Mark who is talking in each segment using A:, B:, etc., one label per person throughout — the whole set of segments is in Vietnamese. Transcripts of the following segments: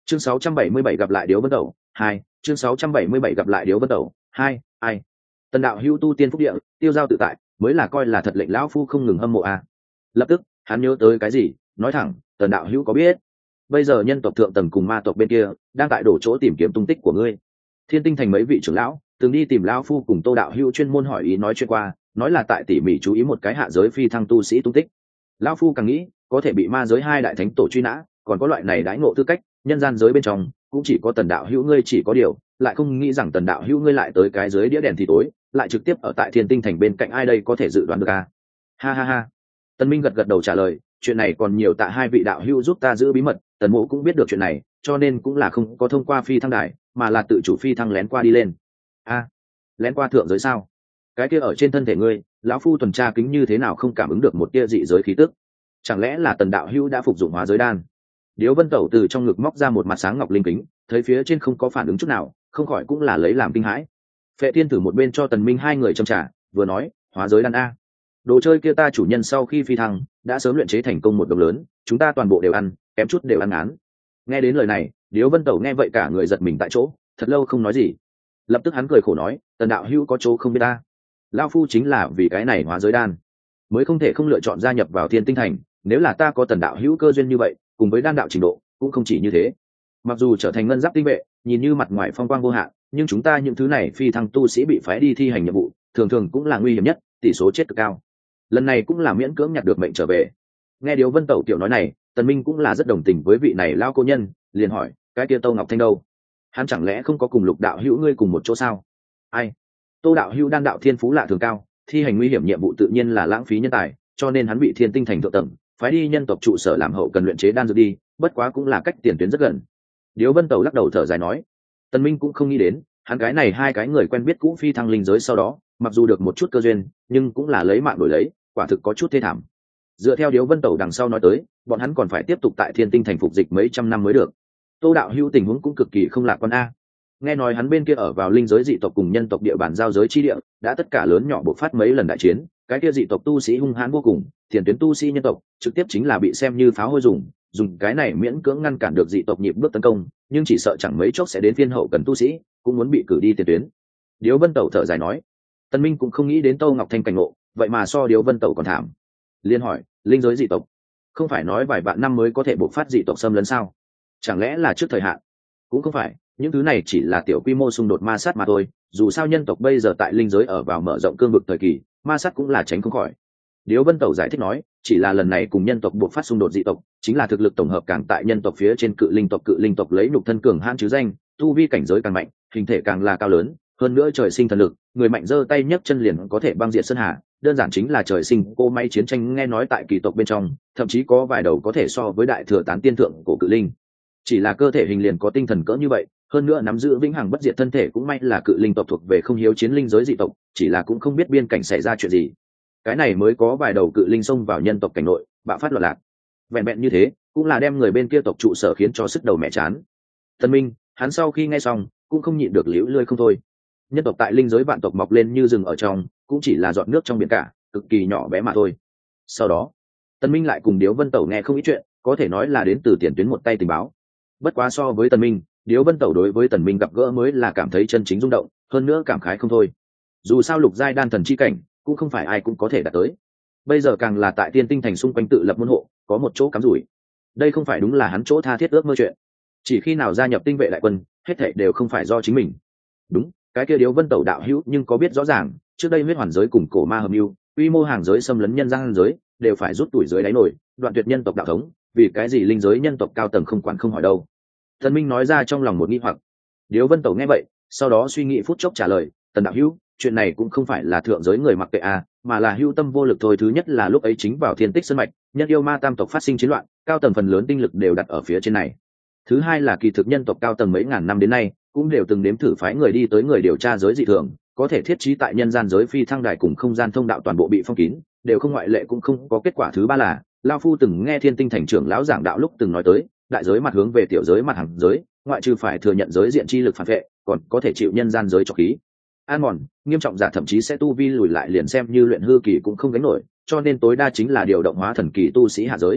A: Chương 677 gặp lại Điếu Vân Tẩu 2, chương 677 gặp lại Điếu Vân Tẩu 2, ai. Tần đạo hữu tu tiên phúc địa, tiêu giao tự tại, mới là coi là thật lệnh lão phu không ngừng hâm mộ a. Lập tức, hắn nhớ tới cái gì, nói thẳng, Tần đạo hữu có biết, bây giờ nhân tộc thượng tầng cùng ma tộc bên kia đang tại đổ chỗ tìm kiếm tung tích của ngươi. Thiên Tinh thành mấy vị trưởng lão từng đi tìm lão phu cùng Tô đạo hữu chuyên môn hỏi ý nói chuyện qua, nói là tại tỉ mỉ chú ý một cái hạ giới phi thăng tu sĩ tung tích. Lão phu càng nghĩ, có thể bị ma giới hai đại thánh tổ truy nã, còn có loại này đãi ngộ tư cách, nhân gian giới bên trong cũng chỉ có Tần đạo hữu ngươi chỉ có điều, lại không nghĩ rằng Tần đạo hữu ngươi lại tới cái dưới đĩa đèn thì tối, lại trực tiếp ở tại Thiên Tinh thành bên cạnh, ai đây có thể dự đoán được a? Ha ha ha. Tần Minh gật gật đầu trả lời, chuyện này còn nhiều tạ hai vị đạo hữu giúp ta giữ bí mật, Tần mộ cũng biết được chuyện này, cho nên cũng là không có thông qua phi thăng đài, mà là tự chủ phi thăng lén qua đi lên. A, lén qua thượng giới sao? Cái kia ở trên thân thể ngươi, lão phu tuần tra kính như thế nào không cảm ứng được một tia dị giới khí tức? Chẳng lẽ là Tần đạo hữu đã phục dụng hóa giới đan? Điếu Vân Tẩu từ trong ngực móc ra một mặt sáng ngọc linh kính, thấy phía trên không có phản ứng chút nào, không khỏi cũng là lấy làm kinh hãi. Phệ Tiên Tử một bên cho Tần Minh hai người châm trà, vừa nói, hóa giới đan a. Đồ chơi kia ta chủ nhân sau khi phi thăng đã sớm luyện chế thành công một đống lớn, chúng ta toàn bộ đều ăn, kém chút đều ăn ngán. Nghe đến lời này, Điếu Vân Tẩu nghe vậy cả người giật mình tại chỗ, thật lâu không nói gì. Lập tức hắn cười khổ nói, Tần đạo hữu có chỗ không biết ta, lão phu chính là vì cái này hóa giới đan mới không thể không lựa chọn gia nhập vào Thiên Tinh thành, nếu là ta có Tần đạo hữu cơ duyên như vậy, cùng với đan đạo trình độ cũng không chỉ như thế. Mặc dù trở thành ngân giáp tinh vệ, nhìn như mặt ngoài phong quang vô hạn, nhưng chúng ta những thứ này phi thăng tu sĩ bị phái đi thi hành nhiệm vụ, thường thường cũng là nguy hiểm nhất, tỷ số chết cực cao. Lần này cũng là miễn cưỡng nhặt được mệnh trở về. Nghe Điếu Vân Tẩu tiểu nói này, Tần Minh cũng là rất đồng tình với vị này lao cô nhân, liền hỏi, cái kia Tô Ngọc Thanh đâu? Hắn chẳng lẽ không có cùng Lục đạo hữu ngươi cùng một chỗ sao? Ai? Tô đạo hữu đan đạo thiên phú lạ thường cao, thi hành nguy hiểm nhiệm vụ tự nhiên là lãng phí nhân tài, cho nên hắn bị Thiên Tinh thành thượng tầng phái đi nhân tộc trụ sở làm hậu cần luyện chế đan dược đi, bất quá cũng là cách tiền tuyến rất gần. Điếu Vân Tẩu lắc đầu thở dài nói, Tần Minh cũng không nghĩ đến, hắn cái này hai cái người quen biết cũ phi thăng linh giới sau đó, mặc dù được một chút cơ duyên, nhưng cũng là lấy mạng đổi lấy, quả thực có chút thê thảm. Dựa theo Điếu Vân Tẩu đằng sau nói tới, bọn hắn còn phải tiếp tục tại Thiên Tinh thành phục dịch mấy trăm năm mới được. Tô đạo hữu tình huống cũng cực kỳ không lạc quan a. Nghe nói hắn bên kia ở vào linh giới dị tộc cùng nhân tộc địa bàn giao giới chi địa, đã tất cả lớn nhỏ bộc phát mấy lần đại chiến, cái kia dị tộc tu sĩ hung hãn vô cùng, tiền tuyến tu sĩ nhân tộc trực tiếp chính là bị xem như pháo hôi dùng cái này miễn cưỡng ngăn cản được dị tộc nhịp bước tấn công, nhưng chỉ sợ chẳng mấy chốc sẽ đến phiên hậu cần tu sĩ cũng muốn bị cử đi tiền tuyến. Điếu Vân Tẩu thở dài nói, Tần Minh cũng không nghĩ đến Tô Ngọc Thanh cảnh ngộ, vậy mà so Điếu Vân Tẩu còn thảm. Liên hỏi, linh giới dị tộc không phải nói vài vạn năm mới có thể bộc phát dị tộc xâm lấn sao? Chẳng lẽ là trước thời hạn? Cũng không phải, những thứ này chỉ là tiểu quy mô xung đột ma sát mà thôi, dù sao nhân tộc bây giờ tại linh giới ở vào mở rộng cương vực thời kỳ, ma sát cũng là tránh không khỏi. Điếu Vân Tẩu giải thích nói, chỉ là lần này cùng nhân tộc buộc phát xung đột dị tộc, chính là thực lực tổng hợp càng tại nhân tộc phía trên cự linh tộc lấy nhục thân cường hãn chứ danh, tu vi cảnh giới càng mạnh, hình thể càng là cao lớn, hơn nữa trời sinh thần lực, người mạnh giơ tay nhấc chân liền có thể băng diệt sơn hà, đơn giản chính là trời sinh cô máy chiến tranh. Nghe nói tại kỳ tộc bên trong, thậm chí có vài đầu có thể so với đại thừa tán tiên thượng của cự linh. Chỉ là cơ thể hình liền có tinh thần cỡ như vậy, hơn nữa nắm giữ vĩnh hằng bất diệt thân thể, cũng may là cự linh tộc thuộc về không hiếu chiến linh giới dị tộc, chỉ là cũng không biết biên cảnh xảy ra chuyện gì. Cái này mới có vài đầu cự linh xông vào nhân tộc cảnh nội, bạo phát loạn lạc. Vẹn vẹn như thế, cũng là đem người bên kia tộc trụ sở khiến cho sức đầu mẹ chán. Tần Minh, hắn sau khi nghe xong, cũng không nhịn được liễu lươi không thôi. Nhân tộc tại linh giới vạn tộc mọc lên như rừng ở trong, cũng chỉ là giọt nước trong biển cả, cực kỳ nhỏ bé mà thôi. Sau đó, Tần Minh lại cùng Điếu Vân Tẩu nghe không ít chuyện, có thể nói là đến từ tiền tuyến một tay tình báo. Bất quá so với Tần Minh, Điếu Vân Tẩu đối với Tần Minh gặp gỡ mới là cảm thấy chân chính rung động, hơn nữa cảm khái không thôi. Dù sao lục giai đan thần chi cảnh, cũng không phải ai cũng có thể đạt tới. Bây giờ càng là tại Tiên Tinh thành xung quanh tự lập môn hộ, có một chỗ cắm rủi. Đây không phải đúng là hắn chỗ tha thiết ước mơ chuyện. Chỉ khi nào gia nhập tinh vệ đại quân, hết thảy đều không phải do chính mình. Đúng, cái kia Điếu Vân Tẩu đạo hữu nhưng có biết rõ ràng, trước đây huyết hoàn giới cùng cổ ma hợp mưu, quy mô hàng giới xâm lấn nhân gian giới, đều phải rút tuổi dưới đáy nổi, đoạn tuyệt nhân tộc đạo thống, vì cái gì linh giới nhân tộc cao tầng không quản không hỏi đâu. Thần Minh nói ra trong lòng một nghi hoặc. Điếu Vân Tẩu nghe vậy, sau đó suy nghĩ phút chốc trả lời, Tần đạo hữu, chuyện này cũng không phải là thượng giới người mặc kệ mà là hữu tâm vô lực thôi. Thứ nhất là lúc ấy chính vào Thiên Tích Sơn mạch, nhân yêu ma tam tộc phát sinh chiến loạn, cao tầng phần lớn tinh lực đều đặt ở phía trên này. Thứ hai là kỳ thực nhân tộc cao tầng mấy ngàn năm đến nay cũng đều từng đếm thử phái người đi tới người điều tra giới dị thường, có thể thiết trí tại nhân gian giới phi thăng đài cùng không gian thông đạo toàn bộ bị phong kín, đều không ngoại lệ cũng không có kết quả. Thứ ba là lao phu từng nghe Thiên Tinh thành trưởng lão giảng đạo lúc từng nói tới, đại giới mặt hướng về tiểu giới mặt hàng giới, ngoại trừ phải thừa nhận giới diện chi lực phản vệ, còn có thể chịu nhân gian giới trọc khí an mòn nghiêm trọng, giả thậm chí sẽ tu vi lùi lại, liền xem như luyện hư kỳ cũng không gánh nổi, cho nên tối đa chính là điều động hóa thần kỳ tu sĩ hạ giới.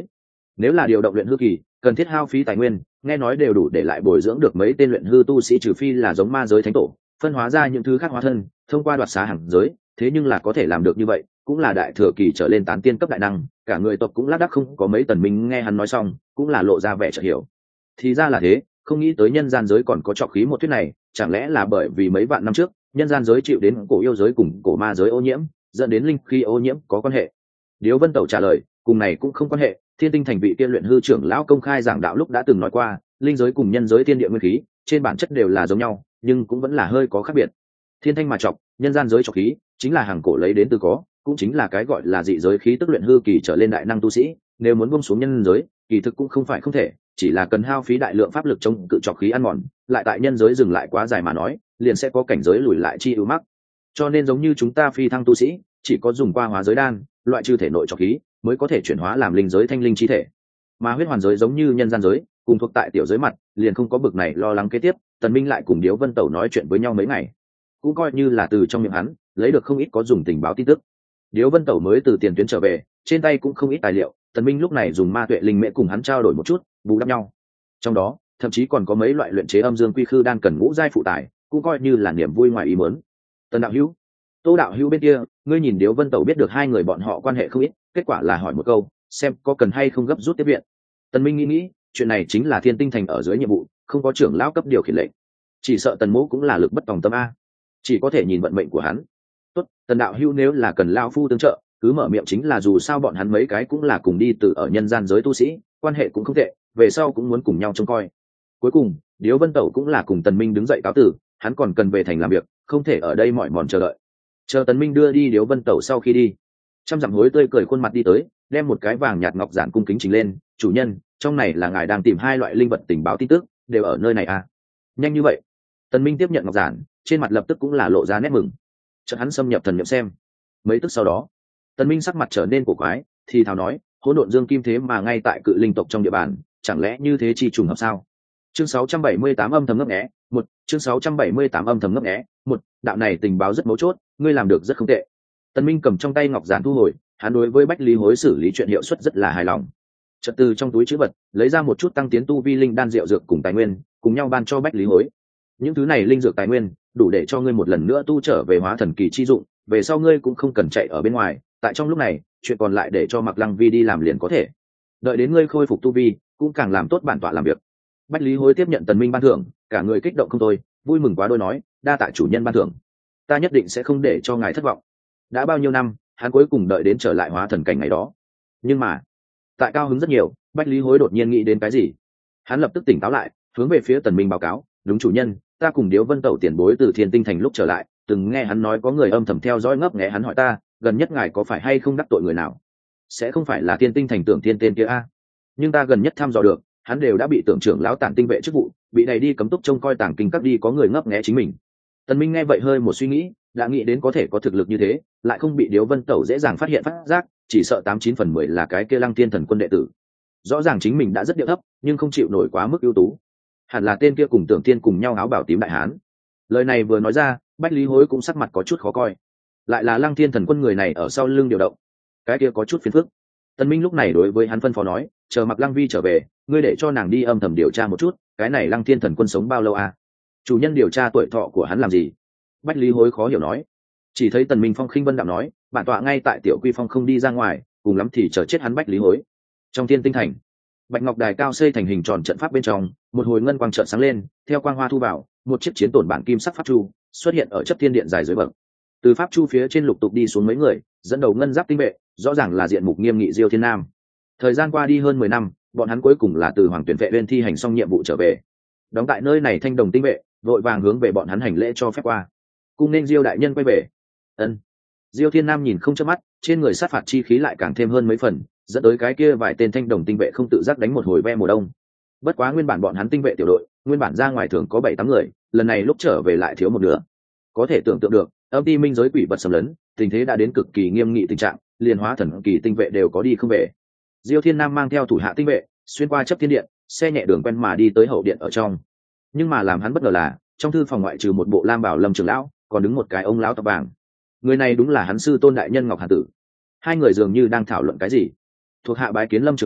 A: Nếu là điều động luyện hư kỳ cần thiết hao phí tài nguyên, nghe nói đều đủ để lại bồi dưỡng được mấy tên luyện hư tu sĩ, trừ phi là giống ma giới thánh tổ phân hóa ra những thứ khác hóa thân thông qua đoạt xá hàng giới. Thế nhưng là có thể làm được như vậy cũng là đại thừa kỳ trở lên tán tiên cấp đại năng, cả người tộc cũng lác đác không có mấy. Tần Minh nghe hắn nói xong cũng là lộ ra vẻ chợt hiểu, thì ra là thế, không nghĩ tới nhân gian giới còn có trọc khí một thuyết này. Chẳng lẽ là bởi vì mấy vạn năm trước nhân gian giới chịu đến cổ yêu giới cùng cổ ma giới ô nhiễm, dẫn đến linh khí ô nhiễm có quan hệ? Điếu Vân Tẩu trả lời, cùng này cũng không quan hệ. Thiên Tinh thành vị kia luyện hư trưởng lão công khai giảng đạo lúc đã từng nói qua, linh giới cùng nhân giới thiên địa nguyên khí trên bản chất đều là giống nhau, nhưng cũng vẫn là hơi có khác biệt. Thiên thanh mà trọc, nhân gian giới trọc khí chính là hàng cổ lấy đến từ có, cũng chính là cái gọi là dị giới khí tức luyện hư kỳ trở lên đại năng tu sĩ, nếu muốn buông xuống nhân giới kỳ thực cũng không phải không thể, chỉ là cần hao phí đại lượng pháp lực chống cự trọc khí ăn mòn, lại tại nhân giới dừng lại quá dài mà nói liền sẽ có cảnh giới lùi lại chi ưu mắc. Cho nên giống như chúng ta phi thăng tu sĩ chỉ có dùng qua hóa giới đan loại trừ thể nội trọc khí mới có thể chuyển hóa làm linh giới thanh linh chi thể, mà huyết hoàn giới giống như nhân gian giới cùng thuộc tại tiểu giới mặt liền không có bực này lo lắng. Kế tiếp Tần Minh lại cùng Điếu Vân Tẩu nói chuyện với nhau mấy ngày, cũng coi như là từ trong miệng hắn lấy được không ít có dùng tình báo tin tức. Điếu Vân Tẩu mới từ tiền tuyến trở về, trên tay cũng không ít tài liệu. Tần Minh lúc này dùng ma tuệ linh mễ cùng hắn trao đổi một chút, bù đắp nhau. Trong đó thậm chí còn có mấy loại luyện chế âm dương quy khư đan cần ngũ giai phụ tải, cũng coi như là niềm vui ngoài ý muốn. Tần đạo hữu, Tô đạo hữu bên kia, ngươi nhìn Điếu Vân Tẩu biết được hai người bọn họ quan hệ không ít, kết quả là hỏi một câu, xem có cần hay không gấp rút tiếp viện. Tần Minh nghĩ chuyện này chính là Thiên Tinh thành ở dưới nhiệm vụ, không có trưởng lão cấp điều khiển lệnh, chỉ sợ Tần Mỗ cũng là lực bất tòng tâm a, chỉ có thể nhìn vận mệnh của hắn. Tốt, Tần đạo hữu nếu là cần lão phu tương trợ, cứ mở miệng chính là, dù sao bọn hắn mấy cái cũng là cùng đi từ ở nhân gian giới tu sĩ, quan hệ cũng không tệ, về sau cũng muốn cùng nhau trông coi. Cuối cùng Điếu Vân Tẩu cũng là cùng Tần Minh đứng dậy cáo từ, hắn còn cần về thành làm việc, không thể ở đây mỏi mòn chờ đợi. Chờ Tần Minh đưa đi Điếu Vân Tẩu sau khi đi, trăm dặm hối tươi cười khuôn mặt đi tới, đem một cái vàng nhạt ngọc giản cung kính trình lên. Chủ nhân, trong này là ngài đang tìm hai loại linh vật tình báo tin tức, đều ở nơi này à? Nhanh như vậy? Tần Minh tiếp nhận ngọc giản, trên mặt lập tức cũng là lộ ra nét mừng. Chợt hắn xâm nhập thần niệm xem, mấy tức sau đó Tần Minh sắc mặt trở nên cổ quái, thì thào nói, hỗn độn dương kim thế mà ngay tại cự linh tộc trong địa bàn, chẳng lẽ như thế chi trùng hợp sao? Chương 678 âm thầm ngấp nghé, một chương 678 âm thầm ngấp nghé, một đạo này tình báo rất mấu chốt, ngươi làm được rất không tệ. Tần Minh cầm trong tay ngọc giản thu hồi, hắn đối với Bách Lý Hối xử lý chuyện hiệu suất rất là hài lòng. Chợt từ trong túi trữ vật lấy ra một chút tăng tiến tu vi linh đan rượu dược cùng tài nguyên, cùng nhau ban cho Bách Lý Hối. Những thứ này linh dược tài nguyên đủ để cho ngươi một lần nữa tu trở về hóa thần kỳ chi dụng, về sau ngươi cũng không cần chạy ở bên ngoài, tại trong lúc này chuyện còn lại để cho Mạc Lăng Vi đi làm liền có thể. Đợi đến ngươi khôi phục tu vi, cũng càng làm tốt bản tọa làm việc. Bách Lý Hối tiếp nhận Tần Minh ban thưởng, cả người kích động không thôi, vui mừng quá đôi nói, đa tạ chủ nhân ban thưởng, ta nhất định sẽ không để cho ngài thất vọng. Đã bao nhiêu năm hắn cuối cùng đợi đến trở lại hóa thần cảnh ngày đó. Nhưng mà tại cao hứng rất nhiều, Bách Lý Hối đột nhiên nghĩ đến cái gì, hắn lập tức tỉnh táo lại, hướng về phía Tần Minh báo cáo, đúng chủ nhân, ta cùng Điếu Vân Tẩu tiền bối từ Thiên Tinh thành lúc trở lại, từng nghe hắn nói có người âm thầm theo dõi ngấp nghé hắn, hỏi ta gần nhất ngài có phải hay không đắc tội người nào? Sẽ không phải là Thiên Tinh thành Tưởng Thiên tên kia a? Nhưng ta gần nhất thăm dò được, hắn đều đã bị tưởng trưởng lão Tản Tinh vệ chức vụ, bị đẩy đi cấm túc trông coi Tàng Kinh các đi, có người ngấp nghé chính mình. Tần Minh nghe vậy hơi một suy nghĩ, đã nghĩ đến có thể có thực lực như thế, lại không bị Điếu Vân Tẩu dễ dàng phát hiện phát giác, chỉ sợ 89/10 là cái kia Lăng Thiên Thần Quân đệ tử. Rõ ràng chính mình đã rất điệu thấp, nhưng không chịu nổi quá mức ưu tú. Hẳn là tên kia cùng Tưởng Thiên cùng nhau áo bào tím đại hán. Lời này vừa nói ra, Bách Lý Hối cũng sắc mặt có chút khó coi. Lại là Lăng Thiên Thần Quân người này ở sau lưng điều động, cái kia có chút phiền phức. Tần Minh lúc này đối với hắn phân phó nói, chờ Mạc Lăng Vi trở về, ngươi để cho nàng đi âm thầm điều tra một chút, cái này Lăng Thiên Thần Quân sống bao lâu à? Chủ nhân điều tra tuổi thọ của hắn làm gì? Bách Lý Hối khó hiểu nói. Chỉ thấy Tần Minh phong khinh vân đạm nói, bản tọa ngay tại Tiểu Quy Phong không đi ra ngoài, cùng lắm thì chờ chết hắn. Bách Lý Hối. Trong Thiên Tinh thành, Bạch Ngọc Đài cao xây thành hình tròn trận pháp bên trong, một hồi ngân quang chợt sáng lên, theo quang hoa thu vào, một chiếc chiến tổn bản kim sắc pháp chu xuất hiện ở chấp thiên điện dài dưới bậc. Từ pháp chu phía trên lục tục đi xuống mấy người, dẫn đầu ngân giáp tinh vệ, rõ ràng là diện mục nghiêm nghị Diêu Thiên Nam. Thời gian qua đi hơn 10 năm, bọn hắn cuối cùng là từ Hoàng Tuyển vệ bên thi hành xong nhiệm vụ trở về. Đóng tại nơi này Thanh Đồng tinh vệ vội vàng hướng về bọn hắn hành lễ cho phép qua. Cung nên Diêu đại nhân quay về. Ân. Diêu Thiên Nam nhìn không chớp mắt, trên người sát phạt chi khí lại càng thêm hơn mấy phần, dẫn tới cái kia vài tên Thanh Đồng tinh vệ không tự giác đánh một hồi ve mùa đông. Bất quá nguyên bản bọn hắn tinh vệ tiểu đội, nguyên bản ra ngoài thường có 7-8 người, lần này lúc trở về lại thiếu một nửa. Có thể tưởng tượng được, âm ti minh giới quỷ vật xâm lấn, tình thế đã đến cực kỳ nghiêm nghị tình trạng, liền hóa thần kỳ tinh vệ đều có đi không về. Diêu Thiên Nam mang theo thủ hạ tinh vệ, xuyên qua chấp thiên điện, xe nhẹ đường quen mà đi tới hậu điện ở trong. Nhưng mà làm hắn bất ngờ là, trong thư phòng ngoại trừ một bộ lam bảo Lâm trưởng lão, còn đứng một cái ông lão tóc vàng. Người này đúng là hắn sư tôn đại nhân Ngọc Hàn Tử. Hai người dường như đang thảo luận cái gì. Thuộc hạ bái kiến Lâm trưởng lão,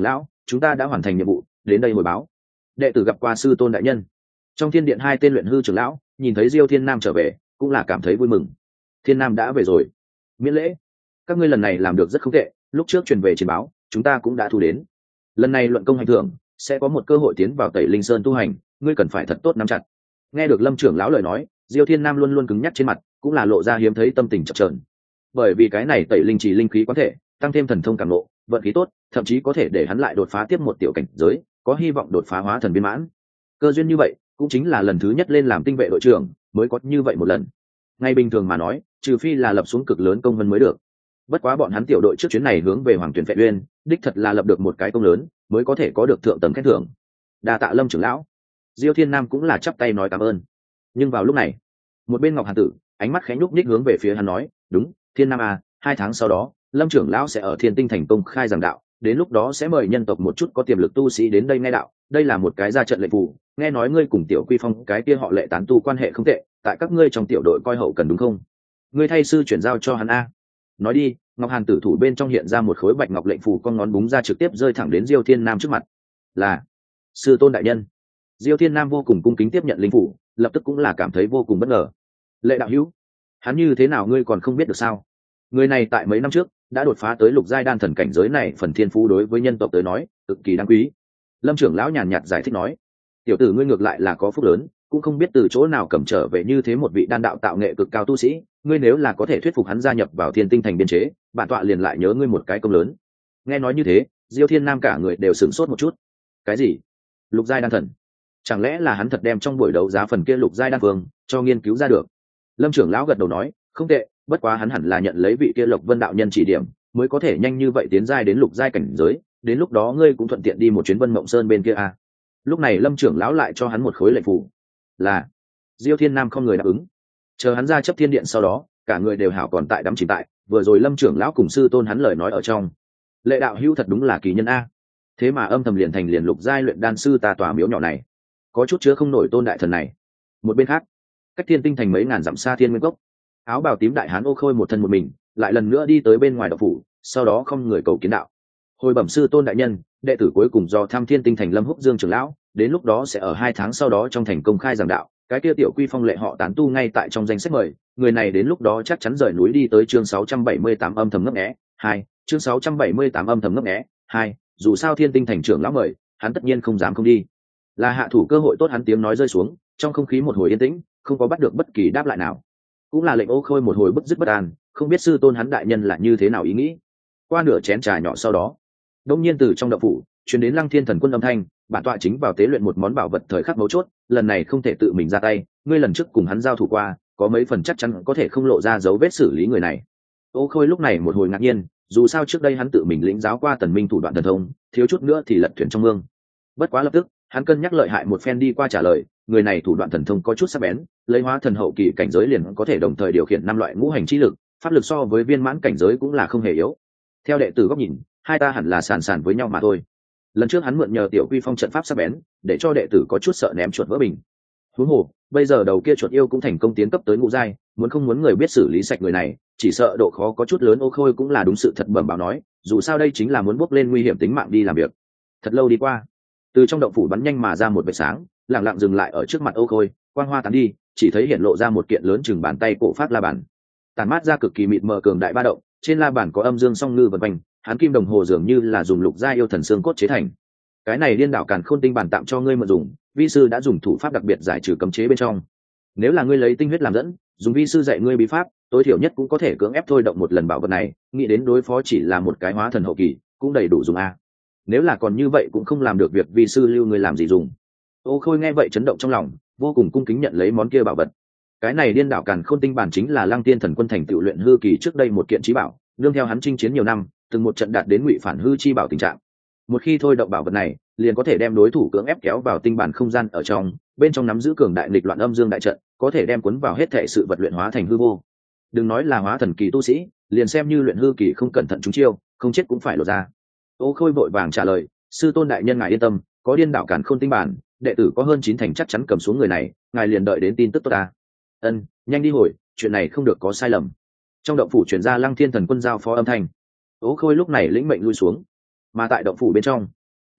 A: chúng ta đã hoàn thành nhiệm vụ, đến đây hồi báo. Đệ tử gặp qua sư tôn đại nhân. Trong thiên điện hai tên luyện hư trưởng lão nhìn thấy Diêu Thiên Nam trở về cũng là cảm thấy vui mừng. Thiên Nam đã về rồi, miễn lễ. Các ngươi lần này làm được rất không tệ, lúc trước truyền về chiến báo chúng ta cũng đã thu đến. Lần này luận công hành thưởng sẽ có một cơ hội tiến vào Tẩy Linh Sơn tu hành, ngươi cần phải thật tốt nắm chặt. Nghe được Lâm trưởng lão lời nói, Diêu Thiên Nam luôn luôn cứng nhắc trên mặt cũng là lộ ra hiếm thấy tâm tình chập chờn. Bởi vì cái này Tẩy Linh chỉ linh khí quán thể, tăng thêm thần thông cảm ngộ, vận khí tốt, thậm chí có thể để hắn lại đột phá tiếp một tiểu cảnh giới, có hy vọng đột phá hóa thần viên mãn. Cơ duyên như vậy cũng chính là lần thứ nhất lên làm tinh vệ đội trưởng mới có như vậy một lần. Ngay bình thường mà nói, trừ phi là lập xuống cực lớn công vân mới được. Bất quá bọn hắn tiểu đội trước chuyến này hướng về Hoàng Tuyển Vệ Uyên, đích thật là lập được một cái công lớn, mới có thể có được thượng tầng khen thưởng. Đa tạ Lâm trưởng lão. Diêu Thiên Nam cũng là chắp tay nói cảm ơn. Nhưng vào lúc này, một bên Ngọc Hàn Tử ánh mắt khẽ nhúc nhích hướng về phía hắn nói, đúng, Thiên Nam à, 2 tháng sau đó Lâm trưởng lão sẽ ở Thiên Tinh thành công khai giảng đạo, đến lúc đó sẽ mời nhân tộc một chút có tiềm lực tu sĩ đến đây nghe đạo. Đây là một cái ra trận lệnh phù, nghe nói ngươi cùng Tiểu Quy Phong cái kia họ Lệ tán tu quan hệ không tệ, tại các ngươi trong tiểu đội coi hậu cần đúng không? Ngươi thay sư chuyển giao cho hắn a. Nói đi. Ngọc Hàn Tử thủ bên trong hiện ra một khối bạch ngọc lệnh phù, con ngón búng ra trực tiếp rơi thẳng đến Diêu Thiên Nam trước mặt. Là sư tôn đại nhân. Diêu Thiên Nam vô cùng cung kính tiếp nhận linh phủ, lập tức cũng là cảm thấy vô cùng bất ngờ. Lệ đạo hữu, hắn như thế nào ngươi còn không biết được sao? Người này tại mấy năm trước đã đột phá tới lục giai đan thần cảnh giới này, phần thiên phú đối với nhân tộc tới nói cực kỳ đáng quý. Lâm trưởng lão nhàn nhạt giải thích nói, tiểu tử ngươi ngược lại là có phúc lớn, cũng không biết từ chỗ nào cầm trở về như thế một vị đan đạo tạo nghệ cực cao tu sĩ. Ngươi nếu là có thể thuyết phục hắn gia nhập vào Thiên Tinh thành biên chế, bản tọa liền lại nhớ ngươi một cái công lớn. Nghe nói như thế, Diêu Thiên Nam cả người đều sửng sốt một chút. Cái gì? Lục giai đan thần? Chẳng lẽ là hắn thật đem trong buổi đấu giá phần kia lục giai đan phương cho nghiên cứu ra được? Lâm trưởng lão gật đầu nói, không tệ, bất quá hắn hẳn là nhận lấy vị kia Lộc Vân đạo nhân chỉ điểm, mới có thể nhanh như vậy tiến giai đến lục giai cảnh giới. Đến lúc đó ngươi cũng thuận tiện đi một chuyến Vân Mộng Sơn bên kia à? Lúc này Lâm trưởng lão lại cho hắn một khối lệnh phù. Là. Diêu Thiên Nam không người đáp ứng. Chờ hắn ra chấp thiên điện sau đó, cả người đều hảo còn tại đắm chìm tại vừa rồi Lâm trưởng lão cùng sư tôn hắn lời nói ở trong. Lệ đạo hữu thật đúng là kỳ nhân a. Thế mà âm thầm liền thành liền lục giai luyện đan sư ta tòa miếu nhỏ này, có chút chứa không nổi tôn đại thần này. Một bên khác, cách Thiên Tinh thành mấy ngàn dặm xa Thiên Nguyên Cốc, áo bào tím đại hán Ô Khôi một thân một mình lại lần nữa đi tới bên ngoài đạo phủ, sau đó không người cầu kiến đạo. Hồi bẩm sư tôn đại nhân, đệ tử cuối cùng do Tham Thiên Tinh thành Lâm Húc Dương trưởng lão, đến lúc đó sẽ ở 2 tháng sau đó trong thành công khai giảng đạo. Cái kia Tiểu Quy Phong lệ họ tán tu ngay tại trong danh sách mời, người này đến lúc đó chắc chắn rời núi đi tới. Chương 678 âm thầm ngấp nghé 2, chương 678 âm thầm ngấp nghé 2, dù sao Thiên Tinh thành trưởng lão mời, hắn tất nhiên không dám không đi. Là hạ thủ cơ hội tốt, hắn tiếng nói rơi xuống, trong không khí một hồi yên tĩnh, không có bắt được bất kỳ đáp lại nào. Cũng là lệnh Ô Khôi một hồi bứt rứt bất an, không biết sư tôn hắn đại nhân là như thế nào ý nghĩ. Qua nửa chén trà nhỏ sau đó, đông nhiên từ trong động phủ truyền đến Lăng Thiên thần quân âm thanh, bản tọa chính vào tế luyện một món bảo vật thời khắc mấu chốt, lần này không thể tự mình ra tay, ngươi lần trước cùng hắn giao thủ qua, có mấy phần chắc chắn có thể không lộ ra dấu vết xử lý người này. Ô Khôi lúc này một hồi ngạc nhiên, dù sao trước đây hắn tự mình lĩnh giáo qua Tần Minh thủ đoạn thần thông, thiếu chút nữa thì lật thuyền trong mương. Bất quá lập tức hắn cân nhắc lợi hại một phen đi qua trả lời, người này thủ đoạn thần thông có chút sắc bén, lấy hóa thần hậu kỳ cảnh giới liền có thể đồng thời điều khiển 5 loại ngũ hành chi lực, pháp lực so với viên mãn cảnh giới cũng là không hề yếu. Theo đệ tử góc nhìn, hai ta hẳn là sàn sàn với nhau mà thôi. Lần trước hắn mượn nhờ Tiểu Quy Phong trận pháp sắc bén, để cho đệ tử có chút sợ ném chuột vỡ bình. Huống hồ, bây giờ đầu kia chuột yêu cũng thành công tiến cấp tới ngũ giai, muốn không muốn người biết xử lý sạch người này, chỉ sợ độ khó có chút lớn. Ô Khôi cũng là đúng sự thật bẩm báo nói, dù sao đây chính là muốn bước lên nguy hiểm tính mạng đi làm việc. Thật lâu đi qua, từ trong động phủ bắn nhanh mà ra một vệt sáng, lặng lặng dừng lại ở trước mặt Ô Khôi, quang hoa tán đi, chỉ thấy hiện lộ ra một kiện lớn chừng bàn tay cổ phát la bàn, tản mát ra cực kỳ mịt mờ cường đại ba động, trên la bàn có âm dương song ngư vần quanh, hắn kim đồng hồ dường như là dùng lục gia yêu thần xương cốt chế thành. Cái này điên đảo càn khôn tinh bản tạm cho ngươi mượn dùng, vi sư đã dùng thủ pháp đặc biệt giải trừ cấm chế bên trong. Nếu là ngươi lấy tinh huyết làm dẫn, dùng vi sư dạy ngươi bí pháp, tối thiểu nhất cũng có thể cưỡng ép thôi động một lần bảo vật này, nghĩ đến đối phó chỉ là một cái hóa thần hậu kỳ cũng đầy đủ dùng a. Nếu là còn như vậy cũng không làm được việc vi sư lưu ngươi làm gì dùng. Ô Khôi nghe vậy chấn động trong lòng, vô cùng cung kính nhận lấy món kia bảo vật. Cái này điên đảo càn khôn tinh bản chính là Lăng Tiên thần quân thành tựu luyện hư kỳ trước đây một kiện chí bảo, nương theo hắn chinh chiến nhiều năm, từng một trận đạt đến ngụy phản hư chi bảo tình trạng. Một khi thôi động bảo vật này, liền có thể đem đối thủ cưỡng ép kéo vào tinh bản không gian ở trong, bên trong nắm giữ cường đại nghịch loạn âm dương đại trận, có thể đem cuốn vào hết thể sự vật luyện hóa thành hư vô. Đừng nói là hóa thần kỳ tu sĩ, liền xem như luyện hư kỳ không cẩn thận trúng chiêu, không chết cũng phải lột ra. Ô Khôi vội vàng trả lời, sư tôn đại nhân ngài yên tâm, có điên đảo càn khôn tinh bản, đệ tử có hơn 9 thành chắc chắn cầm xuống người này, ngài liền đợi đến tin tức tốt ta. Ân, nhanh đi hồi, chuyện này không được có sai lầm. Trong động phủ truyền ra Lăng Thiên thần quân giao phó âm thanh. Ô Khôi lúc này lĩnh mệnh lui xuống, mà tại động phủ bên trong,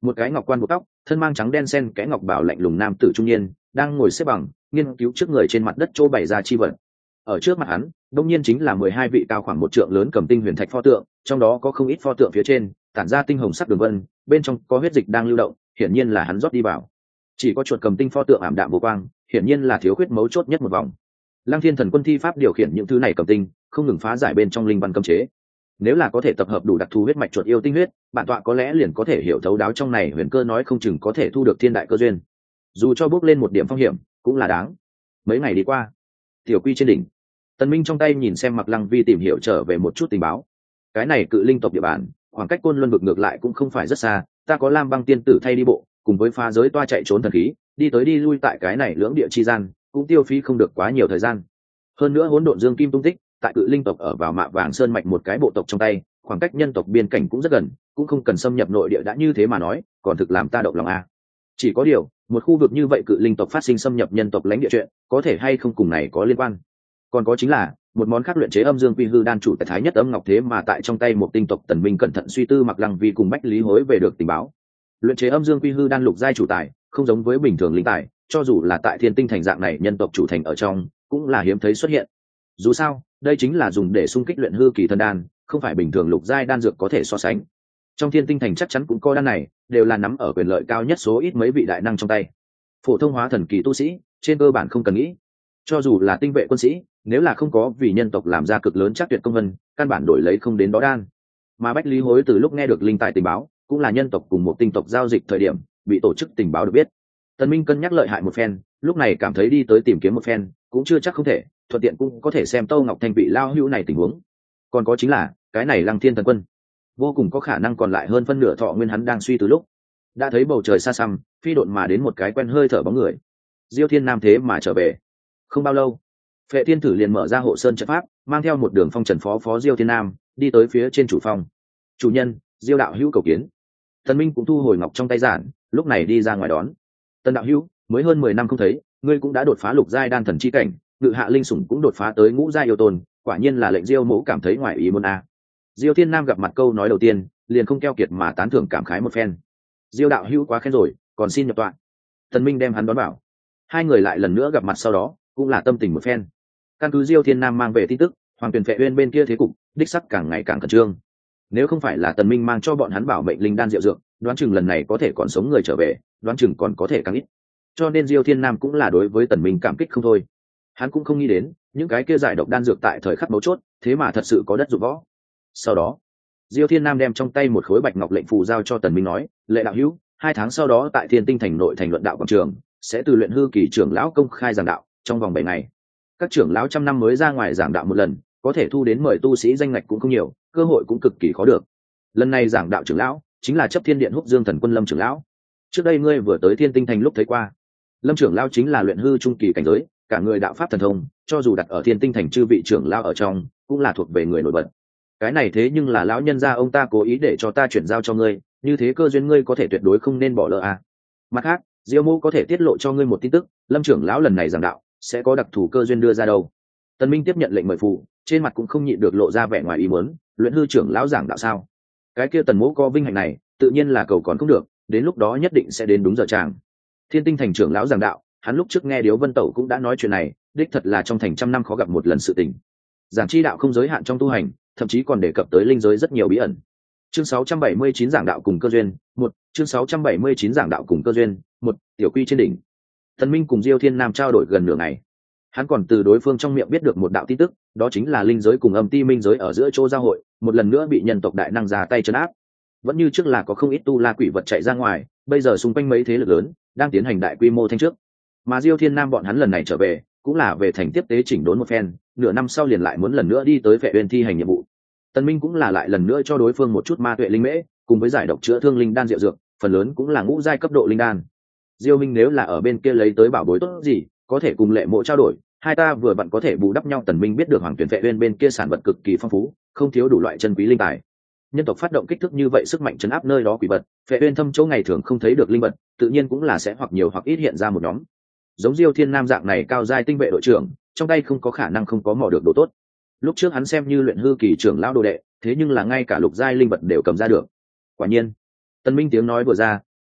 A: Một cái ngọc quan buộc tóc, thân mang trắng đen xen kẽ ngọc bảo lạnh lùng nam tử trung niên đang ngồi xếp bằng nghiên cứu trước người trên mặt đất chỗ bày ra chi vật. Ở trước mặt hắn đông nhiên chính là 12 vị cao khoảng 1 trượng lớn cầm tinh huyền thạch pho tượng, trong đó có không ít pho tượng phía trên tản ra tinh hồng sắc đường vân, bên trong có huyết dịch đang lưu động, hiển nhiên là hắn rót đi vào. Chỉ có chuột cầm tinh pho tượng ảm đạm vô quang, hiển nhiên là thiếu khuyết mấu chốt nhất một vòng. Lăng Thiên Thần Quân thi pháp điều khiển những thứ này cầm tinh, không ngừng phá giải bên trong linh văn cấm chế. Nếu là có thể tập hợp đủ đặc thù huyết mạch chuột yêu tinh huyết, bản tọa có lẽ liền có thể hiểu thấu đáo trong này huyền cơ, nói không chừng có thể thu được thiên đại cơ duyên. Dù cho bước lên một điểm phong hiểm, cũng là đáng. Mấy ngày đi qua, tiểu quy trên đỉnh, Tần Minh trong tay nhìn xem Mặc Lăng Vi tìm hiểu trở về một chút tình báo. Cái này cự linh tộc địa bàn, khoảng cách Côn Luân vực ngược lại cũng không phải rất xa, ta có Lam Băng tiên tử thay đi bộ, cùng với phá giới toa chạy trốn thần khí, đi tới đi lui tại cái này lưỡng địa chi gian, cũng tiêu phí không được quá nhiều thời gian. Hơn nữa hỗn độn dương kim tung tích, tại cự linh tộc ở vào Mạ Vàng Sơn mạch một cái bộ tộc trong tay, khoảng cách nhân tộc biên cảnh cũng rất gần, cũng không cần xâm nhập nội địa, đã như thế mà nói, còn thực làm ta động lòng a. Chỉ có điều, một khu vực như vậy cự linh tộc phát sinh xâm nhập nhân tộc lãnh địa chuyện, có thể hay không cùng này có liên quan. Còn có chính là một món khác luyện chế âm dương quy hư đan chủ tại thái nhất âm ngọc, thế mà tại trong tay một tinh tộc. Tần Minh cẩn thận suy tư, Mặc Lăng Vi cùng Bách Lý Hối về được tình báo. Luyện chế âm dương quy hư đan lục giai chủ tài, không giống với bình thường linh tài, cho dù là tại Thiên Tinh thành dạng này nhân tộc chủ thành ở trong, cũng là hiếm thấy xuất hiện. Dù sao, đây chính là dùng để xung kích luyện hư kỳ thần đan, không phải bình thường lục giai đan dược có thể so sánh. Trong Thiên Tinh thành chắc chắn cũng có đan này, đều là nắm ở quyền lợi cao nhất số ít mấy vị đại năng trong tay. Phổ thông hóa thần kỳ tu sĩ, trên cơ bản không cần nghĩ. Cho dù là tinh vệ quân sĩ, nếu là không có vì nhân tộc làm ra cực lớn chắc tuyệt công vân, căn bản đổi lấy không đến đó đan. Mà Bách Lý Hối từ lúc nghe được linh tài tình báo, cũng là nhân tộc cùng một tinh tộc giao dịch thời điểm bị tổ chức tình báo được biết. Tần Minh cân nhắc lợi hại một phen, lúc này cảm thấy đi tới tìm kiếm một phen cũng chưa chắc không thể, thuận tiện cũng có thể xem Tô Ngọc Thanh vị lao hữu này tình huống. Còn có chính là cái này Lăng Thiên Thần Quân, vô cùng có khả năng còn lại hơn phân nửa thọ nguyên. Hắn đang suy từ lúc đã thấy bầu trời xa xăm phi độn mà đến một cái quen hơi thở bóng người. Diêu Thiên Nam thế mà trở về. Không bao lâu, Phệ Thiên Thử liền mở ra hộ sơn trận pháp, mang theo một đường phong trần phó Diêu Thiên Nam đi tới phía trên chủ phong. Chủ nhân, Diêu đạo hữu cầu kiến. Tần Minh cũng thu hồi ngọc trong tay giản, lúc này đi ra ngoài đón. Tần đạo hữu, mới hơn 10 năm không thấy, ngươi cũng đã đột phá lục giai đan thần chi cảnh, ngự hạ linh sủng cũng đột phá tới ngũ giai yêu tôn, quả nhiên là lệnh Diêu mẫu cảm thấy ngoài ý muốn a. Diêu Thiên Nam gặp mặt câu nói đầu tiên, liền không keo kiệt mà tán thưởng cảm khái một phen. Diêu đạo hữu quá khen rồi, còn xin nhập tọa. Tần Minh đem hắn đón bảo. Hai người lại lần nữa gặp mặt sau đó, cũng là tâm tình một phen. Căn cứ Diêu Thiên Nam mang về tin tức, Hoàng Tuyền Phệ Uyên bên kia thế cục đích sắc càng ngày càng khẩn trương. Nếu không phải là Tần Minh mang cho bọn hắn bảo mệnh linh đan diệu dược, đoán chừng lần này có thể còn sống người trở về, đoán chừng còn có thể càng ít. Cho nên Diêu Thiên Nam cũng là đối với Tần Minh cảm kích không thôi. Hắn cũng không nghĩ đến, những cái kia giải độc đan dược tại thời khắc mấu chốt, thế mà thật sự có đất dụng võ. Sau đó, Diêu Thiên Nam đem trong tay một khối bạch ngọc lệnh phù giao cho Tần Minh, nói: "Lệ đạo hữu, 2 tháng sau đó tại Thiên Tinh thành nội thành luận đạo quảng trường, sẽ từ luyện hư kỳ trưởng lão công khai giảng đạo, trong vòng 7 ngày. Các trưởng lão trăm năm mới ra ngoài giảng đạo một lần, có thể thu đến mời tu sĩ danh ngạch cũng không nhiều, cơ hội cũng cực kỳ khó được. Lần này giảng đạo trưởng lão chính là chấp Thiên Điện Húc Dương Thần Quân Lâm trưởng lão. Trước đây ngươi vừa tới Thiên Tinh thành lúc thấy qua. Lâm trưởng lão chính là luyện hư trung kỳ cảnh giới, cả người đạo pháp thần thông, cho dù đặt ở Thiên Tinh thành chư vị trưởng lão ở trong, cũng là thuộc về người nổi bật. Cái này thế nhưng là lão nhân gia ông ta cố ý để cho ta chuyển giao cho ngươi, như thế cơ duyên ngươi có thể tuyệt đối không nên bỏ lỡ à. Mặt khác, Diêu Mộ có thể tiết lộ cho ngươi một tin tức, Lâm trưởng lão lần này giảng đạo sẽ có đặc thù cơ duyên đưa ra đâu." Tần Minh tiếp nhận lệnh mời phù, trên mặt cũng không nhịn được lộ ra vẻ ngoài ý muốn. Luyện hư trưởng lão giảng đạo sao? Cái kia Tần Mỗ có vinh hạnh này, tự nhiên là cầu còn không được, đến lúc đó nhất định sẽ đến đúng giờ chàng. Thiên Tinh thành trưởng lão giảng đạo, hắn lúc trước nghe Điếu Vân Tẩu cũng đã nói chuyện này, đích thật là trong thành trăm năm khó gặp một lần sự tình. Giảng chi đạo không giới hạn trong tu hành, thậm chí còn đề cập tới linh giới rất nhiều bí ẩn. Chương 679 giảng đạo cùng cơ duyên, 1, chương 679 giảng đạo cùng cơ duyên, 1, tiểu quy trên đỉnh. Tần Minh cùng Diêu Thiên Nam trao đổi gần nửa ngày. Hắn còn từ đối phương trong miệng biết được một đạo tin tức, đó chính là linh giới cùng âm ti minh giới ở giữa chỗ giao hội, một lần nữa bị nhân tộc đại năng ra tay trấn áp. Vẫn như trước là có không ít tu la quỷ vật chạy ra ngoài, bây giờ xung quanh mấy thế lực lớn đang tiến hành đại quy mô thanh trước. Mà Diêu Thiên Nam bọn hắn lần này trở về, cũng là về thành tiếp tế chỉnh đốn một phen, nửa năm sau liền lại muốn lần nữa đi tới Phệ Uyên thi hành nhiệm vụ. Tần Minh cũng là lại lần nữa cho đối phương một chút ma tuệ linh mễ, cùng với giải độc chữa thương linh đan diệu dược, phần lớn cũng là ngũ giai cấp độ linh đan. Diêu Minh nếu là ở bên kia lấy tới bảo bối tốt gì, có thể cùng Lệ Mộ trao đổi, hai ta vừa vặn có thể bù đắp nhau. Tần Minh biết được Hoàng Tuyển Phệ Uyên bên kia sản vật cực kỳ phong phú, không thiếu đủ loại chân quý linh tài. Nhân tộc phát động kích thước như vậy, sức mạnh chấn áp nơi đó quỷ vật, Phệ Uyên thâm chỗ ngày thường không thấy được linh vật, tự nhiên cũng là sẽ hoặc nhiều hoặc ít hiện ra một nhóm. Giống Diêu Thiên Nam dạng này cao giai tinh vệ đội trưởng, trong tay không có khả năng không có mò được đồ tốt. Lúc trước hắn xem như luyện hư kỳ trưởng lão đồ đệ, thế nhưng là ngay cả lục giai linh vật đều cầm ra được. Quả nhiên, Tần Minh tiếng nói vừa ra,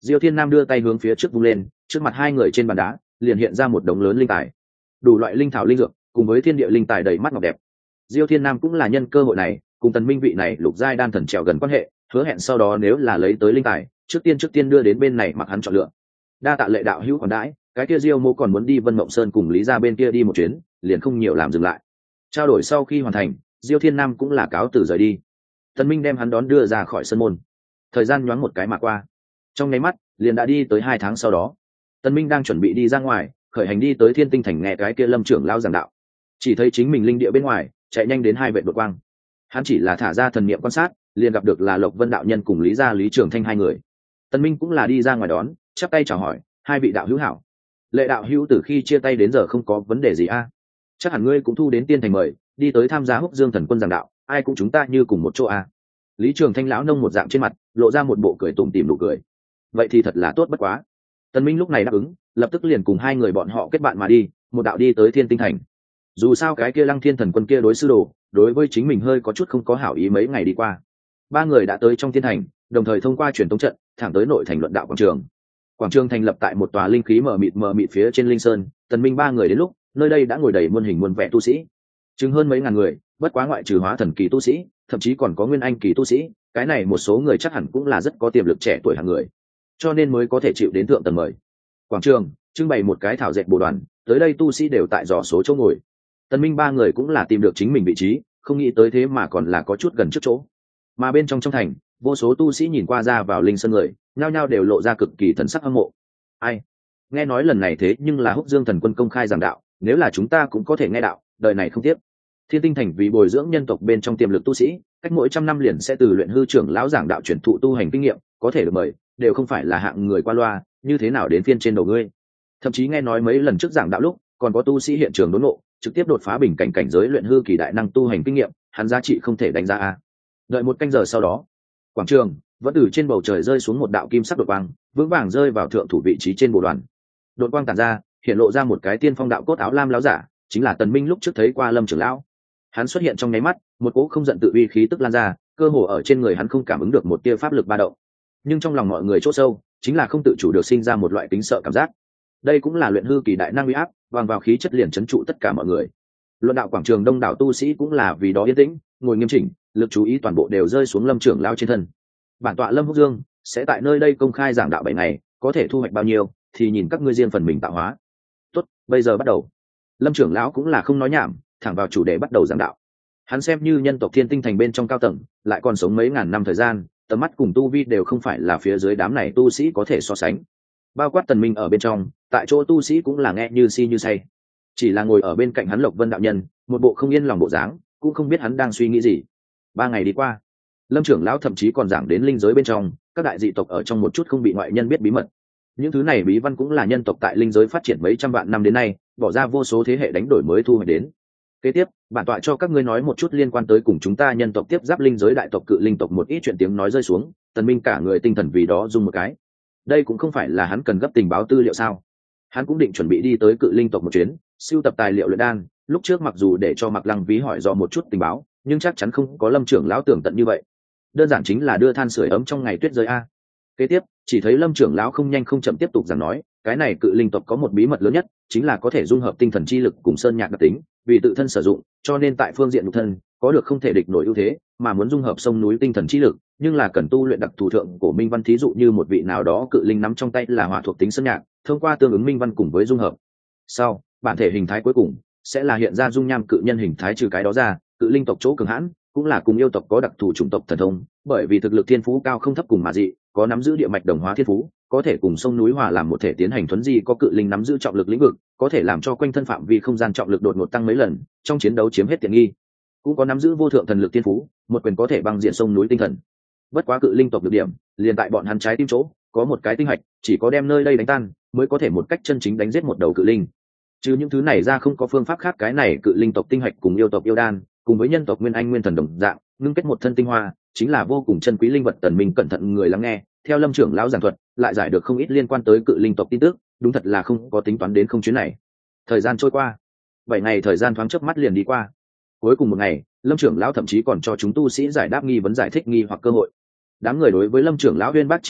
A: Diêu Thiên Nam đưa tay hướng phía trước vung lên, trước mặt hai người trên bàn đá liền hiện ra một đống lớn linh tài, đủ loại linh thảo linh dược cùng với thiên địa linh tài đầy mắt ngọc đẹp. Diêu Thiên Nam cũng là nhân cơ hội này cùng Tần Minh vị này lục giai đan thần trèo gần quan hệ, hứa hẹn sau đó nếu là lấy tới linh tài, trước tiên đưa đến bên này mặc hắn chọn lựa. Đa tạ Lệ đạo hữu còn đãi, cái kia Diêu Mô còn muốn đi Vân Mộng Sơn cùng Lý gia bên kia đi một chuyến, liền không nhiều làm dừng lại. Trao đổi sau khi hoàn thành, Diêu Thiên Nam cũng là cáo từ rời đi. Tần Minh đem hắn đón đưa ra khỏi sân môn. Thời gian nhoáng một cái mà qua, trong nháy mắt liền đã đi tới 2 tháng sau đó. Tần Minh đang chuẩn bị đi ra ngoài, khởi hành đi tới Thiên Tinh Thành nghe cái kia Lâm trưởng lão giảng đạo, chỉ thấy chính mình linh địa bên ngoài chạy nhanh đến hai vệ đột quang. Hắn chỉ là thả ra thần niệm quan sát, liền gặp được là Lộc Vân đạo nhân cùng Lý gia Lý Trường Thanh hai người. Tần Minh cũng là đi ra ngoài đón, chắp tay chào hỏi, hai vị đạo hữu hảo. Lệ đạo hữu từ khi chia tay đến giờ không có vấn đề gì a? Chắc hẳn ngươi cũng thu đến tiên thành mời, đi tới tham gia Húc Dương thần quân giảng đạo, ai cũng chúng ta như cùng một chỗ a. Lý Trường Thanh lão nông một dạng trên mặt, lộ ra một bộ cười tủm tỉm nụ cười. Vậy thì thật là tốt bất quá. Tần Minh lúc này đáp ứng, lập tức liền cùng hai người bọn họ kết bạn mà đi, một đạo đi tới Thiên Tinh Thành. Dù sao cái kia Lăng Thiên thần quân kia đối sư đồ, đối với chính mình hơi có chút không có hảo ý mấy ngày đi qua. Ba người đã tới trong thiên thành, đồng thời thông qua truyền tống trận, thẳng tới nội thành luận đạo quảng trường. Quảng trường thành lập tại một tòa linh khí mờ mịt phía trên linh sơn. Tần Minh ba người đến lúc, nơi đây đã ngồi đầy muôn hình muôn vẻ tu sĩ, chứng hơn mấy ngàn người, bất quá ngoại trừ hóa thần kỳ tu sĩ, thậm chí còn có nguyên anh kỳ tu sĩ, cái này một số người chắc hẳn cũng là rất có tiềm lực trẻ tuổi hàng người, cho nên mới có thể chịu đến thượng tầng mời. Quảng trường trưng bày một cái thảo dệt bồ đoàn, tới đây tu sĩ đều tại dò số chỗ ngồi. Tần Minh ba người cũng là tìm được chính mình vị trí, không nghĩ tới thế mà còn là có chút gần trước chỗ. Mà bên trong thành, vô số tu sĩ nhìn qua ra vào linh sơn người, nhao nhao đều lộ ra cực kỳ thần sắc hâm mộ. Ai? Nghe nói lần này thế nhưng là Húc Dương thần quân công khai giảng đạo, nếu là chúng ta cũng có thể nghe đạo, đời này không tiếc. Thiên Tinh Thành vì bồi dưỡng nhân tộc bên trong tiềm lực tu sĩ, cách mỗi 100 năm liền sẽ từ luyện hư trưởng lão giảng đạo truyền thụ tu hành kinh nghiệm, có thể được mời, đều không phải là hạng người qua loa, như thế nào đến phiên trên đầu ngươi. Thậm chí nghe nói mấy lần trước giảng đạo lúc, còn có tu sĩ hiện trường đốn nộ, trực tiếp đột phá bình cảnh cảnh giới luyện hư kỳ đại năng tu hành kinh nghiệm, hắn giá trị không thể đánh giá a. Đợi một canh giờ sau đó, quảng trường vẫn từ trên bầu trời rơi xuống một đạo kim sắc đột quang, vững vàng rơi vào thượng thủ vị trí trên bồ đoàn. Đột quang tản ra, hiện lộ ra một cái tiên phong đạo cốt áo lam láo giả, chính là Tần Minh lúc trước thấy qua Lâm trưởng lão. Hắn xuất hiện trong nháy mắt, một cỗ không giận tự uy khí tức lan ra, cơ hồ ở trên người hắn không cảm ứng được một tia pháp lực ba động, nhưng trong lòng mọi người chỗ sâu chính là không tự chủ được sinh ra một loại kính sợ cảm giác. Đây cũng là luyện hư kỳ đại năng uy áp, bằng vào khí chất liền trấn trụ tất cả mọi người. Luận đạo quảng trường đông đảo tu sĩ cũng là vì đó yên tĩnh, ngồi nghiêm chỉnh, lực chú ý toàn bộ đều rơi xuống Lâm trưởng lão trên thân. Bản tọa Lâm Húc Dương sẽ tại nơi đây công khai giảng đạo 7 ngày, có thể thu hoạch bao nhiêu thì nhìn các ngươi riêng phần mình tạo hóa. Tốt, bây giờ bắt đầu. Lâm trưởng lão cũng là không nói nhảm, thẳng vào chủ đề bắt đầu giảng đạo. Hắn xem như nhân tộc Thiên Tinh Thành bên trong cao tầng, lại còn sống mấy ngàn năm thời gian, tầm mắt cùng tu vi đều không phải là phía dưới đám này tu sĩ có thể so sánh. Bao quát Tần Minh ở bên trong, tại chỗ tu sĩ cũng là nghe như si như say. Chỉ là ngồi ở bên cạnh hắn Lộc Vân đạo nhân, một bộ không yên lòng bộ dáng, cũng không biết hắn đang suy nghĩ gì. 3 ngày đi qua, Lâm trưởng lão thậm chí còn giảng đến linh giới bên trong, các đại dị tộc ở trong một chút không bị ngoại nhân biết bí mật. Những thứ này bí văn cũng là nhân tộc tại linh giới phát triển mấy trăm vạn năm đến nay, bỏ ra vô số thế hệ đánh đổi mới thu hoạch đến. Kế tiếp, bản tọa cho các ngươi nói một chút liên quan tới cùng chúng ta nhân tộc tiếp giáp linh giới đại tộc Cự Linh tộc một ít chuyện tiếng nói rơi xuống, Tần Minh cả người tinh thần vì đó rung một cái. Đây cũng không phải là hắn cần gấp tình báo tư liệu sao? Hắn cũng định chuẩn bị đi tới Cự Linh tộc một chuyến, sưu tập tài liệu luyện đan. Lúc trước mặc dù để cho Mạc Lăng Ví hỏi do một chút tình báo, nhưng chắc chắn không có Lâm trưởng lão tưởng tận như vậy. Đơn giản chính là đưa than sưởi ấm trong ngày tuyết rơi a. Kế tiếp, chỉ thấy Lâm trưởng lão không nhanh không chậm tiếp tục giảng nói, cái này Cự Linh tộc có một bí mật lớn nhất, chính là có thể dung hợp tinh thần chi lực cùng sơn nhạc đặc tính, vì tự thân sử dụng, cho nên tại phương diện nhục thân có được không thể địch nổi ưu thế, mà muốn dung hợp sông núi tinh thần chi lực, nhưng là cần tu luyện đặc thù thượng của minh văn, thí dụ như một vị nào đó cự linh nắm trong tay là hỏa thuộc tính sơn nhạc, thông qua tương ứng minh văn cùng với dung hợp. Sau, bản thể hình thái cuối cùng sẽ là hiện ra dung nham cự nhân hình thái. Trừ cái đó ra, Cự Linh tộc chỗ cường hãn cũng là cùng yêu tộc có đặc thù chủng tộc thần thông, bởi vì thực lực thiên phú cao không thấp cùng mà dị, có nắm giữ địa mạch đồng hóa thiên phú, có thể cùng sông núi hòa làm một thể tiến hành thuấn di, có Cự Linh nắm giữ trọng lực lĩnh vực, có thể làm cho quanh thân phạm vi không gian trọng lực đột ngột tăng mấy lần, trong chiến đấu chiếm hết tiện nghi, cũng có nắm giữ vô thượng thần lực thiên phú, một quyền có thể băng diện sông núi tinh thần. Bất quá Cự Linh tộc được điểm liền tại bọn hắn trái tim chỗ có một cái tinh hạch, chỉ có đem nơi đây đánh tan mới có thể một cách chân chính đánh giết một đầu cự linh. Trừ những thứ này ra không có phương pháp khác. Cái này Cự Linh tộc tinh hạch cùng yêu tộc yêu đan cùng với nhân tộc nguyên anh nguyên thần đồng dạng, ngưng kết một thân tinh hoa, chính là vô cùng chân quý linh vật. Tần Minh cẩn thận người lắng nghe, theo Lâm trưởng lão giảng thuật, lại giải được không ít liên quan tới Cự Linh tộc tin tức, đúng thật là không có tính toán đến không chuyến này. Thời gian trôi qua, 7 ngày thời gian thoáng chớp mắt liền đi qua. Cuối cùng một ngày, Lâm trưởng lão thậm chí còn cho chúng tu sĩ giải đáp nghi vấn, giải thích nghi hoặc cơ hội. Đám người đối với Lâm trưởng lão uyên bác tri thức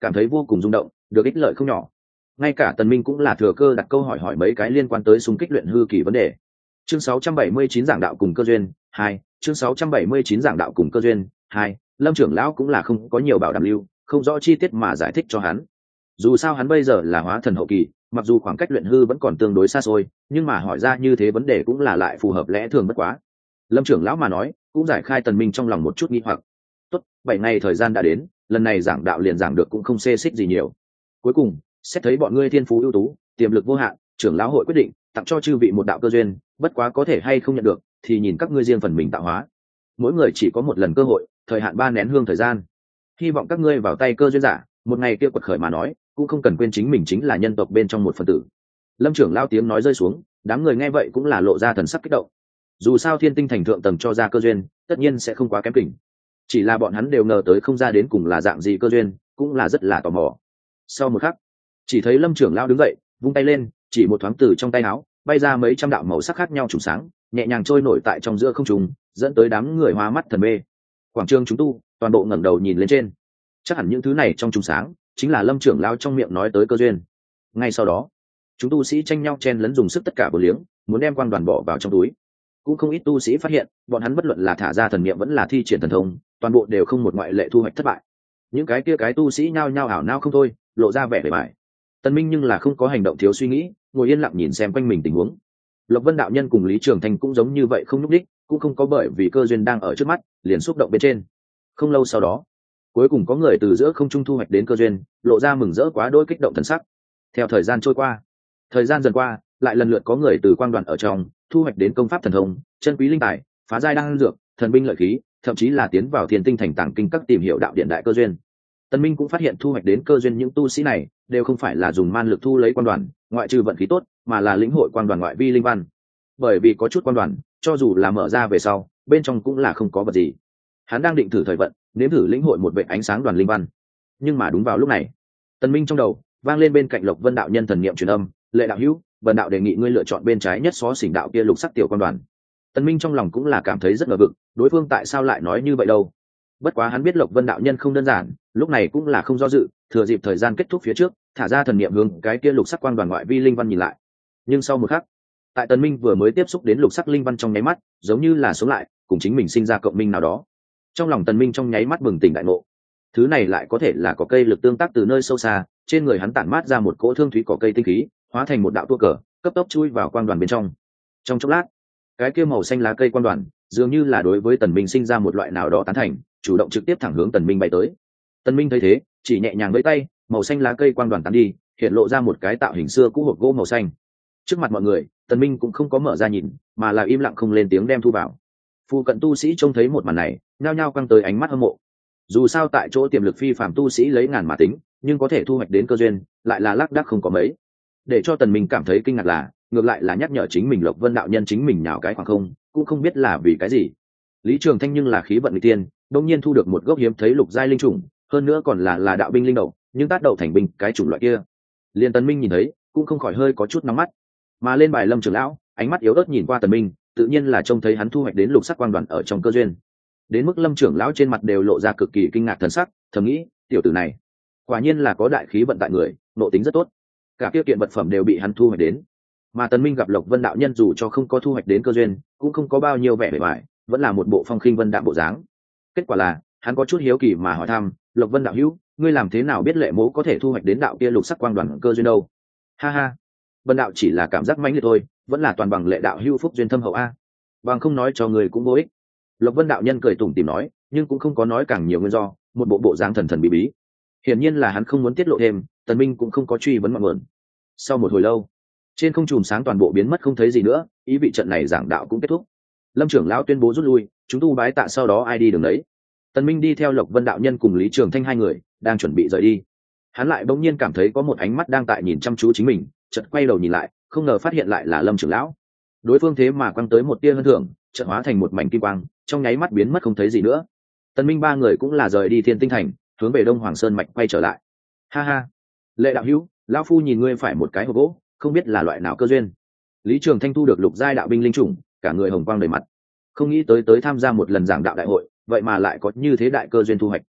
A: cảm thấy vô cùng rung động, được ích lợi không nhỏ. Ngay cả Tần Minh cũng là thừa cơ đặt câu hỏi mấy cái liên quan tới xung kích luyện hư kỳ vấn đề. Chương 679 giảng đạo cùng cơ duyên 2, chương 679 giảng đạo cùng cơ duyên 2, Lâm trưởng lão cũng là không có nhiều bảo đảm lưu, không rõ chi tiết mà giải thích cho hắn. Dù sao hắn bây giờ là hóa thần hậu kỳ, mặc dù khoảng cách luyện hư vẫn còn tương đối xa xôi, nhưng mà hỏi ra như thế vấn đề cũng là lại phù hợp lẽ thường bất quá. Lâm trưởng lão mà nói, cũng giải khai Tần Minh trong lòng một chút nghi hoặc. Tốt, 7 ngày thời gian đã đến, lần này giảng đạo liền giảng được cũng không xê xích gì nhiều. Cuối cùng, xét thấy bọn ngươi thiên phú ưu tú, tiềm lực vô hạn, trưởng lão hội quyết định tặng cho chư vị một đạo cơ duyên, bất quá có thể hay không nhận được thì nhìn các ngươi riêng phần mình tạo hóa. Mỗi người chỉ có một lần cơ hội, thời hạn 3 nén hương thời gian. Hy vọng các ngươi vào tay cơ duyên giả, một ngày kia quật khởi mà nói, cũng không cần quên chính mình chính là nhân tộc bên trong một phần tử. Lâm trưởng lão tiếng nói rơi xuống, đám người nghe vậy cũng là lộ ra thần sắc kích động. Dù sao thiên tinh thành thượng tầng cho ra cơ duyên, tất nhiên sẽ không quá kém kỉnh. Chỉ là bọn hắn đều ngờ tới không ra đến cùng là dạng gì cơ duyên, cũng là rất là tò mò. Sau một khắc, chỉ thấy Lâm trưởng lão đứng dậy, vung tay lên, chỉ một thoáng từ trong tay áo bay ra mấy trăm đạo màu sắc khác nhau trùng sáng, nhẹ nhàng trôi nổi tại trong giữa không trung, dẫn tới đám người hoa mắt thần mê. Quảng trường chúng tu toàn bộ ngẩng đầu nhìn lên trên, chắc hẳn những thứ này trong trùng sáng chính là Lâm trưởng lão trong miệng nói tới cơ duyên. Ngay sau đó, chúng tu sĩ tranh nhau chen lấn dùng sức tất cả bờ liếng, muốn đem quang đoàn bỏ vào trong túi. Cũng không ít tu sĩ phát hiện, bọn hắn bất luận là thả ra thần niệm vẫn là thi triển thần thông, toàn bộ đều không một ngoại lệ thu hoạch thất bại. Những cái kia cái tu sĩ nhao nhao ảo nao không thôi, lộ ra vẻ bề bại. Tần Minh nhưng là không có hành động thiếu suy nghĩ, ngồi yên lặng nhìn xem quanh mình tình huống. Lộc Vân đạo nhân cùng Lý Trường Thanh cũng giống như vậy, không nhúc đích, cũng không có bởi vì cơ duyên đang ở trước mắt liền xúc động bên trên. Không lâu sau đó, cuối cùng có người từ giữa không trung thu hoạch đến cơ duyên, lộ ra mừng rỡ quá đỗi kích động thần sắc. Theo thời gian trôi qua, thời gian dần qua, lại lần lượt có người từ quang đoàn ở trong thu hoạch đến công pháp thần thông, chân quý linh tài, phá giai đan dược, thần binh lợi khí, thậm chí là tiến vào thiên tinh thành tàng kinh các tìm hiểu đạo điện đại cơ duyên. Tần Minh cũng phát hiện thu hoạch đến cơ duyên những tu sĩ này đều không phải là dùng man lực thu lấy quang đoàn, ngoại trừ vận khí tốt, mà là lĩnh hội quang đoàn ngoại vi linh văn. Bởi vì có chút quang đoàn, cho dù là mở ra về sau, bên trong cũng là không có vật gì. Hắn đang định thử thời vận, nếm thử lĩnh hội một vệt ánh sáng đoàn linh văn. Nhưng mà đúng vào lúc này, Tần Minh trong đầu vang lên bên cạnh Lộc Vân đạo nhân thần niệm truyền âm, "Lệ đạo hữu, Vân đạo đề nghị ngươi lựa chọn bên trái nhất xó xỉnh đạo kia lục sắc tiểu quang đoàn." Tần Minh trong lòng cũng là cảm thấy rất ngờ vực, đối phương tại sao lại nói như vậy đâu? Bất quá hắn biết Lộc Vân đạo nhân không đơn giản, lúc này cũng là không do dự, thừa dịp thời gian kết thúc phía trước, thả ra thần niệm hướng cái kia lục sắc quang đoàn ngoại vi linh văn nhìn lại. Nhưng sau một khắc, tại Tần Minh vừa mới tiếp xúc đến lục sắc linh văn trong nháy mắt, giống như là sống lại, cùng chính mình sinh ra cộng minh nào đó. Trong lòng Tần Minh trong nháy mắt bừng tỉnh đại ngộ. Thứ này lại có thể là có cây lực tương tác từ nơi sâu xa, trên người hắn tản mát ra một cỗ thương thúy cỏ cây tinh khí, hóa thành một đạo tua cờ, cấp tốc chui vào quang đoàn bên trong. Trong chốc lát, cái kia màu xanh lá cây quang đoàn, dường như là đối với Tần Minh sinh ra một loại nào đó tán thành, chủ động trực tiếp thẳng hướng Tần Minh bay tới. Tần Minh thấy thế, chỉ nhẹ nhàng vẫy tay, màu xanh lá cây quang đoàn tán đi, hiện lộ ra một cái tạo hình xưa cũ hộp gỗ màu xanh. Trước mặt mọi người, Tần Minh cũng không có mở ra nhìn, mà là im lặng không lên tiếng đem thu vào. Phu cận tu sĩ trông thấy một màn này, nhao nhao quăng tới ánh mắt hâm mộ. Dù sao tại chỗ tiềm lực phi phàm tu sĩ lấy ngàn mà tính, nhưng có thể thu hoạch đến cơ duyên, lại là lác đác không có mấy. Để cho Tần Minh cảm thấy kinh ngạc là, ngược lại là nhắc nhở chính mình Lộc Vân đạo nhân chính mình nhào cái khoảng không, cũng không biết là vì cái gì. Lý Trường Thanh nhưng là khí vận nghịch tiên, đột nhiên thu được một gốc hiếm thấy lục giai linh trùng, hơn nữa còn là đạo binh linh đậu, nhưng tác đậu thành binh cái chủng loại kia. Liên Tần Minh nhìn thấy, cũng không khỏi hơi có chút nóng mắt. Mà lên bài Lâm trưởng lão, ánh mắt yếu ớt nhìn qua Tần Minh, tự nhiên là trông thấy hắn thu hoạch đến lục sắc quang đoàn ở trong cơ duyên. Đến mức Lâm trưởng lão trên mặt đều lộ ra cực kỳ kinh ngạc thần sắc, thầm nghĩ, tiểu tử này, quả nhiên là có đại khí vận tại người, nội tính rất tốt. Cả kia kiện vật phẩm đều bị hắn thu hoạch đến. Mà Tần Minh gặp Lộc Vân đạo nhân dù cho không có thu hoạch đến cơ duyên, cũng không có bao nhiêu vẻ bề ngoài, vẫn là một bộ phong khinh vân đạm bộ dáng. Kết quả là, hắn có chút hiếu kỳ mà hỏi thăm, Lộc Vân đạo hữu, ngươi làm thế nào biết Lệ Mỗ có thể thu hoạch đến đạo kia lục sắc quang đoàn cơ duyên đâu? Ha ha, Vân đạo chỉ là cảm giác mãnh liệt thôi, vẫn là toàn bằng Lệ đạo hữu phúc duyên thâm hậu a. Bằng không nói cho người cũng vô ích. Lộc Vân đạo nhân cười tủm tỉm nói, nhưng cũng không có nói càng nhiều nguyên do, một bộ dáng thần thần bí bí. Hiển nhiên là hắn không muốn tiết lộ thêm, Tần Minh cũng không có truy vấn mọi nguồn. Sau một hồi lâu, trên không chùm sáng toàn bộ biến mất không thấy gì nữa, ý vị trận này giảng đạo cũng kết thúc. Lâm trưởng lão tuyên bố rút lui, chúng tu bái tạ sau đó ai đi đường đấy. Tần Minh đi theo Lộc Vân đạo nhân cùng Lý Trường Thanh hai người, đang chuẩn bị rời đi. Hắn lại bỗng nhiên cảm thấy có một ánh mắt đang tại nhìn chăm chú chính mình, chợt quay đầu nhìn lại, không ngờ phát hiện lại là Lâm trưởng lão. Đối phương thế mà quăng tới một tia hân thưởng, chợt hóa thành một mảnh kim quang, trong nháy mắt biến mất không thấy gì nữa. Tần Minh ba người cũng là rời đi Thiên Tinh Thành, hướng về Đông Hoàng Sơn mạch quay trở lại. Ha ha, Lệ đạo hữu, lão phu nhìn ngươi phải một cái hộp gỗ, không biết là loại nào cơ duyên. Lý Trường Thanh thu được lục giai đạo binh linh chủng, cả người hồng quang đầy mặt. Không nghĩ tới tham gia một lần giảng đạo đại hội, vậy mà lại có như thế đại cơ duyên thu hoạch.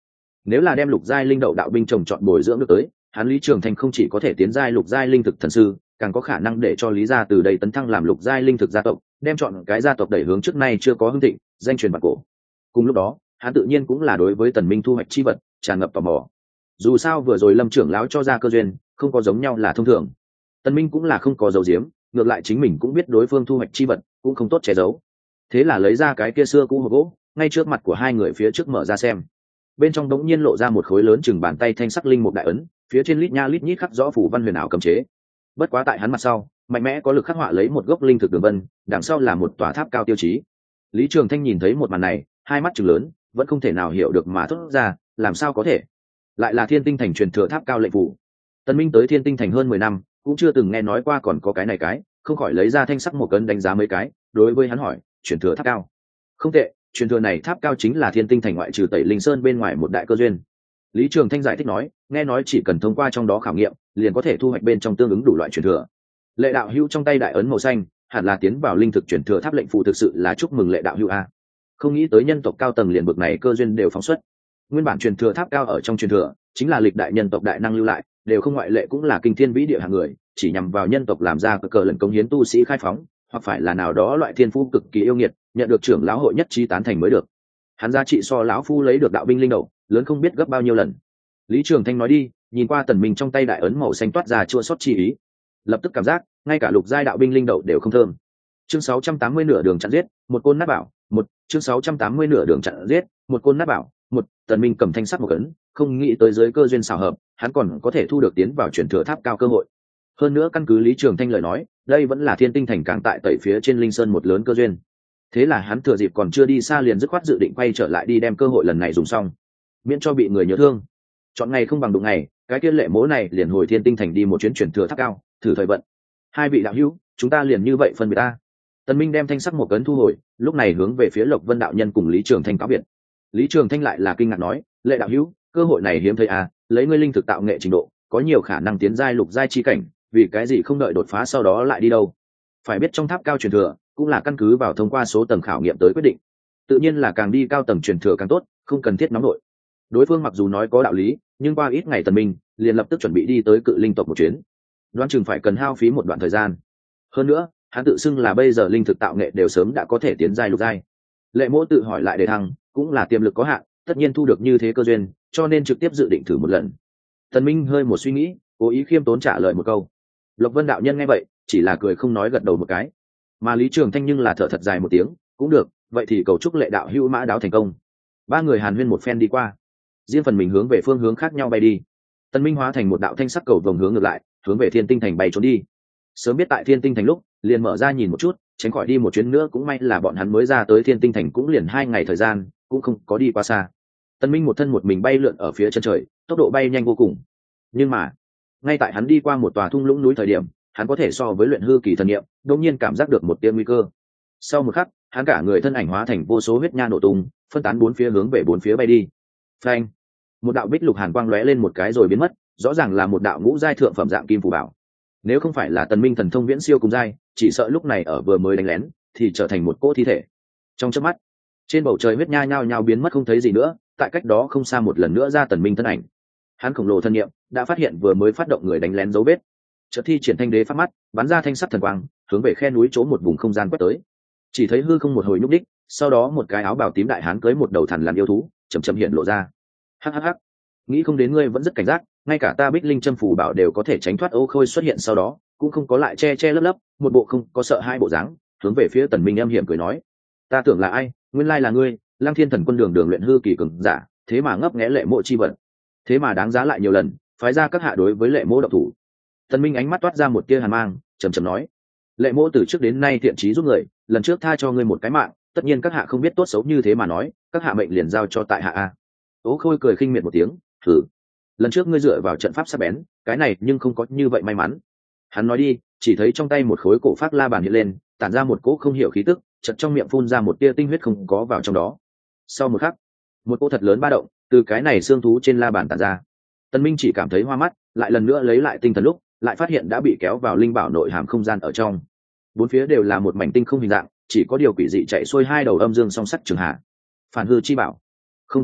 A: Nếu là đem lục giai linh đậu đạo binh trồng trọt bồi dưỡng được tới, hắn Lý Trường Thanh không chỉ có thể tiến giai lục giai linh thực thần sư, càng có khả năng để cho Lý gia từ đây tấn thăng làm lục giai linh thực gia tộc, đem chọn cái gia tộc đẩy hướng trước nay chưa có hưng thịnh, danh truyền vạn cổ. Cùng lúc đó, hắn tự nhiên cũng là đối với Tần Minh thu hoạch chi vật tràn ngập tò mò. Dù sao vừa rồi Lâm trưởng lão cho ra cơ duyên, không có giống nhau là thông thường. Tần Minh cũng là không có dấu diếm, ngược lại chính mình cũng biết đối phương thu hoạch chi vật, cũng không tốt che giấu. Thế là lấy ra cái kia xưa cũ hộp gỗ, ngay trước mặt của hai người phía trước mở ra xem. Bên trong đống nhiên lộ ra một khối lớn chừng bàn tay thanh sắc linh mục đại ấn, phía trên lít nha lít nhít khắc rõ phủ văn huyền ảo cấm chế. Bất quá tại hắn mặt sau, mạnh mẽ có lực khắc họa lấy một gốc linh thực đường vân, đằng sau là một tòa tháp cao tiêu chí. Lý Trường Thanh nhìn thấy một màn này, hai mắt trừng lớn, vẫn không thể nào hiểu được mà thốt ra, làm sao có thể? Lại là Thiên Tinh Thành truyền thừa tháp cao lệnh phủ. Tần Minh tới Thiên Tinh Thành hơn 10 năm, cũng chưa từng nghe nói qua còn có cái này cái, không khỏi lấy ra thanh sắc một cấn đánh giá mấy cái, đối với hắn hỏi, truyền thừa tháp cao. Không tệ, truyền thừa này tháp cao chính là Thiên Tinh Thành ngoại trừ Tẩy Linh Sơn bên ngoài một đại cơ duyên. Lý Trường Thanh giải thích nói, nghe nói chỉ cần thông qua trong đó khảo nghiệm, liền có thể thu hoạch bên trong tương ứng đủ loại truyền thừa. Lệ đạo hữu trong tay đại ấn màu xanh, hẳn là tiến vào linh thực truyền thừa tháp lệnh phụ, thực sự là chúc mừng Lệ đạo hữu a. Không nghĩ tới nhân tộc cao tầng liền bực này cơ duyên đều phóng xuất. Nguyên bản truyền thừa tháp cao ở trong truyền thừa, chính là lịch đại nhân tộc đại năng lưu lại, đều không ngoại lệ cũng là kinh thiên vĩ địa hạng người, chỉ nhằm vào nhân tộc làm ra cờ lần công hiến tu sĩ khai phóng, hoặc phải là nào đó loại thiên phú cực kỳ yêu nghiệt, nhận được trưởng lão hội nhất trí tán thành mới được. Hắn giá trị so lão phu lấy được đạo binh linh đậu lớn không biết gấp bao nhiêu lần. Lý Trường Thanh nói đi, nhìn qua Tần Minh trong tay đại ấn màu xanh toát ra chua xót chi ý, lập tức cảm giác ngay cả lục giai đạo binh linh đậu đều không thơm. Chương 680 nửa đường chặn giết, một côn nát bảo, một chương 680 nửa đường chặn giết, một côn nát bảo, một. Tần Minh cầm thanh sắc một ấn, không nghĩ tới dưới cơ duyên xảo hợp, hắn còn có thể thu được tiến vào truyền thừa tháp cao cơ hội. Hơn nữa căn cứ Lý Trường Thanh lời nói, đây vẫn là Thiên Tinh Thành càng tại tẩy phía trên linh sơn một lớn cơ duyên. Thế là hắn thừa dịp còn chưa đi xa liền dứt khoát dự định quay trở lại đi đem cơ hội lần này dùng xong, miễn cho bị người nhớ thương. Chọn ngày không bằng đụng ngày, cái kia Lệ Mỗ này liền hồi Thiên Tinh Thành đi một chuyến truyền thừa tháp cao, thử thời vận. Hai vị đạo hữu, chúng ta liền như vậy phân biệt ta. Tần Minh đem thanh sắc một ấn thu hồi, lúc này hướng về phía Lộc Vân đạo nhân cùng Lý Trường Thanh cáo biệt. Lý Trường Thanh lại là kinh ngạc nói, Lệ đạo hữu, cơ hội này hiếm thấy à, lấy ngươi linh thực tạo nghệ trình độ, có nhiều khả năng tiến giai lục giai chi cảnh, vì cái gì không đợi đột phá sau đó lại đi đâu? Phải biết trong tháp cao truyền thừa, cũng là căn cứ vào thông qua số tầng khảo nghiệm tới quyết định. Tự nhiên là càng đi cao tầng truyền thừa càng tốt, không cần thiết nóng nổi. Đối phương mặc dù nói có đạo lý, nhưng qua ít ngày Tần Minh liền lập tức chuẩn bị đi tới Cự Linh tộc một chuyến. Đoán chừng phải cần hao phí một đoạn thời gian. Hơn nữa, hắn tự xưng là bây giờ linh thực tạo nghệ đều sớm đã có thể tiến giai lục giai. Lệ Mỗ tự hỏi lại để thăng, cũng là tiềm lực có hạn, tất nhiên thu được như thế cơ duyên, cho nên trực tiếp dự định thử một lần. Tần Minh hơi một suy nghĩ, cố ý khiêm tốn trả lời một câu. Lộc Vân đạo nhân nghe vậy, chỉ là cười không nói gật đầu một cái. Mà Lý Trường Thanh nhưng là thở thật dài một tiếng, cũng được, vậy thì cầu chúc Lệ đạo hữu mã đáo thành công. Ba người hàn huyên một phen đi qua, riêng phần mình hướng về phương hướng khác nhau bay đi. Tần Minh hóa thành một đạo thanh sắc cầu vồng hướng ngược lại, hướng về Thiên Tinh Thành bay trốn đi. Sớm biết tại Thiên Tinh Thành lúc, liền mở ra nhìn một chút, tránh khỏi đi một chuyến nữa, cũng may là bọn hắn mới ra tới Thiên Tinh Thành cũng liền 2 ngày thời gian, cũng không có đi quá xa. Tần Minh một thân một mình bay lượn ở phía chân trời, tốc độ bay nhanh vô cùng. Nhưng mà, ngay tại hắn đi qua một tòa thung lũng núi thời điểm, hắn có thể so với luyện hư kỳ thần niệm, đột nhiên cảm giác được một tia nguy cơ. Sau một khắc, hắn cả người thân ảnh hóa thành vô số huyết nha nổ tung, phân tán bốn phía hướng về bốn phía bay đi. Phanh! Một đạo bích lục hàn quang lóe lên một cái rồi biến mất, rõ ràng là một đạo ngũ giai thượng phẩm dạng kim phù bảo. Nếu không phải là Tần Minh thần thông viễn siêu cùng giai, chỉ sợ lúc này ở vừa mới đánh lén thì trở thành một cỗ thi thể. Trong chớp mắt, trên bầu trời huyết nha nhao nhao biến mất không thấy gì nữa, tại cách đó không xa một lần nữa ra Tần Minh thân ảnh. Hắn khổng lồ thân niệm đã phát hiện vừa mới phát động người đánh lén dấu vết, chợt thi triển thanh đế pháp mắt, bắn ra thanh sắc thần quang, hướng về khe núi chỗ một vùng không gian quét tới. Chỉ thấy hư không một hồi nhúc đích, sau đó một cái áo bào tím đại hán cưỡi một đầu thằn lằn yêu thú, chậm chậm hiện lộ ra. Hắc, nghĩ không đến ngươi vẫn rất cảnh giác, ngay cả ta Bích Linh Châm phù bảo đều có thể tránh thoát. Ô Khôi xuất hiện sau đó, cũng không có lại che lấp, một bộ không có sợ hai bộ dáng, hướng về phía Tần Minh âm hiểm cười nói: "Ta tưởng là ai, nguyên lai là ngươi, Lăng Thiên Thần Quân đường đường luyện hư kỳ cường giả, thế mà ngấp nghé Lệ Mộ chi vật, thế mà đáng giá lại nhiều lần, phái ra các hạ đối với Lệ Mộ độc thủ." Tần Minh ánh mắt toát ra một tia hàn mang, trầm trầm nói: "Lệ Mộ từ trước đến nay thiện chí giúp người, lần trước tha cho ngươi một cái mạng, tất nhiên các hạ không biết tốt xấu như thế mà nói, các hạ mệnh liền giao cho tại hạ a." Ô Khôi cười khinh miệt một tiếng: "Thử, lần trước ngươi dựa vào trận pháp sắc bén, cái này nhưng không có như vậy may mắn." Hắn nói đi, chỉ thấy trong tay một khối cổ phát la bàn hiện lên, tản ra một cỗ không hiểu khí tức, chợt trong miệng phun ra một tia tinh huyết không có vào trong đó. Sau một khắc, một cỗ thật lớn ba động từ cái này xương thú trên la bàn tản ra. Tần Minh chỉ cảm thấy hoa mắt, lại lần nữa lấy lại tinh thần lúc, lại phát hiện đã bị kéo vào linh bảo nội hàm không gian ở trong. Bốn phía đều là một mảnh tinh không hình dạng, chỉ có điều quỷ dị chạy xuôi hai đầu âm dương song sắc trường hạ. Phản hư chi bảo. Không đúng,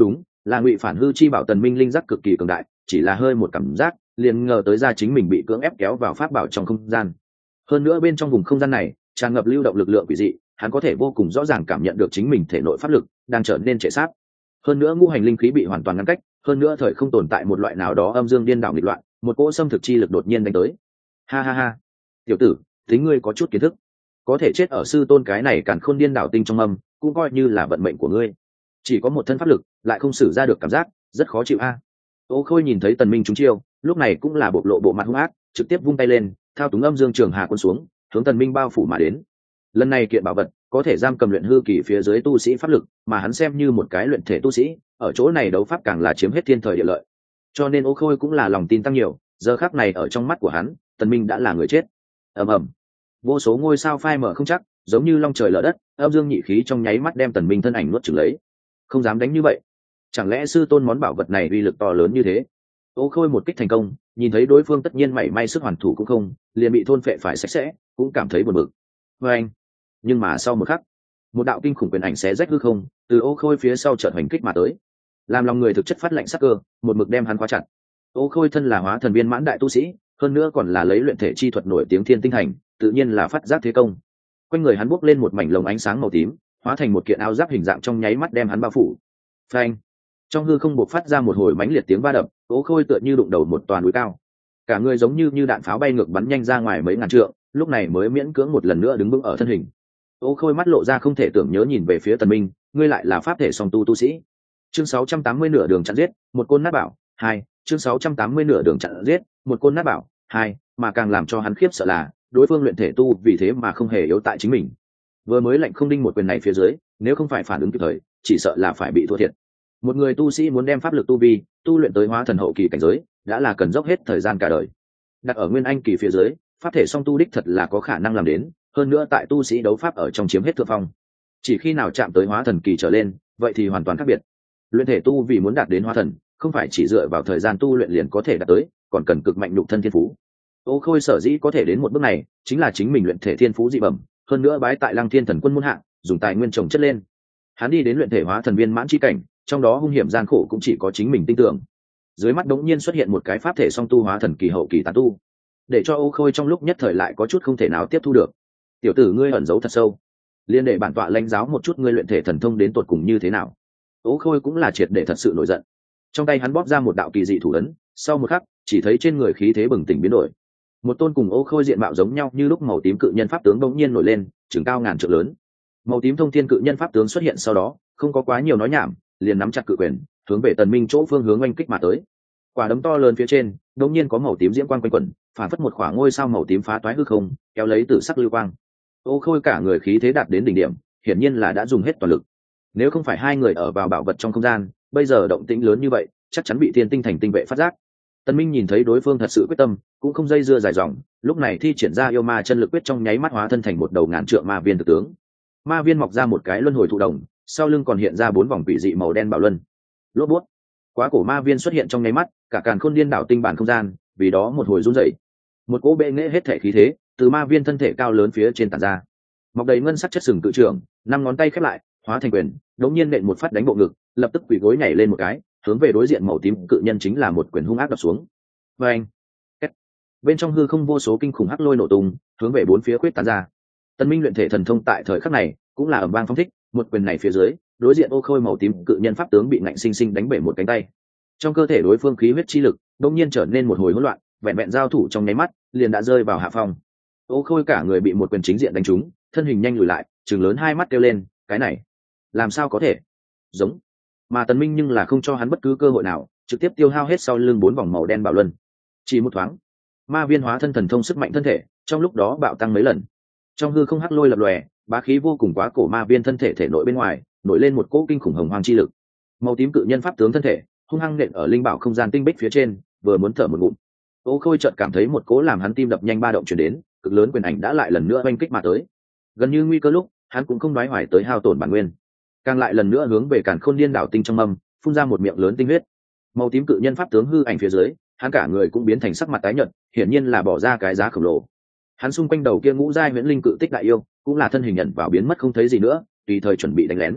A: là ngụy phản hư chi bảo. Tần Minh linh giác cực kỳ cường đại, chỉ là hơi một cảm giác liền ngờ tới ra chính mình bị cưỡng ép kéo vào pháp bảo trong không gian. Hơn nữa bên trong vùng không gian này tràn ngập lưu động lực lượng quỷ dị, hắn có thể vô cùng rõ ràng cảm nhận được chính mình thể nội pháp lực đang trở nên trệ sát. Hơn nữa ngũ hành linh khí bị hoàn toàn ngăn cách, hơn nữa thời không tồn tại một loại nào đó âm dương điên đảo nghịch loạn, một cỗ xâm thực chi lực đột nhiên đánh tới. Ha ha ha, tiểu tử, tính ngươi có chút kiến thức, có thể chết ở sư tôn cái này càn khôn điên đảo tinh trong âm, cũng coi như là vận mệnh của ngươi. Chỉ có một thân pháp lực lại không xử ra được cảm giác, rất khó chịu a. Ô Khôi nhìn thấy Tần Minh trúng chiêu, lúc này cũng là bộc lộ bộ mặt hung ác, trực tiếp vung tay lên, thao túng âm dương trường hà quân xuống, hướng Tần Minh bao phủ mà đến. Lần này kiện bảo vật có thể giam cầm luyện hư kỳ phía dưới tu sĩ pháp lực, mà hắn xem như một cái luyện thể tu sĩ, ở chỗ này đấu pháp càng là chiếm hết thiên thời địa lợi. Cho nên Ô Khôi cũng là lòng tin tăng nhiều, giờ khắc này ở trong mắt của hắn, Tần Minh đã là người chết. Ầm ầm, vô số ngôi sao phai mở không chắc, giống như long trời lở đất, âm dương nhị khí trong nháy mắt đem Tần Minh thân ảnh nuốt chửng lấy. Không dám đánh như vậy, chẳng lẽ sư tôn món bảo vật này uy lực to lớn như thế? Ô Khôi một kích thành công, nhìn thấy đối phương tất nhiên mảy may sức hoàn thủ cũng không, liền bị thôn phệ phải sạch sẽ, cũng cảm thấy buồn bực. Với anh, nhưng mà sau một khắc, một đạo kinh khủng quyền ảnh xé rách hư không, từ Ô Khôi phía sau chợt hành kích mà tới, làm lòng người thực chất phát lạnh sắc cơ, một mực đem hắn khóa chặt. Ô Khôi thân là hóa thần viên mãn đại tu sĩ, hơn nữa còn là lấy luyện thể chi thuật nổi tiếng thiên tinh thành, tự nhiên là phát giác thế công. Quanh người hắn bốc lên một mảnh lồng ánh sáng màu tím, hóa thành một kiện áo giáp hình dạng trong nháy mắt đem hắn bao phủ. Phanh! Trong hư không bộc phát ra một hồi mãnh liệt tiếng va đập, Ô Khôi tựa như đụng đầu một toàn núi cao, cả người giống như đạn pháo bay ngược bắn nhanh ra ngoài mấy ngàn trượng, lúc này mới miễn cưỡng một lần nữa đứng vững ở thân hình. Ô Khôi mắt lộ ra không thể tưởng nhớ nhìn về phía Tần Minh, ngươi lại là pháp thể song tu tu sĩ. Chương 680 nửa đường chặn giết, một côn nát bảo, 2, chương 680 nửa đường chặn giết, một côn nát bảo, 2, mà càng làm cho hắn khiếp sợ là, đối phương luyện thể tu vì thế mà không hề yếu tại chính mình. Vừa mới lạnh không đinh một quyền này phía dưới, nếu không phải phản ứng kịp thời, chỉ sợ là phải bị thua thiệt. Một người tu sĩ muốn đem pháp lực tu vi tu luyện tới hóa thần hậu kỳ cảnh giới, đã là cần dốc hết thời gian cả đời. Đặt ở nguyên anh kỳ phía dưới, pháp thể song tu đích thật là có khả năng làm đến, hơn nữa tại tu sĩ đấu pháp ở trong chiếm hết thượng phong. Chỉ khi nào chạm tới hóa thần kỳ trở lên, vậy thì hoàn toàn khác biệt. Luyện thể tu vì muốn đạt đến hóa thần, không phải chỉ dựa vào thời gian tu luyện liền có thể đạt tới, còn cần cực mạnh nhục thân thiên phú. Ô Khôi sở dĩ có thể đến một bước này, chính là chính mình luyện thể thiên phú dị bẩm, hơn nữa bái tại Lăng Thiên Thần Quân môn hạ, dùng tài nguyên trồng chất lên. Hắn đi đến luyện thể hóa thần viên mãn chi cảnh, trong đó hung hiểm gian khổ cũng chỉ có chính mình tin tưởng. Dưới mắt đống nhiên xuất hiện một cái pháp thể song tu hóa thần kỳ hậu kỳ tán tu, để cho Ô Khôi trong lúc nhất thời lại có chút không thể nào tiếp thu được. Tiểu tử ngươi ẩn giấu thật sâu, liên để bản tọa lãnh giáo một chút ngươi luyện thể thần thông đến tột cùng như thế nào. Ô Khôi cũng là triệt để thật sự nổi giận, trong tay hắn bóp ra một đạo kỳ dị thủ ấn, sau một khắc chỉ thấy trên người khí thế bừng tỉnh biến đổi, một tôn cùng Ô Khôi diện mạo giống nhau như lúc màu tím cự nhân pháp tướng bỗng nhiên nổi lên, chừng cao ngàn trượng lớn. Màu tím thông thiên cự nhân pháp tướng xuất hiện sau đó, không có quá nhiều nói nhảm, liền nắm chặt cự quyền, hướng về Tần Minh chỗ phương hướng oanh kích mà tới. Quả đấm to lớn phía trên, đột nhiên có màu tím diễm quang quanh quẩn, phản phất một khoảng ngôi sao màu tím phá toái hư không, kéo lấy tử sắc lưu quang. Ô Khôi cả người khí thế đạt đến đỉnh điểm, hiển nhiên là đã dùng hết toàn lực. Nếu không phải hai người ở vào bảo vật trong không gian, bây giờ động tĩnh lớn như vậy, chắc chắn bị Thiên Tinh Thành tinh vệ phát giác. Tần Minh nhìn thấy đối phương thật sự quyết tâm, cũng không dây dưa dài dòng, lúc này thi triển ra yêu ma chân lực quyết trong nháy mắt hóa thân thành một đầu ngàn trượng ma viên thực tướng. Ma viên mọc ra một cái luân hồi thụ đồng, sau lưng còn hiện ra 4 vòng quỷ dị màu đen bảo luân. Lốp bút, quá cổ ma viên xuất hiện trong nháy mắt, cả càn khôn điên đảo tinh bản không gian, vì đó một hồi run rẩy. Một cỗ bệ nghệ hết thể khí thế, từ ma viên thân thể cao lớn phía trên tản ra. Mọc đầy ngân sắc chất sừng cự trưởng, 5 ngón tay khép lại, hóa thành quyền, đống nhiên nện một phát đánh bộ ngực, lập tức quỳ gối nhảy lên một cái, hướng về đối diện màu tím cự nhân chính là một quyền hung ác đập xuống. Oeng! Bên trong hư không vô số kinh khủng hắc lôi nổ tung, hướng về bốn phía quyết tán ra. Tần Minh luyện thể thần thông tại thời khắc này cũng là ầm vang phong thích, một quyền này phía dưới, đối diện Ô Khôi màu tím cự nhân pháp tướng bị ngạnh sinh sinh đánh bể một cánh tay. Trong cơ thể đối phương khí huyết chi lực đột nhiên trở nên một hồi hỗn loạn, vẹn vẹn giao thủ trong nháy mắt, liền đã rơi vào hạ phong. Ô Khôi cả người bị một quyền chính diện đánh trúng, thân hình nhanh lùi lại, trừng lớn hai mắt kêu lên, cái này, làm sao có thể? Giống. Mà Tần Minh nhưng là không cho hắn bất cứ cơ hội nào, trực tiếp tiêu hao hết sau lưng 4 vòng màu đen bảo luân. Chỉ một thoáng, ma viên hóa thân thần thông sức mạnh thân thể, trong lúc đó bạo tăng mấy lần. Trong hư không hắc lôi lập lòe, bá khí vô cùng quá cổ ma viên thân thể thể nội bên ngoài, nổi lên một cỗ kinh khủng hồng hoang chi lực. Màu tím cự nhân pháp tướng thân thể, hung hăng nện ở linh bảo không gian tinh bích phía trên, vừa muốn thở một ngụm. Ô Khôi chợt cảm thấy một cỗ làm hắn tim đập nhanh ba động truyền đến, cực lớn quyền ảnh đã lại lần nữa oanh kích mà tới. Gần như nguy cơ lúc, hắn cũng không đoái hoài tới hao tổn bản nguyên, càng lại lần nữa hướng về càn khôn điên đảo tinh trong mâm, phun ra một miệng lớn tinh huyết. Màu tím cự nhân pháp tướng hư ảnh phía dưới, hắn cả người cũng biến thành sắc mặt tái nhợt, hiển nhiên là bỏ ra cái giá khổng lồ. Hắn xung quanh đầu kia ngũ giai huyễn linh cự tích đại yêu, cũng là thân hình nhận vào biến mất không thấy gì nữa, tùy thời chuẩn bị đánh lén.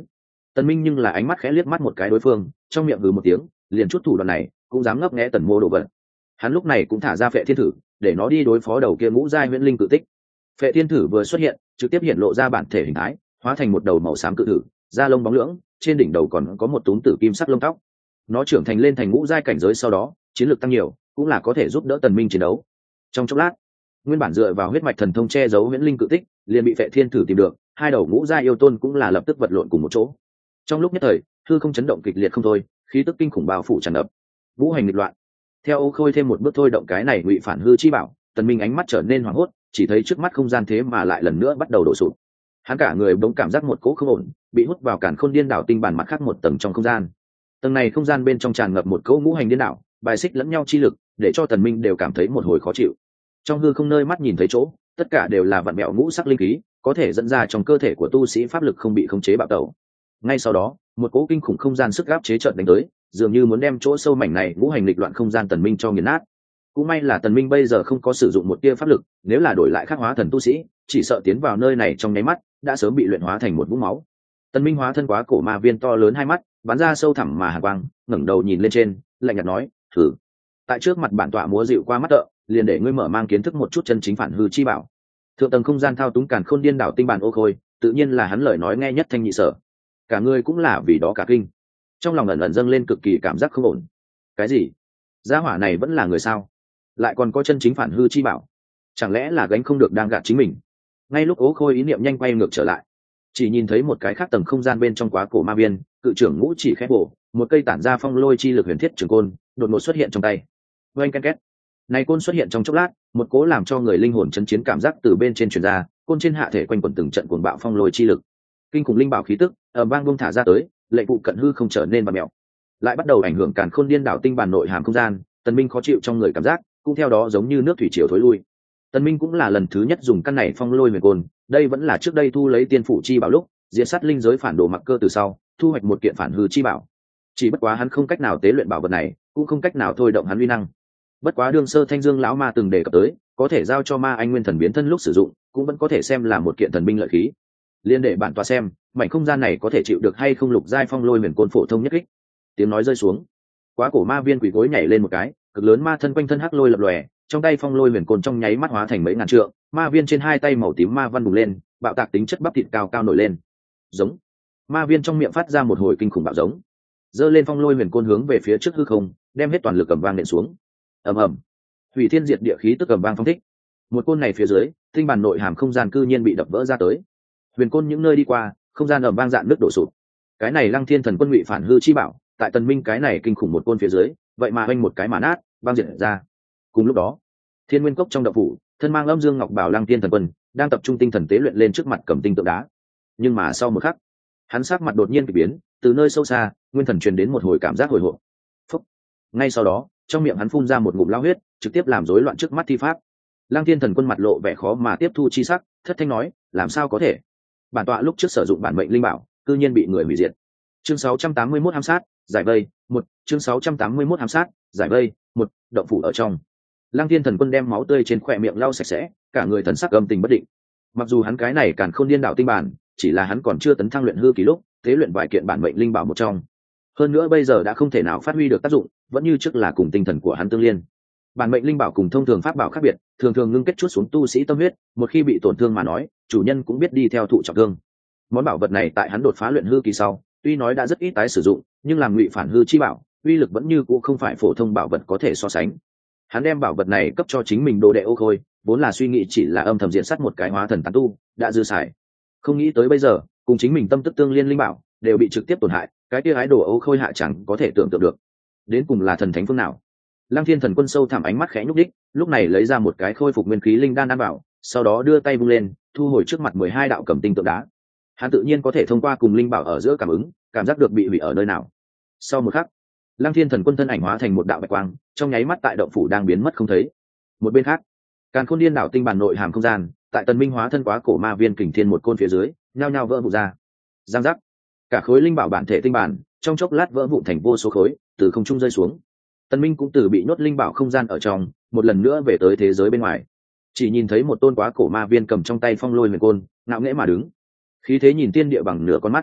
A: Tần Minh nhưng là ánh mắt khẽ liếc mắt một cái đối phương, trong miệng hừ một tiếng, liền chút thủ đoạn này cũng dám ngấp nghé Tần Mô đồ vật. Hắn lúc này cũng thả ra Phệ Thiên Thử để nó đi đối phó đầu kia ngũ giai huyễn linh cự tích. Phệ Thiên Thử vừa xuất hiện, trực tiếp hiện lộ ra bản thể hình thái, hóa thành một đầu màu xám cự thử, da lông bóng lưỡng, trên đỉnh đầu còn có một túm tử kim sắc lông tóc. Nó trưởng thành lên thành ngũ giai cảnh giới sau đó, chiến lược tăng nhiều, cũng là có thể giúp đỡ Tần Minh chiến đấu. Trong chốc lát, nguyên bản dựa vào huyết mạch thần thông che giấu huyễn linh cự tích, liền bị Phệ Thiên Thử tìm được, hai đầu ngũ giai yêu tôn cũng là lập tức vật lộn cùng một chỗ. Trong lúc nhất thời, hư không chấn động kịch liệt không thôi, khí tức kinh khủng bao phủ tràn ngập, ngũ hành nghịch loạn. Theo Ô Khôi thêm một bước thôi động cái này ngụy phản hư chi bảo, Tần Minh ánh mắt trở nên hoảng hốt, chỉ thấy trước mắt không gian thế mà lại lần nữa bắt đầu đổ sụp. Hắn cả người bỗng cảm giác một cỗ không ổn, bị hút vào càn khôn điên đảo tinh bản mặt khác một tầng trong không gian. Tầng này không gian bên trong tràn ngập một cỗ ngũ hành điên đảo, bài xích lẫn nhau chi lực, để cho Tần Minh đều cảm thấy một hồi khó chịu. Trong hư không nơi mắt nhìn thấy chỗ, tất cả đều là vạn mẹo ngũ sắc linh khí, có thể dẫn ra trong cơ thể của tu sĩ pháp lực không bị khống chế bạo tẩu. Ngay sau đó, một cỗ kinh khủng không gian sức áp chế chợt đánh tới, dường như muốn đem chỗ sâu mảnh này ngũ hành lịch loạn không gian Tần Minh cho nghiền nát. Cũng may là Tần Minh bây giờ không có sử dụng một tia pháp lực, nếu là đổi lại khắc hóa thần tu sĩ, chỉ sợ tiến vào nơi này trong nháy mắt đã sớm bị luyện hóa thành một vũng máu. Tần Minh hóa thân quá cổ ma viên to lớn hai mắt, bắn ra sâu thẳm mà hàn quang, ngẩng đầu nhìn lên trên, lạnh nhạt nói: "Thử." Tại trước mặt bản tọa múa dịu qua mắt tợ, liền để ngươi mở mang kiến thức một chút chân chính phản hư chi bảo. Thượng tầng không gian thao túng càn khôn điên đảo tinh bản Ô Khôi, tự nhiên là hắn lời nói nghe nhất thanh nhị sở. Cả ngươi cũng là vì đó cả kinh. Trong lòng ẩn ẩn dâng lên cực kỳ cảm giác không ổn. Cái gì? Gia hỏa này vẫn là người sao? Lại còn có chân chính phản hư chi bảo? Chẳng lẽ là gánh không được đang gạt chính mình? Ngay lúc Ô Khôi ý niệm nhanh quay ngược trở lại, chỉ nhìn thấy một cái khác tầng không gian bên trong quá cổ ma viên, cự trưởng ngũ chỉ khép bổ, một cây tản ra phong lôi chi lực huyền thiết trường côn đột ngột xuất hiện trong tay. Oanh ken két. Này côn xuất hiện trong chốc lát, một cố làm cho người linh hồn chấn chiến cảm giác từ bên trên truyền ra, côn trên hạ thể quanh quẩn từng trận cuồng bạo phong lôi chi lực. Kinh khủng linh bảo khí tức ở bang bông thả ra tới, lệnh vụ cận hư không trở nên bạt mèo, lại bắt đầu ảnh hưởng càn khôn điên đảo tinh bản nội hàm không gian. Tần Minh khó chịu trong người cảm giác cũng theo đó giống như nước thủy triều thối lui. Tần Minh cũng là lần thứ nhất dùng căn này phong lôi huyền côn, đây vẫn là trước đây thu lấy tiên phủ chi bảo lúc diệt sát linh giới phản đồ mặc cơ từ sau thu hoạch một kiện phản hư chi bảo. Chỉ bất quá hắn không cách nào tế luyện bảo vật này, cũng không cách nào thôi động hắn uy năng. Bất quá đương sơ Thanh Dương lão ma từng đề cập tới, có thể giao cho ma anh nguyên thần biến thân lúc sử dụng, cũng vẫn có thể xem là một kiện thần binh lợi khí. Liên để bản tọa xem, mảnh không gian này có thể chịu được hay không lục giai phong lôi huyền côn phổ thông nhất kích. Tiếng nói rơi xuống, quá cổ ma viên quỷ gối nhảy lên một cái, cực lớn ma thân quanh thân hắc lôi lập lòe, trong tay phong lôi huyền côn trong nháy mắt hóa thành mấy ngàn trượng, ma viên trên hai tay màu tím ma văn bùng lên, bạo tạc tính chất bắp thịt cao cao nổi lên. Giống. Ma viên trong miệng phát ra một hồi kinh khủng bạo giống, giơ lên phong lôi huyền côn hướng về phía trước hư không, đem hết toàn lực cầm vang nện xuống. Ầm ầm. Hủy thiên diệt địa khí tức cầm vang phong thích. Một côn này phía dưới, tinh bản nội hàm không gian cư nhiên bị đập vỡ ra tới. Huyền côn những nơi đi qua, không gian ầm vang dạn nước đổ sụp. Cái này Lăng Thiên Thần Quân ngụy phản hư chi bảo, tại Tần Minh cái này kinh khủng một côn phía dưới, vậy mà vênh một cái mà nát, vang diệt ra. Cùng lúc đó, Thiên Nguyên Cốc trong động phủ, thân mang âm dương ngọc bảo Lăng Thiên Thần Quân đang tập trung tinh thần tế luyện lên trước mặt cầm tinh tượng đá. Nhưng mà sau một khắc, hắn sắc mặt đột nhiên kỳ biến, từ nơi sâu xa, nguyên thần truyền đến một hồi cảm giác hồi hộp. Phúc. Ngay sau đó, trong miệng hắn phun ra một ngụm lao huyết, trực tiếp làm rối loạn trước mắt thi pháp. Lăng Thiên Thần Quân mặt lộ vẻ khó mà tiếp thu chi sắc, thất thanh nói: làm sao có thể? Bản tọa lúc trước sử dụng bản mệnh linh bảo, cư nhiên bị người hủy diệt. Chương 681 ám sát, giải vây, 1, chương 681 ám sát, giải vây, 1, động phủ ở trong. Lăng Thiên Thần Quân đem máu tươi trên khóe miệng lau sạch sẽ, cả người thần sắc âm tình bất định. Mặc dù hắn cái này càn khôn điên đạo tinh bản, chỉ là hắn còn chưa tấn thăng luyện hư kỳ lúc, tế luyện vài kiện bản mệnh linh bảo một trong. Hơn nữa bây giờ đã không thể nào phát huy được tác dụng, vẫn như trước là cùng tinh thần của hắn tương liên. Bản mệnh linh bảo cùng thông thường pháp bảo khác biệt, thường thường ngưng kết chút xuống tu sĩ tâm huyết, một khi bị tổn thương mà nói, chủ nhân cũng biết đi theo thụ trọng thương. Món bảo vật này tại hắn đột phá luyện hư kỳ sau, tuy nói đã rất ít tái sử dụng, nhưng làm ngụy phản hư chi bảo, uy lực vẫn như cũ không phải phổ thông bảo vật có thể so sánh. Hắn đem bảo vật này cấp cho chính mình đồ đệ Ô Khôi, vốn là suy nghĩ chỉ là âm thầm diện sát một cái hóa thần tán tu, đã dư xài. Không nghĩ tới bây giờ, cùng chính mình tâm tức tương liên linh bảo, đều bị trực tiếp tổn hại, cái kia ái đồ Ô Khôi hạ chẳng có thể tưởng tượng được. Đến cùng là thần thánh phương nào? Lăng Thiên Thần Quân sâu thẳm ánh mắt khẽ nhúc đích, lúc này lấy ra một cái khôi phục nguyên khí linh đan ăn bảo, sau đó đưa tay vung lên, thu hồi trước mặt 12 đạo cầm tinh tượng đá. Hắn tự nhiên có thể thông qua cùng linh bảo ở giữa cảm ứng, cảm giác được bị hủy ở nơi nào. Sau một khắc, Lăng Thiên Thần Quân thân ảnh hóa thành một đạo bạch quang, trong nháy mắt tại động phủ đang biến mất không thấy. Một bên khác, Càn Khôn Điên đảo tinh bản nội hàm không gian, tại Tần Minh hóa thân quá cổ ma viên kình thiên một côn phía dưới, nhao nhao vỡ vụn ra. Giang giác, cả khối linh bảo bản thể tinh bản, trong chốc lát vỡ vụn thành vô số khối, từ không trung rơi xuống. Tần Minh cũng từ bị nhốt linh bảo không gian ở trong, một lần nữa về tới thế giới bên ngoài. Chỉ nhìn thấy một tôn quá cổ ma viên cầm trong tay phong lôi huyền côn, ngạo nghễ mà đứng, khí thế nhìn tiên địa bằng nửa con mắt.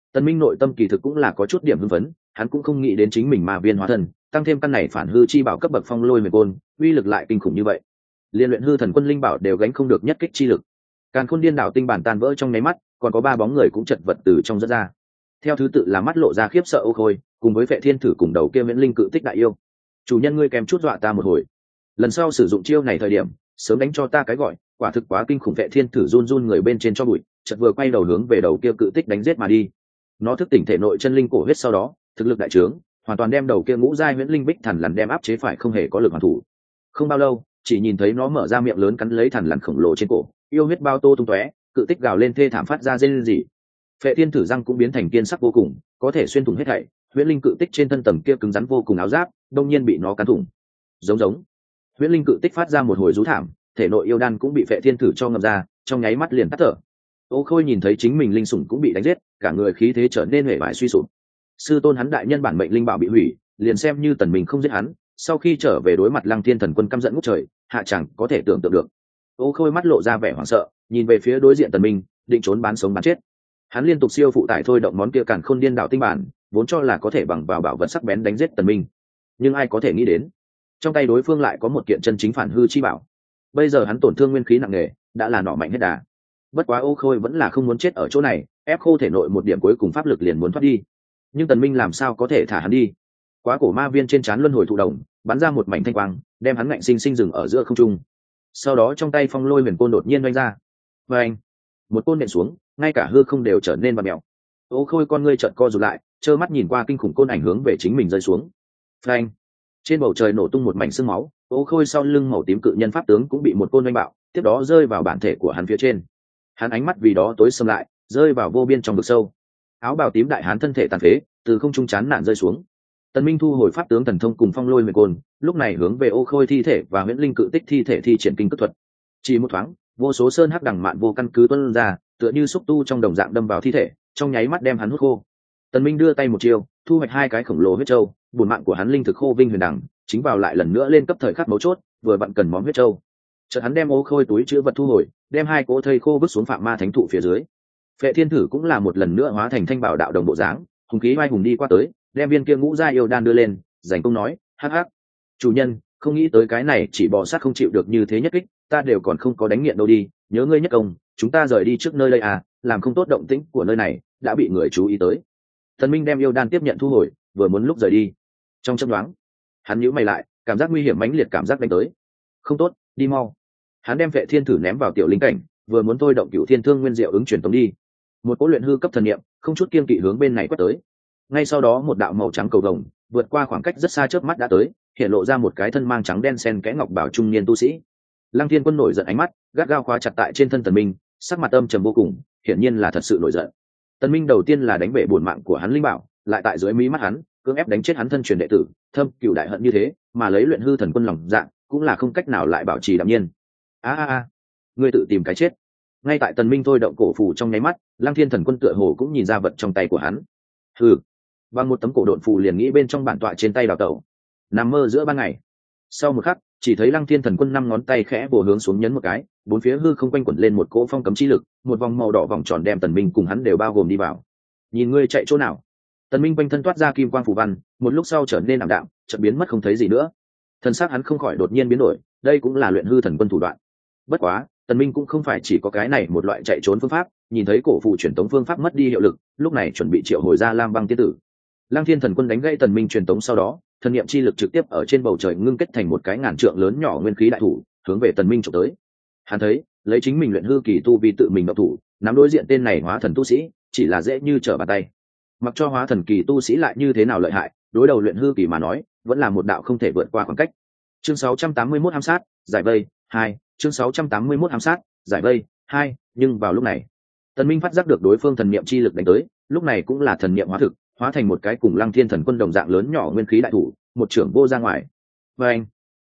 A: Tần Minh nội tâm kỳ thực cũng là có chút điểm hưng phấn, hắn cũng không nghĩ đến chính mình ma viên hóa thần, tăng thêm căn này phản hư chi bảo cấp bậc phong lôi huyền côn, uy lực lại kinh khủng như vậy. Liên luyện hư thần quân linh bảo đều gánh không được nhất kích chi lực. Càn Khôn Điên Đảo tinh bản tan vỡ trong nháy mắt, còn có 3 bóng người cũng chật vật từ trong dẫn ra. Theo thứ tự là mắt lộ ra khiếp sợ Ô Khôi, cùng với Phệ Thiên Thử cùng đầu kia Viễn Linh Cự Tích đại yêu. Chủ nhân ngươi kèm chút dọa ta một hồi. Lần sau sử dụng chiêu này thời điểm, sớm đánh cho ta cái gọi, quả thực quá kinh khủng. Phệ Thiên Thử run run người bên trên cho bụi, chợt vừa quay đầu hướng về đầu kia Cự Tích đánh giết mà đi. Nó thức tỉnh thể nội chân linh cổ huyết sau đó, thực lực đại trướng, hoàn toàn đem đầu kia ngũ giai Viễn Linh Bích Thần Lằn đem áp chế phải không hề có lực hoàn thủ. Không bao lâu, chỉ nhìn thấy nó mở ra miệng lớn cắn lấy Thần Lằn khổng lồ trên cổ, yêu huyết bao tô tung tóe, Cự Tích gào lên thê thảm phát ra rên rỉ. Phệ Thiên Thử răng cũng biến thành kiên sắc vô cùng, có thể xuyên thủng hết thảy. Huyễn Linh Cự Tích trên thân tầng kia cứng rắn vô cùng áo giáp, đông nhiên bị nó cắn thủng. Giống. Huyễn Linh Cự Tích phát ra một hồi rú thảm, thể nội yêu đan cũng bị Phệ Thiên Thử cho ngầm ra, trong nháy mắt liền tắt thở. Ô Khôi nhìn thấy chính mình linh sủng cũng bị đánh giết, cả người khí thế trở nên hề bại suy sụp. Sư tôn hắn đại nhân bản mệnh linh bảo bị hủy, liền xem như Tần Minh không giết hắn, sau khi trở về đối mặt Lăng Thiên Thần Quân căm giận ngút trời, hạ chẳng có thể tưởng tượng được. Ô Khôi mắt lộ ra vẻ hoảng sợ, nhìn về phía đối diện Tần Minh, định trốn bán sống bán chết. Hắn liên tục siêu phụ tải thôi động món kia Càn Khôn Điên Đảo tinh bản, vốn cho là có thể bằng vào bảo vật sắc bén đánh giết Tần Minh, nhưng ai có thể nghĩ đến, trong tay đối phương lại có một kiện chân chính phản hư chi bảo. Bây giờ hắn tổn thương nguyên khí nặng nề, đã là nọ mạnh hết đà. Bất quá Ô Khôi vẫn là không muốn chết ở chỗ này, ép khô thể nội một điểm cuối cùng pháp lực liền muốn thoát đi. Nhưng Tần Minh làm sao có thể thả hắn đi? Quá cổ ma viên trên trán luân hồi thụ đồng, bắn ra một mảnh thanh quang, đem hắn ngạnh sinh sinh dừng ở giữa không trung. Sau đó trong tay phong lôi huyền côn đột nhiên vung ra. Vâng! Một côn nện xuống, ngay cả hư không đều trở nên vặn mèo. Ô Khôi con ngươi trợn co rụt lại, trơ mắt nhìn qua kinh khủng côn ảnh hướng về chính mình rơi xuống. Phanh! Trên bầu trời nổ tung một mảnh sương máu, Ô Khôi sau lưng màu tím cự nhân pháp tướng cũng bị một côn đánh bạo, tiếp đó rơi vào bản thể của hắn phía trên. Hắn ánh mắt vì đó tối sầm lại, rơi vào vô biên trong vực sâu. Áo bào tím đại hán thân thể tàn phế, từ không trung chán nản rơi xuống. Tần Minh thu hồi pháp tướng thần thông cùng phong lôi huyền côn, lúc này hướng về Ô Khôi thi thể và Huyễn Linh Cự Tích thi thể thi triển kinh cước thuật. Chỉ một thoáng, vô số sơn hắc đằng mạn vô căn cứ tuôn ra, tựa như xúc tu trong đồng dạng đâm vào thi thể, trong nháy mắt đem hắn hút khô. Tần Minh đưa tay một chiêu, thu hoạch 2 cái khổng lồ huyết châu, bổn mạng của hắn linh thực khô vinh huyền đằng, chính vào lại lần nữa lên cấp thời khắc mấu chốt, vừa vặn cần món huyết châu. Chợt hắn đem Ô Khôi túi chứa vật thu hồi, đem 2 cỗ thây khô vứt xuống Phạm Ma Thánh thụ phía dưới. Phệ Thiên Thử cũng là một lần nữa hóa thành thanh bảo đạo đồng bộ dáng, hùng khí vai hùng đi qua tới, đem viên kia ngũ gia yêu đan đưa lên, giành công nói, hắc hắc, chủ nhân, không nghĩ tới cái này chỉ bò sát không chịu được như thế nhất kích, ta đều còn không có đánh nghiện đâu đi, nhớ ngươi nhất công, chúng ta rời đi trước nơi đây à, làm không tốt động tĩnh của nơi này đã bị người chú ý tới. Thần Minh đem yêu đan tiếp nhận thu hồi, vừa muốn lúc rời đi, trong chớp nhoáng, hắn nhíu mày lại, cảm giác nguy hiểm mãnh liệt cảm giác đánh tới. Không tốt, đi mau. Hắn đem Phệ Thiên Thử ném vào tiểu linh cảnh, vừa muốn thôi động Cửu Thiên Thương Nguyên Diệu ứng truyền tống đi. Một cỗ luyện hư cấp thần niệm, không chút kiêng kỵ hướng bên này quét tới. Ngay sau đó một đạo màu trắng cầu vồng, vượt qua khoảng cách rất xa chớp mắt đã tới, hiện lộ ra một cái thân mang trắng đen xen kẽ ngọc bảo trung niên tu sĩ. Lăng Thiên Quân nổi giận ánh mắt, gắt gao khóa chặt tại trên thân Tần Minh, sắc mặt âm trầm vô cùng, hiển nhiên là thật sự nổi giận. Tần Minh đầu tiên là đánh bể bổn mạng của hắn linh bảo, lại tại dưới mí mắt hắn, cưỡng ép đánh chết hắn thân truyền đệ tử, thâm cửu đại hận như thế, mà lấy luyện hư thần quân lòng dạ, cũng là không cách nào lại bảo trì đạm nhiên. Ngươi tự tìm cái chết. Ngay tại Tần Minh thôi động cổ phù trong nháy mắt, Lăng Thiên Thần Quân tựa hồ cũng nhìn ra vật trong tay của hắn. Hừ, bằng một tấm cổ độn phù liền nghĩ bên trong bản tọa trên tay đào tẩu, nằm mơ giữa ban ngày. Sau một khắc, chỉ thấy Lăng Thiên Thần Quân 5 ngón tay khẽ bổ hướng xuống nhấn một cái, bốn phía hư không quanh quẩn lên một cỗ phong cấm chi lực, một vòng màu đỏ vòng tròn đem Tần Minh cùng hắn đều bao gồm đi vào. Nhìn ngươi chạy chỗ nào? Tần Minh quanh thân toát ra kim quang phù văn, một lúc sau trở nên ảm đạm, chợt biến mất không thấy gì nữa. Thần sắc hắn không khỏi đột nhiên biến đổi, đây cũng là luyện hư thần quân thủ đoạn. Bất quá, Tần Minh cũng không phải chỉ có cái này một loại chạy trốn phương pháp, nhìn thấy cổ phù truyền tống phương pháp mất đi hiệu lực, lúc này chuẩn bị triệu hồi ra Lam Băng Tiên Tử. Lăng Thiên Thần Quân đánh gãy Tần Minh truyền tống sau đó, thần niệm chi lực trực tiếp ở trên bầu trời ngưng kết thành một cái ngàn trượng lớn nhỏ nguyên khí đại thủ, hướng về Tần Minh chụp tới. Hắn thấy, lấy chính mình luyện hư kỳ tu vi tự mình động thủ, nắm đối diện tên này hóa thần tu sĩ, chỉ là dễ như trở bàn tay. Mặc cho hóa thần kỳ tu sĩ lại như thế nào lợi hại, đối đầu luyện hư kỳ mà nói, vẫn là một đạo không thể vượt qua khoảng cách. Chương 681 ám sát, giải vây 2, chương 681 ám sát, giải vây 2, nhưng vào lúc này, Tần Minh phát giác được đối phương thần niệm chi lực đánh tới, lúc này cũng là thần niệm hóa thực, hóa thành một cái cùng Lăng Thiên Thần Quân đồng dạng lớn nhỏ nguyên khí đại thủ, một trưởng vô ra ngoài. Oeng!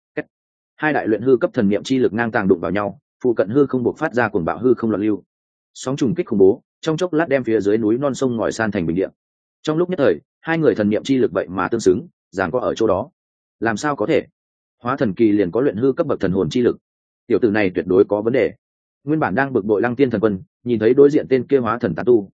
A: Hai đại luyện hư cấp thần niệm chi lực ngang tàng đụng vào nhau, phụ cận hư không bộc phát ra cuồng bạo hư không loạn lưu. Sóng trùng kích khủng bố, trong chốc lát đem phía dưới núi non sông ngòi san thành bình địa. Trong lúc nhất thời, hai người thần niệm chi lực vậy mà tương xứng, giằng co ở chỗ đó. Làm sao có thể? Hóa thần kỳ liền có luyện hư cấp bậc thần hồn chi lực. Tiểu tử này tuyệt đối có vấn đề. Nguyên bản đang bực bội Lăng Tiên Thần Quân, nhìn thấy đối diện tên kia hóa thần tán tu,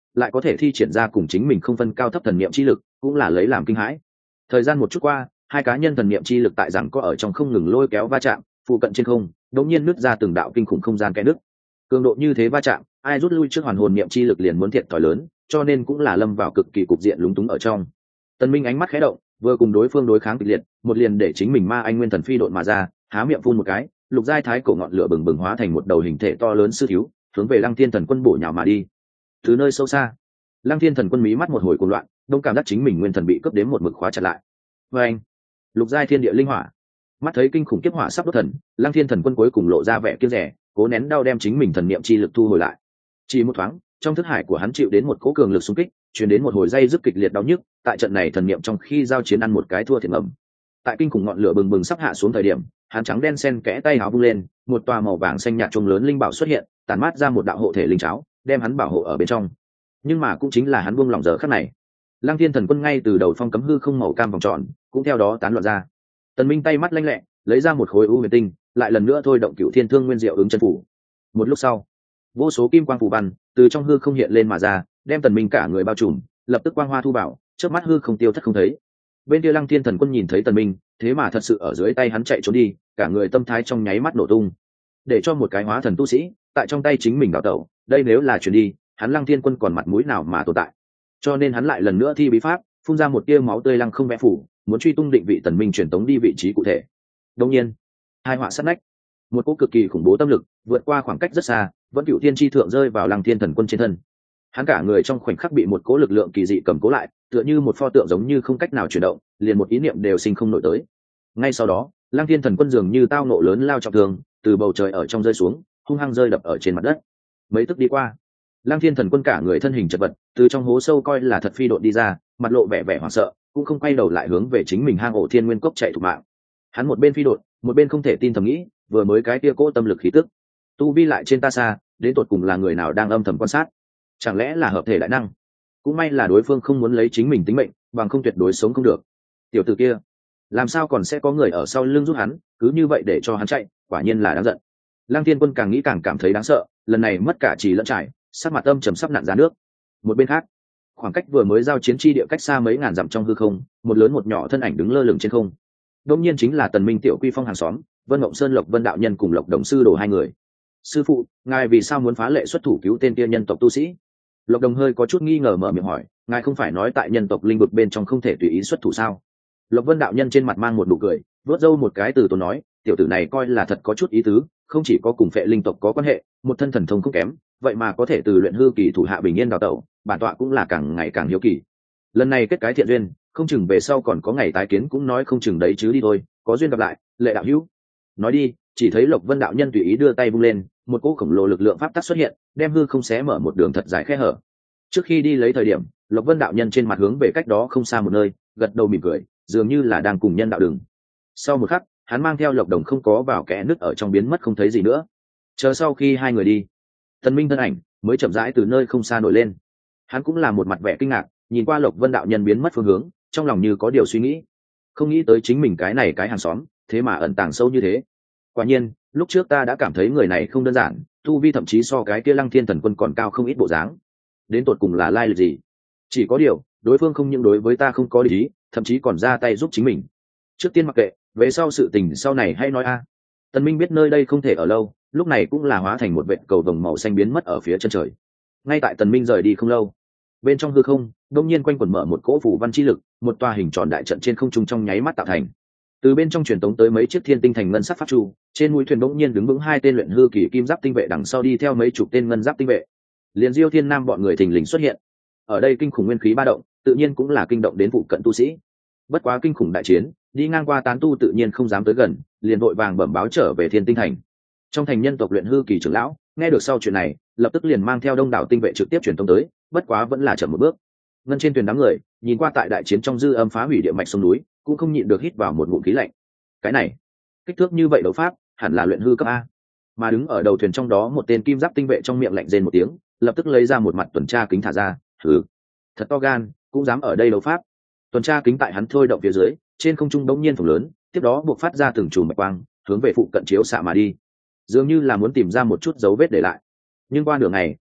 A: lại có thể thi triển ra cùng chính mình không phân cao thấp thần niệm chi lực, cũng là lấy làm kinh hãi. Thời gian một chút qua, hai cá nhân thần niệm chi lực tại rằng có ở trong không ngừng lôi kéo va chạm, phụ cận trên không đột nhiên nứt ra từng đạo kinh khủng không gian kẽ nứt. Cường độ như thế va chạm, ai rút lui trước hoàn hồn niệm chi lực liền muốn thiệt thòi lớn, cho nên cũng là lâm vào cực kỳ cục diện lúng túng ở trong. Tần Minh ánh mắt khẽ động, vừa cùng đối phương đối kháng kịch liệt, một liền để chính mình ma anh nguyên thần phi độn mà ra, há miệng phun một cái, lục giai thái cổ ngọn lửa bừng bừng hóa thành một đầu hình thể to lớn sư thiếu, hướng về Lăng Thiên Thần Quân bổ nhào mà đi. Từ nơi sâu xa, Lăng Thiên Thần Quân mí mắt một hồi cuồng loạn, đông cảm giác chính mình nguyên thần bị cướp đến một mực khóa chặt lại. Và anh, lục giai thiên địa linh hỏa, mắt thấy kinh khủng kiếp hỏa sắp đốt thần, Lăng Thiên Thần Quân cuối cùng lộ ra vẻ kiêu rẻ, cố nén đau đem chính mình thần niệm chi lực thu hồi lại. Chỉ một thoáng, trong thức hải của hắn chịu đến một cỗ cường lực xung kích, truyền đến một hồi dây dứt kịch liệt đau nhức. Tại trận này thần niệm trong khi giao chiến ăn một cái thua thiệt ngầm. Tại kinh khủng ngọn lửa bừng bừng sắp hạ xuống thời điểm, hắn trắng đen xen kẽ tay áo vung lên, một tòa màu vàng xanh nhạt chuông lớn linh bảo xuất hiện, tản mát ra một đạo hộ thể linh cháo, đem hắn bảo hộ ở bên trong. Nhưng mà cũng chính là hắn buông lỏng giờ khắc này, Lăng Thiên Thần Quân ngay từ đầu phong cấm hư không màu cam vòng tròn, cũng theo đó tán loạn ra. Tần Minh tay mắt lanh lẹ, lấy ra một khối u huyền tinh, lại lần nữa thôi động Cửu Thiên Thương Nguyên Diệu ứng chân phủ. Một lúc sau, vô số kim quang phù văn từ trong hư không hiện lên mà ra, đem Tần Minh cả người bao trùm, lập tức quang hoa thu bảo, chớp mắt hư không tiêu thất không thấy. Bên kia Lăng Thiên Thần Quân nhìn thấy Tần Minh, thế mà thật sự ở dưới tay hắn chạy trốn đi, cả người tâm thái trong nháy mắt nổ tung. Để cho một cái hóa thần tu sĩ tại trong tay chính mình đào tẩu, đây nếu là chuyển đi, hắn Lăng Thiên Quân còn mặt mũi nào mà tồn tại. Cho nên hắn lại lần nữa thi bí pháp, phun ra một tia máu tươi lăng không vẽ phủ, muốn truy tung định vị Tần Minh truyền tống đi vị trí cụ thể. Đương nhiên, hai họa sát nách, một cỗ cực kỳ khủng bố tâm lực vượt qua khoảng cách rất xa, vẫn Cửu Thiên chi thượng rơi vào Lăng Thiên Thần Quân trên thân. Hắn cả người trong khoảnh khắc bị một cỗ lực lượng kỳ dị cầm cố lại, tựa như một pho tượng giống như không cách nào chuyển động, liền một ý niệm đều sinh không nổi tới. Ngay sau đó, Lăng Thiên Thần Quân dường như tao nộ lớn lao trọng thương, từ bầu trời ở trong rơi xuống, hung hăng rơi đập ở trên mặt đất. Mấy tức đi qua, Lăng Thiên Thần Quân cả người thân hình chật vật, từ trong hố sâu coi là thật phi độn đi ra, mặt lộ vẻ hoảng sợ, cũng không quay đầu lại hướng về chính mình hang ổ Thiên Nguyên Cốc chạy thục mạng. Hắn một bên phi độn, một bên không thể tin thầm nghĩ, vừa mới cái kia cỗ tâm lực khí tức, tu vi lại trên ta xa, đến tột cùng là người nào đang âm thầm quan sát? Chẳng lẽ là hợp thể đại năng? Cũng may là đối phương không muốn lấy chính mình tính mệnh, bằng không tuyệt đối sống không được. Tiểu tử kia, làm sao còn sẽ có người ở sau lưng giúp hắn, cứ như vậy để cho hắn chạy, quả nhiên là đáng giận. Lăng Thiên Quân càng nghĩ càng cảm thấy đáng sợ, lần này mất cả trì lẫn trải, sắc mặt âm trầm sắp nặn ra nước. Một bên khác, khoảng cách vừa mới giao chiến chi địa cách xa mấy ngàn dặm trong hư không, một lớn một nhỏ thân ảnh đứng lơ lửng trên không. Đương nhiên chính là Tần Minh tiểu quy phong hàng xóm, Vân Mộng Sơn Lộc Vân đạo nhân cùng Lộc Đồng sư đồ hai người. Sư phụ, ngài vì sao muốn phá lệ xuất thủ cứu tên kia nhân tộc tu sĩ? Lộc Đồng hơi có chút nghi ngờ mở miệng hỏi, ngài không phải nói tại nhân tộc linh vực bên trong không thể tùy ý xuất thủ sao? Lộc Vân đạo nhân trên mặt mang một nụ cười, vớt râu một cái từ tốn nói, tiểu tử này coi là thật có chút ý tứ, không chỉ có cùng phệ linh tộc có quan hệ, một thân thần thông không kém, vậy mà có thể từ luyện hư kỳ thủ hạ bình yên đào tẩu, bản tọa cũng là càng ngày càng hiếu kỳ. Lần này kết cái thiện duyên, không chừng về sau còn có ngày tái kiến cũng nói không chừng đấy chứ đi thôi, có duyên gặp lại, Lệ đạo hữu. Nói đi, chỉ thấy Lộc Vân đạo nhân tùy ý đưa tay vung lên, một cỗ khổng lồ lực lượng pháp tắc xuất hiện, đem hư không xé mở một đường thật dài khe hở. Trước khi đi lấy thời điểm, Lộc Vân đạo nhân trên mặt hướng về cách đó không xa một nơi, gật đầu mỉm cười, dường như là đang cùng nhân đạo đường. Sau một khắc, hắn mang theo Lộc Đồng không có vào kẽ nứt ở trong biến mất không thấy gì nữa. Chờ sau khi hai người đi, Tần Minh thân ảnh mới chậm rãi từ nơi không xa nổi lên. Hắn cũng là một mặt vẻ kinh ngạc, nhìn qua Lộc Vân đạo nhân biến mất phương hướng, trong lòng như có điều suy nghĩ. Không nghĩ tới chính mình cái này cái hàng xóm, thế mà ẩn tàng sâu như thế. Quả nhiên, lúc trước ta đã cảm thấy người này không đơn giản, tu vi thậm chí so cái kia Lăng Thiên Thần Quân còn cao không ít bộ dáng. Đến tột cùng là lai lịch gì? Chỉ có điều, đối phương không những đối với ta không có lý, thậm chí còn ra tay giúp chính mình. Trước tiên mặc kệ, về sau sự tình sau này hay nói a. Tần Minh biết nơi đây không thể ở lâu, lúc này cũng là hóa thành một vệt cầu vồng màu xanh biến mất ở phía chân trời. Ngay tại Tần Minh rời đi không lâu, bên trong hư không đột nhiên quanh quẩn mở một cỗ phủ văn chi lực, một tòa hình tròn đại trận trên không trung trong nháy mắt tạo thành. Từ bên trong truyền tống tới mấy chiếc thiên tinh thành ngân sắc pháp trụ, trên mũi thuyền bỗng nhiên đứng vững hai tên luyện hư kỳ kim giáp tinh vệ, đằng sau đi theo mấy chục tên ngân giáp tinh vệ. Liền Diêu Thiên Nam bọn người thình lình xuất hiện. Ở đây kinh khủng nguyên khí ba động, tự nhiên cũng là kinh động đến phụ cận tu sĩ. Bất quá kinh khủng đại chiến, đi ngang qua tán tu tự nhiên không dám tới gần, liền vội vàng bẩm báo trở về thiên tinh thành. Trong thành nhân tộc luyện hư kỳ trưởng lão nghe được sau chuyện này, lập tức liền mang theo đông đảo tinh vệ trực tiếp truyền tống tới, bất quá vẫn là chậm một bước. Ngân trên thuyền đám người nhìn qua tại đại chiến trong dư âm phá hủy địa mạch sông núi, cũng không nhịn được hít vào một ngụm khí lạnh. Cái này, kích thước như vậy đấu pháp, hẳn là luyện hư cấp a. Mà đứng ở đầu thuyền trong đó một tên kim giáp tinh vệ trong miệng lạnh rên một tiếng, lập tức lấy ra một mặt tuần tra kính thả ra. Hừ, thật to gan, cũng dám ở đây đấu pháp. Tuần tra kính tại hắn thôi động phía dưới, trên không trung đống nhiên phồng lớn, tiếp đó buộc phát ra từng chùm mạch quang, hướng về phụ cận chiếu xạ mà đi, dường như là muốn tìm ra một chút dấu vết để lại. Nhưng qua nửa ngày,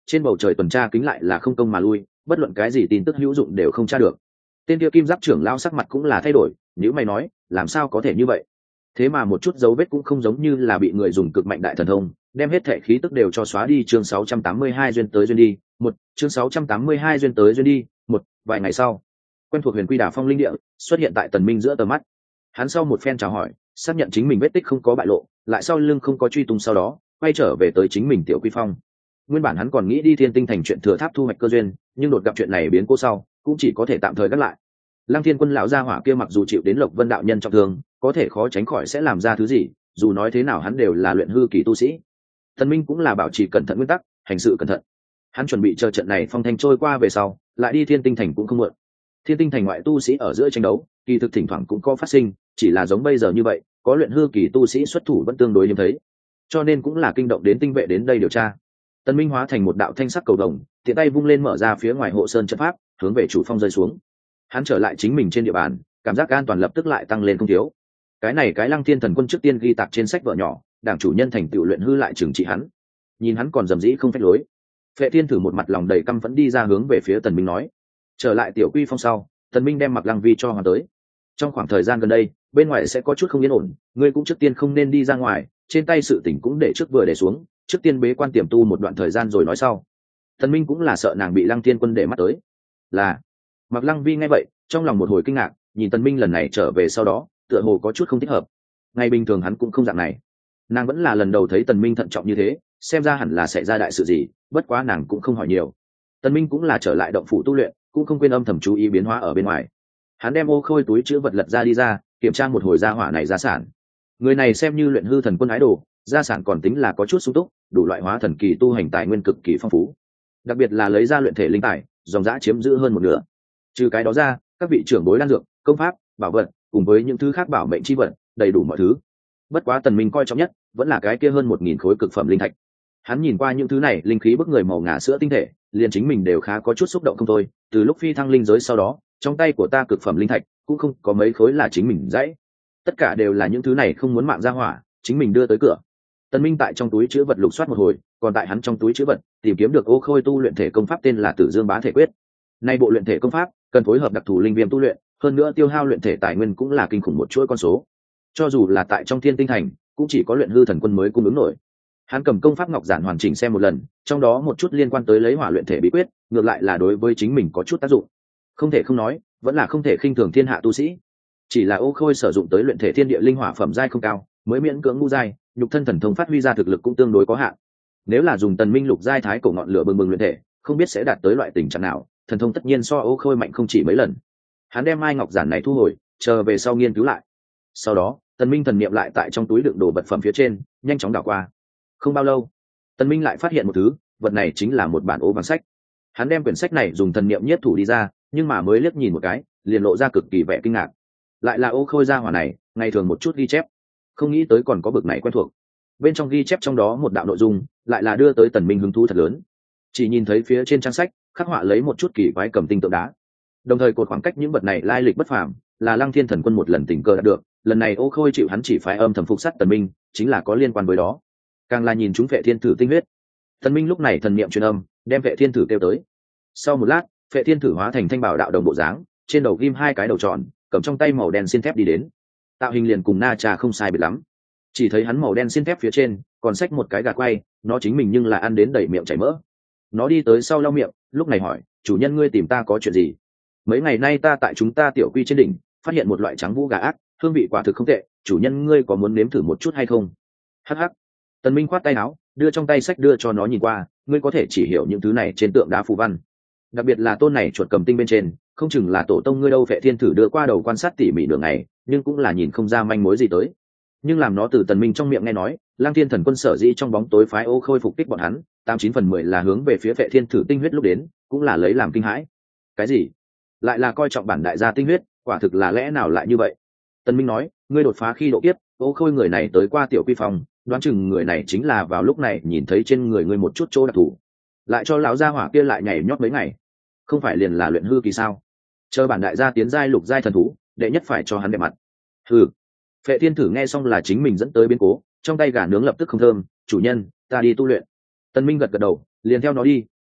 A: trên bầu trời tuần tra kính lại là không công mà lui, bất luận cái gì tin tức hữu dụng đều không tra được. Tên kia kim giáp trưởng lao sắc mặt cũng là thay đổi, nếu mày nói làm sao có thể như vậy, thế mà một chút dấu vết cũng không, giống như là bị người dùng cực mạnh đại thần thông đem hết thể khí tức đều cho xóa đi. Chương 682 duyên tới duyên đi một, chương 682 duyên tới duyên đi một. Vài ngày sau, quen thuộc Huyền Quy Đà Phong linh địa xuất hiện tại Tần Minh giữa tầm mắt. Hắn sau một phen chào hỏi, xác nhận chính mình vết tích không có bại lộ, lại sau lưng không có truy tung, sau đó quay trở về tới chính mình Tiểu Quy Phong. Nguyên bản hắn còn nghĩ đi Thiên Tinh Thành chuyện thừa tháp thu hoạch cơ duyên, nhưng đột gặp chuyện này biến cố sau, cũng chỉ có thể tạm thời gác lại. Lăng Thiên Quân lão gia hỏa kia mặc dù chịu đến Lộc Vân đạo nhân trọng thương, có thể khó tránh khỏi sẽ làm ra thứ gì, dù nói thế nào hắn đều là luyện hư kỳ tu sĩ. Tần Minh cũng là bảo trì cẩn thận nguyên tắc, hành sự cẩn thận. Hắn chuẩn bị chờ trận này phong thanh trôi qua về sau, lại đi Thiên Tinh Thành cũng không muộn. Thiên Tinh Thành ngoại tu sĩ ở giữa tranh đấu, kỳ thực thỉnh thoảng cũng có phát sinh, chỉ là giống bây giờ như vậy, có luyện hư kỳ tu sĩ xuất thủ vẫn tương đối hiếm thấy, cho nên cũng là kinh động đến tinh vệ đến đây điều tra. Tần Minh hóa thành một đạo thanh sắc cầu đồng, tiện tay vung lên mở ra phía ngoài hộ sơn trận pháp, hướng về chủ phong rơi xuống. Hắn trở lại chính mình trên địa bàn, cảm giác an toàn lập tức lại tăng lên không thiếu. Cái này cái Lăng Thiên Thần Quân trước tiên ghi tạc trên sách vở nhỏ, đảng chủ nhân thành tựu luyện hư lại trừng trị hắn. Nhìn hắn còn dầm dĩ không phách lối. Phệ Thiên Thử một mặt lòng đầy căm phẫn đi ra hướng về phía Tần Minh nói. Trở lại Tiểu Quy Phong sau, Tần Minh đem Mặc Lăng Vi cho hoàn tới. Trong khoảng thời gian gần đây, bên ngoài sẽ có chút không yên ổn, ngươi cũng trước tiên không nên đi ra ngoài, trên tay sự tình cũng để trước vừa để xuống, trước tiên bế quan tiềm tu một đoạn thời gian rồi nói sau. Tần Minh cũng là sợ nàng bị Lăng Thiên Quân để mắt tới. Là. Mặc Lăng Vi nghe vậy, trong lòng một hồi kinh ngạc, nhìn Tần Minh lần này trở về sau đó, tựa hồ có chút không thích hợp. Ngày bình thường hắn cũng không dạng này. Nàng vẫn là lần đầu thấy Tần Minh thận trọng như thế, xem ra hẳn là sẽ ra đại sự gì, bất quá nàng cũng không hỏi nhiều. Tần Minh cũng là trở lại động phủ tu luyện, cũng không quên âm thầm chú ý biến hóa ở bên ngoài. Hắn đem ô khôi túi chứa vật lật ra đi ra, kiểm tra một hồi gia hỏa này gia sản. Người này xem như luyện hư thần quân ái đồ, gia sản còn tính là có chút sung túc, đủ loại hóa thần kỳ tu hành tài nguyên cực kỳ phong phú. Đặc biệt là lấy ra luyện thể linh tài, dòng dã chiếm giữ hơn một nửa. Trừ cái đó ra, các vị trưởng bối đan dược, công pháp, bảo vật, cùng với những thứ khác bảo mệnh chi vật, đầy đủ mọi thứ. Bất quá Tần Minh coi trọng nhất vẫn là cái kia hơn 1000 khối cực phẩm linh thạch. Hắn nhìn qua những thứ này, linh khí bức người màu ngà sữa tinh thể, liền chính mình đều khá có chút xúc động không thôi. Từ lúc phi thăng linh giới sau đó, trong tay của ta cực phẩm linh thạch cũng không có mấy khối là chính mình dãy, tất cả đều là những thứ này không muốn mạng ra hỏa, chính mình đưa tới cửa. Tần Minh tại trong túi chứa vật lục soát một hồi, còn tại hắn trong túi chứa vật tìm kiếm được ô khôi tu luyện thể công pháp tên là Tử Dương Bá Thể Quyết. Nay bộ luyện thể công pháp cần phối hợp đặc thù linh viêm tu luyện, hơn nữa tiêu hao luyện thể tài nguyên cũng là kinh khủng một chuỗi con số. Cho dù là tại trong Thiên Tinh Thành, cũng chỉ có luyện hư thần quân mới cung ứng nổi. Hắn cầm công pháp ngọc giản hoàn chỉnh xem một lần, trong đó một chút liên quan tới lấy hỏa luyện thể bí quyết, ngược lại là đối với chính mình có chút tác dụng. Không thể không nói, vẫn là không thể khinh thường thiên hạ tu sĩ. Chỉ là ô khôi sử dụng tới luyện thể thiên địa linh hỏa phẩm giai không cao, mới miễn cưỡng ngu giai, nhục thân thần thông phát huy ra thực lực cũng tương đối có hạn. Nếu là dùng Tần Minh lục giai thái cổ ngọn lửa bừng bừng luyện thể, không biết sẽ đạt tới loại tình trạng nào, thần thông tất nhiên so ô khôi mạnh không chỉ mấy lần. Hắn đem mai ngọc giản này thu hồi, chờ về sau nghiên cứu lại. Sau đó, Tần Minh thần niệm lại tại trong túi đựng đồ vật phẩm phía trên, nhanh chóng đảo qua. Không bao lâu, Tần Minh lại phát hiện một thứ, vật này chính là một bản ố vàng sách. Hắn đem quyển sách này dùng thần niệm nhiếp thủ đi ra, nhưng mà mới liếc nhìn một cái, liền lộ ra cực kỳ vẻ kinh ngạc. Lại là ô khôi gia hỏa này, ngày thường một chút ghi chép, không nghĩ tới còn có bực này quen thuộc. Bên trong ghi chép trong đó một đạo nội dung, lại là đưa tới Tần Minh hứng thú thật lớn. Chỉ nhìn thấy phía trên trang sách, khắc họa lấy một chút kỳ quái cầm tinh tượng đá. Đồng thời cột khoảng cách những vật này lai lịch bất phàm, là Lăng Thiên Thần Quân một lần tình cờ đạt được, lần này ô khôi chịu hắn chỉ phái âm thầm phục sát Tần Minh, chính là có liên quan với đó. Càng là nhìn chúng Phệ Thiên Thử tinh huyết. Tần Minh lúc này thần niệm truyền âm, đem Phệ Thiên Thử kêu tới. Sau một lát, Phệ Thiên Thử hóa thành thanh bảo đạo đồng bộ dáng, trên đầu ghim hai cái đầu tròn, cầm trong tay màu đen xiên thép đi đến. Tạo hình liền cùng Na Trà không sai biệt lắm. Chỉ thấy hắn màu đen xiên thép phía trên, còn xách một cái gà quay, nó chính mình nhưng là ăn đến đầy miệng chảy mỡ. Nó đi tới sau lau miệng, lúc này hỏi, chủ nhân ngươi tìm ta có chuyện gì? Mấy ngày nay ta tại chúng ta Tiểu Quy trên đỉnh, phát hiện một loại trắng vũ gà ác, hương vị quả thực không tệ, chủ nhân ngươi có muốn nếm thử một chút hay không? Hắc hắc. Tần Minh khoát tay áo, đưa trong tay sách đưa cho nó nhìn qua, ngươi có thể chỉ hiểu những thứ này trên tượng đá phù văn. Đặc biệt là tôn này chuột cầm tinh bên trên, không chừng là tổ tông ngươi đâu. Phệ Thiên Thử đưa qua đầu quan sát tỉ mỉ nửa ngày, nhưng cũng là nhìn không ra manh mối gì tới. Nhưng làm nó từ Tần Minh trong miệng nghe nói, Lăng Thiên Thần Quân sở dĩ trong bóng tối phái ô khôi phục kích bọn hắn, 89/10 là hướng về phía Phệ Thiên Thử tinh huyết lúc đến, cũng là lấy làm kinh hãi. Cái gì? Lại là coi trọng bản đại gia tinh huyết, quả thực là lẽ nào lại như vậy? Tần Minh nói, ngươi đột phá khi độ kiếp, ô khôi người này tới qua Tiểu Quy Phòng, đoán chừng người này chính là vào lúc này nhìn thấy trên người ngươi một chút chỗ đặc thù, lại cho lão gia hỏa kia lại nhảy nhót mấy ngày, không phải liền là luyện hư kỳ sao? Chờ bản đại gia tiến giai lục giai thần thú, đệ nhất phải cho hắn đẹp mặt. Hừ. Phệ Thiên Thử nghe xong là chính mình dẫn tới biến cố, trong tay gà nướng lập tức không thơm, chủ nhân, ta đi tu luyện. Tần Minh gật gật đầu, liền theo nó đi,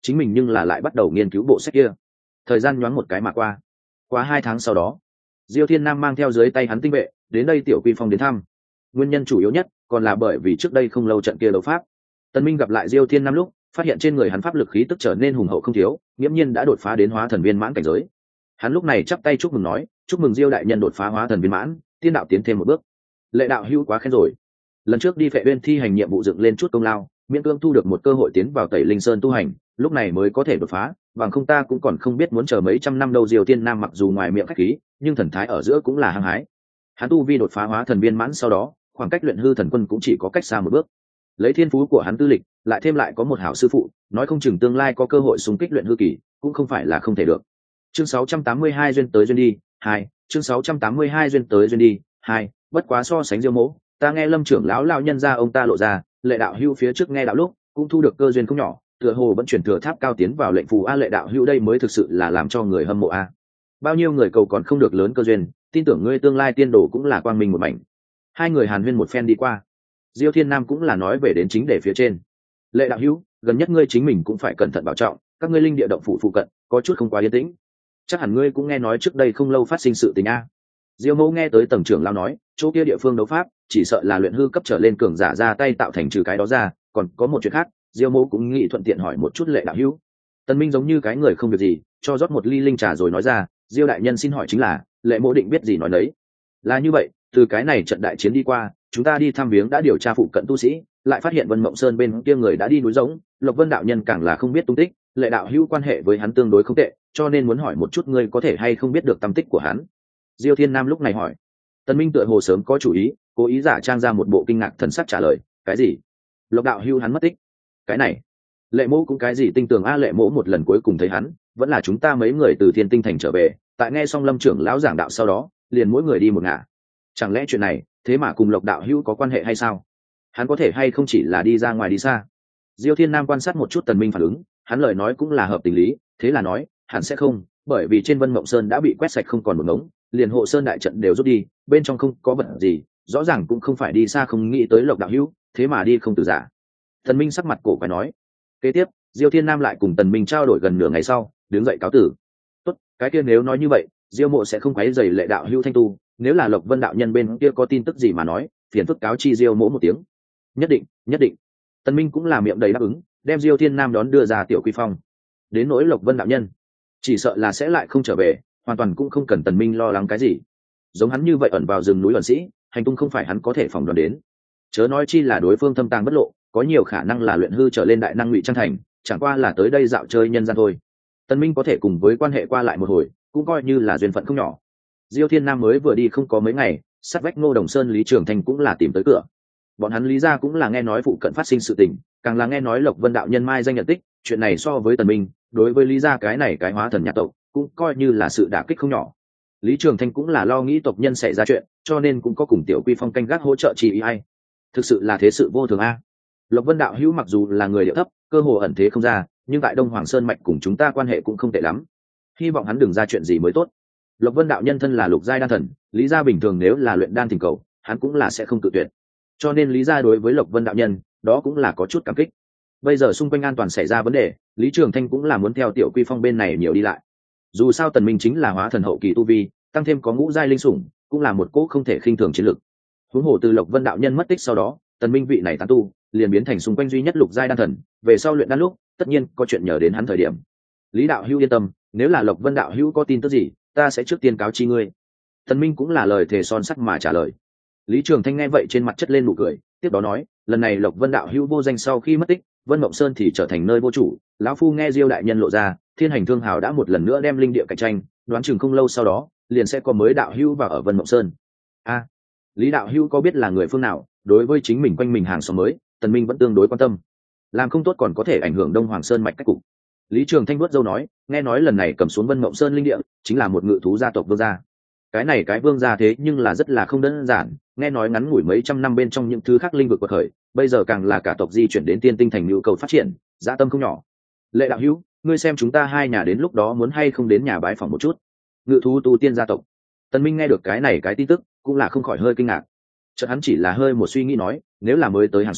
A: chính mình nhưng là lại bắt đầu nghiên cứu bộ sách kia. Thời gian nhoáng một cái mà qua 2 tháng sau đó, Diêu Thiên Nam mang theo dưới tay hắn tinh vệ đến đây Tiểu Quy Phong đến thăm. Nguyên nhân chủ yếu nhất còn là bởi vì trước đây không lâu trận kia đấu pháp, Tần Minh gặp lại Diêu Thiên Nam lúc phát hiện trên người hắn pháp lực khí tức trở nên hùng hậu không thiếu, nghiễm nhiên đã đột phá đến hóa thần viên mãn cảnh giới. Hắn lúc này chắp tay chúc mừng nói, chúc mừng Diêu đại nhân đột phá hóa thần viên mãn, tiên đạo tiến thêm một bước. Lệ đạo hữu quá khen rồi. Lần trước đi Phệ Uyên thi hành nhiệm vụ dựng lên chút công lao, miễn cưỡng thu được một cơ hội tiến vào Tẩy Linh Sơn tu hành, lúc này mới có thể đột phá, bằng không ta cũng còn không biết muốn chờ mấy trăm năm đâu. Diêu Thiên Nam mặc dù ngoài miệng khách khí, nhưng thần thái ở giữa cũng là hăng hái. Hắn tu vi đột phá hóa thần viên mãn sau đó, khoảng cách luyện hư thần quân cũng chỉ có cách xa một bước. Lấy thiên phú của hắn tư lịch, lại thêm lại có một hảo sư phụ, nói không chừng tương lai có cơ hội xung kích luyện hư kỳ, cũng không phải là không thể được. Chương 682 duyên tới duyên đi, 2, chương 682 duyên tới duyên đi, 2, bất quá so sánh Diêu Mỗ, ta nghe Lâm trưởng lão nhân gia ông ta lộ ra, Lệ đạo hữu phía trước nghe đạo lúc, cũng thu được cơ duyên không nhỏ, tựa hồ vẫn chuyển thừa tháp cao tiến vào lệnh phù a. Lệ đạo hữu đây mới thực sự là làm cho người hâm mộ a. Bao nhiêu người cầu còn không được lớn cơ duyên, tin tưởng ngươi tương lai tiên đồ cũng là quang minh một mảnh. Hai người hàn huyên một phen đi qua, Diêu Thiên Nam cũng là nói về đến chính đề phía trên. Lệ đạo hữu, gần nhất ngươi chính mình cũng phải cẩn thận bảo trọng, các ngươi linh địa động phủ phụ cận có chút không quá yên tĩnh, chắc hẳn ngươi cũng nghe nói trước đây không lâu phát sinh sự tình a. Diêu Mẫu nghe tới tầng trưởng lão nói, chỗ kia địa phương đấu pháp, chỉ sợ là luyện hư cấp trở lên cường giả ra tay tạo thành, trừ cái đó ra, còn có một chuyện khác. Diêu Mẫu cũng nghĩ thuận tiện hỏi một chút Lệ đạo hữu. Tần Minh giống như cái người không việc gì, cho rót một ly linh trà rồi nói ra, Diêu đại nhân xin hỏi chính là, Lệ Mẫu định biết gì nói đấy. Là như vậy, từ cái này trận đại chiến đi qua, chúng ta đi thăm viếng đã điều tra phụ cận tu sĩ, lại phát hiện Vân Mộng Sơn bên kia người đã đi núi Giống, Lộc Vân đạo nhân càng là không biết tung tích. Lệ đạo hữu quan hệ với hắn tương đối không tệ, cho nên muốn hỏi một chút ngươi có thể hay không biết được tăm tích của hắn. Diêu Thiên Nam lúc này hỏi. Tần Minh tựa hồ sớm có chủ ý, cố ý giả trang ra một bộ kinh ngạc thần sắc trả lời, cái gì? Lộc đạo hữu hắn mất tích? Cái này, Lệ Mỗ cũng cái gì tinh tường a. Lệ Mỗ một lần cuối cùng thấy hắn, vẫn là chúng ta mấy người từ Thiên Tinh thành trở về, tại nghe xong Lâm trưởng lão giảng đạo sau đó, liền mỗi người đi một ngả. Chẳng lẽ chuyện này thế mà cùng Lộc đạo hữu có quan hệ hay sao? Hắn có thể hay không chỉ là đi ra ngoài đi xa? Diêu Thiên Nam quan sát một chút Tần Minh phản ứng, hắn lời nói cũng là hợp tình lý, thế là nói, hẳn sẽ không, bởi vì trên Vân Mộng Sơn đã bị quét sạch không còn một ngống, liền hộ sơn đại trận đều rút đi, bên trong không có vật gì, rõ ràng cũng không phải đi xa. Không nghĩ tới Lộc đạo hữu, thế mà đi không từ giả. Tần Minh sắc mặt cổ quái nói. Kế tiếp, Diêu Thiên Nam lại cùng Tần Minh trao đổi gần nửa ngày sau, đứng dậy cáo tử. Tốt, cái kia nếu nói như vậy, Diêu mộ sẽ không quấy rầy Lệ đạo hữu thanh tu, nếu là Lộc Vân đạo nhân bên kia có tin tức gì mà nói, phiền phức cáo chi Diêu mộ một tiếng. Nhất định, nhất định. Tần Minh cũng là miệng đầy đáp ứng, đem Diêu Thiên Nam đón đưa ra Tiểu Quy Phong. Đến nỗi Lộc Vân đạo nhân, chỉ sợ là sẽ lại không trở về, hoàn toàn cũng không cần Tần Minh lo lắng cái gì. Giống hắn như vậy ẩn vào rừng núi ẩn sĩ, hành tung không phải hắn có thể phỏng đoán đến. Chớ nói chi là đối phương thâm tàng bất lộ, có nhiều khả năng là luyện hư trở lên đại năng ngụy trang thành, chẳng qua là tới đây dạo chơi nhân gian thôi. Tần Minh có thể cùng với quan hệ qua lại một hồi, cũng coi như là duyên phận không nhỏ. Diêu Thiên Nam mới vừa đi không có mấy ngày, sát vách Ngô Đồng Sơn Lý Trường Thanh cũng là tìm tới cửa. Bọn hắn Lý gia cũng là nghe nói phụ cận phát sinh sự tình, càng là nghe nói Lộc Vân đạo nhân mai danh nhận tích, chuyện này so với Tần Minh, đối với Lý gia cái này cái hóa thần nhà tộc, cũng coi như là sự đả kích không nhỏ. Lý Trường Thanh cũng là lo nghĩ tộc nhân xảy ra chuyện, cho nên cũng có cùng Tiểu Quy Phong canh gác hỗ trợ chi ý ai. Thực sự là thế sự vô thường a. Lộc Vân đạo hữu mặc dù là người điệu thấp, cơ hồ ẩn thế không ra, nhưng tại Đông Hoàng Sơn mạch cùng chúng ta quan hệ cũng không tệ lắm. Hy vọng hắn đừng ra chuyện gì mới tốt. Lộc Vân đạo nhân thân là lục giai đan thần, Lý gia bình thường nếu là luyện đan thỉnh cầu, hắn cũng là sẽ không tự tuyệt. Cho nên Lý gia đối với Lộc Vân đạo nhân, đó cũng là có chút cảm kích. Bây giờ xung quanh an toàn xảy ra vấn đề, Lý Trường Thanh cũng là muốn theo Tiểu Quy Phong bên này nhiều đi lại. Dù sao Tần Minh chính là hóa thần hậu kỳ tu vi, tăng thêm có ngũ giai linh sủng, cũng là một cỗ không thể khinh thường chiến lực. Huống hồ từ Lộc Vân đạo nhân mất tích sau đó, Tần Minh vị này tán tu, liền biến thành xung quanh duy nhất lục giai đan thần, về sau luyện đan lúc, tất nhiên có chuyện nhờ đến hắn thời điểm. Lý đạo hữu yên tâm, nếu là Lộc Vân đạo hữu có tin tức gì, ta sẽ trước tiên cáo chi ngươi. Tần Minh cũng là lời thề son sắt mà trả lời. Lý Trường Thanh nghe vậy trên mặt chất lên nụ cười, tiếp đó nói, lần này Lộc Vân đạo hữu vô danh sau khi mất tích, Vân Mộng Sơn thì trở thành nơi vô chủ, lão phu nghe Diêu đại nhân lộ ra, Thiên Hành Thương Hào đã một lần nữa đem linh địa cạnh tranh, đoán chừng không lâu sau đó, liền sẽ có mới đạo hữu vào ở Vân Mộng Sơn. A, Lý đạo hữu có biết là người phương nào? Đối với chính mình quanh mình hàng xóm mới, Tần Minh vẫn tương đối quan tâm. Làm không tốt còn có thể ảnh hưởng Đông Hoàng Sơn mạch cách cục. Lý Trường Thanh vuốt râu nói, nghe nói lần này cầm xuống Vân Mộng Sơn linh địa, chính là một ngự thú gia tộc vương gia. Cái này cái vương gia thế nhưng là rất là không đơn giản, nghe nói ngắn ngủi mấy trăm năm bên trong những thứ khác linh vực quật khởi, bây giờ càng là cả tộc di chuyển đến Tiên Tinh thành nhu cầu phát triển, dạ tâm không nhỏ. Lệ đạo hữu, ngươi xem chúng ta hai nhà đến lúc đó muốn hay không đến nhà bái phỏng một chút. Ngự thú tu tiên gia tộc. Tần Minh nghe được cái này cái tin tức, cũng là không khỏi hơi kinh ngạc. Chợt hắn chỉ là hơi một suy nghĩ nói, nếu là mới tới hàng xóm,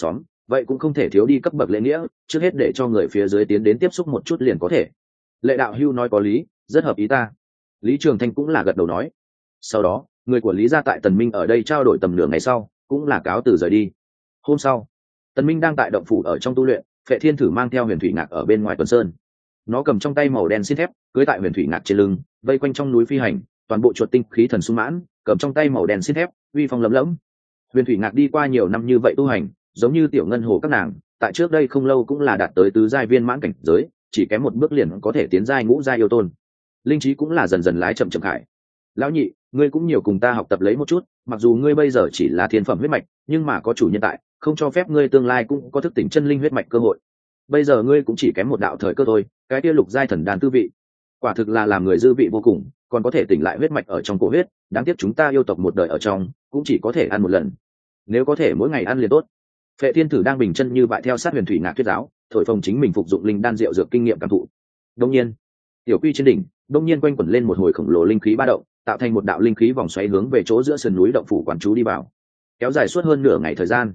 A: vậy cũng không thể thiếu đi cấp bậc lễ nghĩa, trước hết để cho người phía dưới tiến đến tiếp xúc một chút liền có thể. Lệ đạo hưu nói có lý, rất hợp ý ta. Lý Trường Thanh cũng là gật đầu nói. Sau đó người của Lý gia tại Tần Minh ở đây trao đổi tầm nửa ngày sau cũng là cáo từ rời đi. Hôm sau Tần Minh đang tại động phủ ở trong tu luyện, Phệ Thiên Thử mang theo Huyền Thủy Ngạc ở bên ngoài tuần sơn. Nó cầm trong tay màu đen xin thép, cưỡi tại Huyền Thủy Ngạc trên lưng, vây quanh trong núi phi hành, toàn bộ chuột tinh khí thần sung mãn, cầm trong tay màu đen xin thép, uy phong lấm lẫm. Huyền Thủy Ngạc đi qua nhiều năm như vậy tu hành, giống như tiểu ngân hồ các nàng, tại trước đây không lâu cũng là đạt tới tứ giai viên mãn cảnh giới, chỉ kém một bước liền có thể tiến giai ngũ giai yêu tôn. Linh trí cũng là dần dần lái chậm chậm khải. Lão nhị, ngươi cũng nhiều cùng ta học tập lấy một chút, mặc dù ngươi bây giờ chỉ là thiên phẩm huyết mạch, nhưng mà có chủ nhân tại, không cho phép ngươi tương lai cũng có thức tỉnh chân linh huyết mạch cơ hội. Bây giờ ngươi cũng chỉ kém một đạo thời cơ thôi, cái kia lục giai thần đan tư vị, quả thực là làm người dư vị vô cùng, còn có thể tỉnh lại huyết mạch ở trong cổ huyết, đáng tiếc chúng ta yêu tộc một đời ở trong, cũng chỉ có thể ăn một lần. Nếu có thể mỗi ngày ăn liền tốt. Phệ Thiên Thử đang bình chân như vậy theo sát Huyền Thủy Ngạc thuyết giáo, thổi phồng chính mình phục dụng linh đan rượu dược kinh nghiệm cảm thụ. Đông nhiên, tiểu quy trên đỉnh, đông nhiên quanh quẩn lên một hồi khổng lồ linh khí ba động, tạo thành một đạo linh khí vòng xoáy hướng về chỗ giữa sườn núi động phủ quản chú đi vào, kéo dài suốt hơn nửa ngày thời gian.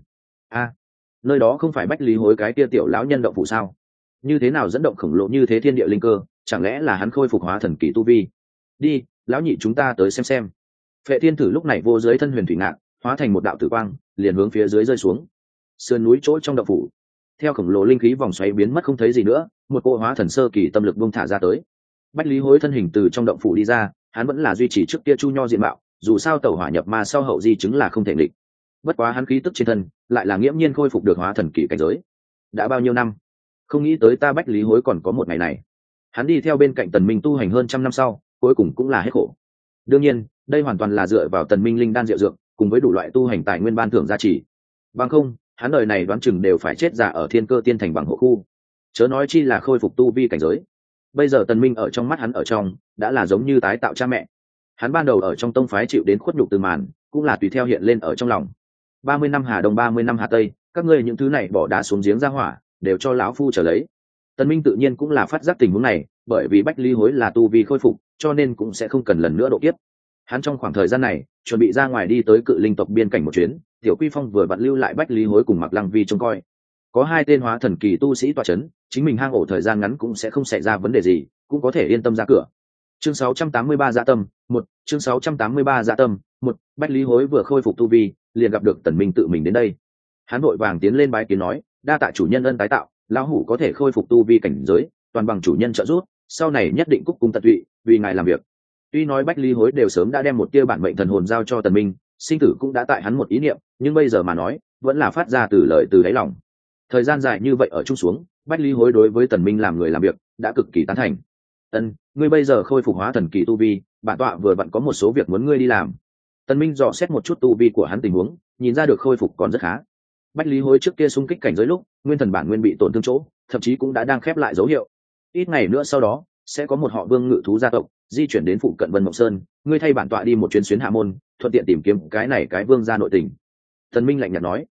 A: Nơi đó không phải Bách Lý Hối cái tia tiểu lão nhân động phủ sao? Như thế nào dẫn động khổng lồ như thế thiên địa linh cơ, chẳng lẽ là hắn khôi phục hóa thần kỳ tu vi? Đi, lão nhị chúng ta tới xem. Phệ Thiên Thử lúc này vô dưới thân Huyền Thủy Ngạc, hóa thành một đạo tử quang, liền hướng phía dưới rơi xuống. Sườn núi chỗ trong động phủ, theo khổng lồ linh khí vòng xoáy biến mất không thấy gì nữa, một cô hóa thần sơ kỳ tâm lực buông thả ra tới. Bách Lý Hối thân hình từ trong động phủ đi ra, hắn vẫn là duy trì trước kia chu nho diện mạo, dù sao tẩu hỏa nhập ma sau hậu di chứng là không thể nghịch. Bất quá hắn khí tức trên thân lại là nghiễm nhiên khôi phục được hóa thần kỳ cảnh giới. Đã bao nhiêu năm, không nghĩ tới ta Bách Lý Hối còn có một ngày này. Hắn đi theo bên cạnh Tần Minh tu hành hơn trăm năm sau, cuối cùng cũng là hết khổ. Đương nhiên, đây hoàn toàn là dựa vào Tần Minh linh đan diệu dược, cùng với đủ loại tu hành tài nguyên ban thưởng gia trì. Bằng không, hắn đời này đoán chừng đều phải chết già ở Thiên Cơ Tiên Thành bằng hộ khu. Chớ nói chi là khôi phục tu vi cảnh giới. Bây giờ Tần Minh ở trong mắt hắn ở trong, đã là giống như tái tạo cha mẹ. Hắn ban đầu ở trong tông phái chịu đến khuất nhục từ màn, cũng là tùy theo hiện lên ở trong lòng. 30 năm Hà Đông 30 năm Hà Tây, các ngươi những thứ này bỏ đá xuống giếng ra hỏa, đều cho lão phu trở lấy. Tần Minh tự nhiên cũng là phát giác tình huống này, bởi vì Bách Lý Hối là tu vi khôi phục, cho nên cũng sẽ không cần lần nữa độ kiếp. Hắn trong khoảng thời gian này, chuẩn bị ra ngoài đi tới Cự Linh tộc biên cảnh một chuyến, Tiểu Quy Phong vừa vặn lưu lại Bách Lý Hối cùng Mạc Lăng Vi trông coi. Có hai tên hóa thần kỳ tu sĩ tọa chấn, chính mình hang ổ thời gian ngắn cũng sẽ không xảy ra vấn đề gì, cũng có thể yên tâm ra cửa. Chương 683 Dạ Tâm 1, chương 683 Dạ Tâm 1, Bách Lý Hối vừa khôi phục tu vi, liền gặp được Tần Minh tự mình đến đây. Hắn vội vàng tiến lên bái kiến nói, đa tạ chủ nhân ân tái tạo, lão hủ có thể khôi phục tu vi cảnh giới, toàn bằng chủ nhân trợ giúp, sau này nhất định cúc cung tận tụy, vì ngài làm việc. Tuy nói Bách Lý Hối đều sớm đã đem một tia bản mệnh thần hồn giao cho Tần Minh, sinh tử cũng đã tại hắn một ý niệm, nhưng bây giờ mà nói, vẫn là phát ra từ lời từ đáy lòng. Thời gian dài như vậy ở chung xuống, Bách Lý Hối đối với Tần Minh làm người làm việc đã cực kỳ tán thành. Ân, ngươi bây giờ khôi phục hóa thần kỳ tu vi, bản tọa vừa vặn có một số việc muốn ngươi đi làm. Tần Minh dò xét một chút tu vi của hắn tình huống, nhìn ra được khôi phục còn rất khá. Bách Lý Hối trước kia xung kích cảnh giới lúc, nguyên thần bản nguyên bị tổn thương chỗ, thậm chí cũng đã đang khép lại dấu hiệu. Ít ngày nữa sau đó, sẽ có một họ Vương ngự thú gia tộc di chuyển đến phụ cận Vân Mộng Sơn, ngươi thay bản tọa đi một chuyến xuyến hạ môn, thuận tiện tìm kiếm cái này cái vương gia nội tình. Tần Minh lạnh nhạt nói.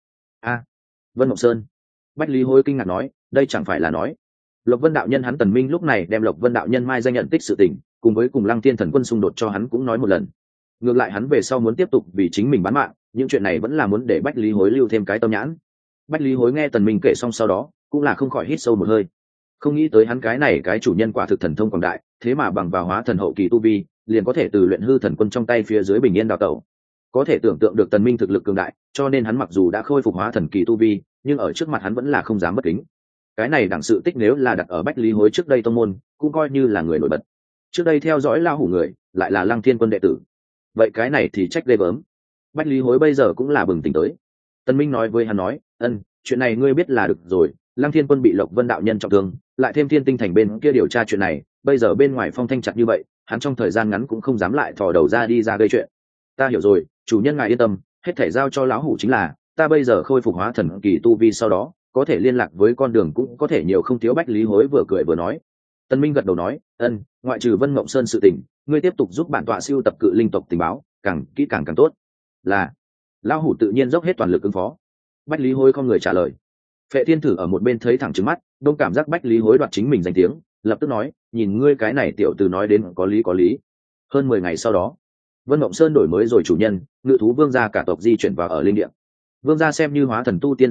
A: Vân Mộng Sơn. Bách Lý Hối kinh ngạc nói, đây chẳng phải là nói Lộc Vân đạo nhân. Hắn Tần Minh lúc này đem Lộc Vân đạo nhân mai danh nhận tích sự tình, cùng với cùng Lăng Thiên Thần Quân xung đột cho hắn cũng nói một lần. Ngược lại hắn về sau muốn tiếp tục vì chính mình bán mạng, những chuyện này vẫn là muốn để Bách Lý Hối lưu thêm cái tâm nhãn. Bách Lý Hối nghe Tần Minh kể xong sau đó, cũng là không khỏi hít sâu một hơi. Không nghĩ tới hắn cái này cái chủ nhân quả thực thần thông quảng đại, thế mà bằng vào hóa thần hậu kỳ tu vi, liền có thể từ luyện hư thần quân trong tay phía dưới bình yên đào tẩu. Có thể tưởng tượng được Tần Minh thực lực cường đại, cho nên hắn mặc dù đã khôi phục hóa thần kỳ tu vi, nhưng ở trước mặt hắn vẫn là không dám bất kính. Cái này đẳng sự tích nếu là đặt ở Bách Lý Hối trước đây tông môn, cũng coi như là người nổi bật. Trước đây theo dõi lao hủ người, lại là Lăng Thiên Quân đệ tử. Vậy cái này thì trách ghê gớm. Bách Lý Hối bây giờ cũng là bừng tỉnh tới. Tần Minh nói với hắn nói, chuyện này ngươi biết là được rồi. Lăng Thiên Quân bị Lộc Vân đạo nhân trọng thương, lại thêm Thiên Tinh Thành bên kia điều tra chuyện này, bây giờ bên ngoài phong thanh chặt như vậy, hắn trong thời gian ngắn cũng không dám lại thò đầu ra đi ra gây chuyện. Ta hiểu rồi, chủ nhân ngài yên tâm, hết thảy giao cho lão hủ chính là, ta bây giờ khôi phục hóa thần kỳ tu vi sau đó, có thể liên lạc với con đường cũng có thể nhiều không thiếu. Bách Lý Hối vừa cười vừa nói. Tần Minh gật đầu nói, ngoại trừ Vân Mộng Sơn sự tình, ngươi tiếp tục giúp bản tọa siêu tập cự linh tộc tình báo, càng kỹ càng tốt. Là, lão hủ tự nhiên dốc hết toàn lực ứng phó. Bách Lý Hối không người trả lời. Phệ Thiên Thử ở một bên thấy thẳng trừng mắt, đông cảm giác Bách Lý Hối đoạt chính mình danh tiếng, lập tức nói, nhìn ngươi cái này tiểu tử nói đến có lý. Hơn 10 ngày sau đó, Vân Mộng Sơn đổi mới rồi chủ nhân, ngự thú vương gia cả tộc di chuyển vào ở linh địa. Vương gia xem như hóa thần tu tiên gia tộc,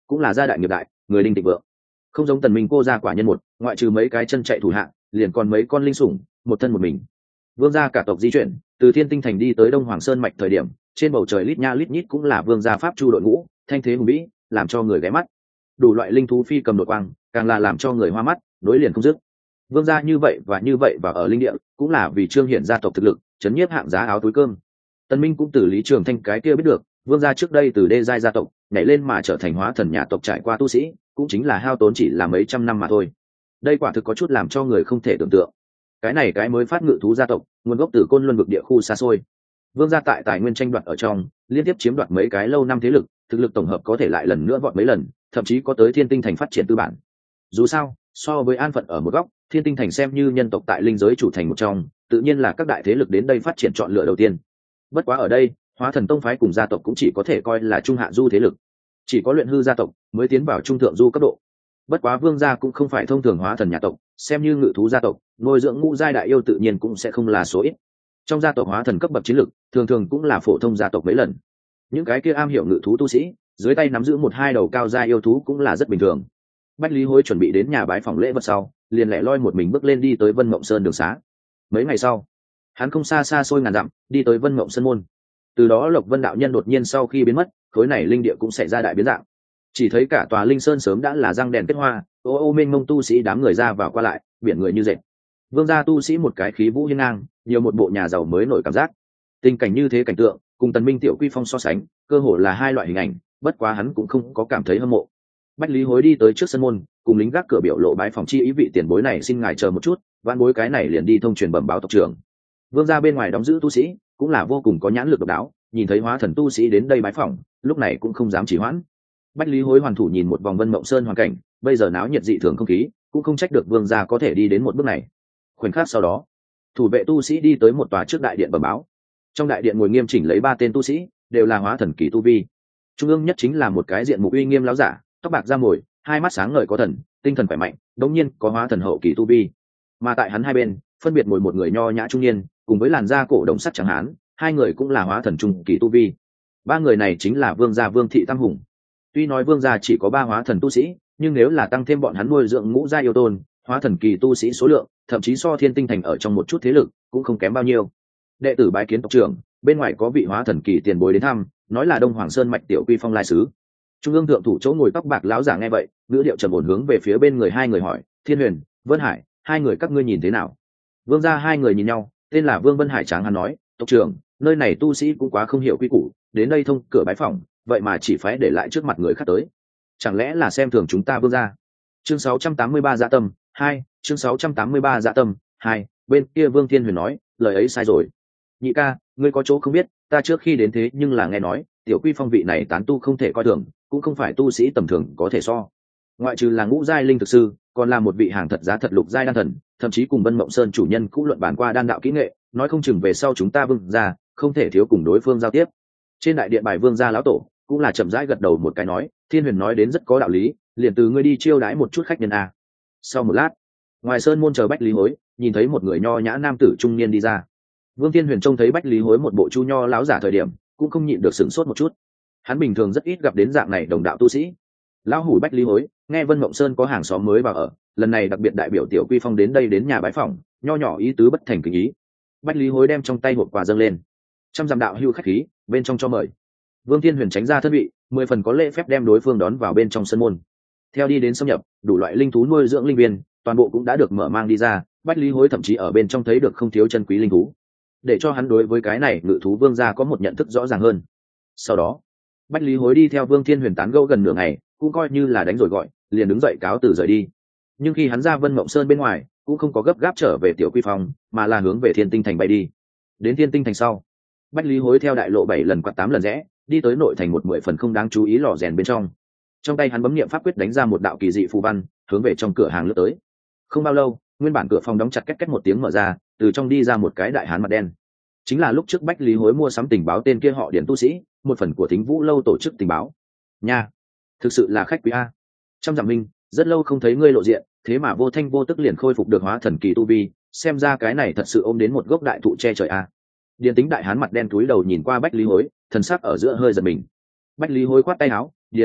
A: cũng là gia đại nghiệp đại, người đinh tịnh vượng. Không giống Tần Minh cô gia quả nhân một, ngoại trừ mấy cái chân chạy thủ hạ, liền còn mấy con linh sủng, một thân một mình. Vương gia cả tộc di chuyển, từ Thiên Tinh thành đi tới Đông Hoàng Sơn mạch thời điểm, trên bầu trời lít nha lít nhít cũng là vương gia pháp chu đội ngũ, thanh thế hùng vĩ, làm cho người ghé mắt. Đủ loại linh thú phi cầm đột quang, càng là làm cho người hoa mắt, nối liền không dứt. Vương gia như vậy và ở linh địa, cũng là vì trương hiển gia tộc thực lực, chấn nhiếp hạng giá áo túi cơm. Tần Minh cũng từ Lý Trường Thanh cái kia biết được, vương gia trước đây từ đê giai gia tộc nhảy lên mà trở thành hóa thần nhà tộc trải qua tu sĩ, cũng chính là hao tốn chỉ là mấy trăm năm mà thôi. Đây quả thực có chút làm cho người không thể tưởng tượng. Cái mới phát ngự thú gia tộc, nguồn gốc từ Côn Luân vực địa khu xa xôi. Vương gia tại tài nguyên tranh đoạt ở trong, liên tiếp chiếm đoạt mấy cái lâu năm thế lực, thực lực tổng hợp có thể lại lần nữa vọt mấy lần, thậm chí có tới Thiên Tinh thành phát triển tư bản. Dù sao, so với an phận ở một góc, Thiên Tinh thành xem như nhân tộc tại linh giới chủ thành một trong, tự nhiên là các đại thế lực đến đây phát triển chọn lựa đầu tiên. Bất quá ở đây, Hóa Thần tông phái cùng gia tộc cũng chỉ có thể coi là trung hạ du thế lực, chỉ có luyện hư gia tộc mới tiến vào trung thượng du cấp độ. Bất quá vương gia cũng không phải thông thường hóa thần nhà tộc, xem như ngự thú gia tộc, nuôi dưỡng ngũ giai đại yêu tự nhiên cũng sẽ không là số ít. Trong gia tộc hóa thần cấp bậc chiến lực, thường thường cũng là phổ thông gia tộc mấy lần. Những cái kia am hiểu ngự thú tu sĩ, dưới tay nắm giữ một hai đầu cao giai yêu thú cũng là rất bình thường. Bách Lý Hối chuẩn bị đến nhà bái phòng lễ vật sau, liền lẻ loi một mình bước lên đi tới Vân Mộng Sơn đường xá. Mấy ngày sau, hắn không xa xôi ngàn dặm, đi tới Vân Mộng Sơn môn. Từ đó Lộc Vân đạo nhân đột nhiên sau khi biến mất, khối này linh địa cũng xảy ra đại biến dạng. Chỉ thấy cả tòa linh sơn sớm đã là răng đèn kết hoa, ô mênh mông tu sĩ đám người ra vào qua lại, biển người như dệt. Vương gia tu sĩ một cái khí vũ hiên ngang, nhiều một bộ nhà giàu mới nổi cảm giác. Tình cảnh như thế cảnh tượng, cùng Tần Minh Tiểu Quy Phong so sánh, cơ hồ là hai loại hình ảnh, bất quá hắn cũng không có cảm thấy hâm mộ. Bách Lý Hối đi tới trước sân môn, cùng lính gác cửa biểu lộ bái phòng chi ý vị tiền bối này xin ngài chờ một chút, vãn bối cái này liền đi thông truyền bẩm báo tộc trưởng. Vương gia bên ngoài đóng giữ tu sĩ, cũng là vô cùng có nhãn lực độc đáo, nhìn thấy hóa thần tu sĩ đến đây bái phỏng, lúc này cũng không dám trì hoãn. Bách Lý Hối hoàn thủ nhìn một vòng Vân Mộng Sơn hoàn cảnh, bây giờ náo nhiệt dị thường không khí, cũng không trách được vương gia có thể đi đến một bước này. Khoảnh khắc sau đó, thủ vệ tu sĩ đi tới một tòa trước đại điện bẩm báo. Trong đại điện ngồi nghiêm chỉnh lấy 3 tên tu sĩ, đều là hóa thần kỳ tu vi. Trung ương nhất chính là một cái diện mục uy nghiêm láo giả, tóc bạc da mồi, hai mắt sáng ngời có thần, tinh thần khỏe mạnh, đống nhiên có hóa thần hậu kỳ tu vi. Mà tại hắn hai bên, phân biệt ngồi một người nho nhã trung niên, cùng với làn da cổ đồng sắt trắng hán, hai người cũng là hóa thần trung kỳ tu vi. 3 người này chính là vương gia Vương thị Tam hùng. Tuy nói vương gia chỉ có 3 hóa thần tu sĩ, nhưng nếu là tăng thêm bọn hắn nuôi dưỡng ngũ gia yêu tôn, hóa thần kỳ tu sĩ số lượng, thậm chí so Thiên Tinh thành ở trong một chút thế lực, cũng không kém bao nhiêu. Đệ tử bái kiến tộc trưởng, bên ngoài có vị hóa thần kỳ tiền bối đến thăm, nói là Đông Hoàng Sơn mạch Tiểu Quy Phong lai sứ. Trung ương thượng thủ chỗ ngồi tóc bạc lão giả nghe vậy, ngữ điệu trầm ổn hướng về phía bên người hai người hỏi, Thiên Huyền, Vân Hải, hai người các ngươi nhìn thế nào? Vương gia hai người nhìn nhau, tên là Vương Vân Hải tráng hắn nói, tộc trưởng, nơi này tu sĩ cũng quá không hiểu quy củ, đến đây thông cửa bái phòng, vậy mà chỉ phải để lại trước mặt người khác tới, chẳng lẽ là xem thường chúng ta Vương gia? Chương 683 dạ tâm 2, chương 683 dạ tâm 2, bên kia Vương Thiên Huyền nói, lời ấy sai rồi. Nhị ca, ngươi có chỗ không biết, ta trước khi đến thế nhưng là nghe nói, Tiểu Quy Phong vị này tán tu không thể coi thường, cũng không phải tu sĩ tầm thường có thể so. Ngoại trừ là ngũ giai linh thực sư, còn là một vị hàng thật giá thật lục giai đan thần, thậm chí cùng Vân Mộng Sơn chủ nhân cũng luận bàn qua đan đạo kỹ nghệ, nói không chừng về sau chúng ta Vương gia không thể thiếu cùng đối phương giao tiếp. Trên đại điện bài Vương gia lão tổ cũng là chậm rãi gật đầu một cái nói, Thiên Huyền nói đến rất có đạo lý, liền từ ngươi đi chiêu đãi một chút khách nhân a. Sau một lát, ngoài sơn môn chờ Bách Lý Hối, nhìn thấy một người nho nhã nam tử trung niên đi ra. Vương Thiên Huyền trông thấy Bách Lý Hối một bộ chu nho láo giả thời điểm, cũng không nhịn được sửng sốt một chút. Hắn bình thường rất ít gặp đến dạng này đồng đạo tu sĩ. Lão hủ Bách Lý Hối, nghe Vân Mộng Sơn có hàng xóm mới vào ở, lần này đặc biệt đại biểu Tiểu Quy Phong đến đây đến nhà bái phỏng, nho nhỏ ý tứ bất thành kính ý. Bách Lý Hối đem trong tay hộp quà dâng lên. Trăm dặm đạo hưu khách khí, bên trong cho mời. Vương Thiên Huyền tránh ra thân vị, 10 phần có lễ phép đem đối phương đón vào bên trong sân môn. Theo đi đến xâm nhập, đủ loại linh thú nuôi dưỡng linh viên, toàn bộ cũng đã được mở mang đi ra, Bách Lý Hối thậm chí ở bên trong thấy được không thiếu chân quý linh thú, để cho hắn đối với cái này ngự thú vương gia có một nhận thức rõ ràng hơn. Sau đó, Bách Lý Hối đi theo Vương Thiên Huyền tán gẫu gần nửa ngày, cũng coi như là đánh rồi gọi, liền đứng dậy cáo từ rời đi. Nhưng khi hắn ra Vân Mộng Sơn bên ngoài, cũng không có gấp gáp trở về Tiểu Quy Phong, mà là hướng về Thiên Tinh thành bay đi. Đến Thiên Tinh thành sau, Bách Lý Hối theo đại lộ 7 lần quạt 8 lần rẽ, đi tới nội thành một 10 phần không đáng chú ý lò rèn bên trong. Trong tay hắn bấm niệm pháp quyết đánh ra một đạo kỳ dị phù văn, hướng về trong cửa hàng lướt tới. Không bao lâu, nguyên bản cửa phòng đóng chặt két két một tiếng mở ra, từ trong đi ra một cái đại hán mặt đen. Chính là lúc trước Bách Lý Hối mua sắm tình báo tên kia họ Điền tu sĩ, một phần của Thính Vũ lâu tổ chức tình báo. Nha, thực sự là khách quý a. Trăm dặm minh, rất lâu không thấy ngươi lộ diện, thế mà vô thanh vô tức liền khôi phục được hóa thần kỳ tu vi, xem ra cái này thật sự ôm đến một gốc đại thụ che trời a. Điền Tính đại hán mặt đen túi đầu nhìn qua Bách Lý Hối, thần sắc ở giữa hơi giật mình. Bách Lý Hối khoát tay áo, Điền lão đệ,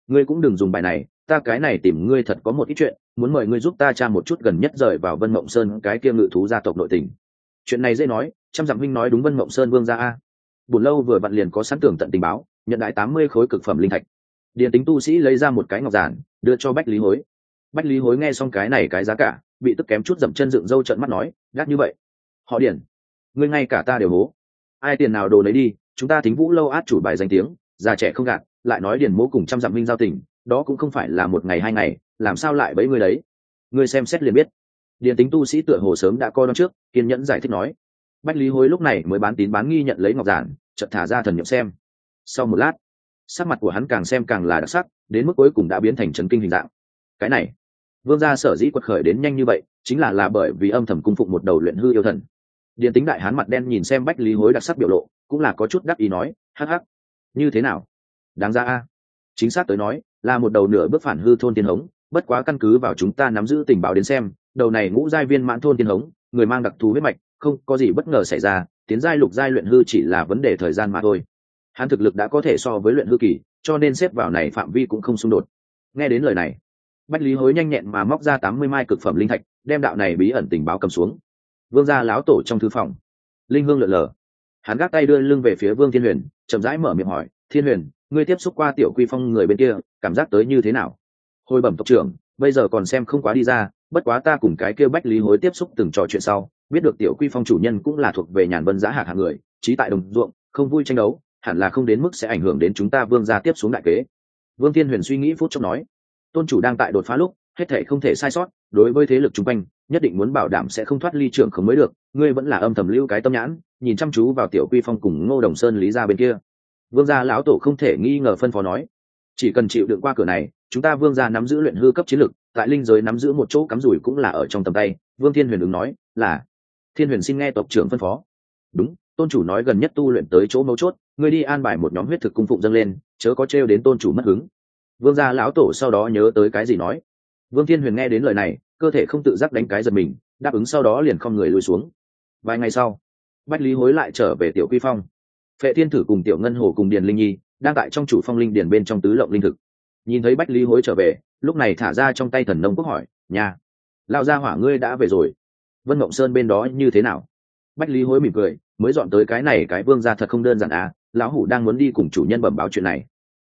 A: ngươi cũng đừng dùng bài này, ta cái này tìm ngươi thật có một ít chuyện, muốn mời ngươi giúp ta tra một chút gần nhất rời vào Vân Mộng Sơn cái kia ngự thú gia tộc nội tình. Chuyện này dễ nói, trăm dặm huynh nói đúng, Vân Mộng Sơn vương gia a. Buồn lâu vừa vặn liền có sẵn tưởng tận tình báo, nhận đại 80 khối cực phẩm linh thạch. Điền tính tu sĩ lấy ra một cái ngọc giản, đưa cho Bách Lý Hối. Bách Lý Hối nghe xong cái này cái giá cả, bị tức kém chút dậm chân dựng râu trợn mắt nói, đắt như vậy. Họ Điền, ngươi ngay cả ta đều hố. Ai tiền nào đồ lấy đi, chúng ta Thính Vũ lâu át chủ bài danh tiếng, già trẻ không gạt, lại nói Điền mỗ cùng trăm dặm huynh giao tình, đó cũng không phải là một ngày hai ngày, làm sao lại bấy ngươi đấy? Ngươi xem xét liền biết. Điền tính tu sĩ tựa hồ sớm đã coi đón trước, kiên nhẫn giải thích nói. Bách Lý Hối lúc này mới bán tín bán nghi nhận lấy ngọc giản, chợt thả ra thần niệm xem. Sau một lát, sắc mặt của hắn càng xem càng là đặc sắc, đến mức cuối cùng đã biến thành chấn kinh hình dạng. Cái này, vương gia sở dĩ quật khởi đến nhanh như vậy, chính là bởi vì âm thầm cung phụng một đầu luyện hư yêu thần. Điền tính đại hán mặt đen nhìn xem Bách Lý Hối đặc sắc biểu lộ, cũng là có chút đắc ý nói, hắc hắc, như thế nào? Đáng ra a. Chính xác tới nói, là một đầu nửa bước phản hư thôn tiên hống, bất quá căn cứ vào chúng ta nắm giữ tình báo đến xem, đầu này ngũ giai viên mãn thôn tiên hống, người mang đặc thù huyết mạch, không có gì bất ngờ xảy ra, tiến giai lục giai luyện hư chỉ là vấn đề thời gian mà thôi. Hắn thực lực đã có thể so với luyện hư kỳ, cho nên xếp vào này phạm vi cũng không xung đột. Nghe đến lời này, Bách Lý Hối nhanh nhẹn mà móc ra 80 mai cực phẩm linh thạch, đem đạo này bí ẩn tình báo cầm xuống. Vương gia láo tổ trong thư phòng, linh hương lượn lờ. Hắn gác tay đưa lưng về phía Vương Thiên Huyền, chậm rãi mở miệng hỏi, "Thiên Huyền, ngươi tiếp xúc qua Tiểu Quy Phong người bên kia, cảm giác tới như thế nào?" Hồi bẩm tộc trưởng, bây giờ còn xem không quá đi ra, bất quá ta cùng cái kia Bách Lý Hối tiếp xúc từng trò chuyện sau, biết được Tiểu Quy Phong chủ nhân cũng là thuộc về nhàn vân giá hạc hạng người, trí tại đồng ruộng, không vui tranh đấu, hẳn là không đến mức sẽ ảnh hưởng đến chúng ta Vương gia tiếp xuống đại kế. Vương Thiên Huyền suy nghĩ phút chốc nói, tôn chủ đang tại đột phá lúc, hết thảy không thể sai sót, đối với thế lực chung quanh, nhất định muốn bảo đảm sẽ không thoát ly trưởng không mới được, ngươi vẫn là âm thầm lưu cái tâm nhãn, nhìn chăm chú vào Tiểu Quy Phong cùng Ngô Đồng Sơn Lý gia bên kia. Vương gia lão tổ không thể nghi ngờ phân phó nói, chỉ cần chịu đựng qua cửa này, chúng ta Vương gia nắm giữ luyện hư cấp chiến lực, tại linh giới nắm giữ một chỗ cắm rủi cũng là ở trong tầm tay. Vương Thiên Huyền ứng nói, là Thiên Huyền xin nghe tộc trưởng phân phó. Đúng, tôn chủ nói gần nhất tu luyện tới chỗ mấu chốt, ngươi đi an bài một nhóm huyết thực cung phụng dâng lên, chớ có trêu đến tôn chủ mất hứng. Vương gia lão tổ sau đó nhớ tới cái gì nói. Vương Thiên Huyền nghe đến lời này, cơ thể không tự giác đánh cái giật mình, đáp ứng sau đó liền không người lùi xuống. Vài ngày sau, Bách Lý Hối lại trở về Tiểu Quy Phong. Phệ Thiên Thử cùng Tiểu Ngân Hồ cùng Điền Linh Nhi đang tại trong chủ phong linh điền bên trong tứ lộng linh thực. Nhìn thấy Bách Lý Hối trở về, lúc này thả ra trong tay thần nông quốc hỏi, nhà lão gia hỏa ngươi đã về rồi, Vân Mộng Sơn bên đó như thế nào? Bách Lý Hối mỉm cười, mới dọn tới cái này cái vương gia thật không đơn giản à, lão hủ đang muốn đi cùng chủ nhân bẩm báo chuyện này.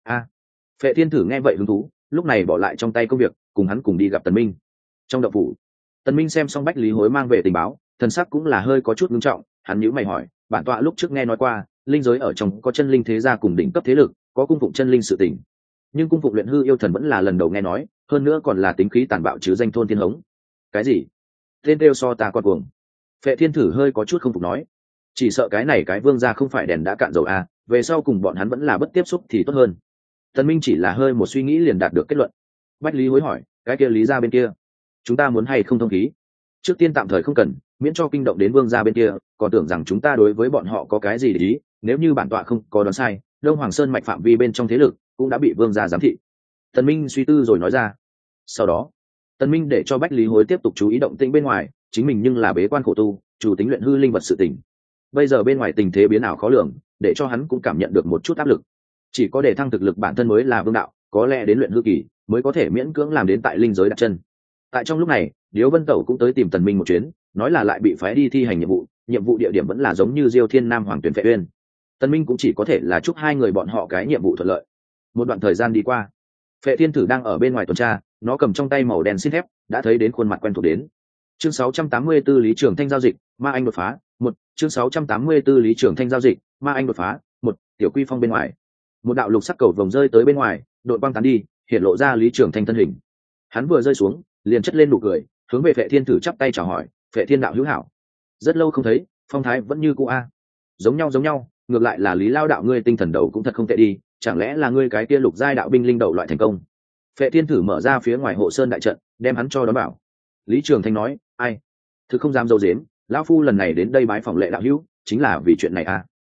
A: Phệ Thiên Thử nghe vậy hứng thú, lúc này bỏ lại trong tay công việc, cùng hắn cùng đi gặp Tần Minh. Trong động phủ, Tần Minh xem xong Bách Lý Hối mang về tình báo, thần sắc cũng là hơi có chút nghiêm trọng, hắn nhíu mày hỏi, bản tọa lúc trước nghe nói qua, linh giới ở trong có chân linh thế gia cùng đỉnh cấp thế lực, có cung phụng chân linh sự tình, nhưng cung phụng luyện hư yêu thần vẫn là lần đầu nghe nói, hơn nữa còn là tính khí tàn bạo chứ danh thôn thiên hống. Cái gì? Tên kêu so ta con cuồng. Phệ Thiên Thử hơi có chút không phục nói, chỉ sợ cái này cái vương gia không phải đèn đã cạn dầu à, về sau cùng bọn hắn vẫn là bất tiếp xúc thì tốt hơn. Tần Minh chỉ là hơi một suy nghĩ liền đạt được kết luận. Bách Lý Hối hỏi, cái kia Lý gia bên kia, chúng ta muốn hay không thông khí? Trước tiên tạm thời không cần, miễn cho kinh động đến vương gia bên kia, còn tưởng rằng chúng ta đối với bọn họ có cái gì để ý. Nếu như bản tọa không có đoán sai, Đông Hoàng Sơn mạch phạm vi bên trong thế lực cũng đã bị vương gia giám thị. Tần Minh suy tư rồi nói ra. Sau đó, Tần Minh để cho Bách Lý Hối tiếp tục chú ý động tĩnh bên ngoài, chính mình nhưng là bế quan khổ tu, chủ tính luyện hư linh vật sự tình. Bây giờ bên ngoài tình thế biến ảo khó lường, để cho hắn cũng cảm nhận được một chút áp lực. Chỉ có để thăng thực lực bản thân mới là vương đạo, có lẽ đến luyện hư kỳ mới có thể miễn cưỡng làm đến tại linh giới đặt chân. Tại trong lúc này, Điếu Vân Tẩu cũng tới tìm Tần Minh một chuyến, nói là lại bị phái đi thi hành nhiệm vụ địa điểm vẫn là giống như Diêu Thiên Nam Hoàng Tuyển Phệ Uyên. Tần Minh cũng chỉ có thể là chúc hai người bọn họ cái nhiệm vụ thuận lợi. Một đoạn thời gian đi qua, Phệ Thiên Thử đang ở bên ngoài tuần tra, nó cầm trong tay màu đen xích thép, đã thấy đến khuôn mặt quen thuộc đến. Chương 684 Lý Trường Thanh giao dịch, Ma Anh đột phá, 1, chương 684 Lý Trường Thanh giao dịch, Ma Anh đột phá, 1, Tiểu Quy Phong bên ngoài. Một đạo lục sắc cầu vồng rơi tới bên ngoài, đội băng tán đi, hiện lộ ra Lý Trường Thanh thân hình. Hắn vừa rơi xuống, liền chất lên nụ cười, hướng về Phệ Thiên Thử chắp tay chào hỏi, Phệ Thiên đạo hữu hảo. Rất lâu không thấy, phong thái vẫn như cũ a. Giống nhau, ngược lại là Lý Lao đạo ngươi tinh thần đầu cũng thật không tệ đi, chẳng lẽ là ngươi cái kia lục giai đạo binh linh đầu loại thành công? Phệ Thiên Thử mở ra phía ngoài hộ sơn đại trận, đem hắn cho đón bảo. Lý Trường Thanh nói, ai? Thực không dám dâu dếm, lão phu lần này đến đây bái phỏng Lệ đạo hữu, chính là vì chuyện này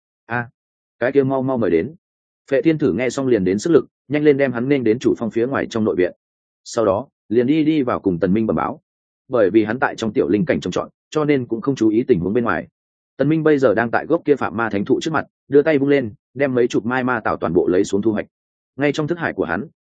A: a. Cái kia mau mời đến. Phệ Thiên Thử nghe xong liền đến sức lực, nhanh lên đem hắn nên đến chủ phong phía ngoài trong nội viện. Sau đó, liền đi vào cùng Tần Minh bẩm báo. Bởi vì hắn tại trong tiểu linh cảnh trồng trọt, cho nên cũng không chú ý tình huống bên ngoài. Tần Minh bây giờ đang tại gốc kia Phạm Ma Thánh thụ trước mặt, đưa tay vung lên, đem mấy chục mai ma tảo toàn bộ lấy xuống thu hoạch. Ngay trong thức hải của hắn,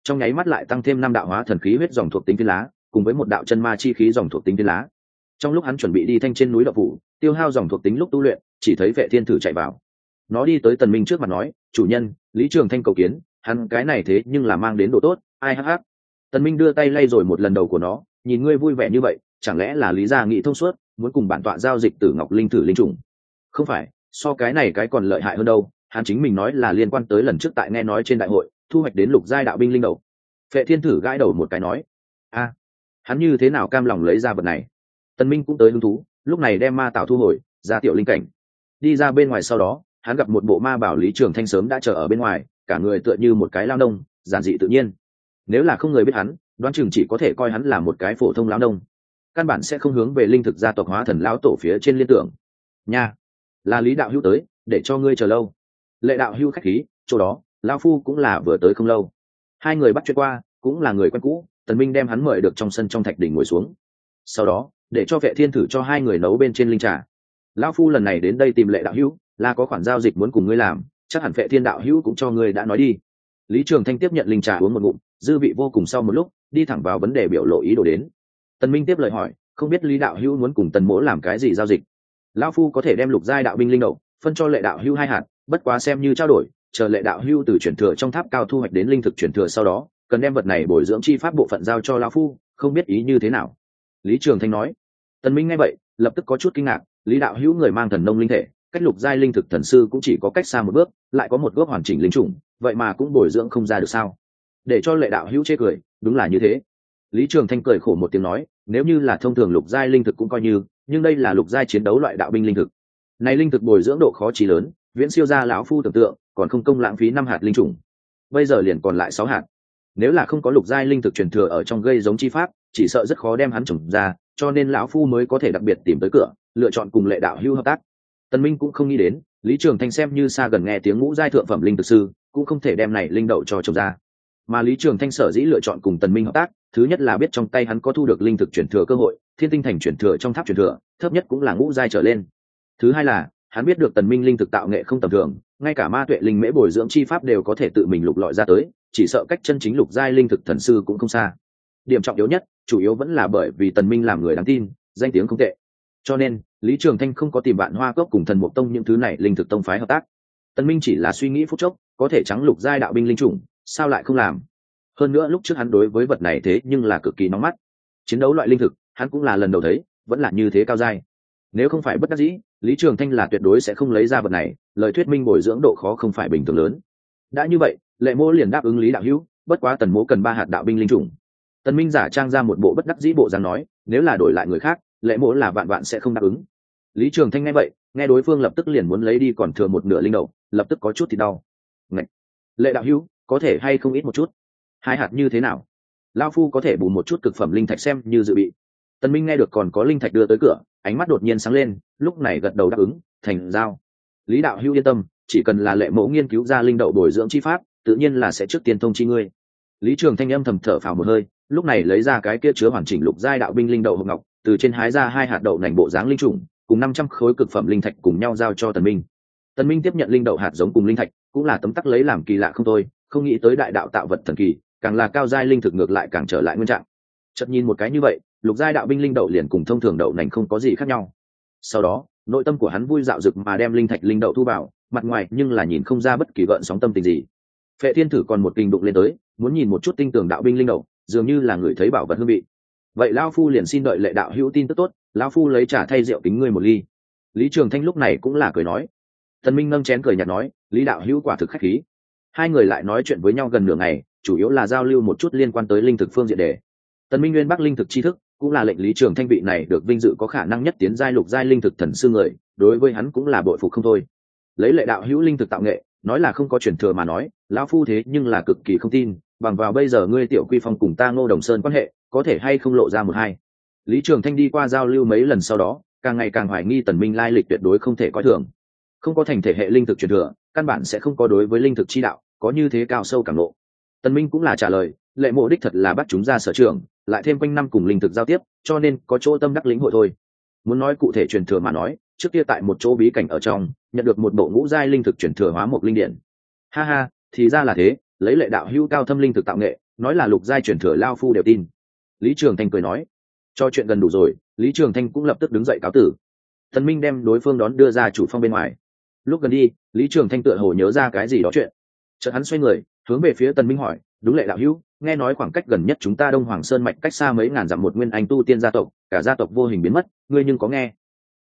A: trong nháy mắt lại tăng thêm 5 đạo hóa thần khí huyết dòng thuộc tính viên lá cùng với một đạo chân ma chi khí dòng thuộc tính viên lá. Trong lúc hắn chuẩn bị đi thanh trên núi đậu phủ tiêu hao dòng thuộc tính lúc tu luyện, chỉ thấy Vệ Thiên Thử chạy vào. Nó đi tới Tần Minh trước mặt nói, chủ nhân, Lý Trường Thanh cầu kiến, hắn cái này thế nhưng là mang đến đồ tốt, ai hắc hắc. Tần Minh đưa tay lay rồi một lần đầu của nó, nhìn ngươi vui vẻ như vậy, chẳng lẽ là Lý gia nghĩ thông suốt, muốn cùng bản tọa giao dịch Tử Ngọc Linh thử linh trùng? Không phải, so cái này cái còn lợi hại hơn đâu, hắn chính mình nói là liên quan tới lần trước tại nghe nói trên đại hội, thu hoạch đến lục giai đạo binh linh đầu. Vệ Thiên Thử gãi đầu một cái nói, a, hắn như thế nào cam lòng lấy ra vật này? Tần Minh cũng tới hứng thú, lúc này đem ma tạo thu hồi, ra tiểu linh cảnh. Đi ra bên ngoài sau đó, hắn gặp một bộ ma bảo Lý Trường Thanh sớm đã chờ ở bên ngoài, cả người tựa như một cái lao nông, giản dị tự nhiên. Nếu là không người biết hắn, đoán chừng chỉ có thể coi hắn là một cái phổ thông lão nông, căn bản sẽ không hướng về linh thực gia tộc hóa thần lão tổ phía trên liên tưởng. Nha, là Lý đạo hữu tới, để cho ngươi chờ lâu. Lệ đạo hữu khách khí, chỗ đó, lão phu cũng là vừa tới không lâu. Hai người bắt chuyện qua, cũng là người quen cũ. Tần Minh đem hắn mời được trong sân trong thạch đỉnh ngồi xuống. Sau đó, để cho Vệ Thiên Thử cho hai người nấu bên trên linh trà. Lão phu lần này đến đây tìm Lệ đạo hữu, là có khoản giao dịch muốn cùng ngươi làm, chắc hẳn Vệ Thiên đạo hữu cũng cho ngươi đã nói đi. Lý Trường Thanh tiếp nhận linh trà uống một ngụm, dư vị vô cùng, sau một lúc đi thẳng vào vấn đề biểu lộ ý đồ đến. Tần Minh tiếp lời hỏi, không biết Lý đạo hữu muốn cùng Tần mỗ làm cái gì giao dịch? Lão phu có thể đem lục giai đạo binh linh đậu phân cho Lệ đạo hữu 2 hạt, bất quá xem như trao đổi, chờ Lệ đạo hữu từ chuyển thừa trong tháp cao thu hoạch đến linh thực chuyển thừa sau đó, cần đem vật này bồi dưỡng chi pháp bộ phận giao cho lão phu, không biết ý như thế nào? Lý Trường Thanh nói. Tần Minh nghe vậy, lập tức có chút kinh ngạc, Lý đạo hữu người mang thần nông linh thể, cách lục giai linh thực thần sư cũng chỉ có cách xa một bước, lại có một gốc hoàn chỉnh linh chủng, vậy mà cũng bồi dưỡng không ra được sao? Để cho Lệ đạo hữu chê cười, đúng là như thế. Lý Trường Thanh cười khổ một tiếng nói, nếu như là thông thường lục giai linh thực cũng coi như, nhưng đây là lục giai chiến đấu loại đạo binh linh thực. Này linh thực bồi dưỡng độ khó chí lớn, viễn siêu ra lão phu tưởng tượng, còn không công lãng phí 5 hạt linh chủng. Bây giờ liền còn lại 6 hạt. Nếu là không có lục giai linh thực truyền thừa ở trong gây giống chi pháp, chỉ sợ rất khó đem hắn trồng ra, cho nên lão phu mới có thể đặc biệt tìm tới cửa, lựa chọn cùng Lệ đạo hữu hợp tác. Tần Minh cũng không nghĩ đến, Lý Trường Thanh xem như xa gần nghe tiếng ngũ giai thượng phẩm linh thực sư, cũng không thể đem này linh đậu cho trồng ra. Mà Lý Trường Thanh sở dĩ lựa chọn cùng Tần Minh hợp tác, thứ nhất là biết trong tay hắn có thu được linh thực chuyển thừa cơ hội, Thiên Tinh Thành chuyển thừa trong tháp chuyển thừa, thấp nhất cũng là ngũ giai trở lên. Thứ hai là, hắn biết được Tần Minh linh thực tạo nghệ không tầm thường, ngay cả ma tuệ linh mễ bồi dưỡng chi pháp đều có thể tự mình lục lọi ra tới, chỉ sợ cách chân chính lục giai linh thực thần sư cũng không xa. Điểm trọng yếu nhất, chủ yếu vẫn là bởi vì Tần Minh làm người đáng tin, danh tiếng không tệ. Cho nên, Lý Trường Thanh không có tìm bạn Hoa Cốc cùng Thần Mục Tông những thứ này linh thực tông phái hợp tác. Tần Minh chỉ là suy nghĩ phút chốc, có thể trắng lục giai đạo binh linh chủng, sao lại không làm? Hơn nữa lúc trước hắn đối với vật này thế nhưng là cực kỳ nóng mắt. Chiến đấu loại linh thực, hắn cũng là lần đầu thấy, vẫn là như thế cao giai. Nếu không phải bất đắc dĩ, Lý Trường Thanh là tuyệt đối sẽ không lấy ra vật này, lời thuyết minh bồi dưỡng độ khó không phải bình thường lớn. Đã như vậy, Lệ Mỗ liền đáp ứng Lý đạo hữu, bất quá Tần mỗ cần 3 hạt đạo binh linh chủng. Tần Minh giả trang ra một bộ bất đắc dĩ bộ dáng nói, nếu là đổi lại người khác, Lệ Mỗ là vạn vạn sẽ không đáp ứng. Lý Trường Thanh nghe vậy, nghe đối phương lập tức liền muốn lấy đi còn thừa một nửa linh đậu, lập tức có chút thì đau. Ngậy! Lệ đạo hữu, có thể hay không ít một chút? 2 hạt như thế nào? Lão phu có thể bù một chút cực phẩm linh thạch xem như dự bị. Tần Minh nghe được còn có linh thạch đưa tới cửa, ánh mắt đột nhiên sáng lên, lúc này gật đầu đáp ứng, thành giao. Lý đạo hữu yên tâm, chỉ cần là Lệ Mỗ nghiên cứu ra linh đậu bồi dưỡng chi pháp, tự nhiên là sẽ trước tiên thông chi ngươi. Lý Trường Thanh âm thầm thở phào một hơi, lúc này lấy ra cái kia chứa hoàn chỉnh lục giai đạo binh linh đậu hộp ngọc, từ trên hái ra 2 hạt đậu nành bộ dáng linh trùng, cùng 500 khối cực phẩm linh thạch cùng nhau giao cho Tần Minh. Tần Minh tiếp nhận linh đậu hạt giống cùng linh thạch, cũng là tấm tắc lấy làm kỳ lạ không thôi, không nghĩ tới đại đạo tạo vật thần kỳ, càng là cao giai linh thực ngược lại càng trở lại nguyên trạng. Chợt nhìn một cái như vậy, lục giai đạo binh linh đậu liền cùng thông thường đậu nành không có gì khác nhau. Sau đó, nội tâm của hắn vui dạo dực mà đem linh thạch linh đậu thu vào, mặt ngoài nhưng là nhìn không ra bất kỳ gợn sóng tâm tình gì. Phệ Thiên Thử còn một kinh đụng lên tới, muốn nhìn một chút tinh tường đạo binh linh đậu, dường như là người thấy bảo vật hương vị. Vậy lão phu liền xin đợi Lệ đạo hữu tin tức tốt, lão phu lấy trà thay rượu kính ngươi một ly. Lý Trường Thanh lúc này cũng là cười nói. Tần Minh nâng chén cười nhạt nói, Lý đạo hữu quả thực khách khí. Hai người lại nói chuyện với nhau gần nửa ngày, chủ yếu là giao lưu một chút liên quan tới linh thực phương diện đề. Tần Minh nguyên bắc linh thực tri thức, cũng là lệnh Lý Trường Thanh vị này được vinh dự có khả năng nhất tiến giai lục giai linh thực thần sư người, đối với hắn cũng là bội phục không thôi. Lấy Lệ đạo hữu linh thực tạo nghệ, nói là không có truyền thừa mà nói, lão phu thế nhưng là cực kỳ không tin, bằng vào bây giờ ngươi Tiểu Quy Phong cùng ta Ngô Đồng Sơn quan hệ, có thể hay không lộ ra một hai. Lý Trường Thanh đi qua giao lưu mấy lần sau đó, càng ngày càng hoài nghi Tần Minh lai lịch tuyệt đối không thể coi thường. Không có thành thể hệ linh thực truyền thừa, căn bản sẽ không có đối với linh thực chi đạo có như thế cao sâu cảm ngộ. Tần Minh cũng là trả lời, Lệ Mộ đích thật là bắt chúng ra sở trường, lại thêm quanh năm cùng linh thực giao tiếp, cho nên có chỗ tâm đắc lĩnh hội thôi. Muốn nói cụ thể truyền thừa mà nói, trước kia tại một chỗ bí cảnh ở trong, nhận được một bộ ngũ giai linh thực truyền thừa hóa một linh điển. Ha ha, thì ra là thế, lấy Lệ đạo hữu cao thâm linh thực tạo nghệ, nói là lục giai chuyển thừa lao phu đều tin. Lý Trường Thanh cười nói. Cho chuyện gần đủ rồi, Lý Trường Thanh cũng lập tức đứng dậy cáo tử. Tần Minh đem đối phương đón đưa ra chủ phong bên ngoài. Lúc gần đi, Lý Trường Thanh tựa hồ nhớ ra cái gì đó chuyện, chợt hắn xoay người hướng về phía Tần Minh hỏi, đúng lệ đạo hữu, nghe nói khoảng cách gần nhất chúng ta Đông Hoàng Sơn mạch cách xa mấy ngàn dặm một nguyên anh tu tiên gia tộc, cả gia tộc vô hình biến mất, ngươi nhưng có nghe?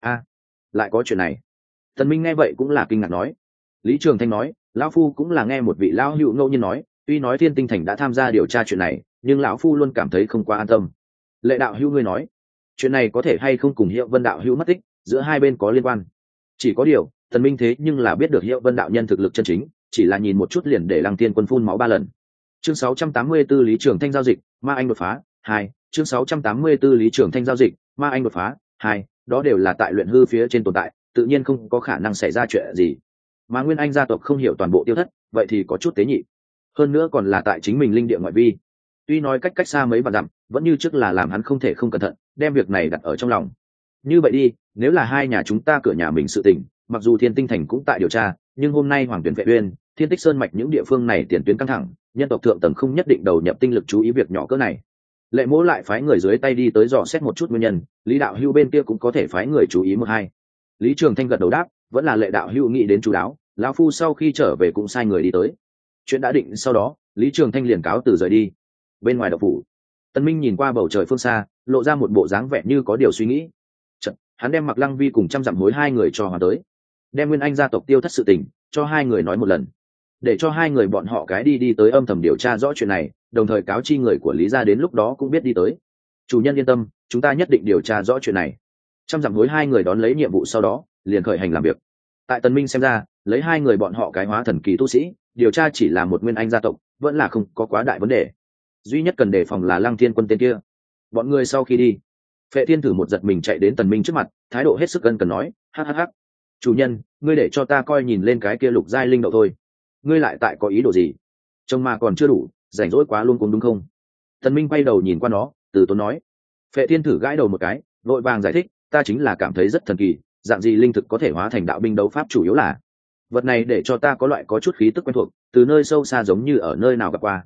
A: Lại có chuyện này? Tần Minh nghe vậy cũng là kinh ngạc nói. Lý Trường Thanh nói, lão phu cũng là nghe một vị lão hữu ngẫu nhiên nói, tuy nói Thiên Tinh Thành đã tham gia điều tra chuyện này, nhưng lão phu luôn cảm thấy không quá an tâm. Lệ đạo hữu ngươi nói, chuyện này có thể hay không cùng Hiệu Vân đạo hữu mất tích, giữa hai bên có liên quan? Chỉ có điều, Tần Minh thế nhưng là biết được Hiệu Vân đạo nhân thực lực chân chính, chỉ là nhìn một chút liền để Lăng Tiên Quân phun máu 3 lần. Chương 684 Lý Trường Thanh giao dịch, Ma Anh đột phá 2. Chương 684 Lý Trường Thanh giao dịch, Ma Anh đột phá 2. Đó đều là tại luyện hư phía trên tồn tại, tự nhiên không có khả năng xảy ra chuyện gì. Mà Nguyên Anh gia tộc không hiểu toàn bộ tiêu thất, vậy thì có chút tế nhị. Hơn nữa còn là tại chính mình linh địa ngoại vi. Tuy nói cách xa mấy vạn dặm, vẫn như trước là làm hắn không thể không cẩn thận, đem việc này đặt ở trong lòng. Như vậy đi, nếu là hai nhà chúng ta cửa nhà mình sự tình, mặc dù Thiên Tinh Thành cũng tại điều tra, nhưng hôm nay Hoàng Tuyển Vệ Uyên, Thiên Tích Sơn mạch những địa phương này tiền tuyến căng thẳng, nhân tộc thượng tầng không nhất định đầu nhập tinh lực chú ý việc nhỏ cỡ này. Lệ Mỗ lại phái người dưới tay đi tới dò xét một chút nguyên nhân, Lý đạo hữu bên kia cũng có thể phái người chú ý một hai. Lý Trường Thanh gật đầu đáp, vẫn là Lệ đạo hữu nghĩ đến chú đáo, lão phu sau khi trở về cũng sai người đi tới. Chuyện đã định sau đó, Lý Trường Thanh liền cáo từ rời đi. Bên ngoài động phủ, Tần Minh nhìn qua bầu trời phương xa, lộ ra một bộ dáng vẻ như có điều suy nghĩ. Chợt, hắn đem Mặc Lăng Vi cùng trăm dặm hối hai người cho hòa tới, đem Nguyên Anh gia tộc tiêu thất sự tình cho hai người nói một lần, để cho hai người bọn họ cái đi tới âm thầm điều tra rõ chuyện này, đồng thời cáo chi người của Lý gia đến lúc đó cũng biết đi tới. Chủ nhân yên tâm, chúng ta nhất định điều tra rõ chuyện này. Trăm dặm hối hai người đón lấy nhiệm vụ sau đó, liền khởi hành làm việc. Tại Tần Minh xem ra, lấy hai người bọn họ cái hóa thần kỳ tu sĩ, điều tra chỉ là một Nguyên Anh gia tộc, vẫn là không có quá đại vấn đề. Duy nhất cần đề phòng là Lăng Thiên Quân tên kia. Bọn người sau khi đi, Phệ Thiên Thử một giật mình chạy đến Tần Minh trước mặt, thái độ hết sức ân cần nói, hắc, chủ nhân, ngươi để cho ta coi nhìn lên cái kia lục giai linh đậu thôi. Ngươi lại tại có ý đồ gì? Trông mà còn chưa đủ, rảnh rỗi quá luôn cũng đúng không? Tần Minh quay đầu nhìn qua nó, từ tốn nói. Phệ Thiên Thử gãi đầu một cái, vội vàng giải thích, ta chính là cảm thấy rất thần kỳ, dạng gì linh thực có thể hóa thành đạo binh đấu pháp chủ yếu là vật này để cho ta có loại có chút khí tức quen thuộc, từ nơi sâu xa giống như ở nơi nào gặp qua.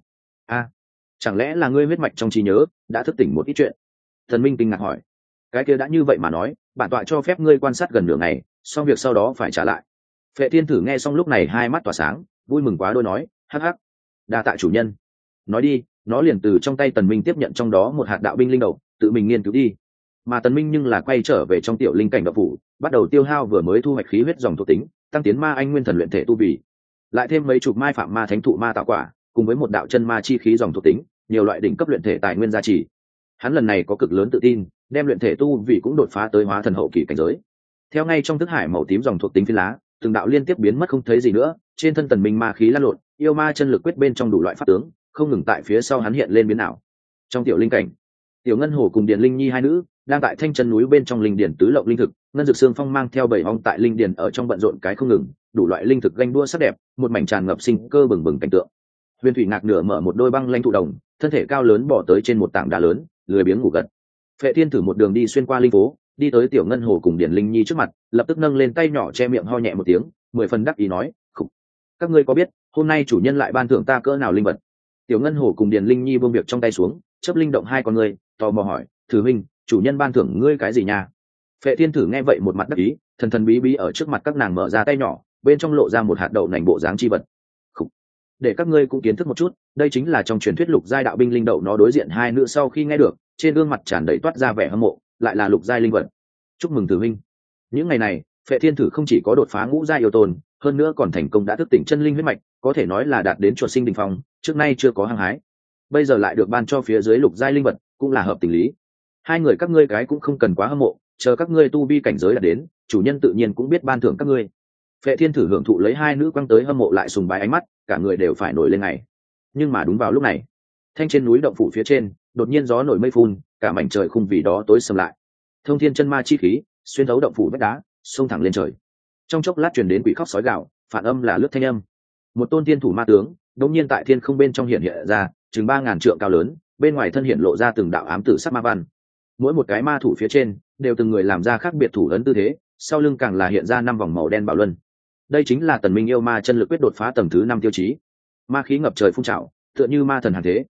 A: Chẳng lẽ là ngươi huyết mạch trong trí nhớ đã thức tỉnh một ít chuyện? Thần Minh kinh ngạc hỏi. Cái kia đã như vậy mà nói, bản tọa cho phép ngươi quan sát gần nửa ngày, xong việc sau đó phải trả lại. Phệ Thiên Thử nghe xong lúc này hai mắt tỏa sáng, vui mừng quá đôi nói, hắc, đa tạ chủ nhân. Nói đi, nó liền từ trong tay Tần Minh tiếp nhận trong đó một hạt đạo binh linh đầu, tự mình nghiên cứu đi. Mà Tần Minh nhưng là quay trở về trong tiểu linh cảnh đạo phủ, bắt đầu tiêu hao vừa mới thu hoạch khí huyết dòng thuộc tính, tăng tiến ma anh nguyên thần luyện thể tu vi, lại thêm mấy chục mai phạm ma thánh thụ ma tạo quả, cùng với một đạo chân ma chi khí dòng thuộc tính, nhiều loại đỉnh cấp luyện thể tài nguyên gia trì. Hắn lần này có cực lớn tự tin, đem luyện thể tu vì cũng đột phá tới hóa thần hậu kỳ cảnh giới. Theo ngay trong thức hải màu tím dòng thuộc tính phi lá, từng đạo liên tiếp biến mất không thấy gì nữa, trên thân Tần Minh ma khí lan lộn, yêu ma chân lực quyết bên trong đủ loại pháp tướng, không ngừng tại phía sau hắn hiện lên biến ảo. Trong tiểu linh cảnh, Tiểu Ngân Hồ cùng Điền Linh Nhi hai nữ đang tại thanh chân núi bên trong linh điển tứ lộng linh thực, ngân dược xương phong mang theo bảy ong tại linh điển ở trong bận rộn cái không ngừng, đủ loại linh thực ganh đua sắc đẹp, một mảnh tràn ngập sinh cơ bừng bừng cảnh tượng. Huyền Thủy Ngạc nửa mở một đôi băng lanh thụ đồng, thân thể cao lớn bỏ tới trên một tảng đá lớn, lười biếng ngủ gật. Phệ Thiên Thử một đường đi xuyên qua linh phố, đi tới Tiểu Ngân Hồ cùng Điền Linh Nhi trước mặt, lập tức nâng lên tay nhỏ che miệng ho nhẹ một tiếng, 10 phần đắc ý nói, "Khục, các ngươi có biết, hôm nay chủ nhân lại ban thưởng ta cỡ nào linh vật?" Tiểu Ngân Hồ cùng Điền Linh Nhi buông việc trong tay xuống, chớp linh động hai con người, tò mò hỏi, "Thử huynh, chủ nhân ban thưởng ngươi cái gì nha?" Phệ Thiên Thử nghe vậy một mặt đắc ý, thần thần bí bí ở trước mặt các nàng mở ra tay nhỏ, bên trong lộ ra một hạt đậu nành bộ dáng chi vật. "Khục, để các ngươi cũng kiến thức một chút, đây chính là trong truyền thuyết lục giai đạo binh linh đậu." Nó đối diện hai nữ sau khi nghe được, trên gương mặt tràn đầy toát ra vẻ hâm mộ, lại là lục giai linh vật. Chúc mừng Thử huynh. Những ngày này, Phệ Thiên Thử không chỉ có đột phá ngũ giai yêu tồn, hơn nữa còn thành công đã thức tỉnh chân linh huyết mạch, có thể nói là đạt đến chuột sinh đỉnh phong, trước nay chưa có hăng hái. Bây giờ lại được ban cho phía dưới lục giai linh vật, cũng là hợp tình lý. Hai người các ngươi cái cũng không cần quá hâm mộ, chờ các ngươi tu vi cảnh giới đạt đến, chủ nhân tự nhiên cũng biết ban thưởng các ngươi. Phệ Thiên Thử hưởng thụ lấy hai nữ quăng tới hâm mộ lại sùng bái ánh mắt, cả người đều phải nổi lên ngày. Nhưng mà đúng vào lúc này, thanh trên núi động phủ phía trên, đột nhiên gió nổi mây phun, cả mảnh trời khung vì đó tối sầm lại. Thông thiên chân ma chi khí xuyên thấu động phủ vách đá, xông thẳng lên trời. Trong chốc lát truyền đến quỷ khóc sói gào, phản âm là lướt thanh âm. Một tôn thiên thủ ma tướng đột nhiên tại thiên không bên trong hiện hiện ra, chừng 3000 trượng cao lớn, bên ngoài thân hiện lộ ra từng đạo ám tử sắc ma văn. Mỗi một cái ma thủ phía trên đều từng người làm ra khác biệt thủ ấn tư thế, sau lưng càng là hiện ra 5 vòng màu đen bảo luân. Đây chính là Tần Minh yêu ma chân lực quyết đột phá tầng thứ 5 tiêu chí. Ma khí ngập trời phun trào, tựa như ma thần hàng thế.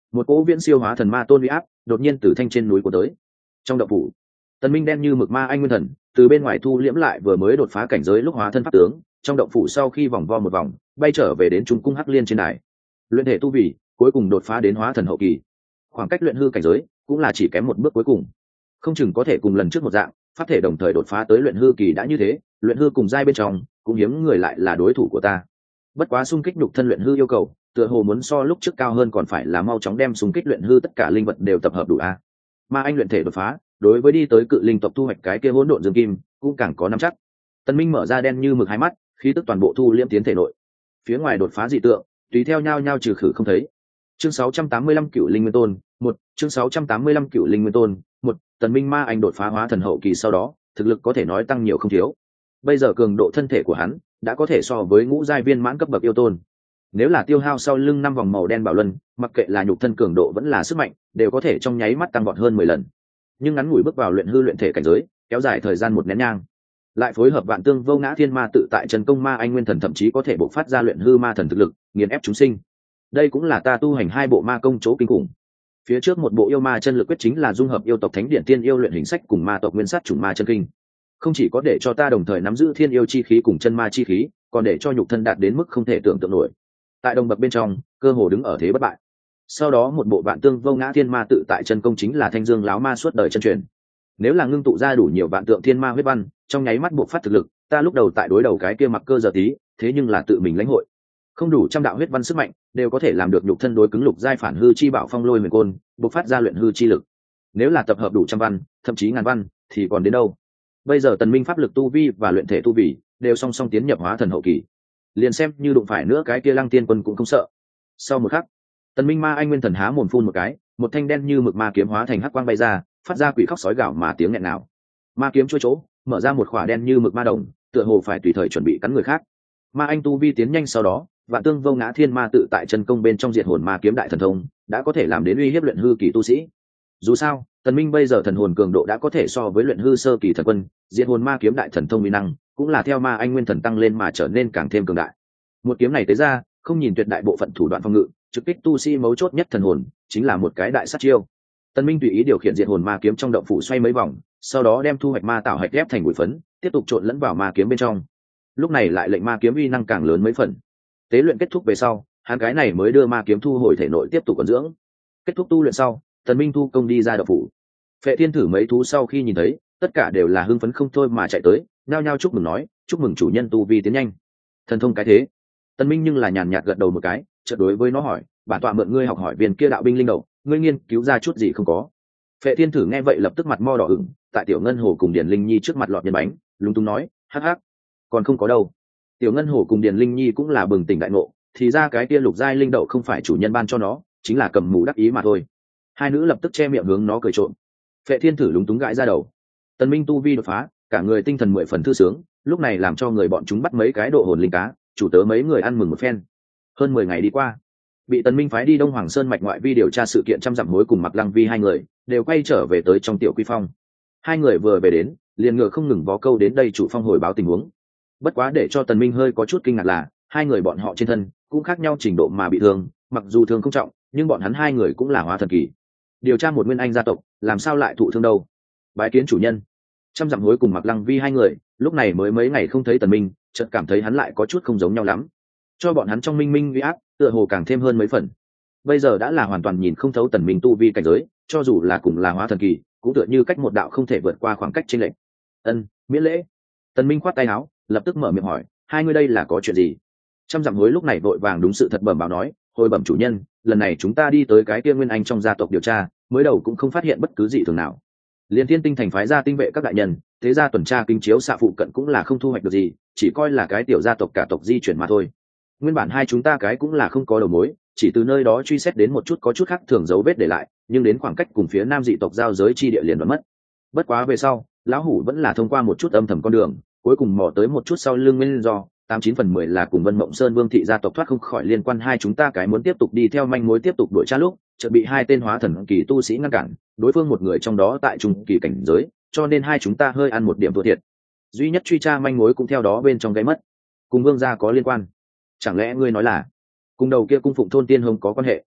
A: một cỗ viễn siêu hóa thần ma tôn uy áp đột nhiên từ thanh trên núi của tới. Trong động phủ, Tần Minh đen như mực ma anh nguyên thần từ bên ngoài thu liễm lại vừa mới đột phá cảnh giới lúc hóa thân pháp tướng, trong động phủ sau khi vòng vo một vòng bay trở về đến trung cung hắc liên trên đài. Luyện thể tu vi cuối cùng đột phá đến hóa thần hậu kỳ, khoảng cách luyện hư cảnh giới cũng là chỉ kém một bước cuối cùng, không chừng có thể cùng lần trước một dạng pháp thể đồng thời đột phá tới luyện hư kỳ. đã như thế, luyện hư cùng giai bên trong cũng hiếm người lại là đối thủ của ta. Bất quá xung kích nhục thân luyện hư yêu cầu tựa hồ muốn so lúc trước cao hơn, còn phải là mau chóng đem xung kích luyện hư tất cả linh vật đều tập hợp đủ a. Ma anh luyện thể đột phá đối với đi tới cự linh tộc thu hoạch cái kia hỗn độn dương kim cũng càng có nắm chắc. Tần Minh mở ra đen như mực hai mắt, khí tức toàn bộ thu liễm tiến thể nội. Phía ngoài đột phá dị tượng tùy theo nhau nhau trừ khử không thấy. Chương 685 Cửu Linh Nguyên Tôn 1, chương 685 Cửu Linh Nguyên Tôn 1, Tần Minh ma anh đột phá hóa thần hậu kỳ sau đó, thực lực có thể nói tăng nhiều không thiếu. Bây giờ cường độ thân thể của hắn đã có thể so với ngũ giai viên mãn cấp bậc yêu tôn. Nếu là tiêu hao sau lưng 5 vòng màu đen bảo luân, mặc kệ là nhục thân cường độ vẫn là sức mạnh, đều có thể trong nháy mắt tăng vọt hơn 10 lần. Nhưng ngắn ngủi bước vào luyện hư luyện thể cảnh giới, kéo dài thời gian một nén nhang, lại phối hợp vạn tương vô ngã thiên ma tự tại chân công ma anh nguyên thần, thậm chí có thể bộc phát ra luyện hư ma thần thực lực, nghiền ép chúng sinh. Đây cũng là ta tu hành 2 bộ ma công chỗ kinh khủng. Phía trước một bộ yêu ma chân lực quyết chính là dung hợp yêu tộc thánh điện tiên yêu luyện hình sách cùng ma tộc nguyên sát chủng ma chân kinh, không chỉ có để cho ta đồng thời nắm giữ thiên yêu chi khí cùng chân ma chi khí, còn để cho nhục thân đạt đến mức không thể tưởng tượng nổi. Tại đồng bậc bên trong, cơ hồ đứng ở thế bất bại. Sau đó một bộ vạn tương vô ngã thiên ma tự tại chân công chính là thanh dương láo ma suốt đời chân truyền. Nếu là ngưng tụ ra đủ nhiều vạn tượng thiên ma huyết văn, trong nháy mắt buộc phát thực lực, ta lúc đầu tại đối đầu cái kia mặc cơ giờ tí, thế nhưng là tự mình lãnh hội, không đủ trăm đạo huyết văn sức mạnh đều có thể làm được nhục thân đối cứng lục giai phản hư chi bảo phong lôi huyền côn, buộc phát ra luyện hư chi lực. Nếu là tập hợp đủ trăm văn, thậm chí ngàn văn, thì còn đến đâu. Bây giờ Tần Minh pháp lực tu vi và luyện thể tu vi đều song song tiến nhập hóa thần hậu kỳ, liền xem như đụng phải nữa cái kia Lăng Tiên Quân cũng không sợ. Sau một khắc, Tần Minh ma anh nguyên thần há mồm phun một cái, một thanh đen như mực ma kiếm hóa thành hắc quang bay ra, phát ra quỷ khóc sói gào mà tiếng nghẹn nào. Ma kiếm chui chỗ, mở ra một khỏa đen như mực ma đồng, tựa hồ phải tùy thời chuẩn bị cắn người khác. Ma anh tu vi tiến nhanh, sau đó vạn tương vô ngã thiên ma tự tại chân công bên trong diệt hồn ma kiếm đại thần thông đã có thể làm đến uy hiếp luyện hư kỳ tu sĩ. Dù sao, Tần Minh bây giờ thần hồn cường độ đã có thể so với luyện hư sơ kỳ thần quân, diệt hồn ma kiếm đại thần thông uy năng cũng là theo ma anh nguyên thần tăng lên mà trở nên càng thêm cường đại. Một kiếm này tới ra, không nhìn tuyệt đại bộ phận thủ đoạn phòng ngự, trực kích tu sĩ mấu chốt nhất thần hồn, chính là một cái đại sát chiêu. Tần Minh tùy ý điều khiển diệt hồn ma kiếm trong động phủ xoay mấy vòng, sau đó đem thu hoạch ma tảo hạch ghép thành bụi phấn, tiếp tục trộn lẫn vào ma kiếm bên trong. Lúc này lại lệnh ma kiếm uy năng càng lớn mấy phần. Tế luyện kết thúc về sau, hắn cái này mới đưa ma kiếm thu hồi thể nội tiếp tục ẩn dưỡng. Kết thúc tu luyện sau, Tần Minh thu công đi ra động phủ. Phệ Thiên thử mấy thú sau khi nhìn thấy, tất cả đều là hưng phấn không thôi mà chạy tới, nhao nhao chúc mừng nói, chúc mừng chủ nhân tu vi tiến nhanh. Thần thông cái thế. Tần Minh nhưng là nhàn nhạt gật đầu một cái, chợt đối với nó hỏi, bản tọa mượn ngươi học hỏi viên kia đạo binh linh đầu, ngươi nghiên cứu ra chút gì không có? Phệ Thiên thử nghe vậy lập tức mặt mo đỏ ửng, tại Tiểu Ngân Hồ cùng Điền Linh Nhi trước mặt lọt nhân bánh, lúng túng nói, hắc hắc, còn không có đâu. Tiểu Ngân Hồ cùng Điền Linh Nhi cũng là bừng tỉnh đại ngộ, thì ra cái kia lục giai linh đậu không phải chủ nhân ban cho nó, chính là cầm mù đắc ý mà thôi. Hai nữ lập tức che miệng hướng nó cười trộm. Phệ Thiên thử lúng túng gãi ra đầu. Tần Minh tu vi đột phá, cả người tinh thần 10 phần thư sướng, lúc này làm cho người bọn chúng bắt mấy cái độ hồn linh cá, chủ tớ mấy người ăn mừng một phen. Hơn 10 ngày đi qua, bị Tần Minh phái đi Đông Hoàng Sơn mạch ngoại vi điều tra sự kiện trăm dặm hối cùng Mặc Lăng Vi hai người đều quay trở về tới trong tiểu quy phong. Hai người vừa về đến, liền ngựa không ngừng vó câu đến đây chủ phong hồi báo tình huống. Bất quá để cho Tần Minh hơi có chút kinh ngạc là, hai người bọn họ trên thân cũng khác nhau trình độ mà bị thương, mặc dù thương không trọng, nhưng bọn hắn hai người cũng là hóa thần kỳ. Điều tra một nguyên anh gia tộc, làm sao lại thụ thương đâu? Bái kiến chủ nhân. Trăm dặm hối cùng Mặc Lăng Vi hai người, lúc này mới mấy ngày không thấy Tần Minh, chợt cảm thấy hắn lại có chút không giống nhau lắm. Cho bọn hắn trong minh minh uy áp, tựa hồ càng thêm hơn mấy phần. Bây giờ đã là hoàn toàn nhìn không thấu Tần Minh tu vi cảnh giới, cho dù là cùng là hóa thần kỳ, cũng tựa như cách một đạo không thể vượt qua khoảng cách chênh lệch. Ân, miễn lễ. Tần Minh khoát tay áo, lập tức mở miệng hỏi, hai người đây là có chuyện gì? Trăm dặm hối lúc này vội vàng đúng sự thật bẩm báo nói, hồi bẩm chủ nhân, lần này chúng ta đi tới cái kia nguyên anh trong gia tộc điều tra, mới đầu cũng không phát hiện bất cứ gì thường nào. Liên Thiên Tinh thành phái ra tinh vệ các đại nhân, thế ra tuần tra kinh chiếu xạ phụ cận cũng là không thu hoạch được gì, chỉ coi là cái tiểu gia tộc cả tộc di chuyển mà thôi. Nguyên bản hai chúng ta cái cũng là không có đầu mối, chỉ từ nơi đó truy xét đến một chút có chút khác thường dấu vết để lại, nhưng đến khoảng cách cùng phía nam dị tộc giao giới chi địa liền đoán mất. Bất quá về sau, lão hủ vẫn là thông qua một chút âm thầm con đường, cuối cùng mò tới một chút sau lưng nguyên do, 89/10 là cùng Vân Mộng Sơn Vương thị gia tộc thoát không khỏi liên quan, hai chúng ta cái muốn tiếp tục đi theo manh mối tiếp tục đuổi tra lúc, chợt bị hai tên hóa thần kỳ tu sĩ ngăn cản, đối phương một người trong đó tại trung kỳ cảnh giới, cho nên hai chúng ta hơi ăn một điểm thua thiệt. Duy nhất truy tra manh mối cũng theo đó bên trong cái mất. Cùng Vương gia có liên quan? Chẳng lẽ ngươi nói là cùng đầu kia cung phụng thôn tiên hồng có quan hệ?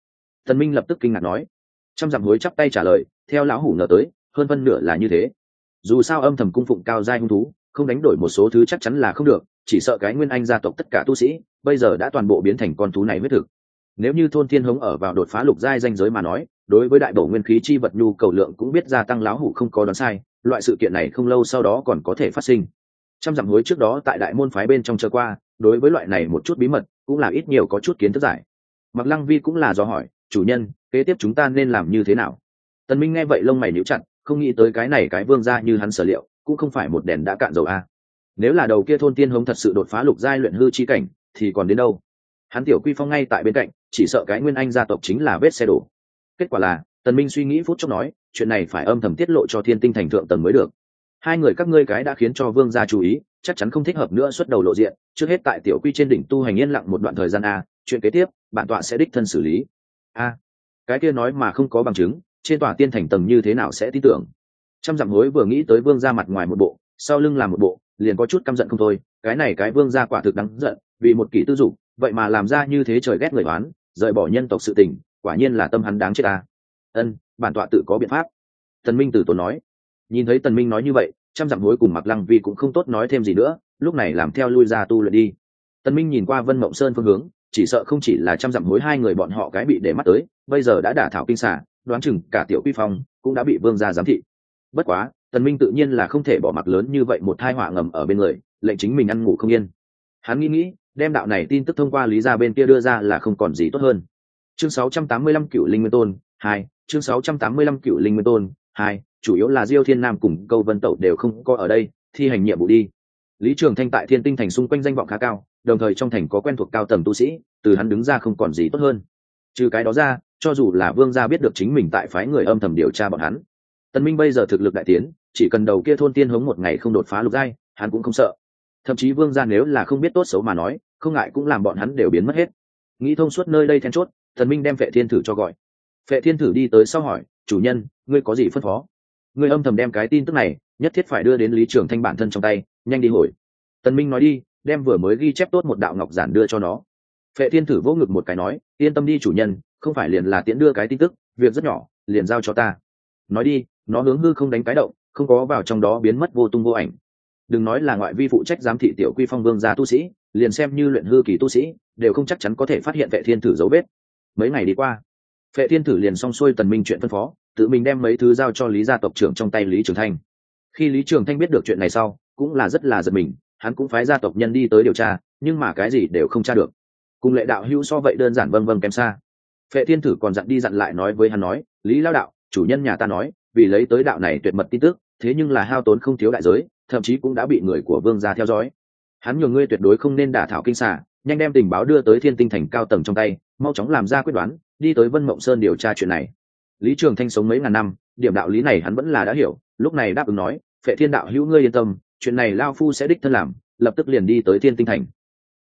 A: Tần Minh lập tức kinh ngạc nói. Trăm dặm hối chắp tay trả lời, theo lão hủ ngờ tới, hơn phân nửa là như thế. Dù sao âm thầm cung phụng cao giai hung thú, không đánh đổi một số thứ chắc chắn là không được, chỉ sợ cái nguyên anh gia tộc tất cả tu sĩ bây giờ đã toàn bộ biến thành con thú này huyết thực. Nếu như thôn thiên hống ở vào đột phá lục giai danh giới mà nói, đối với đại bổ nguyên khí chi vật nhu cầu lượng cũng biết gia tăng, lão hủ không có đoán sai, loại sự kiện này không lâu sau đó còn có thể phát sinh. Trăm dặm hối trước đó tại đại môn phái bên trong chờ qua, đối với loại này một chút bí mật cũng là ít nhiều có chút kiến thức giải. Mặc Lăng Vi cũng là do hỏi, chủ nhân, kế tiếp chúng ta nên làm như thế nào? Tần Minh nghe vậy lông mày nhíu chặt, không nghĩ tới cái này cái vương gia như hắn sở liệu, cũng không phải một đèn đã cạn dầu a. Nếu là đầu kia thôn tiên hống thật sự đột phá lục giai luyện hư chi cảnh, thì còn đến đâu? Hắn Tiểu Quy Phong ngay tại bên cạnh, chỉ sợ cái nguyên anh gia tộc chính là vết xe đổ. Kết quả là, Tần Minh suy nghĩ phút chốc nói, chuyện này phải âm thầm tiết lộ cho Thiên Tinh thành thượng tầng mới được. Hai người các ngươi cái đã khiến cho vương gia chú ý, chắc chắn không thích hợp nữa xuất đầu lộ diện, trước hết tại Tiểu Quy trên đỉnh tu hành yên lặng một đoạn thời gian a, chuyện kế tiếp, bản tọa sẽ đích thân xử lý. A, cái kia nói mà không có bằng chứng, trên tòa tiên thành tầng như thế nào sẽ tin tưởng? Trăm dặm hối vừa nghĩ tới vương gia mặt ngoài một bộ, sau lưng làm một bộ, liền có chút căm giận không thôi. Cái này cái vương gia quả thực đáng giận, vì một kỷ tư dục, vậy mà làm ra như thế trời ghét người oán, rời bỏ nhân tộc sự tình, quả nhiên là tâm hắn đáng chết ta. Ân, bản tọa tự có biện pháp. Tần Minh từ tốn nói. Nhìn thấy Tần Minh nói như vậy, trăm dặm hối cùng Mặc Lăng Vi cũng không tốt nói thêm gì nữa, lúc này làm theo lui ra tu luyện đi. Tần Minh nhìn qua Vân Mộng Sơn phương hướng, chỉ sợ không chỉ là trăm dặm hối hai người bọn họ cái bị để mắt tới, bây giờ đã đả thảo kinh xà, đoán chừng cả Tiểu Quy Phong cũng đã bị vương gia giám thị. Bất quá, Tần Minh tự nhiên là không thể bỏ mặc lớn như vậy một tai họa ngầm ở bên người, lệnh chính mình ăn ngủ không yên. Hắn nghĩ, đem đạo này tin tức thông qua lý gia bên kia đưa ra là không còn gì tốt hơn. Chương 685 Cửu Linh Nguyên Tôn 2, chương 685 Cửu Linh Nguyên Tôn 2, chủ yếu là Diêu Thiên Nam cùng Câu Vân Tẩu đều không có ở đây, thi hành nhiệm vụ đi. Lý Trường Thanh tại Thiên Tinh thành xung quanh danh vọng khá cao, đồng thời trong thành có quen thuộc cao tầng tu sĩ, từ hắn đứng ra không còn gì tốt hơn. Trừ cái đó ra, cho dù là vương gia biết được chính mình tại phái người âm thầm điều tra bọn hắn. Tần Minh bây giờ thực lực đại tiến, chỉ cần đầu kia thôn tiên hống một ngày không đột phá lục giai, hắn cũng không sợ. Thậm chí vương gia nếu là không biết tốt xấu mà nói, không ngại cũng làm bọn hắn đều biến mất hết. Nghĩ thông suốt nơi đây then chốt, Tần Minh đem Phệ Thiên Thử cho gọi. Phệ Thiên Thử đi tới sau hỏi, chủ nhân, ngươi có gì phân phó? Ngươi âm thầm đem cái tin tức này, nhất thiết phải đưa đến Lý Trường Thanh bản thân trong tay, nhanh đi hồi. Tần Minh nói đi, đem vừa mới ghi chép tốt một đạo ngọc giản đưa cho nó. Phệ Thiên Thử vỗ ngực một cái nói, yên tâm đi chủ nhân, không phải liền là tiễn đưa cái tin tức, việc rất nhỏ, liền giao cho ta. Nói đi, nó hướng hư không đánh cái động, không có vào trong đó biến mất vô tung vô ảnh. Đừng nói là ngoại vi phụ trách giám thị Tiểu Quy Phong vương gia tu sĩ, liền xem như luyện hư kỳ tu sĩ, đều không chắc chắn có thể phát hiện Phệ Thiên Thử dấu vết. Mấy ngày đi qua, Phệ Thiên Thử liền xong xuôi Tần Minh chuyện phân phó, tự mình đem mấy thứ giao cho Lý gia tộc trưởng trong tay Lý Trường Thanh. Khi Lý Trường Thanh biết được chuyện này sau, cũng là rất là giật mình, hắn cũng phái gia tộc nhân đi tới điều tra, nhưng mà cái gì đều không tra được. Cùng Lệ đạo hữu so vậy đơn giản vâng kém xa. Phệ Thiên Thử còn dặn đi dặn lại nói với hắn nói, Lý lão đạo, chủ nhân nhà ta nói, vì lấy tới đạo này tuyệt mật tin tức, thế nhưng là hao tốn không thiếu đại giới, thậm chí cũng đã bị người của vương gia theo dõi. Hắn nhường ngươi tuyệt đối không nên đả thảo kinh xà, nhanh đem tình báo đưa tới Thiên Tinh thành cao tầng trong tay, mau chóng làm ra quyết đoán, đi tới Vân Mộng Sơn điều tra chuyện này. Lý Trường Thanh sống mấy ngàn năm, điểm đạo lý này hắn vẫn là đã hiểu, lúc này đáp ứng nói, Phệ Thiên đạo hữu ngươi yên tâm, chuyện này lao phu sẽ đích thân làm, lập tức liền đi tới Thiên Tinh thành.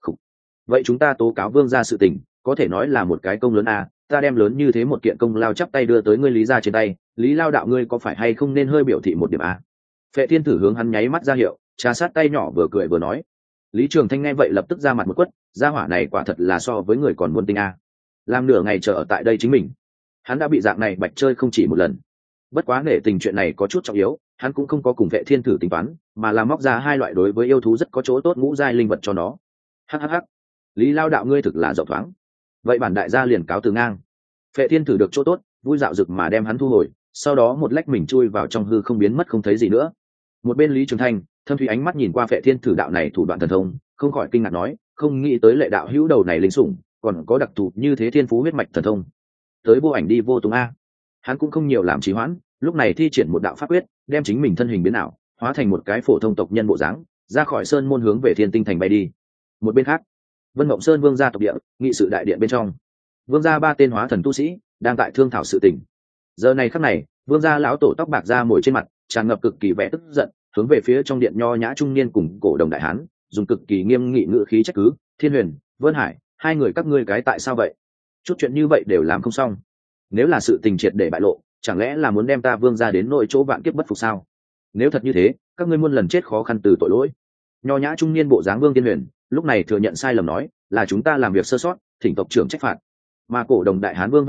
A: Vậy chúng ta tố cáo vương gia sự tình, có thể nói là một cái công lớn à, ta đem lớn như thế một kiện công lao chắp tay đưa tới ngươi Lý gia trên tay, Lý lao đạo ngươi có phải hay không nên hơi biểu thị một điểm à? Phệ Thiên Thử hướng hắn nháy mắt ra hiệu, trà sát tay nhỏ vừa cười vừa nói. Lý Trường Thanh nghe vậy lập tức ra mặt một quất, gia hỏa này quả thật là so với người còn muôn tinh à. Làm nửa ngày chờ ở tại đây chính mình, hắn đã bị dạng này bạch chơi không chỉ một lần. Bất quá nể tình chuyện này có chút trọng yếu, hắn cũng không có cùng Phệ Thiên Thử tính toán, mà là móc ra hai loại đối với yêu thú rất có chỗ tốt ngũ giai linh vật cho nó. Hắc, Lý lao đạo ngươi thực là rộng thoáng. Vậy bản đại gia liền cáo từ ngang. Phệ Thiên Thử được chỗ tốt, vui dạo rực mà đem hắn thu hồi, sau đó một lách mình chui vào trong hư không biến mất không thấy gì nữa. Một bên Lý Trường Thanh, thâm thủy ánh mắt nhìn qua Phệ Thiên Thử đạo này thủ đoạn thần thông, không khỏi kinh ngạc nói, không nghĩ tới Lệ đạo hữu đầu này linh sủng, còn có đặc thù như thế thiên phú huyết mạch thần thông. Tới vô ảnh đi vô tung a. Hắn cũng không nhiều làm trì hoãn, lúc này thi triển một đạo pháp quyết, đem chính mình thân hình biến ảo, hóa thành một cái phổ thông tộc nhân bộ dáng, ra khỏi sơn môn hướng về Thiên Tinh thành bay đi. Một bên khác, Vân Mộng Sơn vương gia tộc địa, nghị sự đại điện bên trong, vương gia ba tên hóa thần tu sĩ đang tại thương thảo sự tình. Giờ này khắc này, vương gia lão tổ tóc bạc da ngồi trên mặt, tràn ngập cực kỳ vẻ tức giận, hướng về phía trong điện nho nhã trung niên cùng cổ đồng đại hán, dùng cực kỳ nghiêm nghị ngữ khí trách cứ, Thiên Huyền, Vân Hải, hai người các ngươi cái tại sao vậy? Chút chuyện như vậy đều làm không xong. Nếu là sự tình triệt để bại lộ, chẳng lẽ là muốn đem ta vương gia đến nội chỗ vạn kiếp bất phục sao? Nếu thật như thế, các ngươi muôn lần chết khó khăn từ tội lỗi. Nho nhã trung niên bộ dáng Vương Thiên Huyền lúc này thừa nhận sai lầm nói, là chúng ta làm việc sơ sót, thỉnh tộc trưởng trách phạt. Mà cổ đồng đại hán Vương Vân Hải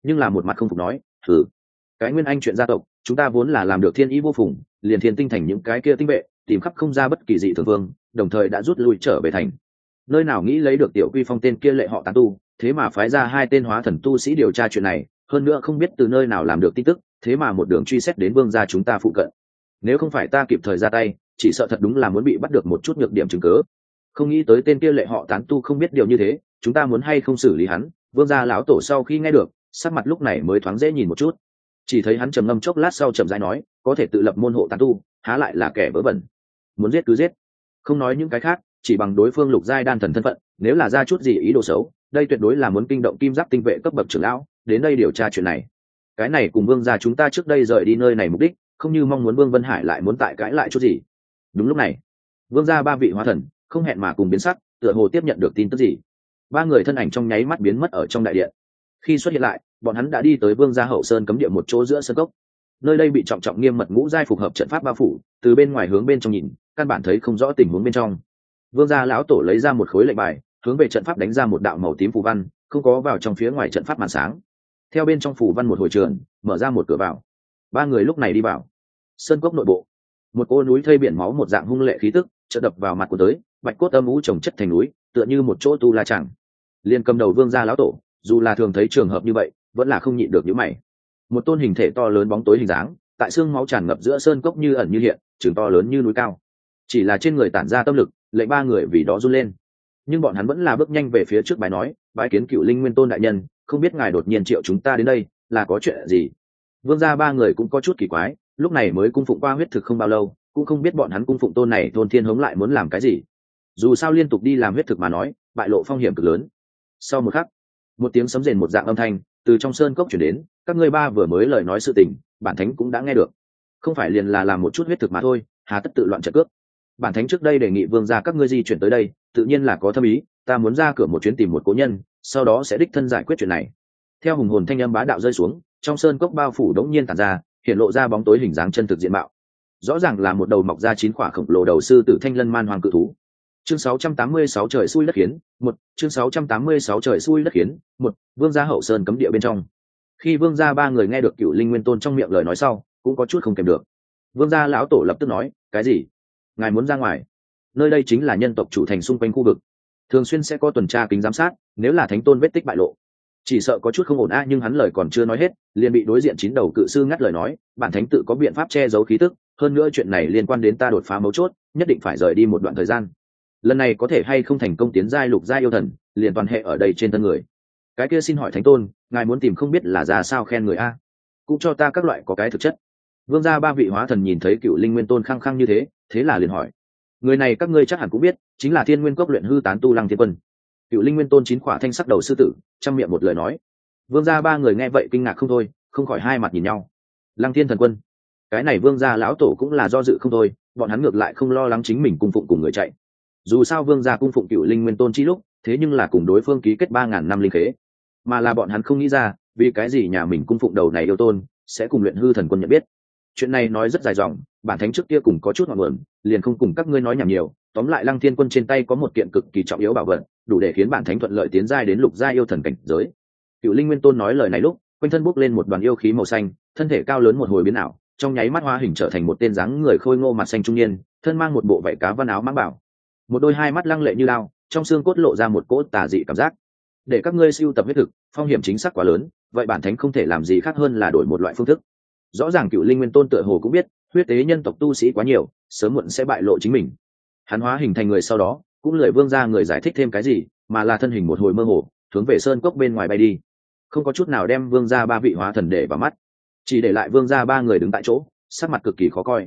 A: nhưng là một mặt không phục nói thử cái nguyên anh chuyện gia tộc chúng ta vốn là làm được thiên ý vô phùng, liền thiên tinh thành những cái kia tinh vệ tìm khắp không ra bất kỳ dị thường vương, đồng thời đã rút lui trở về thành. Nơi nào nghĩ lấy được tiểu quy phong tên kia lệ họ tán tu, thế mà phái ra 2 tên hóa thần tu sĩ điều tra chuyện này, hơn nữa không biết từ nơi nào làm được tin tức, thế mà một đường truy xét đến vương gia chúng ta phụ cận. Nếu không phải ta kịp thời ra tay, chỉ sợ thật đúng là muốn bị bắt được một chút nhược điểm chứng cớ. Không nghĩ tới tên kia lệ họ tán tu không biết điều như thế, chúng ta muốn hay không xử lý hắn. Vương gia lão tổ sau khi nghe được, sắc mặt lúc này mới thoáng dễ nhìn một chút. Chỉ thấy hắn trầm ngâm chốc lát sau chậm rãi nói, có thể tự lập môn hộ tán tu, há lại là kẻ vớ vẩn. Muốn giết cứ giết, không nói những cái khác, chỉ bằng đối phương lục giai đan thần thân phận, nếu là ra chút gì ý đồ xấu, đây tuyệt đối là muốn kinh động kim giáp tinh vệ cấp bậc trưởng lão đến đây điều tra chuyện này. Cái này cùng vương gia chúng ta trước đây rời đi nơi này mục đích, không như mong muốn Vương Vân Hải lại muốn tại cãi lại chút gì. Đúng lúc này, vương gia 3 vị hóa thần không hẹn mà cùng biến sắc, tựa hồ tiếp nhận được tin tức gì. 3 người thân ảnh trong nháy mắt biến mất ở trong đại điện. Khi xuất hiện lại, bọn hắn đã đi tới vương gia hậu sơn cấm địa một chỗ giữa sân cốc. Nơi đây bị trọng trọng nghiêm mật ngũ giai phục hợp trận pháp bao phủ, từ bên ngoài hướng bên trong nhìn, căn bản thấy không rõ tình huống bên trong. Vương gia lão tổ lấy ra một khối lệnh bài, hướng về trận pháp đánh ra một đạo màu tím phù văn, không có vào trong phía ngoài trận pháp màn sáng. Theo bên trong phù văn một hồi trường, mở ra một cửa vào. 3 người lúc này đi vào sơn cốc nội bộ. Một cô núi thây biển máu một dạng hung lệ khí tức chợt đập vào mặt của tới, bạch cốt âm u trồng chất thành núi, tựa như một chỗ tu la chẳng. Liên cầm đầu vương gia lão tổ, dù là thường thấy trường hợp như vậy, vẫn là không nhịn được nhíu mày. Một tôn hình thể to lớn bóng tối hình dáng, tại xương máu tràn ngập giữa sơn cốc như ẩn như hiện, trường to lớn như núi cao. Chỉ là trên người tản ra tâm lực, lệnh 3 người vì đó run lên. Nhưng bọn hắn vẫn là bước nhanh về phía trước, bái nói, bái kiến Cựu Linh Nguyên Tôn đại nhân, không biết ngài đột nhiên triệu chúng ta đến đây, là có chuyện gì? Vương gia 3 người cũng có chút kỳ quái, lúc này mới cung phụng qua huyết thực không bao lâu, cũng không biết bọn hắn cung phụng tôn này Tôn Thiên Hống lại muốn làm cái gì. Dù sao liên tục đi làm huyết thực mà nói, bại lộ phong hiểm cực lớn. Sau một khắc, một tiếng sấm rền một dạng âm thanh từ trong sơn cốc chuyển đến, các ngươi 3 vừa mới lời nói sự tình, bản thánh cũng đã nghe được. Không phải liền là làm một chút huyết thực mà thôi, hà tất tự loạn trận cướp. Bản thánh trước đây đề nghị vương gia các ngươi di chuyển tới đây, tự nhiên là có thâm ý, ta muốn ra cửa một chuyến tìm một cố nhân, sau đó sẽ đích thân giải quyết chuyện này. Theo hùng hồn thanh âm bá đạo rơi xuống, trong sơn cốc bao phủ đống nhiên tản ra, hiện lộ ra bóng tối hình dáng chân thực diện mạo. Rõ ràng là một đầu mọc ra 9 khỏa khổng lồ đầu sư tử thanh lân man hoàng cự thú. Chương 686 trời xui đất khiến, 1, chương 686 trời xui đất khiến, 1, vương gia hậu sơn cấm địa bên trong. Khi vương gia 3 người nghe được Cựu Linh Nguyên Tôn trong miệng lời nói sau, cũng có chút không kèm được. Vương gia lão tổ lập tức nói, cái gì? Ngài muốn ra ngoài? Nơi đây chính là nhân tộc chủ thành xung quanh khu vực, thường xuyên sẽ có tuần tra kính giám sát, nếu là thánh tôn vết tích bại lộ, chỉ sợ có chút không ổn a. Nhưng hắn lời còn chưa nói hết, liền bị đối diện 9 đầu cự sư ngắt lời nói, bản thánh tự có biện pháp che giấu khí tức, hơn nữa chuyện này liên quan đến ta đột phá mấu chốt, nhất định phải rời đi một đoạn thời gian. Lần này có thể hay không thành công tiến giai lục giai yêu thần, liền toàn hệ ở đây trên thân người. Cái kia xin hỏi thánh tôn, ngài muốn tìm không biết là ra sao khen người a, cũng cho ta các loại có cái thực chất. Vương gia 3 vị hóa thần nhìn thấy Cựu Linh Nguyên Tôn khăng khăng như thế, thế là liền hỏi, người này các ngươi chắc hẳn cũng biết, chính là Thiên Nguyên Cốc luyện hư tán tu Lăng Thiên Quân. Cựu Linh Nguyên Tôn 9 khỏa thanh sắc đầu sư tử, trăm miệng một lời nói. Vương gia 3 người nghe vậy kinh ngạc không thôi, không khỏi hai mặt nhìn nhau. Lăng Thiên Thần Quân, cái này vương gia lão tổ cũng là do dự không thôi, bọn hắn ngược lại không lo lắng chính mình cung phụng cùng người chạy. Dù sao vương gia cung phụng Cựu Linh Nguyên Tôn chi lúc, thế nhưng là cùng đối phương ký kết 3000 năm linh khế, mà là bọn hắn không nghĩ ra, vì cái gì nhà mình cung phụng đầu này yêu tôn sẽ cùng luyện hư thần quân nhận biết. Chuyện này nói rất dài dòng, bản thánh trước kia cùng có chút ngọn nguồn, liền không cùng các ngươi nói nhảm nhiều. Tóm lại Lăng Thiên Quân trên tay có một kiện cực kỳ trọng yếu bảo vật, đủ để khiến bản thánh thuận lợi tiến giai đến lục giai yêu thần cảnh giới. Cựu Linh Nguyên Tôn nói lời này lúc, quanh thân bốc lên một đoàn yêu khí màu xanh, thân thể cao lớn một hồi biến ảo, trong nháy mắt hóa hình trở thành một tên dáng người khôi ngô mặt xanh trung niên, thân mang một bộ vảy cá văn áo mãng bảo, một đôi hai mắt lăng lệ như lao, trong xương cốt lộ ra một cỗ tà dị cảm giác. Để các ngươi siêu tập huyết thực, phong hiểm chính xác quá lớn, vậy bản thánh không thể làm gì khác hơn là đổi một loại phương thức. Rõ ràng Cựu Linh Nguyên Tôn tựa hồ cũng biết, huyết tế nhân tộc tu sĩ quá nhiều, sớm muộn sẽ bại lộ chính mình. Hắn hóa hình thành người sau đó, cũng lười vương ra người giải thích thêm cái gì, mà là thân hình một hồi mơ hồ, hướng về sơn cốc bên ngoài bay đi, không có chút nào đem vương gia 3 vị hóa thần để vào mắt, chỉ để lại vương gia 3 người đứng tại chỗ, sắc mặt cực kỳ khó coi.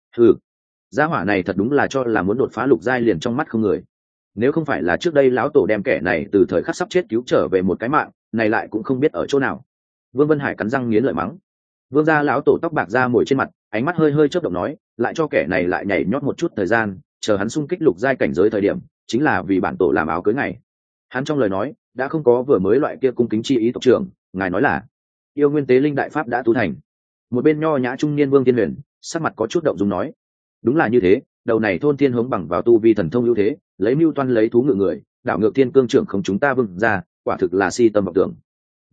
A: Gia hỏa này thật đúng là cho là muốn đột phá lục giai liền trong mắt không người. Nếu không phải là trước đây lão tổ đem kẻ này từ thời khắc sắp chết cứu trở về một cái mạng, này lại cũng không biết ở chỗ nào. Vương Vân Hải cắn răng nghiến lợi mắng. Vương gia lão tổ tóc bạc ra mồi trên mặt, ánh mắt hơi hơi chớp động nói, lại cho kẻ này lại nhảy nhót một chút thời gian, chờ hắn xung kích lục giai cảnh giới thời điểm, chính là vì bản tổ làm áo cưới ngày. Hắn trong lời nói đã không có vừa mới loại kia cung kính chi ý tộc trưởng, ngài nói là yêu nguyên tế linh đại pháp đã tu thành. Một bên nho nhã trung niên Vương Thiên Huyền sắc mặt có chút động dung nói, đúng là như thế, đầu này thôn thiên hướng bằng vào tu vi thần thông ưu thế, lấy mưu toan lấy thú ngự người, đảo ngược thiên cương trưởng không chúng ta vương ra, quả thực là si tâm vọng tưởng.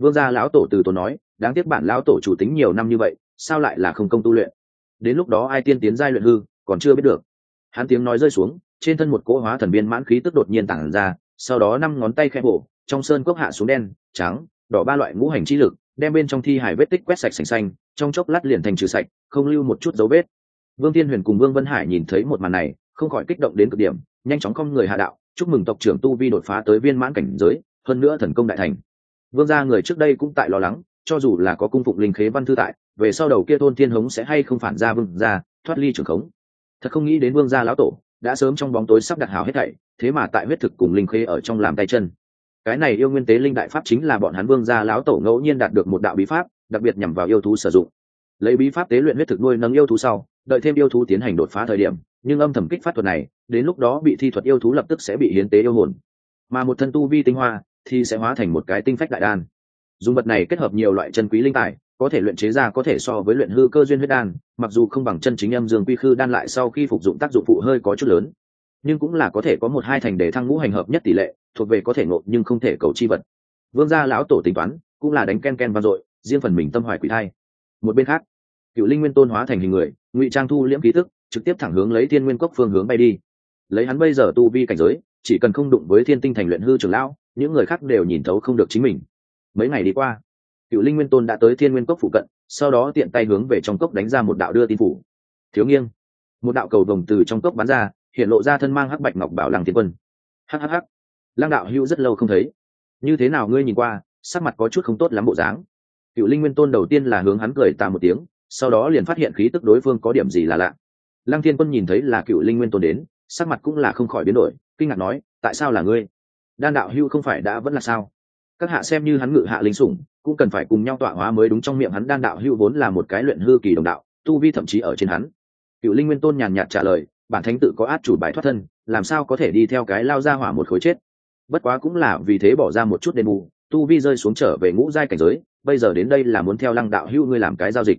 A: Vương gia lão tổ từ tốn nói, đáng tiếc bản lão tổ chủ tính nhiều năm như vậy, sao lại là không công tu luyện, đến lúc đó ai tiên tiến giai luyện hư còn chưa biết được. Hắn tiếng nói rơi xuống, trên thân một cỗ hóa thần viên mãn khí tức đột nhiên tản ra, sau đó 5 ngón tay khẽ bổ, trong sơn cốc hạ xuống đen, trắng, đỏ 3 loại ngũ hành chi lực, đem bên trong thi hải vết tích quét sạch sành xanh, trong chốc lát liền thành trừ sạch, không lưu một chút dấu vết. Vương Thiên Huyền cùng Vương Vân Hải nhìn thấy một màn này, không khỏi kích động đến cực điểm, nhanh chóng không người hạ đạo, chúc mừng tộc trưởng tu vi đột phá tới viên mãn cảnh giới, hơn nữa thần công đại thành. Vương gia người trước đây cũng tại lo lắng, cho dù là có cung phụng linh khế văn thư tại, về sau đầu kia thôn thiên hống sẽ hay không phản ra vương gia, thoát ly trường khống. Thật không nghĩ đến Vương gia lão tổ đã sớm trong bóng tối sắp đặt hảo hết thảy, thế mà tại huyết thực cùng linh khế ở trong làm tay chân. Cái này yêu nguyên tế linh đại pháp chính là bọn hắn Vương gia lão tổ ngẫu nhiên đạt được một đạo bí pháp, đặc biệt nhằm vào yêu thú sử dụng. Lấy bí pháp tế luyện huyết thực nuôi nấng yêu thú sau, đợi thêm yêu thú tiến hành đột phá thời điểm, nhưng âm thầm kích phát thuật này, đến lúc đó bị thi thuật yêu thú lập tức sẽ bị hiến tế yêu hồn, mà một thân tu vi tinh hoa thì sẽ hóa thành một cái tinh phách đại đan. Dùng vật này kết hợp nhiều loại chân quý linh tài, có thể luyện chế ra có thể so với luyện hư cơ duyên huyết đan, mặc dù không bằng chân chính âm dương quy khư đan lại sau khi phục dụng tác dụng phụ hơi có chút lớn, nhưng cũng là có thể có 1-2 thành để thăng ngũ hành hợp nhất tỷ lệ, thuộc về có thể ngộ nhưng không thể cầu chi vật. Vương gia lão tổ tính toán cũng là đánh ken ken vang dội, riêng phần mình tâm hoài quỷ thai. Một bên khác, Cựu Linh Nguyên Tôn hóa thành hình người, ngụy trang thu liễm khí tức, trực tiếp thẳng hướng lấy Thiên Nguyên Cốc phương hướng bay đi. Lấy hắn bây giờ tu vi cảnh giới, chỉ cần không đụng với Thiên Tinh Thành luyện hư trưởng lão, những người khác đều nhìn thấu không được chính mình. Mấy ngày đi qua, Cựu Linh Nguyên Tôn đã tới Thiên Nguyên Cốc phụ cận, sau đó tiện tay hướng về trong cốc đánh ra một đạo đưa tin phủ. Thiếu nghiêng, một đạo cầu vồng từ trong cốc bắn ra, hiện lộ ra thân mang hắc bạch ngọc bảo Lăng Thiên Quân. Hắc hắc hắc, Lăng đạo hữu rất lâu không thấy, như thế nào ngươi nhìn qua, sắc mặt có chút không tốt lắm bộ dáng. Cựu Linh Nguyên Tôn đầu tiên là hướng hắn cười tà một tiếng, sau đó liền phát hiện khí tức đối phương có điểm gì là lạ. Lăng Thiên Quân nhìn thấy là Cựu Linh Nguyên Tôn đến, sắc mặt cũng là không khỏi biến đổi, kinh ngạc nói, tại sao là ngươi? Đan đạo hữu không phải đã vẫn là sao? Các hạ xem như hắn ngự hạ linh sủng, cũng cần phải cùng nhau tọa hóa mới đúng. Trong miệng hắn Đan đạo hữu vốn là một cái luyện hư kỳ đồng đạo, tu vi thậm chí ở trên hắn. Cựu Linh Nguyên Tôn nhàn nhạt trả lời, bản thánh tự có át chủ bài thoát thân, làm sao có thể đi theo cái lao ra hỏa một khối chết. Bất quá cũng là vì thế bỏ ra một chút đền bù, tu vi rơi xuống trở về ngũ giai cảnh giới, bây giờ đến đây là muốn theo Lăng đạo hữu ngươi làm cái giao dịch.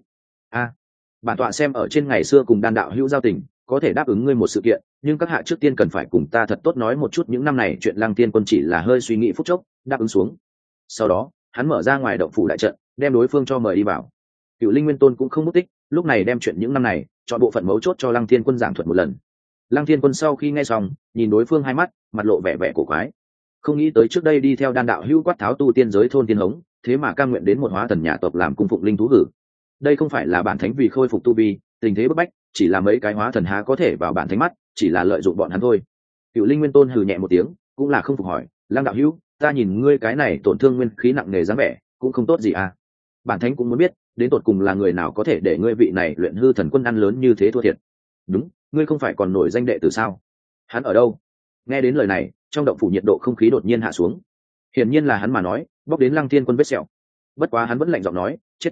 A: Bản tọa xem ở trên ngày xưa cùng Đan đạo hữu giao tình, có thể đáp ứng ngươi một sự kiện, nhưng các hạ trước tiên cần phải cùng ta thật tốt nói một chút những năm này chuyện. Lăng Tiên Quân chỉ là hơi suy nghĩ phút chốc, đáp ứng xuống. Sau đó hắn mở ra ngoài động phủ đại trận, đem đối phương cho mời đi vào. Cựu Linh Nguyên Tôn cũng không mất tích, lúc này đem chuyện những năm này chọn bộ phận mấu chốt cho Lăng Thiên Quân giảng thuật một lần. Lăng Thiên Quân sau khi nghe xong, nhìn đối phương hai mắt, mặt lộ vẻ vẻ cổ quái, không nghĩ tới trước đây đi theo Đan đạo hữu quát tháo tu tiên giới thôn tiên hống, thế mà cam nguyện đến một hóa thần nhà tộc làm cung phụng linh thú hử. Đây không phải là bản thánh vì khôi phục tu vi, tình thế bức bách, chỉ là mấy cái hóa thần há có thể vào bản thánh mắt, chỉ là lợi dụng bọn hắn thôi. Cựu Linh Nguyên Tôn hừ nhẹ một tiếng, cũng là không phục hỏi, Lăng đạo hữu, ta nhìn ngươi cái này tổn thương nguyên khí nặng nề dáng vẻ, cũng không tốt gì à? Bản thánh cũng muốn biết, đến tột cùng là người nào có thể để ngươi vị này luyện hư thần quân ăn lớn như thế thua thiệt. Đúng, ngươi không phải còn nổi danh đệ tử sao? Hắn ở đâu? Nghe đến lời này, trong động phủ nhiệt độ không khí đột nhiên hạ xuống. Hiển nhiên là hắn mà nói, bóc đến Lăng Thiên Quân vết sẹo. Bất quá hắn vẫn lạnh giọng nói, chết.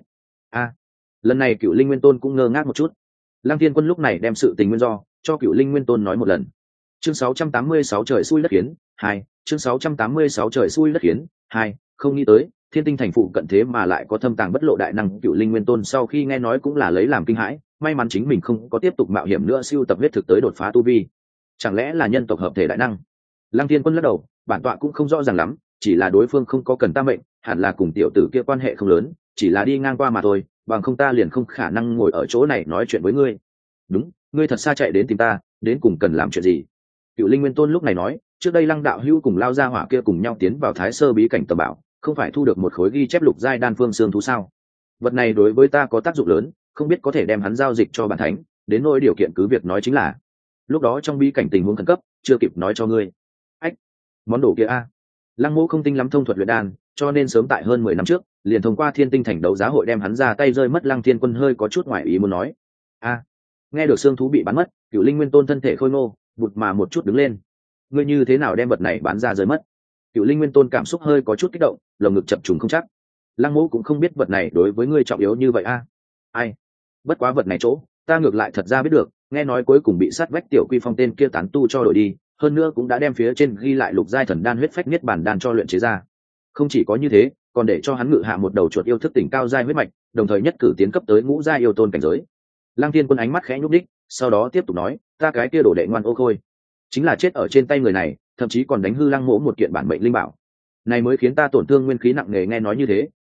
A: Lần này Cựu Linh Nguyên Tôn cũng ngơ ngác một chút. Lăng Thiên Quân lúc này đem sự tình nguyên do cho Cựu Linh Nguyên Tôn nói một lần. Chương 686 trời xui đất khiến 2, chương 686 trời xui đất khiến 2, không nghĩ tới Thiên Tinh Thành phụ cận thế mà lại có thâm tàng bất lộ đại năng. Cựu Linh Nguyên Tôn sau khi nghe nói cũng là lấy làm kinh hãi, may mắn chính mình không có tiếp tục mạo hiểm nữa siêu tập huyết thực tới đột phá tu vi. Chẳng lẽ là nhân tộc hợp thể đại năng? Lăng Thiên Quân lắc đầu, bản tọa cũng không rõ ràng lắm, chỉ là đối phương không có cần ta mệnh, hẳn là cùng tiểu tử kia quan hệ không lớn, chỉ là đi ngang qua mà thôi, bằng không ta liền không khả năng ngồi ở chỗ này nói chuyện với ngươi. Đúng, ngươi thật xa chạy đến tìm ta, đến cùng cần làm chuyện gì? Cựu Linh Nguyên Tôn lúc này nói, trước đây Lăng đạo hữu cùng lao ra hỏa kia cùng nhau tiến vào Thái Sơ bí cảnh tầm bảo, không phải thu được một khối ghi chép lục giai đan phương xương thú sao? Vật này đối với ta có tác dụng lớn, không biết có thể đem hắn giao dịch cho bản thánh, đến nỗi điều kiện cứ việc nói chính là. Lúc đó trong bí cảnh tình huống khẩn cấp, chưa kịp nói cho ngươi. Ách, món đồ kia a. Lăng Mỗ không tinh lắm thông thuật luyện đan, cho nên sớm tại hơn 10 năm trước, liền thông qua Thiên Tinh Thành đấu giá hội đem hắn ra tay rơi mất. Lăng Thiên Quân hơi có chút ngoài ý muốn nói. Nghe được xương thú bị bán mất, Cựu Linh Nguyên Tôn thân thể khôi ngô, bụt mà một chút đứng lên. Ngươi như thế nào đem vật này bán ra rơi mất? Cựu Linh Nguyên Tôn cảm xúc hơi có chút kích động, lồng ngực chập trùng không chắc. Lăng Mỗ cũng không biết vật này đối với ngươi trọng yếu như vậy a. Ai? Bất quá vật này chỗ, ta ngược lại thật ra biết được, nghe nói cuối cùng bị sát vách Tiểu Quy Phong tên kia tán tu cho đổi đi, hơn nữa cũng đã đem phía trên ghi lại lục giai thần đan huyết phách niết bản đan cho luyện chế ra. Không chỉ có như thế, còn để cho hắn ngự hạ một đầu chuột yêu thức tỉnh cao giai huyết mạch, đồng thời nhất cử tiến cấp tới ngũ giai yêu tôn cảnh giới. Lăng Thiên Quân ánh mắt khẽ nhúc đích, sau đó tiếp tục nói, ta cái kia đổ đệ ngoan ô khôi, chính là chết ở trên tay người này, thậm chí còn đánh hư Lăng Mỗ một kiện bản mệnh linh bảo, này mới khiến ta tổn thương nguyên khí nặng nề. Nghe nói như thế,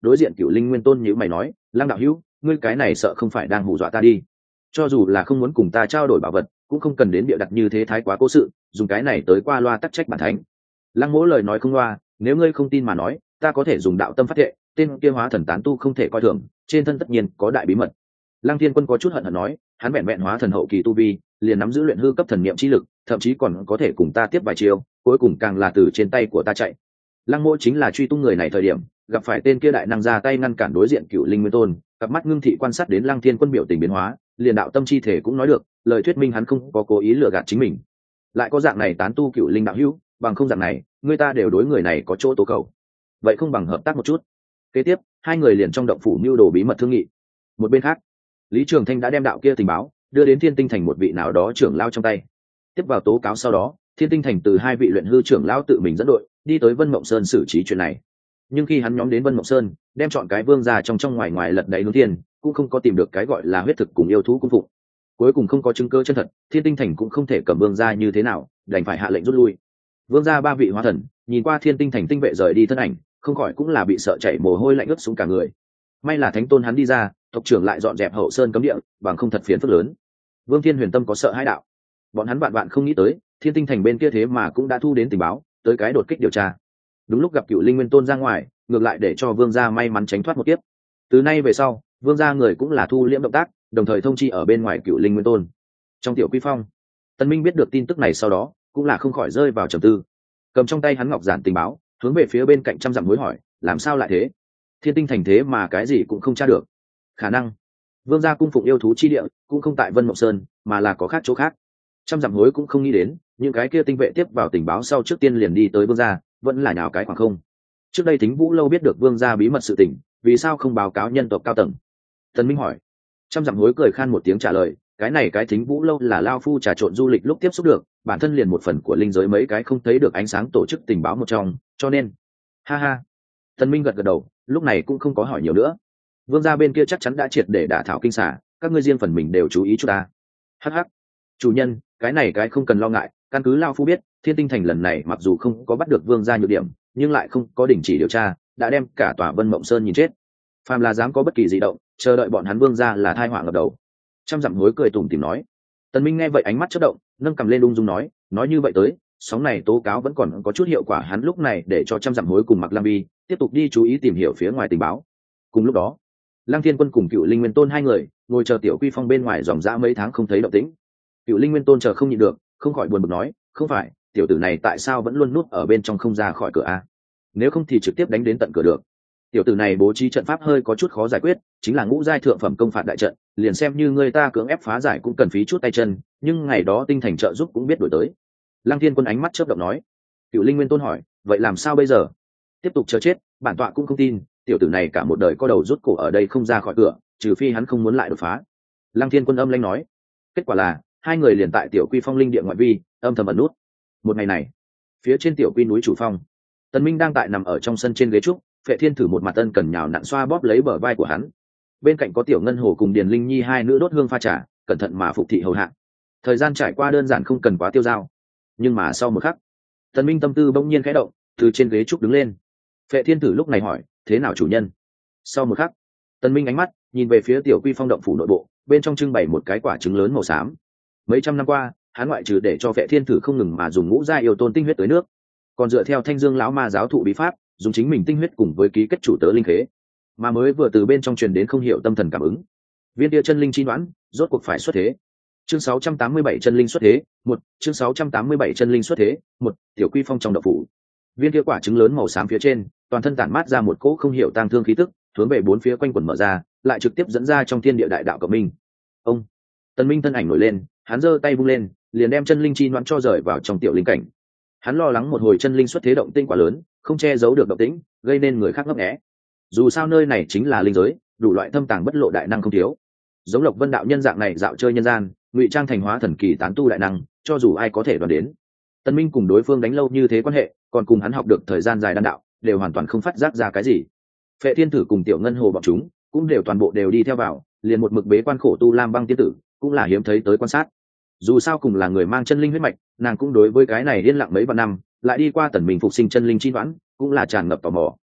A: đối diện Cửu Linh Nguyên Tôn nhíu mày nói, Lăng đạo hữu, ngươi cái này sợ không phải đang hù dọa ta đi? Cho dù là không muốn cùng ta trao đổi bảo vật, cũng không cần đến bịa đặt như thế thái quá cố sự, dùng cái này tới qua loa tắc trách bản thánh. Lăng Mỗ lời nói không loa, nếu ngươi không tin mà nói, ta có thể dùng đạo tâm phát thệ, tên kia hóa thần tán tu không thể coi thường, trên thân tất nhiên có đại bí mật. Lăng Thiên Quân có chút hận hận nói, hắn vẹn vẹn hóa thần hậu kỳ tu vi, liền nắm giữ luyện hư cấp thần niệm chi lực, thậm chí còn có thể cùng ta tiếp vài chiêu, cuối cùng càng là từ trên tay của ta chạy. Lăng Mỗ chính là truy tung người này thời điểm, gặp phải tên kia đại năng ra tay ngăn cản đối diện Cửu Linh Nguyên Tôn, cặp mắt ngưng thị quan sát đến Lăng Thiên Quân biểu tình biến hóa, liền đạo tâm chi thể cũng nói được, lời thuyết minh hắn không có cố ý lừa gạt chính mình. Lại có dạng này tán tu Cửu Linh đạo hữu, bằng không dạng này, người ta đều đối người này có chỗ tố cầu. Vậy không bằng hợp tác một chút. Kế tiếp, hai người liền trong động phủ mưu đồ bí mật thương nghị. Một bên khác, Lý Trường Thanh đã đem đạo kia tình báo đưa đến Thiên Tinh Thành một vị nào đó trưởng lão trong tay. Tiếp vào tố cáo sau đó, Thiên Tinh Thành từ hai vị luyện hư trưởng lão tự mình dẫn đội đi tới Vân Mộng Sơn xử trí chuyện này. Nhưng khi hắn nhóm đến Vân Mộng Sơn, đem chọn cái vương gia trong ngoài ngoài lật đáy hướng tiền, cũng không có tìm được cái gọi là huyết thực cùng yêu thú cung phụng. Cuối cùng không có chứng cứ chân thật, Thiên Tinh Thành cũng không thể cầm vương gia như thế nào, đành phải hạ lệnh rút lui. Vương gia ba vị hóa thần nhìn qua Thiên Tinh Thành tinh vệ rời đi thân ảnh, không khỏi cũng là bị sợ chảy mồ hôi lạnh ướt xuống cả người. May là thánh tôn hắn đi ra, tộc trưởng lại dọn dẹp hậu sơn cấm địa, bằng không thật phiền phức lớn. Vương Thiên Huyền Tâm có sợ hãi đạo, bọn hắn vạn không nghĩ tới, Thiên Tinh Thành bên kia thế mà cũng đã thu đến tình báo, tới cái đột kích điều tra. Đúng lúc gặp Cựu Linh Nguyên Tôn ra ngoài, ngược lại để cho Vương gia may mắn tránh thoát một kiếp. Từ nay về sau, Vương gia người cũng là thu liễm động tác, đồng thời thông chi ở bên ngoài Cựu Linh Nguyên Tôn. Trong tiểu quy phong, Tân Minh biết được tin tức này sau đó, cũng là không khỏi rơi vào trầm tư. Cầm trong tay hắn ngọc giản tình báo, hướng về phía bên cạnh trăm dặm hối hỏi, làm sao lại thế? Thiên Tinh Thành thế mà cái gì cũng không tra được. Khả năng Vương gia cung phụng yêu thú chi địa cũng không tại Vân Mộng Sơn, mà là có khác chỗ khác. Trăm dặm hối cũng không nghĩ đến, những cái kia tinh vệ tiếp vào tình báo sau trước tiên liền đi tới Vương gia, vẫn là nhào cái khoảng không. Trước đây Thính Vũ lâu biết được Vương gia bí mật sự tình, vì sao không báo cáo nhân tộc cao tầng? Tần Minh hỏi. Trăm dặm hối cười khan một tiếng trả lời, cái này cái Thính Vũ lâu là lao phu trà trộn du lịch lúc tiếp xúc được, bản thân liền một phần của linh giới mấy cái không thấy được ánh sáng tổ chức tình báo một trong, cho nên ha ha. Tần Minh gật gật đầu, lúc này cũng không có hỏi nhiều nữa. Vương gia bên kia chắc chắn đã triệt để đả thảo kinh xả, các ngươi riêng phần mình đều chú ý chút ta. Hắc hắc. Chủ nhân, cái này cái không cần lo ngại, căn cứ lao phu biết, Thiên Tinh Thành lần này mặc dù không có bắt được Vương gia nhược điểm, nhưng lại không có đình chỉ điều tra, đã đem cả tòa Vân Mộng Sơn nhìn chết. Phàm là dám có bất kỳ dị động, chờ đợi bọn hắn Vương gia là tai họa ngập đầu. Trăm dặm hối cười tủm tỉm nói. Tần Minh nghe vậy ánh mắt chớp động, nâng cầm lên ung dung nói như vậy tới, sóng này tố cáo vẫn còn có chút hiệu quả, hắn lúc này để cho trăm dặm hối cùng Mạc Lam Vi tiếp tục đi chú ý tìm hiểu phía ngoài tình báo. Cùng lúc đó, Lăng Thiên Quân cùng Cựu Linh Nguyên Tôn hai người ngồi chờ tiểu quy phong bên ngoài dòng dã mấy tháng không thấy động tĩnh. Cựu Linh Nguyên Tôn chờ không nhịn được, không khỏi buồn bực nói, không phải, tiểu tử này tại sao vẫn luôn núp ở bên trong không ra khỏi cửa a? Nếu không thì trực tiếp đánh đến tận cửa được. Tiểu tử này bố trí trận pháp hơi có chút khó giải quyết, chính là ngũ giai thượng phẩm công phạt đại trận, liền xem như người ta cưỡng ép phá giải cũng cần phí chút tay chân, nhưng ngày đó tinh thành trợ giúp cũng biết đổi tới. Lăng Thiên Quân ánh mắt chớp động nói. Cựu Linh Nguyên Tôn hỏi, vậy làm sao bây giờ? Tiếp tục chờ chết, bản tọa cũng không tin, tiểu tử này cả một đời có đầu rút cổ ở đây không ra khỏi cửa, trừ phi hắn không muốn lại đột phá. Lăng Thiên Quân âm lãnh nói. Kết quả là hai người liền tại tiểu quy phong linh địa ngoại vi âm thầm ẩn nút. Một ngày này, phía trên tiểu quy núi chủ phong, Tần Minh đang tại nằm ở trong sân trên ghế trúc, Phệ Thiên Thử một mặt ân cần nhào nặn xoa bóp lấy bờ vai của hắn. Bên cạnh có tiểu Ngân Hồ cùng Điền Linh Nhi hai nữ đốt hương pha trà, cẩn thận mà phục thị hầu hạ. Thời gian trải qua đơn giản không cần quá tiêu dao, nhưng mà sau một khắc, Tần Minh tâm tư bỗng nhiên khẽ động, từ trên ghế trúc đứng lên. Phệ Thiên Thử lúc này hỏi, thế nào chủ nhân? Sau một khắc, Tần Minh ánh mắt nhìn về phía tiểu quy phong động phủ nội bộ, bên trong trưng bày một cái quả trứng lớn màu xám. Mấy trăm năm qua, hắn ngoại trừ để cho Phệ Thiên Thử không ngừng mà dùng ngũ giai yêu tôn tinh huyết tới nước, còn dựa theo Thanh Dương lão ma giáo thụ bí pháp, dùng chính mình tinh huyết cùng với ký kết chủ tớ linh khế, mà mới vừa từ bên trong truyền đến không hiểu tâm thần cảm ứng. Viên địa chân linh chi đoán, rốt cuộc phải xuất thế. Chương 687 chân linh xuất thế, một chương 687 chân linh xuất thế, một tiểu quy phong trong động phủ. Viên kia quả trứng lớn màu xám phía trên, toàn thân tản mát ra một cỗ không hiểu tang thương khí tức, hướng về bốn phía quanh quẩn mở ra, lại trực tiếp dẫn ra trong thiên địa đại đạo cộng minh. Ông Tần Minh thân ảnh nổi lên, hắn giơ tay vung lên, liền đem chân linh chi đoán cho rời vào trong tiểu linh cảnh. Hắn lo lắng một hồi chân linh xuất thế động tĩnh quá lớn, không che giấu được động tĩnh, gây nên người khác ngấp nghé. Dù sao nơi này chính là linh giới, đủ loại thâm tàng bất lộ đại năng không thiếu. Giống Lộc Vân đạo nhân dạng này dạo chơi nhân gian, ngụy trang thành hóa thần kỳ tán tu đại năng, cho dù ai có thể đoán đến. Tân Minh cùng đối phương đánh lâu như thế quan hệ, còn cùng hắn học được thời gian dài đan đạo, đều hoàn toàn không phát giác ra cái gì. Phệ Thiên Thử cùng Tiểu Ngân Hồ bọn chúng, cũng đều toàn bộ đều đi theo vào, liền một mực bế quan khổ tu Lam Băng tiên tử, cũng là hiếm thấy tới quan sát. Dù sao cùng là người mang chân linh huyết mạch, nàng cũng đối với cái này yên lặng mấy vạn năm, lại đi qua Tần Minh phục sinh chân linh chi đoán, cũng là tràn ngập tò mò.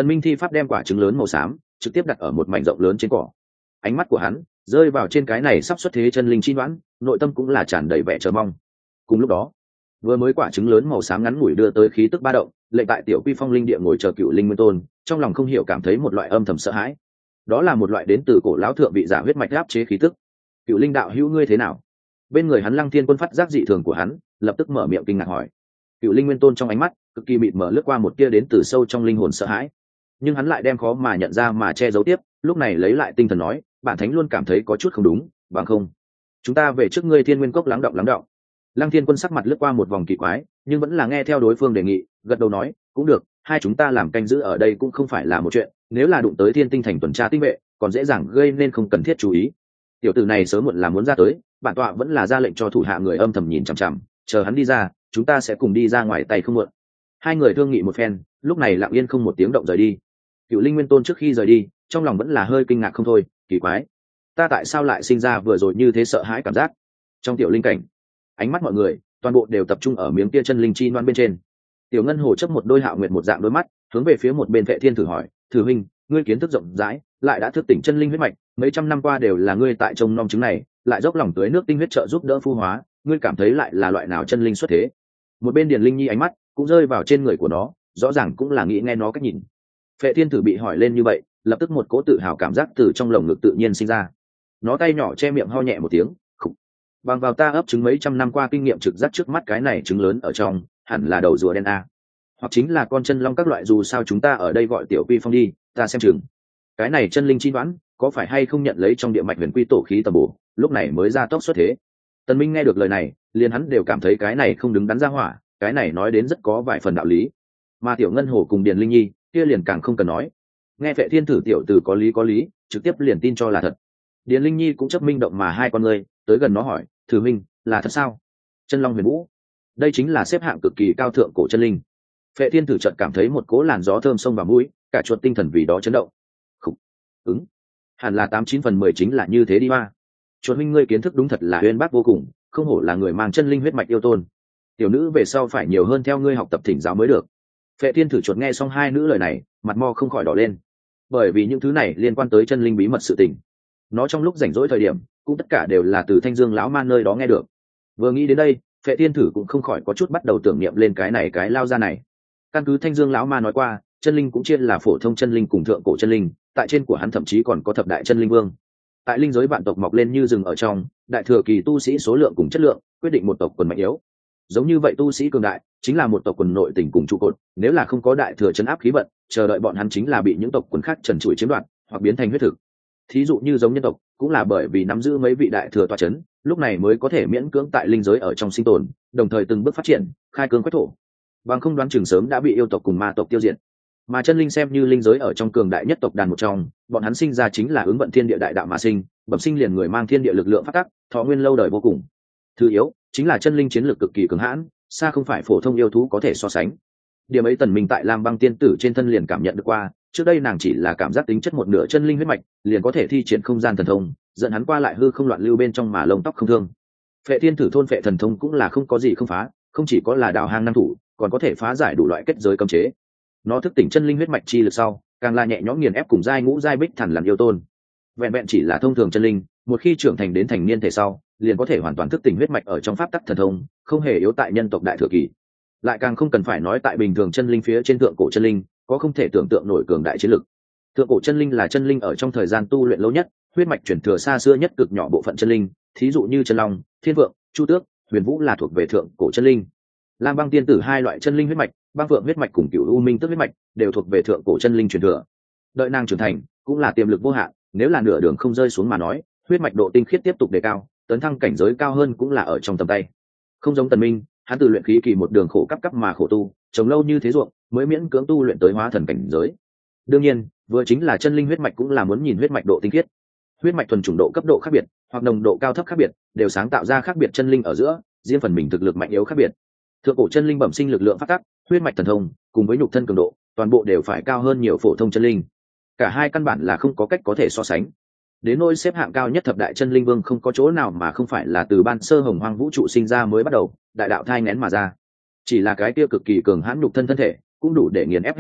A: Tần Minh thi pháp đem quả trứng lớn màu xám trực tiếp đặt ở một mảnh rộng lớn trên cỏ. Ánh mắt của hắn rơi vào trên cái này sắp xuất thế chân linh chi đoán, nội tâm cũng là tràn đầy vẻ chờ mong. Cùng lúc đó, vừa mới quả trứng lớn màu xám ngắn ngủi đưa tới khí tức ba động, lệnh tại tiểu quy phong linh địa ngồi chờ cựu linh nguyên tôn, trong lòng không hiểu cảm thấy một loại âm thầm sợ hãi. Đó là một loại đến từ cổ lão thượng vị giả huyết mạch áp chế khí tức. Cựu linh đạo hữu ngươi thế nào? Bên người hắn Lăng Thiên Quân phát giác dị thường của hắn, lập tức mở miệng kinh ngạc hỏi. Cựu linh nguyên tôn trong ánh mắt cực kỳ mịt mờ lướt qua một tia đến từ sâu trong linh hồn sợ hãi, nhưng hắn lại đem khó mà nhận ra mà che giấu tiếp, lúc này lấy lại tinh thần nói, bản thánh luôn cảm thấy có chút không đúng, bằng không chúng ta về trước ngươi Thiên Nguyên Cốc lắng động. Lăng Thiên Quân sắc mặt lướt qua một vòng kỳ quái, nhưng vẫn là nghe theo đối phương đề nghị, gật đầu nói, cũng được, hai chúng ta làm canh giữ ở đây cũng không phải là một chuyện, nếu là đụng tới Thiên Tinh Thành tuần tra tinh vệ, còn dễ dàng gây nên không cần thiết chú ý. Tiểu tử này sớm muộn là muốn ra tới, bản tọa vẫn là ra lệnh cho thủ hạ người âm thầm nhìn chằm chằm, chờ hắn đi ra, chúng ta sẽ cùng đi ra ngoài tay không muộn. Hai người thương nghị một phen, lúc này lặng yên không một tiếng động rời đi. Cựu linh nguyên tôn trước khi rời đi, trong lòng vẫn là hơi kinh ngạc không thôi, kỳ quái, ta tại sao lại sinh ra vừa rồi như thế sợ hãi cảm giác. Trong tiểu linh cảnh, ánh mắt mọi người toàn bộ đều tập trung ở miếng kia chân linh chi loan bên trên. Tiểu ngân hồ chấp một đôi hạo nguyệt một dạng đôi mắt, hướng về phía một bên Vệ Thiên thử hỏi, thử huynh, ngươi kiến thức rộng rãi, lại đã thức tỉnh chân linh huyết mạch, mấy trăm năm qua đều là ngươi tại trông nom trứng này, lại dốc lòng tưới nước tinh huyết trợ giúp đỡ phu hóa, ngươi cảm thấy lại là loại nào chân linh xuất thế? Một bên Điền Linh Nhi ánh mắt cũng rơi vào trên người của nó, rõ ràng cũng là nghĩ nghe nó cách nhìn. Vệ Thiên thử bị hỏi lên như vậy, lập tức một cỗ tự hào cảm giác từ trong lồng ngực tự nhiên sinh ra. Nó tay nhỏ che miệng ho nhẹ một tiếng, khục. Bằng vào ta ấp trứng mấy trăm năm qua kinh nghiệm trực giác trước mắt cái này trứng lớn ở trong, hẳn là đầu rùa đen a, hoặc chính là con chân long các loại, dù sao chúng ta ở đây gọi tiểu quy phong đi, ta xem chừng. Cái này chân linh chi đoán, có phải hay không nhận lấy trong địa mạch huyền quy tổ khí tầm bổ, lúc này mới ra tốc xuất thế. Tần Minh nghe được lời này, liền hắn đều cảm thấy cái này không đứng đắn ra hỏa, cái này nói đến rất có vài phần đạo lý. Mà tiểu ngân hồ cùng Điền Linh Nhi kia liền càng không cần nói, nghe Vệ Thiên thử tiểu từ có lý, trực tiếp liền tin cho là thật. Điền Linh Nhi cũng chấp minh động mà hai con người tới gần nó hỏi, thử minh, là thật sao? Chân long huyền vũ, đây chính là xếp hạng cực kỳ cao thượng cổ chân linh. Vệ Thiên thử chợt cảm thấy một cỗ làn gió thơm xông vào mũi, cả chuột tinh thần vì đó chấn động. Khục, hẳn là 89/10 chính là như thế đi hoa. Chuột huynh ngươi kiến thức đúng thật là uyên bác vô cùng, không hổ là người mang chân linh huyết mạch yêu tôn. Tiểu nữ về sau phải nhiều hơn theo ngươi học tập thỉnh giáo mới được. Vệ Thiên thử chuột nghe xong hai nữ lời này, mặt mo không khỏi đỏ lên, bởi vì những thứ này liên quan tới chân linh bí mật sự tình, nó trong lúc rảnh rỗi thời điểm cũng tất cả đều là từ Thanh Dương lão man nơi đó nghe được. Vừa nghĩ đến đây, Vệ Thiên thử cũng không khỏi có chút bắt đầu tưởng niệm lên cái lao ra này. Căn cứ Thanh Dương lão ma nói qua, chân linh cũng chia là phổ thông chân linh cùng thượng cổ chân linh, tại trên của hắn thậm chí còn có thập đại chân linh vương. Tại linh giới vạn tộc mọc lên như rừng ở trong, đại thừa kỳ tu sĩ số lượng cùng chất lượng quyết định một tộc quần mạnh yếu. Giống như vậy tu sĩ cường đại chính là một tộc quần nội tình cùng trụ cột, nếu là không có đại thừa chấn áp khí vận, chờ đợi bọn hắn chính là bị những tộc quần khác trần trụi chiếm đoạt hoặc biến thành huyết thực. Thí dụ như giống nhân tộc, cũng là bởi vì nắm giữ mấy vị đại thừa tọa chấn, lúc này mới có thể miễn cưỡng tại linh giới ở trong sinh tồn, đồng thời từng bước phát triển, khai cương quét thổ. Bằng không đoán chừng sớm đã bị yêu tộc cùng ma tộc tiêu diệt. Mà chân linh xem như linh giới ở trong cường đại nhất tộc đàn một trong, bọn hắn sinh ra chính là ứng vận thiên địa đại đạo mà sinh, bẩm sinh liền người mang thiên địa lực lượng phát tắc, thọ nguyên lâu đời vô cùng. Thứ yếu chính là chân linh chiến lược cực kỳ cường hãn, xa không phải phổ thông yêu thú có thể so sánh. Điểm ấy Tần Minh tại Lam Băng tiên tử trên thân liền cảm nhận được qua, trước đây nàng chỉ là cảm giác tính chất một nửa chân linh huyết mạch, liền có thể thi triển không gian thần thông, dẫn hắn qua lại hư không loạn lưu bên trong mà lông tóc không thương. Phệ Thiên thử thôn phệ thần thông cũng là không có gì không phá, không chỉ có là đạo hang năng thủ, còn có thể phá giải đủ loại kết giới cấm chế. Nó thức tỉnh chân linh huyết mạch chi lực sau, càng là nhẹ nhõm nghiền ép cùng giai ngũ giai bích thần làm yêu tôn. Vẹn vẹn chỉ là thông thường chân linh, một khi trưởng thành đến thành niên thể sau, liền có thể hoàn toàn thức tỉnh huyết mạch ở trong pháp tắc thần thông, không hề yếu tại nhân tộc đại thừa kỳ. Lại càng không cần phải nói tại bình thường chân linh phía trên thượng cổ chân linh, có không thể tưởng tượng nổi cường đại chiến lực. Thượng cổ chân linh là chân linh ở trong thời gian tu luyện lâu nhất, huyết mạch chuyển thừa xa xưa nhất cực nhỏ bộ phận chân linh, thí dụ như chân long, thiên vượng, chu tước, huyền vũ là thuộc về thượng cổ chân linh. Lam Băng tiên tử hai loại chân linh huyết mạch, băng phượng huyết mạch cùng cửu u minh tức huyết mạch đều thuộc về thượng cổ chân linh truyền thừa. Đợi nàng trưởng thành, cũng là tiềm lực vô hạn, nếu là nửa đường không rơi xuống mà nói, huyết mạch độ tinh khiết tiếp tục đề cao, tấn thăng cảnh giới cao hơn cũng là ở trong tầm tay. Không giống Tần Minh, hắn từ luyện khí kỳ một đường khổ cấp mà khổ tu, trồng lâu như thế ruộng, mới miễn cưỡng tu luyện tới hóa thần cảnh giới. Đương nhiên, vừa chính là chân linh huyết mạch cũng là muốn nhìn huyết mạch độ tinh khiết. Huyết mạch thuần chủng độ cấp độ khác biệt, hoặc nồng độ cao thấp khác biệt, đều sáng tạo ra khác biệt chân linh ở giữa, riêng phần mình thực lực mạnh yếu khác biệt. Thượng cổ chân linh bẩm sinh lực lượng phát tắc, huyết mạch thần thông, cùng với nhục thân cường độ, toàn bộ đều phải cao hơn nhiều phổ thông chân linh. Cả hai căn bản là không có cách có thể so sánh. Đến nỗi xếp hạng cao nhất thập đại chân linh vương không có chỗ nào mà không phải là từ ban sơ hồng hoang vũ trụ sinh ra mới bắt đầu, đại đạo thai nghén mà ra. Chỉ là cái kia cực kỳ cường hãn nhục thân thân thể, cũng đủ để nghiền ép hết thảy,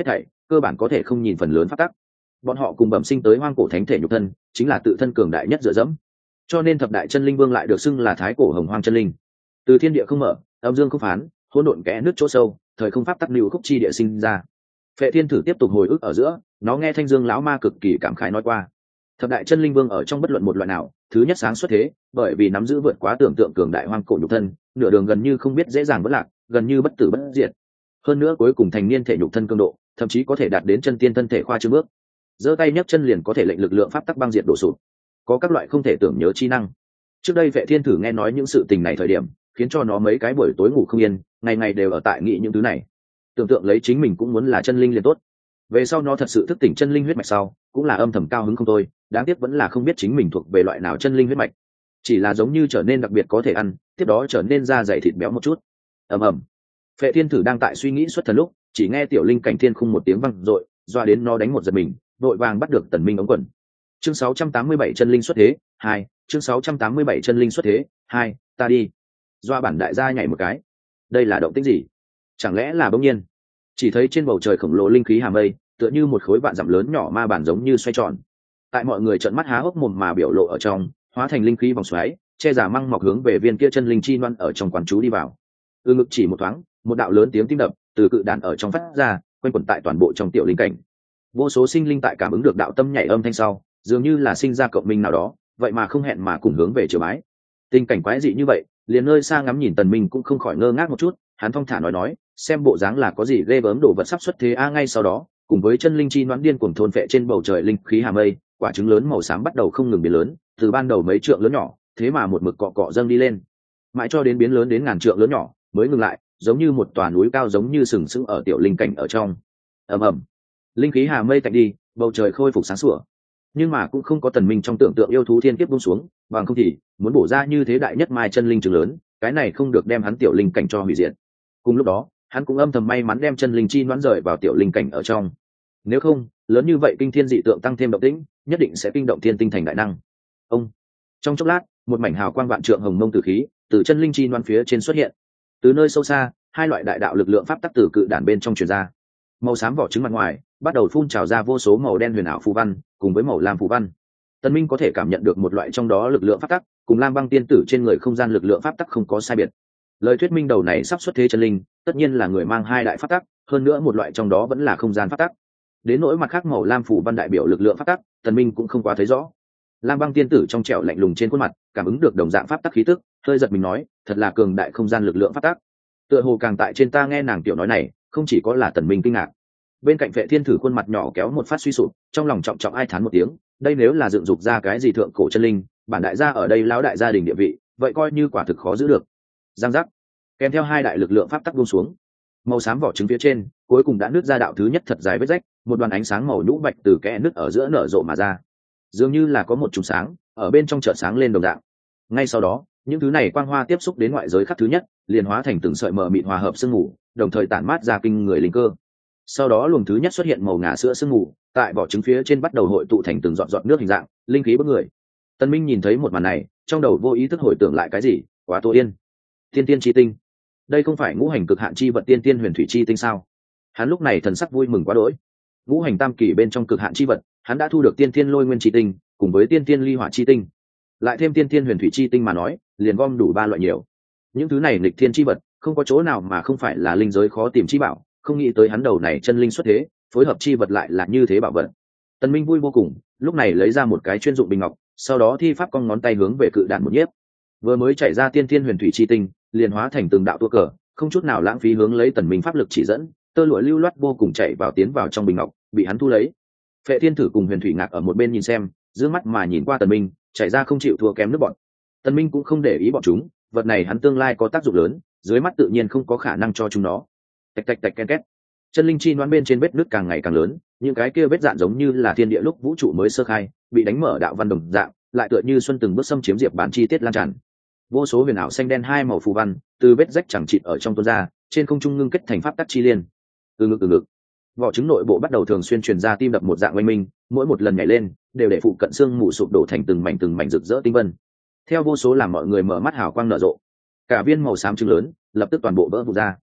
A: cơ bản có thể không nhìn phần lớn pháp tắc. Bọn họ cùng bẩm sinh tới hoang cổ thánh thể nhục thân chính là tự thân cường đại nhất dựa dẫm, cho nên thập đại chân linh vương lại được xưng là thái cổ hồng hoang chân linh. Từ thiên địa không mở, âm dương không phán, hỗn độn kẽ nước chỗ sâu, thời không pháp tắc lưu khúc chi địa sinh ra. Phệ Thiên Thử tiếp tục hồi ức ở giữa, nó nghe Thanh Dương lão ma cực kỳ cảm khái nói qua, thập đại chân linh vương ở trong bất luận một loại nào, thứ nhất sáng xuất thế, bởi vì nắm giữ vượt quá tưởng tượng cường đại hoang cổ nhục thân, nửa đường gần như không biết dễ dàng vỡ lạc, gần như bất tử bất diệt. Hơn nữa cuối cùng thành niên thể nhục thân cường độ, thậm chí có thể đạt đến chân tiên thân thể khoa trương bước. Giơ tay nhấc chân liền có thể lệnh lực lượng pháp tắc băng diệt đổ sụp. Có các loại không thể tưởng nhớ chi năng. Trước đây Vệ Thiên Thử nghe nói những sự tình này thời điểm, khiến cho nó mấy cái buổi tối ngủ không yên, ngày ngày đều ở tại nghĩ những thứ này. Tưởng tượng lấy chính mình cũng muốn là chân linh liền tốt. Về sau nó thật sự thức tỉnh chân linh huyết mạch sau, cũng là âm thầm cao hứng không thôi, đáng tiếc vẫn là không biết chính mình thuộc về loại nào chân linh huyết mạch. Chỉ là giống như trở nên đặc biệt có thể ăn, tiếp đó trở nên da dày thịt béo một chút. Ầm ầm. Phệ Thiên Thử đang tại suy nghĩ xuất thần lúc, chỉ nghe tiểu linh cảnh thiên khung một tiếng vang dội, doa đến nó đánh một giật mình, vội vàng bắt được Tần Minh ống quần. Chương 687 chân linh xuất thế 2, chương 687 chân linh xuất thế 2, ta đi. Doa bản đại gia nhảy một cái. Đây là động tĩnh gì? Chẳng lẽ là bỗng nhiên? Chỉ thấy trên bầu trời khổng lồ linh khí hà mây, tựa như một khối vạn dặm lớn nhỏ ma bản giống như xoay tròn. Tại mọi người trợn mắt há hốc mồm mà biểu lộ ở trong, hóa thành linh khí vòng xoáy, che giả măng mọc hướng về viên kia chân linh chi loan ở trong quán chú đi vào. Ngực chỉ một thoáng, một đạo lớn tiếng tim đập từ cự đàn ở trong phát ra, quanh quẩn tại toàn bộ trong tiểu linh cảnh. Vô số sinh linh tại cảm ứng được đạo tâm nhảy âm thanh sau, dường như là sinh ra cộng minh nào đó, vậy mà không hẹn mà cùng hướng về chiều bái. Tình cảnh quái dị như vậy, liền nơi xa ngắm nhìn Tần Minh cũng không khỏi ngơ ngác một chút, hắn thong thả nói, xem bộ dáng là có gì ghê gớm đồ vật sắp xuất thế a. Ngay sau đó, cùng với chân linh chi noãn điên cuồng thôn phệ trên bầu trời linh khí hà mây, quả trứng lớn màu xám bắt đầu không ngừng biến lớn, từ ban đầu mấy trượng lớn nhỏ, thế mà một mực cọ cọ dâng đi lên, mãi cho đến biến lớn đến ngàn trượng lớn nhỏ, mới ngừng lại, giống như một tòa núi cao giống như sừng sững ở tiểu linh cảnh ở trong. Ầm ầm, linh khí hà mây tạnh đi, bầu trời khôi phục sáng sủa. Nhưng mà cũng không có Tần Minh trong tưởng tượng yêu thú thiên kiếp buông xuống, bằng không thì muốn bổ ra như thế đại nhất mai chân linh trứng lớn, cái này không được đem hắn tiểu linh cảnh cho hủy diệt. Cùng lúc đó, hắn cũng âm thầm may mắn đem chân linh chi noãn rời vào tiểu linh cảnh ở trong. Nếu không, lớn như vậy kinh thiên dị tượng tăng thêm động tĩnh, nhất định sẽ kinh động thiên tinh thành đại năng. Ông, trong chốc lát, một mảnh hào quang vạn trượng hồng mông tử khí từ chân linh chi noãn phía trên xuất hiện. Từ nơi sâu xa, hai loại đại đạo lực lượng pháp tắc từ cự đản bên trong truyền ra. Màu xám vỏ trứng mặt ngoài bắt đầu phun trào ra vô số màu đen huyền ảo phù văn, cùng với màu lam phù văn. Tần Minh có thể cảm nhận được một loại trong đó lực lượng pháp tắc, cùng Lam Băng tiên tử trên người không gian lực lượng pháp tắc không có sai biệt. Lời thuyết minh đầu này sắp xuất thế chân linh, tất nhiên là người mang hai đại pháp tắc, hơn nữa một loại trong đó vẫn là không gian pháp tắc. Đến nỗi mặt khác màu lam phù văn đại biểu lực lượng pháp tắc, Tần Minh cũng không quá thấy rõ. Lam Băng tiên tử trong trẻo lạnh lùng trên khuôn mặt, cảm ứng được đồng dạng pháp tắc khí tức, hơi giật mình nói, thật là cường đại không gian lực lượng pháp tắc. Tựa hồ càng tại trên ta nghe nàng tiểu nói này, không chỉ có là Tần Minh kinh ngạc. Bên cạnh Vệ Thiên Thử khuôn mặt nhỏ kéo một phát suy sụp, trong lòng trọng trọng ai thán một tiếng, đây nếu là dựng dục ra cái gì thượng cổ chân linh, bản đại gia ở đây lão đại gia đình địa vị, vậy coi như quả thực khó giữ được. Giang giác, kèm theo hai đại lực lượng pháp tắc buông xuống, màu xám vỏ trứng phía trên cuối cùng đã nứt ra đạo thứ nhất thật dài vết rách, một đoàn ánh sáng màu nhũ bạch từ kẽ nứt ở giữa nở rộ mà ra, dường như là có một chùm sáng ở bên trong chợt sáng lên đồng dạng. Ngay sau đó, những thứ này quang hoa tiếp xúc đến ngoại giới khắc thứ nhất, liền hóa thành từng sợi mờ mịt hòa hợp sương mù, đồng thời tản mát ra kinh người linh cơ. Sau đó luồng thứ nhất xuất hiện màu ngà sữa sương mù, tại vỏ trứng phía trên bắt đầu hội tụ thành từng giọt giọt nước hình dạng, linh khí bức người. Tân Minh nhìn thấy một màn này, trong đầu vô ý thức hồi tưởng lại cái gì, quá Tô Yên, tiên tiên chi tinh. Đây không phải ngũ hành cực hạn chi vật tiên tiên huyền thủy chi tinh sao? Hắn lúc này thần sắc vui mừng quá đỗi. Ngũ hành tam kỳ bên trong cực hạn chi vật, hắn đã thu được tiên tiên lôi nguyên chi tinh, cùng với tiên tiên ly hỏa chi tinh, lại thêm tiên tiên huyền thủy chi tinh mà nói, liền gom đủ ba loại nhiều. Những thứ này nghịch thiên chi vật, không có chỗ nào mà không phải là linh giới khó tìm chi bảo, không nghĩ tới hắn đầu này chân linh xuất thế, phối hợp chi vật lại là như thế bảo vật. Tần Minh vui vô cùng, lúc này lấy ra một cái chuyên dụng bình ngọc, sau đó thi pháp cong ngón tay hướng về cự đản một nhiếp. Vừa mới chảy ra tiên thiên huyền thủy chi tinh, liền hóa thành từng đạo tua cờ, không chút nào lãng phí hướng lấy Tần Minh pháp lực chỉ dẫn, tơ lụa lưu loát vô cùng chảy vào tiến vào trong bình ngọc, bị hắn thu lấy. Phệ Thiên Thử cùng Huyền Thủy Ngạc ở một bên nhìn xem, dương mắt mà nhìn qua Tần Minh, chảy ra không chịu thua kém nước bọn. Tần Minh cũng không để ý bọn chúng, vật này hắn tương lai có tác dụng lớn, dưới mắt tự nhiên không có khả năng cho chúng nó. Tạch tạch tạch ken két. Chân linh chi noãn bên trên vết nứt càng ngày càng lớn, những cái kia vết dạn giống như là thiên địa lúc vũ trụ mới sơ khai, bị đánh mở đạo văn đồng dạng, lại tựa như xuân từng bước xâm chiếm diệp bản chi tiết lan tràn. Vô số huyền ảo xanh đen hai màu phù văn, từ vết rách chẳng chịt ở trong tuôn ra, trên không trung ngưng kết thành pháp tắc chi liên. Từ ngực. Vỏ trứng nội bộ bắt đầu thường xuyên truyền ra tim đập một dạng oanh minh, mỗi một lần nhảy lên, đều để phụ cận xương mù sụp đổ thành từng mảnh rực rỡ tinh vân. Theo vô số làm mọi người mở mắt hào quang nở rộ, cả viên màu xám trứng lớn lập tức toàn bộ vỡ vụn ra.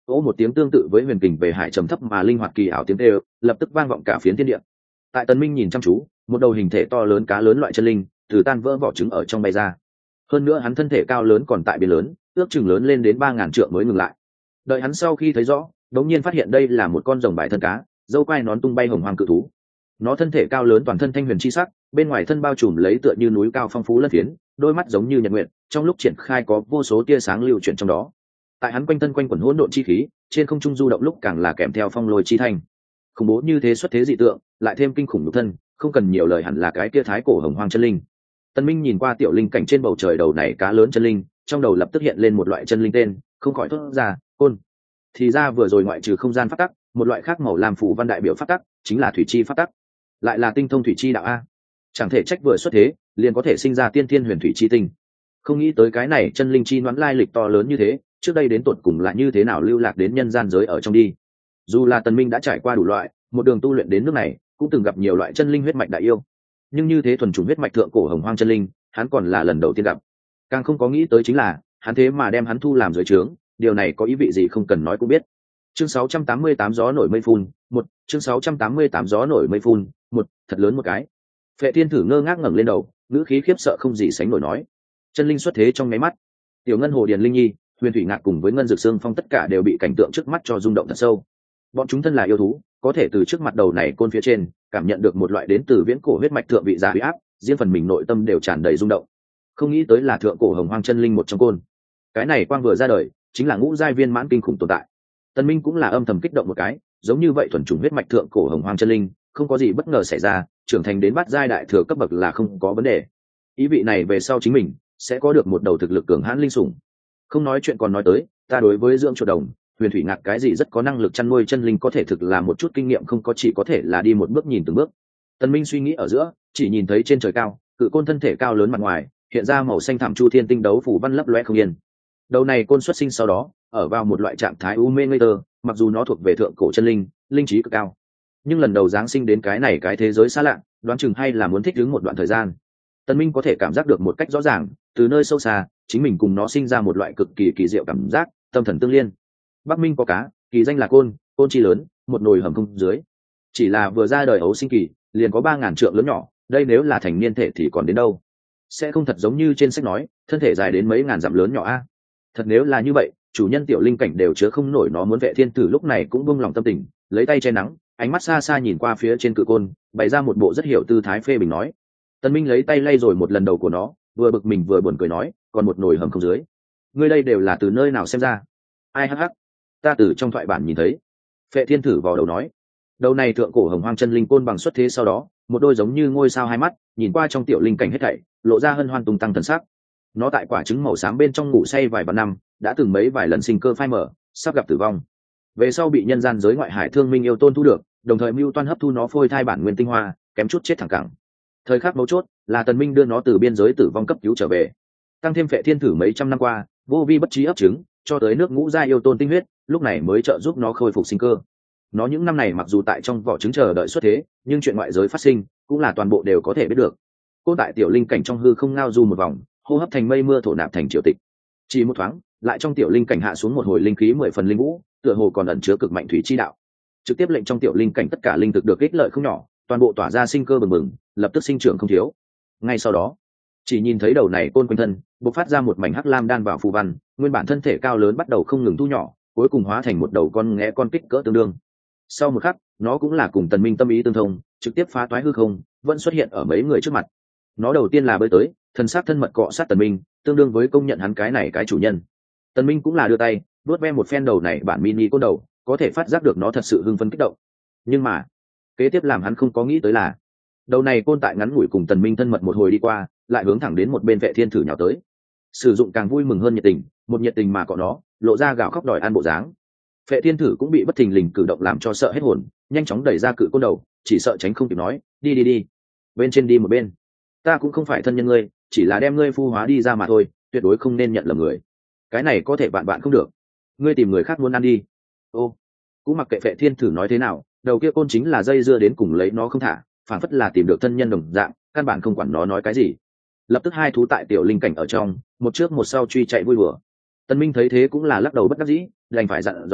A: Ô một tiếng tương tự với huyền kình về hải trầm thấp mà linh hoạt kỳ ảo tiếng tê lập tức vang vọng cả phiến thiên địa. Tại Tần Minh nhìn chăm chú, một đầu hình thể to lớn cá lớn loại chân linh từ tan vỡ vỏ trứng ở trong bay ra. Hơn nữa hắn thân thể cao lớn còn tại biến lớn, ước chừng lớn lên đến 3000 trượng mới ngừng lại. Đợi hắn sau khi thấy rõ, đống nhiên phát hiện đây là một con rồng bài thân cá, râu quai nón tung bay hồng hoàng cự thú. Nó thân thể cao lớn toàn thân thanh huyền chi sắc, bên ngoài thân bao trùm lấy tựa như núi cao phong phú lân phiến, đôi mắt giống như nhật nguyện, trong lúc triển khai có vô số tia sáng lưu chuyển trong đó. Tại hắn quanh thân quanh quẩn hỗn độn chi khí, trên không trung du động lúc càng là kèm theo phong lôi chi thanh. Khủng bố như thế xuất thế dị tượng, lại thêm kinh khủng nhục thân, không cần nhiều lời hẳn là cái tia thái cổ hồng hoang chân linh. Tần Minh nhìn qua tiểu linh cảnh trên bầu trời đầu này cá lớn chân linh, trong đầu lập tức hiện lên một loại chân linh tên, không khỏi thốt ra, côn. Thì ra vừa rồi ngoại trừ không gian pháp tắc, một loại khác màu lam phù văn đại biểu pháp tắc, chính là thủy chi pháp tắc. Lại là tinh thông thủy chi đạo a. Chẳng thể trách vừa xuất thế, liền có thể sinh ra tiên thiên huyền thủy chi tinh. Không nghĩ tới cái này chân linh chi đoán lai lịch to lớn như thế, trước đây đến tột cùng là như thế nào lưu lạc đến nhân gian giới ở trong đi. Dù là Tần Minh đã trải qua đủ loại, một đường tu luyện đến nước này, cũng từng gặp nhiều loại chân linh huyết mạch đại yêu. Nhưng như thế thuần chủng huyết mạch thượng cổ hồng hoang chân linh, hắn còn là lần đầu tiên gặp. Càng không có nghĩ tới chính là, hắn thế mà đem hắn thu làm dưới trướng, điều này có ý vị gì không cần nói cũng biết. Chương 688 gió nổi mây phun, một chương 688 gió nổi mây phun, một thật lớn một cái. Phệ Thiên Thử ngơ ngác ngẩng lên đầu, ngữ khí khiếp sợ không gì sánh nổi nói: chân linh xuất thế trong nháy mắt, tiểu ngân hồ điền linh nhi, huyền thủy ngạc cùng với ngân dược xương phong tất cả đều bị cảnh tượng trước mắt cho rung động thật sâu. Bọn chúng thân là yêu thú, có thể từ trước mặt đầu này côn phía trên cảm nhận được một loại đến từ viễn cổ huyết mạch thượng vị giá huy áp, riêng phần mình nội tâm đều tràn đầy rung động. Không nghĩ tới là thượng cổ hồng hoang chân linh một trong côn. Cái này quang vừa ra đời, chính là ngũ giai viên mãn kinh khủng tồn tại. Tần Minh cũng là âm thầm kích động một cái, giống như vậy thuần chủng huyết mạch thượng cổ hồng hoang chân linh, không có gì bất ngờ xảy ra, trưởng thành đến bát giai đại thừa cấp bậc là không có vấn đề. Ý vị này về sau chính mình sẽ có được một đầu thực lực cường hãn linh sủng. Không nói chuyện còn nói tới, ta đối với dưỡng chuột đồng, huyền thủy ngạc cái gì rất có năng lực chăn nuôi chân linh có thể thực là một chút kinh nghiệm không có, chỉ có thể là đi một bước nhìn từng bước. Tần Minh suy nghĩ ở giữa, chỉ nhìn thấy trên trời cao, cự côn thân thể cao lớn mặt ngoài, hiện ra màu xanh thẳm chu thiên tinh đấu phủ văn lấp loé không yên. Đầu này côn xuất sinh sau đó, ở vào một loại trạng thái u mê ngây thơ, mặc dù nó thuộc về thượng cổ chân linh, linh trí cực cao, nhưng lần đầu giáng sinh đến cái này cái thế giới xa lạ, đoán chừng hay là muốn thích ứng một đoạn thời gian. Tần Minh có thể cảm giác được một cách rõ ràng, từ nơi sâu xa, chính mình cùng nó sinh ra một loại cực kỳ kỳ diệu cảm giác, tâm thần tương liên. Bắc Minh có cá, kỳ danh là côn, côn chi lớn, một nồi hầm không dưới. Chỉ là vừa ra đời ấu sinh kỳ, liền có 3000 trượng lớn nhỏ, đây nếu là thành niên thể thì còn đến đâu? Sẽ không thật giống như trên sách nói, thân thể dài đến mấy ngàn dặm lớn nhỏ a. Thật nếu là như vậy, chủ nhân tiểu linh cảnh đều chứa không nổi nó muốn Vệ Thiên Tử lúc này cũng buông lòng tâm tình, lấy tay che nắng, ánh mắt xa xa nhìn qua phía trên cự côn, bày ra một bộ rất hiểu tư thái phê bình nói. Tần Minh lấy tay lay rồi một lần đầu của nó, vừa bực mình vừa buồn cười nói, còn một nồi hầm không dưới. Ngươi đây đều là từ nơi nào xem ra? Ai hắc hắc, ta từ trong thoại bản nhìn thấy. Phệ Thiên Thử vào đầu nói, đầu này thượng cổ hồng hoang chân linh côn bằng xuất thế sau đó, một đôi giống như ngôi sao hai mắt, nhìn qua trong tiểu linh cảnh hết thảy, lộ ra hân hoan tung tăng thần sắc. Nó tại quả trứng màu xám bên trong ngủ say vài vạn năm, đã từng mấy vài lần sinh cơ phai mở, sắp gặp tử vong. Về sau bị nhân gian giới ngoại hải thương minh yêu tôn thu được, đồng thời mưu toan hấp thu nó phôi thai bản nguyên tinh hoa, kém chút chết thẳng cẳng. Thời khắc mấu chốt là Tần Minh đưa nó từ biên giới tử vong cấp cứu trở về, tăng thêm Phệ Thiên Thử mấy trăm năm qua vô vi bất trí ấp trứng, cho tới nước ngũ gia yêu tôn tinh huyết, lúc này mới trợ giúp nó khôi phục sinh cơ. Nó những năm này mặc dù tại trong vỏ trứng chờ đợi xuất thế, nhưng chuyện ngoại giới phát sinh cũng là toàn bộ đều có thể biết được. Cô tại tiểu linh cảnh trong hư không ngao du một vòng, hô hấp thành mây mưa thổ nạp thành triều tịch. Chỉ một thoáng, lại trong tiểu linh cảnh hạ xuống một hồi linh khí 10 phần linh vũ, tựa hồ còn ẩn chứa cực mạnh thủy chi đạo, trực tiếp lệnh trong tiểu linh cảnh tất cả linh thực được ích lợi không nhỏ, toàn bộ tỏa ra sinh cơ bừng bừng, lập tức sinh trưởng không thiếu. Ngay sau đó, chỉ nhìn thấy đầu này côn quanh thân bộc phát ra một mảnh hắc lam đan vào phù văn, nguyên bản thân thể cao lớn bắt đầu không ngừng thu nhỏ, cuối cùng hóa thành một đầu con nghé con kích cỡ tương đương. Sau một khắc, nó cũng là cùng Tần Minh tâm ý tương thông, trực tiếp phá toái hư không, vẫn xuất hiện ở mấy người trước mặt. Nó đầu tiên là bơi tới, thân xác thân mật cọ sát Tần Minh, tương đương với công nhận hắn cái này cái chủ nhân. Tần Minh cũng là đưa tay vuốt ve một phen đầu này bản mini côn đầu, có thể phát giác được nó thật sự hưng phấn kích động. Nhưng mà kế tiếp làm hắn không có nghĩ tới là, đầu này côn tại ngắn ngủi cùng Tần Minh thân mật một hồi đi qua, lại hướng thẳng đến một bên Vệ Thiên Thử nhào tới, sử dụng càng vui mừng hơn nhiệt tình, một nhiệt tình mà cọ nó, lộ ra gào khóc đòi ăn bộ dáng. Vệ Thiên Thử cũng bị bất thình lình cử động làm cho sợ hết hồn, nhanh chóng đẩy ra cự côn đầu, chỉ sợ tránh không kịp nói, đi, bên trên đi một bên, ta cũng không phải thân nhân ngươi, chỉ là đem ngươi phu hóa đi ra mà thôi, tuyệt đối không nên nhận lầm người, cái này có thể bạn không được, ngươi tìm người khác muốn ăn đi. Ô, cũng mặc kệ Vệ Thiên Thử nói thế nào, đầu kia côn chính là dây dưa đến cùng lấy nó không thả, phản phất là tìm được thân nhân đồng dạng, căn bản không quản nó nói cái gì. Lập tức hai thú tại tiểu linh cảnh ở trong, một trước một sau truy chạy vui đùa. Tần Minh thấy thế cũng là lắc đầu bất đắc dĩ, đành phải dặn dò,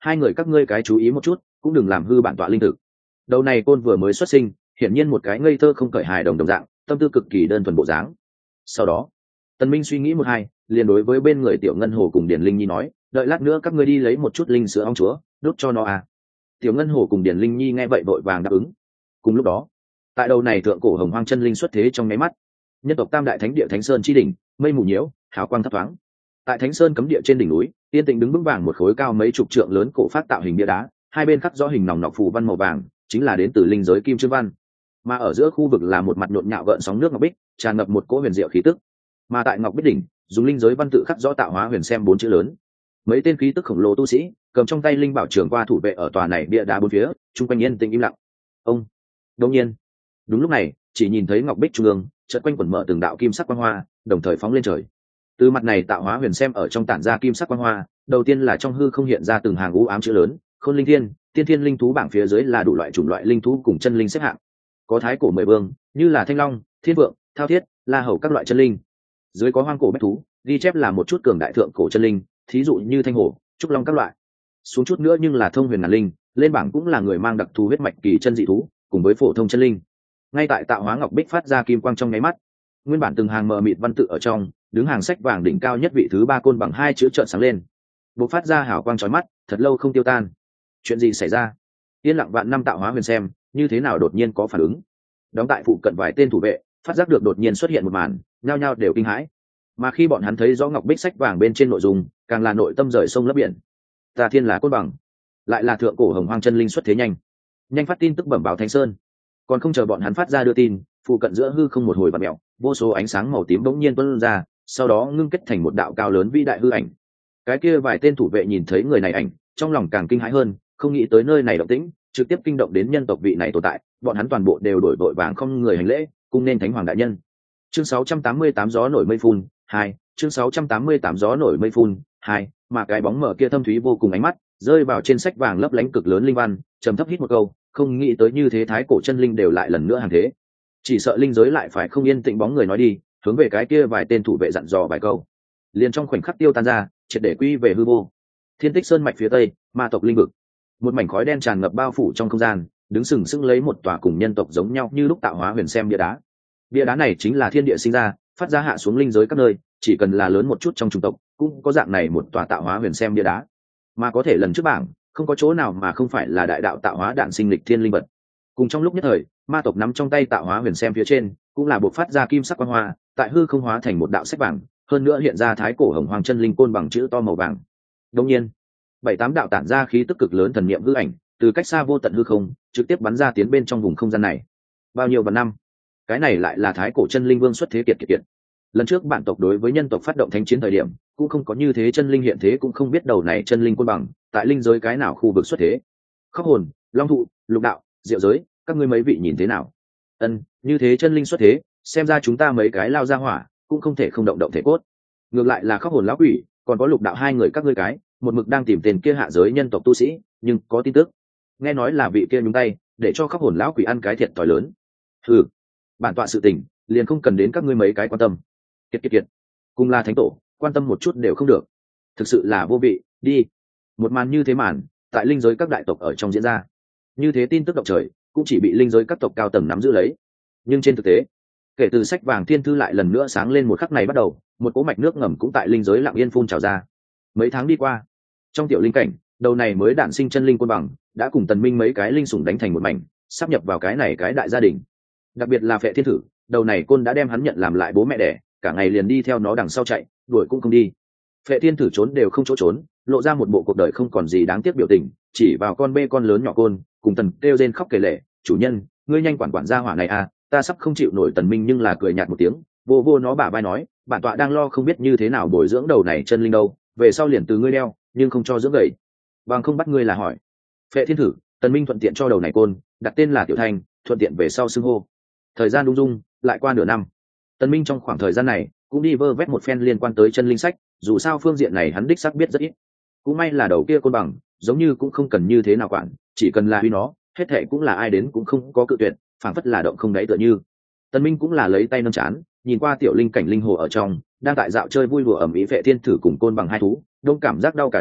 A: hai người các ngươi cái chú ý một chút, cũng đừng làm hư bản tọa linh thực. Đầu này côn vừa mới xuất sinh, hiển nhiên một cái ngây thơ không cởi hài đồng dạng, tâm tư cực kỳ đơn thuần bộ dáng. Sau đó Tần Minh suy nghĩ một hai, liền đối với bên người Tiểu Ngân Hồ cùng Điền Linh Nhi nói, đợi lát nữa các ngươi đi lấy một chút linh sữa ong chúa, đút cho nó à. Tiểu Ngân Hồ cùng Điền Linh Nhi nghe vậy vội vàng đáp ứng. Cùng lúc đó, tại đầu này thượng cổ hồng hoang chân linh xuất thế trong nháy mắt, nhân tộc Tam Đại Thánh Địa Thánh Sơn chi đỉnh, mây mù nhiễu, hào quang thấp thoáng. Tại Thánh Sơn cấm địa trên đỉnh núi, yên tĩnh đứng vững vàng một khối cao mấy chục trượng lớn cổ phát tạo hình bia đá, hai bên khắc rõ hình nòng nọc phù văn màu vàng, chính là đến từ linh giới kim chương văn. Mà ở giữa khu vực là một mặt nhộn nhạo gợn sóng nước ngọc bích, tràn ngập một cỗ huyền diệu khí tức. Mà tại ngọc bích đỉnh, dùng linh giới văn tự khắc rõ tạo hóa huyền xem bốn chữ lớn. Mấy tên khí tức khổng lồ tu sĩ cầm trong tay linh bảo trường qua thủ vệ ở tòa này bia đá bốn phía, chung quanh yên tĩnh im lặng. Ông đột nhiên, đúng lúc này, chỉ nhìn thấy ngọc bích trung ương chợt quanh quẩn mở từng đạo kim sắc quang hoa, đồng thời phóng lên trời. Từ mặt này tạo hóa huyền xem ở trong tản ra kim sắc quang hoa, đầu tiên là trong hư không hiện ra từng hàng u ám chữ lớn, Khôn Linh Thiên, Tiên Thiên linh thú bảng phía dưới là đủ loại chủng loại linh thú cùng chân linh xếp hạng. Có thái cổ mười vương, như là thanh long, thiên vượng, thao thiết, la hầu các loại chân linh. Dưới có hoang cổ bách thú, ghi chép là một chút cường đại thượng cổ chân linh, thí dụ như thanh hổ, trúc long các loại. Xuống chút nữa nhưng là thông huyền ngàn linh, lên bảng cũng là người mang đặc thù huyết mạch kỳ chân dị thú, cùng với phổ thông chân linh. Ngay tại tạo hóa ngọc bích phát ra kim quang trong nháy mắt, nguyên bản từng hàng mờ mịt văn tự ở trong, đứng hàng sách vàng đỉnh cao nhất vị thứ ba côn bằng hai chữ trợn sáng lên, bộc phát ra hào quang chói mắt, thật lâu không tiêu tan. Chuyện gì xảy ra? Yên lặng vạn năm tạo hóa huyền xem, như thế nào đột nhiên có phản ứng? Đóng tại phụ cận vài tên thủ vệ, phát giác được đột nhiên xuất hiện một màn, nhao nhao đều kinh hãi. Mà khi bọn hắn thấy rõ ngọc bích sách vàng bên trên nội dung, càng là nội tâm rời sông lấp biển. Ta thiên là côn bằng, lại là thượng cổ hồng hoang chân linh xuất thế nhanh. Nhanh phát tin tức bẩm báo Thánh Sơn. Còn không chờ bọn hắn phát ra đưa tin, phụ cận giữa hư không một hồi vặn mèo, vô số ánh sáng màu tím bỗng nhiên tuôn ra, sau đó ngưng kết thành một đạo cao lớn vĩ đại hư ảnh. Cái kia vài tên thủ vệ nhìn thấy người này ảnh, trong lòng càng kinh hãi hơn, không nghĩ tới nơi này động tĩnh, trực tiếp kinh động đến nhân tộc vị này tồn tại, bọn hắn toàn bộ đều đổi vội vàng không người hành lễ, cung nên Thánh Hoàng đại nhân. Chương 688 gió nổi mây phun 2, chương 688 gió nổi mây phun 2, mà cái bóng mở kia thâm thúy vô cùng ánh mắt, rơi vào trên sách vàng lấp lánh cực lớn linh văn, trầm thấp hít một câu, không nghĩ tới như thế thái cổ chân linh đều lại lần nữa hàng thế. Chỉ sợ linh giới lại phải không yên tĩnh bóng người nói đi, hướng về cái kia vài tên thủ vệ dặn dò vài câu. Liền trong khoảnh khắc tiêu tan ra, triệt để quy về hư vô. Thiên Tích Sơn mạch phía tây, ma tộc linh vực. Một mảnh khói đen tràn ngập bao phủ trong không gian, đứng sừng sững lấy một tòa cùng nhân tộc giống nhau như lúc tạo hóa huyền xem bia đá. Bia đá này chính là thiên địa sinh ra, phát ra hạ xuống linh giới các nơi, chỉ cần là lớn một chút trong chủng tộc, cũng có dạng này một tòa tạo hóa huyền xem bia đá. Mà có thể lần trước bảng, không có chỗ nào mà không phải là đại đạo tạo hóa đạn sinh lịch thiên linh vật. Cùng trong lúc nhất thời, ma tộc nắm trong tay tạo hóa huyền xem phía trên, cũng là buộc phát ra kim sắc quang hoa, tại hư không hóa thành một đạo sách vàng, hơn nữa hiện ra thái cổ hồng hoàng chân linh côn bằng chữ to màu vàng. Đương nhiên, 7-8 đạo tản ra khí tức cực lớn thần niệm hư ảnh, từ cách xa vô tận hư không, trực tiếp bắn ra tiến bên trong vùng không gian này. Bao nhiêu vạn năm, cái này lại là thái cổ chân linh vương xuất thế kiệt kiệt kiệt. Lần trước bản tộc đối với nhân tộc phát động thánh chiến thời điểm, cũng không có như thế chân linh hiện thế, cũng không biết đầu này chân linh côn bằng tại linh giới cái nào khu vực xuất thế. Khóc hồn, long thụ, lục đạo, diệu giới, các ngươi mấy vị nhìn thế nào? Như thế chân linh xuất thế, xem ra chúng ta mấy cái lao ra hỏa cũng không thể không động động thể cốt. Ngược lại là khóc hồn lão quỷ, còn có lục đạo hai người các ngươi cái, một mực đang tìm tên kia hạ giới nhân tộc tu sĩ, nhưng có tin tức, nghe nói là vị kia nhúng tay, để cho khóc hồn lão quỷ ăn cái thiệt thòi lớn. Hừ, bản tọa sự tình, liền không cần đến các ngươi mấy cái quan tâm. Kiệt kiệt kiệt, cùng là thánh tổ, quan tâm một chút đều không được, thực sự là vô vị. Đi. Một màn như thế màn, tại linh giới các đại tộc ở trong diễn ra, như thế tin tức động trời, cũng chỉ bị linh giới các tộc cao tầng nắm giữ lấy. Nhưng trên thực tế, kể từ sách vàng thiên thư lại lần nữa sáng lên một khắc này bắt đầu, một cỗ mạch nước ngầm cũng tại linh giới lặng yên phun trào ra. Mấy tháng đi qua, trong tiểu linh cảnh, đầu này mới đản sinh chân linh côn bằng đã cùng Tần Minh mấy cái linh sủng đánh thành một mảnh, sắp nhập vào cái này cái đại gia đình. Đặc biệt là Phệ Thiên Thử, đầu này côn đã đem hắn nhận làm lại bố mẹ đẻ, cả ngày liền đi theo nó đằng sau chạy, đuổi cũng không đi. Phệ Thiên Thử trốn đều không chỗ trốn, lộ ra một bộ cuộc đời không còn gì đáng tiếc biểu tình, chỉ vào con bê con lớn nhỏ côn, cùng Tần kêu rên khóc kể lể, chủ nhân, ngươi nhanh quản gia hỏa này à, ta sắp không chịu nổi. Tần Minh nhưng là cười nhạt một tiếng, vô vô nó bả vai nói, bản tọa đang lo không biết như thế nào bồi dưỡng đầu này chân linh đâu, về sau liền từ ngươi đeo, nhưng không cho dưỡng gầy, bằng không bắt ngươi là hỏi. Phệ Thiên Thử, Tần Minh thuận tiện cho đầu này côn đặt tên là Tiểu Thanh, thuận tiện về sau xưng hô. Thời gian đung dung lại qua nửa năm, Tần Minh trong khoảng thời gian này cũng đi vơ vét một phen liên quan tới chân linh sách, dù sao phương diện này hắn đích xác biết rất ít. Cũng may là đầu kia côn bằng giống như cũng không cần như thế nào quản, chỉ cần là huy nó, hết thệ cũng là ai đến cũng không có cự tuyệt, phảng phất là động không đáy tựa như. Tần Minh cũng là lấy tay nâng chán, nhìn qua tiểu linh cảnh linh hồ ở trong đang tại dạo chơi vui đùa ẩm ý Phệ Thiên Thử cùng côn bằng hai thú, đông cảm giác đau cả đầu,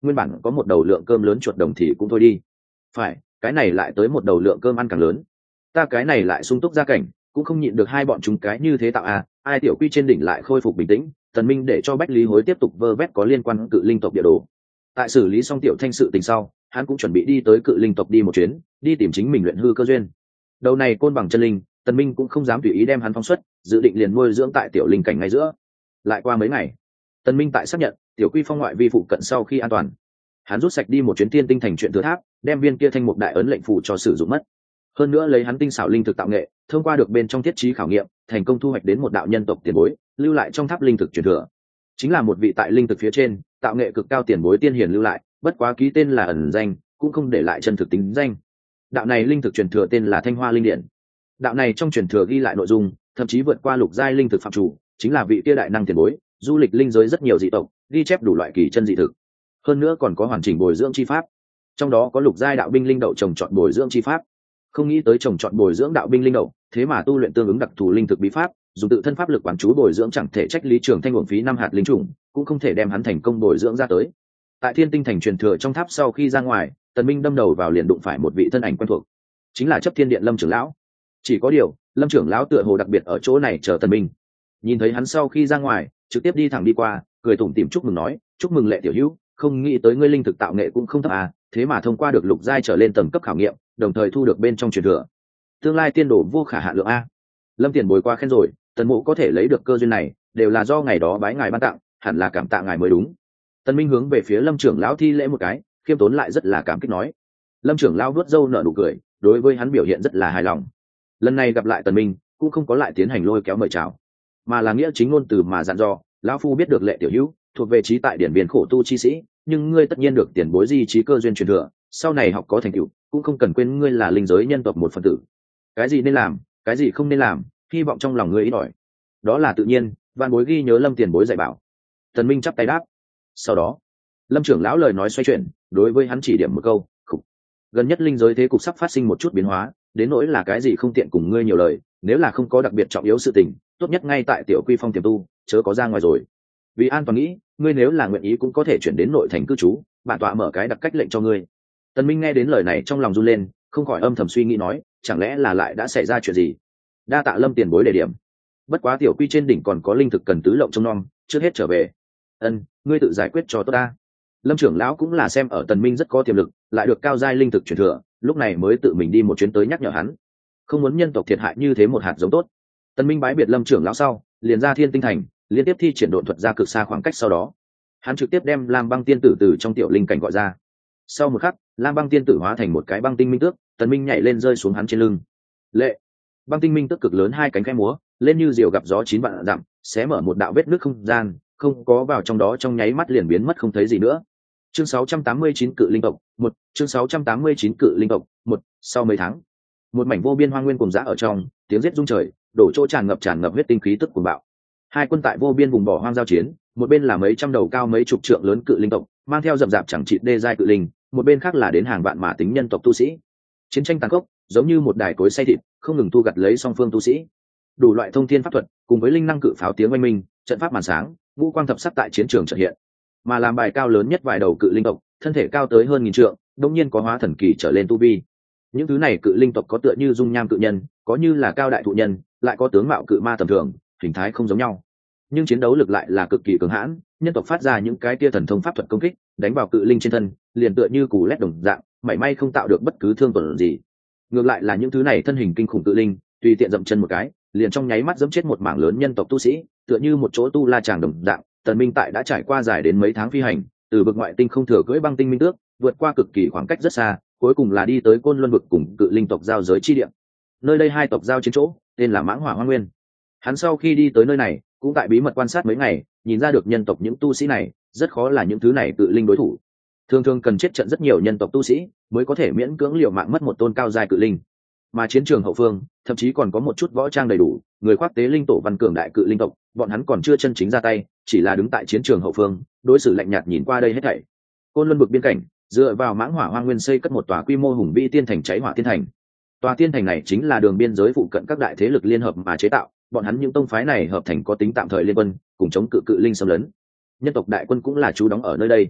A: nguyên bản có một đầu lượng cơm lớn chuột đồng thì cũng thôi đi, phải, cái này lại tới một đầu lượng cơm ăn càng lớn. Ta cái này lại sung túc gia cảnh, cũng không nhịn được hai bọn chúng cái như thế tạo à. Ai tiểu quy trên đỉnh lại khôi phục bình tĩnh, Tần Minh để cho Bách Lý Hối tiếp tục vơ vét có liên quan cự linh tộc địa đồ. Tại xử lý xong tiểu thanh sự tình sau, hắn cũng chuẩn bị đi tới cự linh tộc đi một chuyến, đi tìm chính mình luyện hư cơ duyên. Đầu này côn bằng chân linh, Tần Minh cũng không dám tùy ý đem hắn phóng xuất, dự định liền nuôi dưỡng tại tiểu linh cảnh ngay giữa. Lại qua mấy ngày, Tần Minh tại xác nhận tiểu quy phong ngoại vi phụ cận sau khi an toàn, hắn rút sạch đi một chuyến tiên tinh thành chuyện thừa tháp, đem viên kia thanh mục đại ấn lệnh phù cho sử dụng mất. Hơn nữa lấy hắn tinh xảo linh thực tạo nghệ, thông qua được bên trong thiết trí khảo nghiệm, thành công thu hoạch đến một đạo nhân tộc tiền bối, lưu lại trong tháp linh thực truyền thừa. Chính là một vị tại linh thực phía trên, tạo nghệ cực cao tiền bối tiên hiền lưu lại, bất quá ký tên là ẩn danh, cũng không để lại chân thực tính danh. Đạo này linh thực truyền thừa tên là Thanh Hoa Linh Điện. Đạo này trong truyền thừa ghi lại nội dung, thậm chí vượt qua lục giai linh thực phạm chủ, chính là vị kia đại năng tiền bối, du lịch linh giới rất nhiều dị tộc, ghi chép đủ loại kỳ chân dị thực. Hơn nữa còn có hoàn chỉnh bồi dưỡng chi pháp, trong đó có lục giai đạo binh linh đậu trồng trọt bồi dưỡng chi pháp. Không nghĩ tới trồng trọt bồi dưỡng đạo binh linh đậu, thế mà tu luyện tương ứng đặc thù linh thực bí pháp, dùng tự thân pháp lực quản chú bồi dưỡng chẳng thể trách Lý Trường Thanh uổng phí 5 hạt linh trùng, cũng không thể đem hắn thành công bồi dưỡng ra tới. Tại Thiên Tinh thành truyền thừa trong tháp sau khi ra ngoài, Tần Minh đâm đầu vào liền đụng phải một vị thân ảnh quen thuộc, chính là chấp thiên điện Lâm trưởng lão. Chỉ có điều, Lâm trưởng lão tựa hồ đặc biệt ở chỗ này chờ Tần Minh. Nhìn thấy hắn sau khi ra ngoài, trực tiếp đi thẳng đi qua, cười tủm tỉm chúc mừng nói, chúc mừng Lệ tiểu hữu, không nghĩ tới ngươi linh thực tạo nghệ cũng không thấp à, thế mà thông qua được lục giai trở lên tầng cấp khảo nghiệm, đồng thời thu được bên trong truyền thừa, tương lai tiên đồ vô khả hạn lượng a. Lâm tiền bối qua khen rồi, Tần mộ có thể lấy được cơ duyên này, đều là do ngày đó bái ngài ban tặng, hẳn là cảm tạ ngài mới đúng. Tần Minh hướng về phía Lâm trưởng lão thi lễ một cái, khiêm tốn lại rất là cảm kích nói. Lâm trưởng lão vuốt râu nở nụ cười, đối với hắn biểu hiện rất là hài lòng. Lần này gặp lại Tần Minh, cũng không có lại tiến hành lôi kéo mời chào, mà là nghĩa chính ngôn từ mà dặn dò, lão phu biết được Lệ tiểu hữu thuộc về trí tại điển biên khổ tu chi sĩ, nhưng ngươi tất nhiên được tiền bối di trí cơ duyên truyền thừa, sau này học có thành tựu, cũng không cần quên ngươi là linh giới nhân tộc một phần tử. Cái gì nên làm, cái gì không nên làm, hy vọng trong lòng ngươi ít ỏi. Đó là tự nhiên, van bối ghi nhớ Lâm tiền bối dạy bảo. Tần Minh chắp tay đáp. Sau đó, Lâm trưởng lão lời nói xoay chuyển, đối với hắn chỉ điểm một câu, khục. Gần nhất linh giới thế cục sắp phát sinh một chút biến hóa, đến nỗi là cái gì không tiện cùng ngươi nhiều lời, nếu là không có đặc biệt trọng yếu sự tình, tốt nhất ngay tại tiểu quy phong tiềm tu, chớ có ra ngoài rồi. Vì an toàn nghĩ, ngươi nếu là nguyện ý cũng có thể chuyển đến nội thành cư trú, bản tọa mở cái đặc cách lệnh cho ngươi. Tần Minh nghe đến lời này trong lòng run lên, không khỏi âm thầm suy nghĩ nói, chẳng lẽ là lại đã xảy ra chuyện gì? Đa tạ Lâm tiền bối đề điểm. Bất quá tiểu quy trên đỉnh còn có linh thực cần tứ lộng trông nom, trước hết trở về. Ngươi tự giải quyết cho tốt ta. Lâm trưởng lão cũng là xem ở Tần Minh rất có tiềm lực, lại được cao giai linh thực truyền thừa, lúc này mới tự mình đi một chuyến tới nhắc nhở hắn, không muốn nhân tộc thiệt hại như thế một hạt giống tốt. Tần Minh bái biệt Lâm trưởng lão sau, liền ra Thiên Tinh thành, liên tiếp thi triển độn thuật ra cực xa khoảng cách, sau đó hắn trực tiếp đem Lam Băng tiên tử từ trong tiểu linh cảnh gọi ra. Sau một khắc, Lam Băng tiên tử hóa thành một cái băng tinh minh tước, Tần Minh nhảy lên rơi xuống hắn trên lưng. Lệ, băng tinh minh tước cực lớn hai cánh khẽ múa lên như diều gặp gió 9 vạn dặm, xé mở một đạo vết nước không gian, không có vào trong đó trong nháy mắt liền biến mất không thấy gì nữa. Chương 689 cự linh tộc 1, chương 689 cự linh tộc 1. Sau mấy tháng, một mảnh vô biên hoang nguyên cùng dã ở trong, tiếng rết rung trời, đổ chỗ tràn ngập huyết tinh khí tức cuồng bạo. Hai quân tại vô biên vùng bỏ hoang giao chiến, một bên là mấy trăm đầu cao mấy chục trượng lớn cự linh tộc, mang theo rậm rạp chẳng chịt đê giai cự linh, một bên khác là đến hàng vạn mà tính nhân tộc tu sĩ. Chiến tranh tàn khốc, giống như một đài cối xay thịt, không ngừng thu gặt lấy song phương tu sĩ. Đủ loại thông thiên pháp thuật, cùng với linh năng cự pháo tiếng oanh minh, trận pháp màn sáng, ngũ quang thập sắc tại chiến trường chợt hiện. Mà làm bài cao lớn nhất vài đầu cự linh tộc, thân thể cao tới hơn 1000 trượng, đương nhiên có hóa thần kỳ trở lên tu vi. Những thứ này cự linh tộc có tựa như dung nham cự nhân, có như là cao đại thụ nhân, lại có tướng mạo cự ma tầm thường, hình thái không giống nhau, nhưng chiến đấu lực lại là cực kỳ cường hãn. Nhân tộc phát ra những cái tia thần thông pháp thuật công kích, đánh vào cự linh trên thân, liền tựa như cù lét đồng dạng, mảy may không tạo được bất cứ thương tổn gì. Ngược lại là những thứ này thân hình kinh khủng cự linh, tùy tiện dậm chân một cái, liền trong nháy mắt giẫm chết một mảng lớn nhân tộc tu sĩ, tựa như một chỗ tu la tràng đồng dạng. Tần Minh tại đã trải qua dài đến mấy tháng phi hành, từ vực ngoại tinh không thừa cưỡi băng tinh minh tước, vượt qua cực kỳ khoảng cách rất xa, cuối cùng là đi tới Côn Luân vực cùng cự linh tộc giao giới chi địa. Nơi đây hai tộc giao chiến chỗ, tên là Mãng Hỏa Hoang Nguyên. Hắn sau khi đi tới nơi này, cũng tại bí mật quan sát mấy ngày, nhìn ra được nhân tộc những tu sĩ này rất khó là những thứ này cự linh đối thủ, thường thường cần chết trận rất nhiều nhân tộc tu sĩ mới có thể miễn cưỡng liều mạng mất một tôn cao giai cự linh. Mà chiến trường hậu phương thậm chí còn có một chút võ trang đầy đủ người khoác tế linh tổ văn cường đại cự linh tộc, bọn hắn còn chưa chân chính ra tay, chỉ là đứng tại chiến trường hậu phương, đối xử lạnh nhạt nhìn qua đây hết thảy. Côn Luân vực biên cảnh, dựa vào Mãng Hỏa Hoang Nguyên xây cất một tòa quy mô hùng vĩ tiên thành, Cháy Hỏa Tiên Thành. Tòa tiên thành này chính là đường biên giới phụ cận các đại thế lực liên hợp mà chế tạo, bọn hắn những tông phái này hợp thành có tính tạm thời liên quân, cùng chống cự linh xâm lấn. Nhân tộc đại quân cũng là trú đóng ở nơi đây.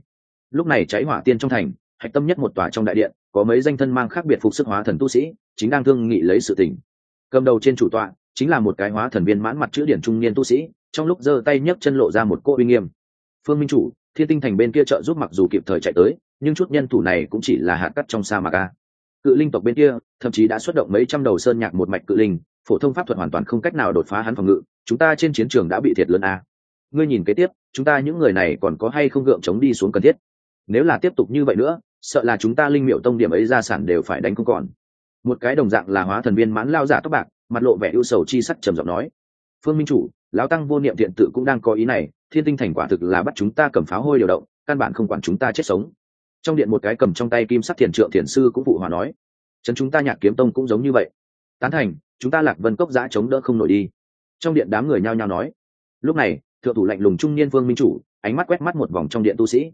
A: Lúc này cháy hỏa tiên trong thành, hạch tâm nhất một tòa trong đại điện, có mấy danh thân mang khác biệt phục sức hóa thần tu sĩ chính đang thương nghị lấy sự tình. Cầm đầu trên chủ tọa chính là một cái hóa thần viên mãn mặt chữ điển trung niên tu sĩ, trong lúc giơ tay nhấc chân lộ ra một cỗ uy nghiêm. Phương minh chủ, Thiên Tinh thành bên kia trợ giúp mặc dù kịp thời chạy tới, nhưng chút nhân thủ này cũng chỉ là hạt cát trong sa mạc a. Cự linh tộc bên kia thậm chí đã xuất động mấy trăm đầu sơn nhạc một mạch cự linh, phổ thông pháp thuật hoàn toàn không cách nào đột phá hắn phòng ngự, chúng ta trên chiến trường đã bị thiệt lớn a. Ngươi nhìn kế tiếp, chúng ta những người này còn có hay không gượng chống đi xuống cần thiết? Nếu là tiếp tục như vậy nữa, sợ là chúng ta linh miệu tông điểm ấy gia sản đều phải đánh không còn. Một cái đồng dạng là hóa thần viên mãn lao giả tóc bạc, mặt lộ vẻ ưu sầu chi sắc trầm giọng nói. Phương minh chủ, lão tăng vô niệm thiện tự cũng đang có ý này, Thiên Tinh thành quả thực là bắt chúng ta cầm pháo hôi điều động, căn bản không quản chúng ta chết sống. Trong điện một cái cầm trong tay kim sắc thiền trượng thiền sư cũng phụ hòa nói, chấn chúng ta Nhạc Kiếm tông cũng giống như vậy. Tán thành, chúng ta Lạc Vân cốc giã chống đỡ không nổi đi. Trong điện đám người nhao nhao nói. Lúc này thượng thủ lạnh lùng trung niên Phương minh chủ ánh mắt quét mắt một vòng trong điện tu sĩ.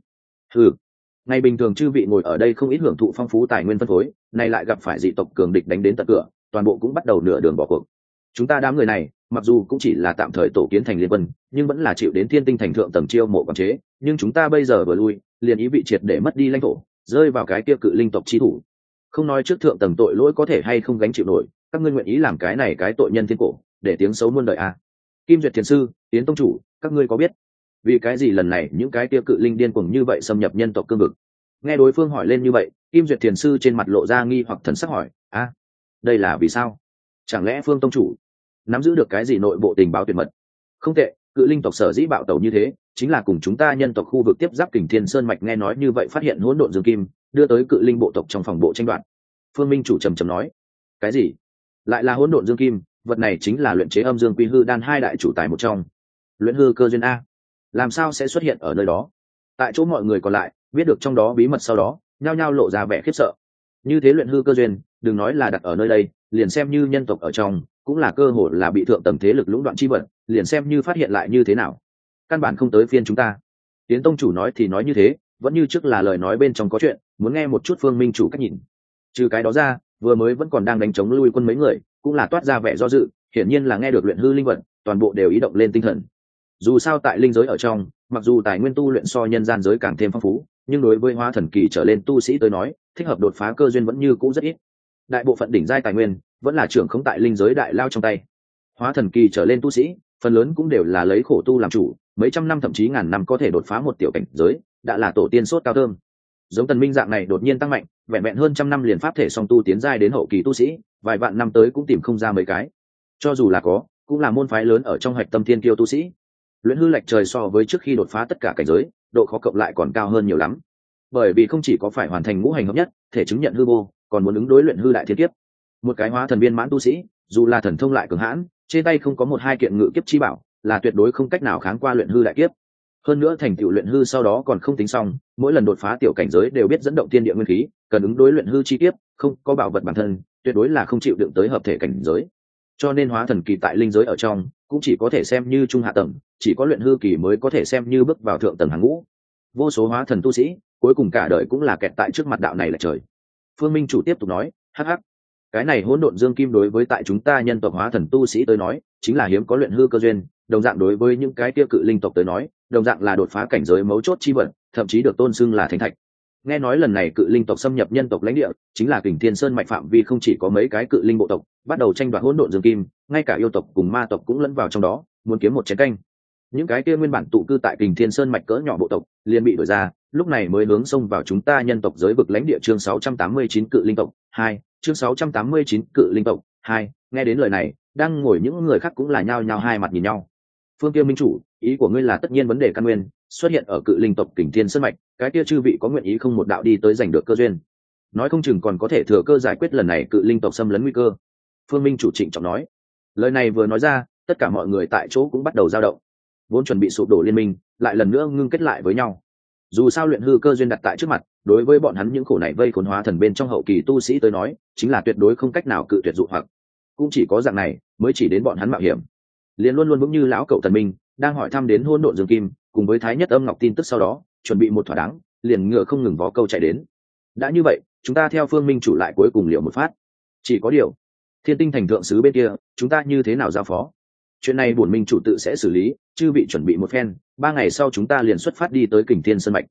A: Ngày bình thường chư vị ngồi ở đây không ít hưởng thụ phong phú tài nguyên phân phối, nay lại gặp phải dị tộc cường địch đánh đến tận cửa, toàn bộ cũng bắt đầu nửa đường bỏ cuộc. Chúng ta đám người này mặc dù cũng chỉ là tạm thời tổ kiến thành liên quân, nhưng vẫn là chịu đến Thiên Tinh thành thượng tầng chiêu mộ quản chế, nhưng chúng ta bây giờ vừa lui liền ý vị triệt để mất đi lãnh thổ, rơi vào cái kia cự linh tộc chi thủ. Không nói trước thượng tầng tội lỗi có thể hay không gánh chịu nổi, các ngươi nguyện ý làm cái này cái tội nhân thiên cổ để tiếng xấu muôn đời à? Kim Duyệt thiền sư, Tiến tông chủ, các ngươi có biết vì cái gì lần này những cái kia cự linh điên cuồng như vậy xâm nhập nhân tộc cương vực? Nghe đối phương hỏi lên như vậy, Kim Duyệt thiền sư trên mặt lộ ra nghi hoặc thần sắc hỏi, đây là vì sao? Chẳng lẽ Phương tông chủ nắm giữ được cái gì nội bộ tình báo tuyệt mật? Không tệ, cự linh tộc sở dĩ bạo tẩu như thế chính là cùng chúng ta nhân tộc khu vực tiếp giáp Kình Thiên Sơn mạch nghe nói như vậy phát hiện hỗn độn dương kim, đưa tới cự linh bộ tộc trong phòng bộ tranh đoạt. Phương minh chủ trầm trầm nói, cái gì? Lại là hỗn độn dương kim? Vật này chính là luyện chế âm dương quy hư đan hai đại chủ tài một trong, luyện hư cơ duyên a. Làm sao sẽ xuất hiện ở nơi đó? Tại chỗ mọi người còn lại biết được trong đó bí mật sau đó nhao nhao lộ ra vẻ khiếp sợ. Như thế luyện hư cơ duyên, đừng nói là đặt ở nơi đây, liền xem như nhân tộc ở trong cũng là cơ hội là bị thượng tầng thế lực lũng đoạn chi vật, liền xem như phát hiện lại như thế nào, căn bản không tới phiên chúng ta. Tiến tông chủ nói thì nói như thế, vẫn như trước là lời nói bên trong có chuyện, muốn nghe một chút Phương minh chủ cách nhìn. Trừ cái đó ra, vừa mới vẫn còn đang đánh chống lui quân mấy người cũng là toát ra vẻ do dự, hiển nhiên là nghe được luyện hư linh vật, toàn bộ đều ý động lên tinh thần. Dù sao tại linh giới ở trong, mặc dù tài nguyên tu luyện so nhân gian giới càng thêm phong phú, nhưng đối với hóa thần kỳ trở lên tu sĩ tới nói, thích hợp đột phá cơ duyên vẫn như cũ rất ít. Đại bộ phận đỉnh giai tài nguyên vẫn là trưởng khống tại linh giới đại lao trong tay. Hóa thần kỳ trở lên tu sĩ, phần lớn cũng đều là lấy khổ tu làm chủ, mấy trăm năm thậm chí ngàn năm có thể đột phá một tiểu cảnh giới, đã là tổ tiên sốt cao thơm. Giống Tần Minh dạng này đột nhiên tăng mạnh, vẹn vẹn hơn trăm năm liền pháp thể song tu tiến giai đến hậu kỳ tu sĩ, vài vạn năm tới cũng tìm không ra mấy cái. Cho dù là có, cũng là môn phái lớn ở trong hạch tâm thiên kiêu tu sĩ. Luyện hư lệch trời so với trước khi đột phá tất cả cảnh giới, độ khó cộng lại còn cao hơn nhiều lắm. Bởi vì không chỉ có phải hoàn thành ngũ hành hợp nhất, thể chứng nhận hư vô, còn muốn ứng đối luyện hư đại thiên kiếp. Một cái hóa thần viên mãn tu sĩ, dù là thần thông lại cường hãn, trên tay không có một hai kiện ngự kiếp chi bảo, là tuyệt đối không cách nào kháng qua luyện hư đại kiếp. Hơn nữa thành tựu luyện hư sau đó còn không tính xong, mỗi lần đột phá tiểu cảnh giới đều biết dẫn động thiên địa nguyên khí, cần ứng đối luyện hư chi kiếp, không có bảo vật bản thân, tuyệt đối là không chịu đựng tới hợp thể cảnh giới. Cho nên hóa thần kỳ tại linh giới ở trong cũng chỉ có thể xem như trung hạ tầng, chỉ có luyện hư kỳ mới có thể xem như bước vào thượng tầng hàng ngũ. Vô số hóa thần tu sĩ cuối cùng cả đời cũng là kẹt tại trước mặt đạo này là trời. Phương minh chủ tiếp tục nói, hắc hắc, cái này hỗn độn dương kim đối với tại chúng ta nhân tộc hóa thần tu sĩ tới nói chính là hiếm có luyện hư cơ duyên, đồng dạng đối với những cái tiêu cự linh tộc tới nói đồng dạng là đột phá cảnh giới mấu chốt chi vật, thậm chí được tôn xưng là thánh thạch. Nghe nói lần này cự linh tộc xâm nhập nhân tộc lãnh địa chính là Kình Thiên Sơn mạch phạm vi không chỉ có mấy cái cự linh bộ tộc bắt đầu tranh đoạt hỗn độn dương kim, ngay cả yêu tộc cùng ma tộc cũng lẫn vào trong đó, muốn kiếm một chén canh. Những cái kia nguyên bản tụ cư tại Kình Thiên Sơn mạch cỡ nhỏ bộ tộc liền bị đuổi ra, lúc này mới hướng xông vào chúng ta nhân tộc giới vực lãnh địa. Chương 689 cự linh tộc 2, chương 689 cự linh tộc 2. Nghe đến lời này, đang ngồi những người khác cũng là nhao nhao hai mặt nhìn nhau. Phương Kia minh chủ, ý của ngươi là tất nhiên vấn đề căn nguyên xuất hiện ở cự linh tộc Kình Thiên Sơn mạch, cái kia chư vị có nguyện ý không một đạo đi tới giành được cơ duyên, nói không chừng còn có thể thừa cơ giải quyết lần này cự linh tộc xâm lấn nguy cơ. Phương minh chủ trịnh trọng nói. Lời này vừa nói ra, tất cả mọi người tại chỗ cũng bắt đầu dao động. Vốn chuẩn bị sụp đổ liên minh lại lần nữa ngưng kết lại với nhau. Dù sao luyện hư cơ duyên đặt tại trước mặt, đối với bọn hắn những khổ này vây khốn hóa thần bên trong hậu kỳ tu sĩ tới nói chính là tuyệt đối không cách nào cự tuyệt dụ hoặc. Cũng chỉ có dạng này mới chỉ đến bọn hắn mạo hiểm. Liền luôn luôn vững như lão cậu Tần Minh đang hỏi thăm đến hỗn độn dương kim cùng với Thái Nhất Âm Ngọc tin tức sau đó, chuẩn bị một thỏa đáng, liền ngựa không ngừng vó câu chạy đến. Đã như vậy, chúng ta theo Phương minh chủ lại cuối cùng liệu một phát. Chỉ có điều, Thiên Tinh thành thượng sứ bên kia, chúng ta như thế nào giao phó? Chuyện này bổn minh chủ tự sẽ xử lý, chư vị chuẩn bị một phen, 3 ngày sau chúng ta liền xuất phát đi tới Kình Thiên Sơn mạch.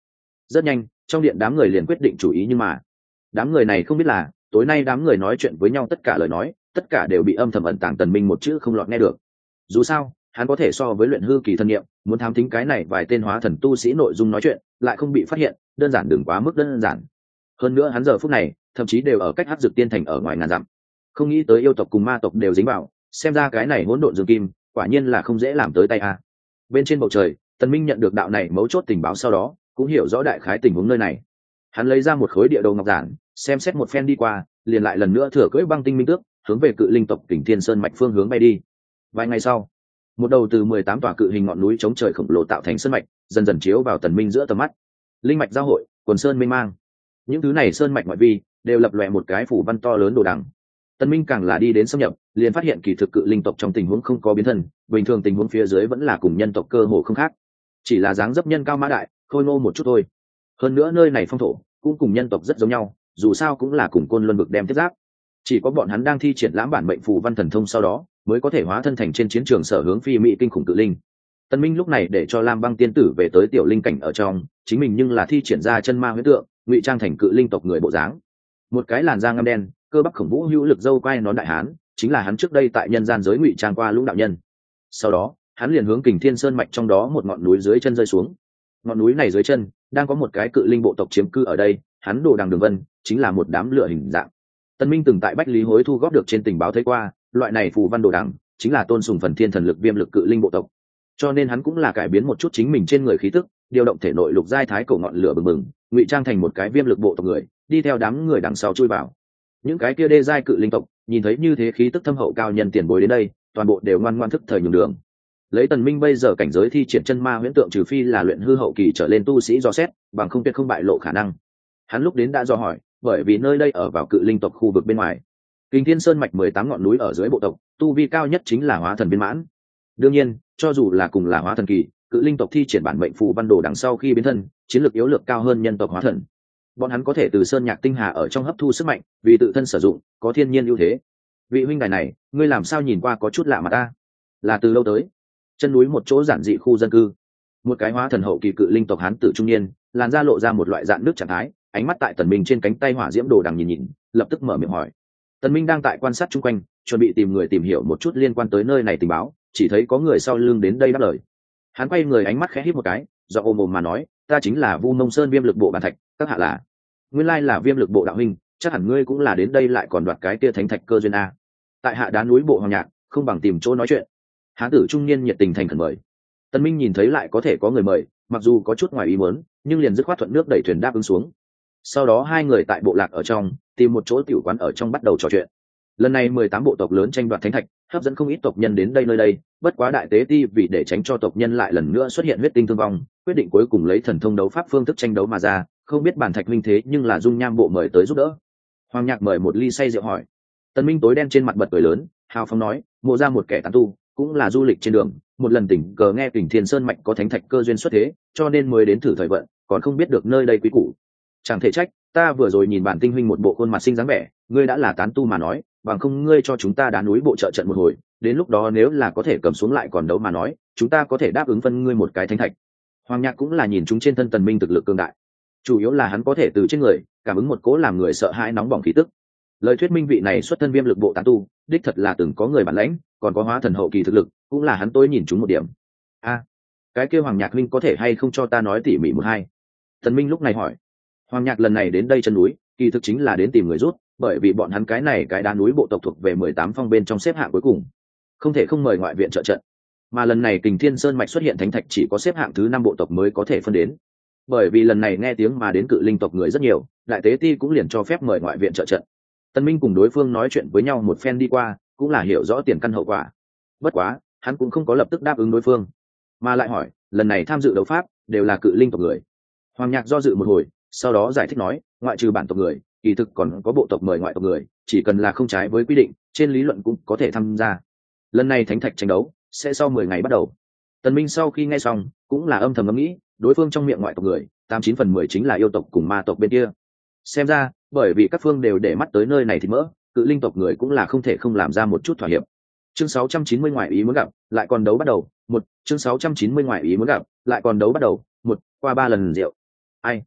A: Rất nhanh trong điện đám người liền quyết định chủ ý, nhưng mà đám người này không biết là tối nay đám người nói chuyện với nhau tất cả lời nói tất cả đều bị âm thầm ẩn tàng. Tần Minh một chữ không lọt nghe được. Dù sao hắn có thể so với luyện hư kỳ thân nghiệm, muốn thám thính cái này vài tên hóa thần tu sĩ nội dung nói chuyện lại không bị phát hiện, đơn giản đừng quá mức đơn giản. Hơn nữa hắn giờ phút này thậm chí đều ở cách Hắc Dược Tiên thành ở ngoài ngàn dặm, không nghĩ tới yêu tộc cùng ma tộc đều dính vào, xem ra cái này hỗn độn dương kim quả nhiên là không dễ làm tới tay a. Bên trên bầu trời Tần Minh nhận được đạo này mấu chốt tình báo sau đó cũng hiểu rõ đại khái tình huống nơi này. Hắn lấy ra một khối địa đồ ngọc giản, xem xét một phen đi qua, liền lại lần nữa thừa cưỡi băng tinh minh tước hướng về cự linh tộc Kình Thiên Sơn mạch phương hướng bay đi. Vài ngày sau, một đầu từ 18 tòa cự hình ngọn núi chống trời khổng lồ tạo thành sơn mạch dần dần chiếu vào Tần Minh giữa tầm mắt. Linh mạch giao hội, quần sơn mênh mang, những thứ này sơn mạch ngoại vi đều lập lòe một cái phủ văn to lớn đồ đằng. Tần Minh càng là đi đến xâm nhập, liền phát hiện kỳ thực cự linh tộc trong tình huống không có biến thân, bình thường tình huống phía dưới vẫn là cùng nhân tộc cơ hồ không khác, chỉ là dáng dấp nhân cao mã đại, khôi ngô một chút thôi. Hơn nữa nơi này phong thổ cũng cùng nhân tộc rất giống nhau, dù sao cũng là cùng Côn Luân vực đem tiếp giáp. Chỉ có bọn hắn đang thi triển lãm bản mệnh phù văn thần thông sau đó, mới có thể hóa thân thành trên chiến trường sở hướng phi mỹ kinh khủng cự linh. Tần Minh lúc này để cho Lam Băng tiên tử về tới tiểu linh cảnh ở trong, chính mình nhưng là thi triển ra chân ma huyễn tượng, ngụy trang thành cự linh tộc người bộ dáng. Một cái làn da ngăm đen, cơ bắp khổng vũ hữu lực dâu quai nón đại hán, chính là hắn trước đây tại nhân gian giới ngụy trang qua Lũng đạo nhân. Sau đó, hắn liền hướng Kình Thiên Sơn mạch trong đó một ngọn núi dưới chân rơi xuống. Ngọn núi này dưới chân đang có một cái cự linh bộ tộc chiếm cư ở đây, hắn đồ đằng đường vân chính là một đám lửa hình dạng. Tần Minh từng tại Bách Lý Hối thu góp được trên tình báo thấy qua, loại này phù văn đồ đằng chính là tôn sùng phần thiên thần lực viêm lực cự linh bộ tộc. Cho nên hắn cũng là cải biến một chút chính mình trên người khí tức, điều động thể nội lục giai thái cổ ngọn lửa bừng bừng, ngụy trang thành một cái viêm lực bộ tộc người, đi theo đám người đằng sau chui vào. Những cái kia đê giai cự linh tộc nhìn thấy như thế khí tức thâm hậu cao nhân tiền bối đến đây, toàn bộ đều ngoan ngoãn thức thời nhường đường. Lấy Tần Minh bây giờ cảnh giới thi triển chân ma huyễn tượng, trừ phi là luyện hư hậu kỳ trở lên tu sĩ do xét, bằng không tuyệt không bại lộ khả năng. Hắn lúc đến đã do hỏi, bởi vì nơi đây ở vào cự linh tộc khu vực bên ngoài. Kình Thiên Sơn mạch 18 ngọn núi ở dưới bộ tộc, tu vi cao nhất chính là hóa thần viên mãn. Đương nhiên, cho dù là cùng là hóa thần kỳ, cự linh tộc thi triển bản mệnh phù văn đồ đằng sau khi biến thân, chiến lược yếu lược cao hơn nhân tộc hóa thần. Bọn hắn có thể từ sơn nhạc tinh hà ở trong hấp thu sức mạnh, vì tự thân sử dụng, có thiên nhiên ưu thế. Vị huynh đài này, ngươi làm sao nhìn qua có chút lạ mà ta? Là từ lâu tới. Chân núi một chỗ giản dị khu dân cư, một cái hóa thần hậu kỳ cự linh tộc hán tử trung niên, làn da lộ ra một loại dạng nước trạng thái, ánh mắt tại Tần Minh trên cánh tay hỏa diễm đồ đằng nhìn nhìn, lập tức mở miệng hỏi. Tần Minh đang tại quan sát chung quanh, chuẩn bị tìm người tìm hiểu một chút liên quan tới nơi này tình báo, chỉ thấy có người sau lưng đến đây đáp lời. Hắn quay người ánh mắt khẽ híp một cái, do ôm mồm mà nói, ta chính là Vu Mông Sơn viêm lực bộ bản thạch, các hạ là. Nguyên lai là viêm lực bộ đạo huynh, chắc hẳn ngươi cũng là đến đây lại còn đoạt cái tia thánh thạch cơ duyên a. Tại hạ đá núi bộ hoàng nhạc, không bằng tìm chỗ nói chuyện. Hán tử trung niên nhiệt tình thành khẩn mời. Tần Minh nhìn thấy lại có thể có người mời, mặc dù có chút ngoài ý muốn, nhưng liền dứt khoát thuận nước đẩy thuyền đáp ứng xuống. Sau đó hai người tại bộ lạc ở trong tìm một chỗ tiểu quán ở trong bắt đầu trò chuyện. Lần này 18 bộ tộc lớn tranh đoạt thánh thạch, hấp dẫn không ít tộc nhân đến đây nơi đây, bất quá đại tế ti vì để tránh cho tộc nhân lại lần nữa xuất hiện huyết tinh thương vong, quyết định cuối cùng lấy thần thông đấu pháp phương thức tranh đấu mà ra, không biết bản thạch minh thế nhưng là dung nham bộ mời tới giúp đỡ. Hoàng Nhạc mời một ly say rượu hỏi. Tần Minh tối đen trên mặt bật cười lớn, hào phóng nói, mộ ra một kẻ tán tu, cũng là du lịch trên đường, một lần tình cờ nghe Kình Thiên Sơn mạch có thánh thạch cơ duyên xuất thế, cho nên mới đến thử thời vận, còn không biết được nơi đây quý củ. Chẳng thể trách, ta vừa rồi nhìn bản tinh huynh một bộ khuôn mặt xinh dáng vẻ, ngươi đã là tán tu mà nói, bằng không ngươi cho chúng ta đá núi bộ trợ trận một hồi, đến lúc đó nếu là có thể cầm xuống lại còn đấu mà nói, chúng ta có thể đáp ứng phân ngươi một cái thánh thạch. Hoàng Nhạc cũng là nhìn chúng trên thân Tần Minh thực lực cường đại, chủ yếu là hắn có thể từ trên người cảm ứng một cố làm người sợ hãi nóng bỏng khí tức. Lời thuyết minh vị này xuất thân viêm lực bộ tán tu, đích thật là từng có người bản lãnh, còn có hóa thần hậu kỳ thực lực, cũng là hắn tôi nhìn chúng một điểm. A, cái kia Hoàng Nhạc huynh có thể hay không cho ta nói tỉ mỉ một hai? Tần Minh lúc này hỏi. Hoàng Nhạc lần này đến đây chân núi, kỳ thực chính là đến tìm người rút, bởi vì bọn hắn cái này cái đá núi bộ tộc thuộc về 18 phong bên trong xếp hạng cuối cùng, không thể không mời ngoại viện trợ trận. Mà lần này Kình Thiên Sơn mạch xuất hiện thánh thạch chỉ có xếp hạng thứ 5 bộ tộc mới có thể phân đến. Bởi vì lần này nghe tiếng mà đến cự linh tộc người rất nhiều, đại tế ti cũng liền cho phép mời ngoại viện trợ trận. Tân Minh cùng đối phương nói chuyện với nhau một phen đi qua, cũng là hiểu rõ tiền căn hậu quả. Bất quá, hắn cũng không có lập tức đáp ứng đối phương, mà lại hỏi, lần này tham dự đấu pháp đều là cự linh tộc người. Hoàng Nhạc do dự một hồi, sau đó giải thích nói, ngoại trừ bản tộc người, kỳ thực còn có bộ tộc mời ngoại tộc người, chỉ cần là không trái với quy định, trên lý luận cũng có thể tham gia. Lần này thánh thạch tranh đấu sẽ sau 10 ngày bắt đầu. Tần Minh sau khi nghe xong, cũng là âm thầm ngẫm nghĩ, đối phương trong miệng ngoại tộc người, 89 phần 10 chính là yêu tộc cùng ma tộc bên kia. Xem ra, bởi vì các phương đều để mắt tới nơi này thì mỡ, cự linh tộc người cũng là không thể không làm ra một chút thỏa hiệp. Chương 690 ngoại ý muốn gặp, lại còn đấu bắt đầu, chương 690 ngoại ý muốn gặp, lại còn đấu bắt đầu, qua 3 lần rượu. Ai,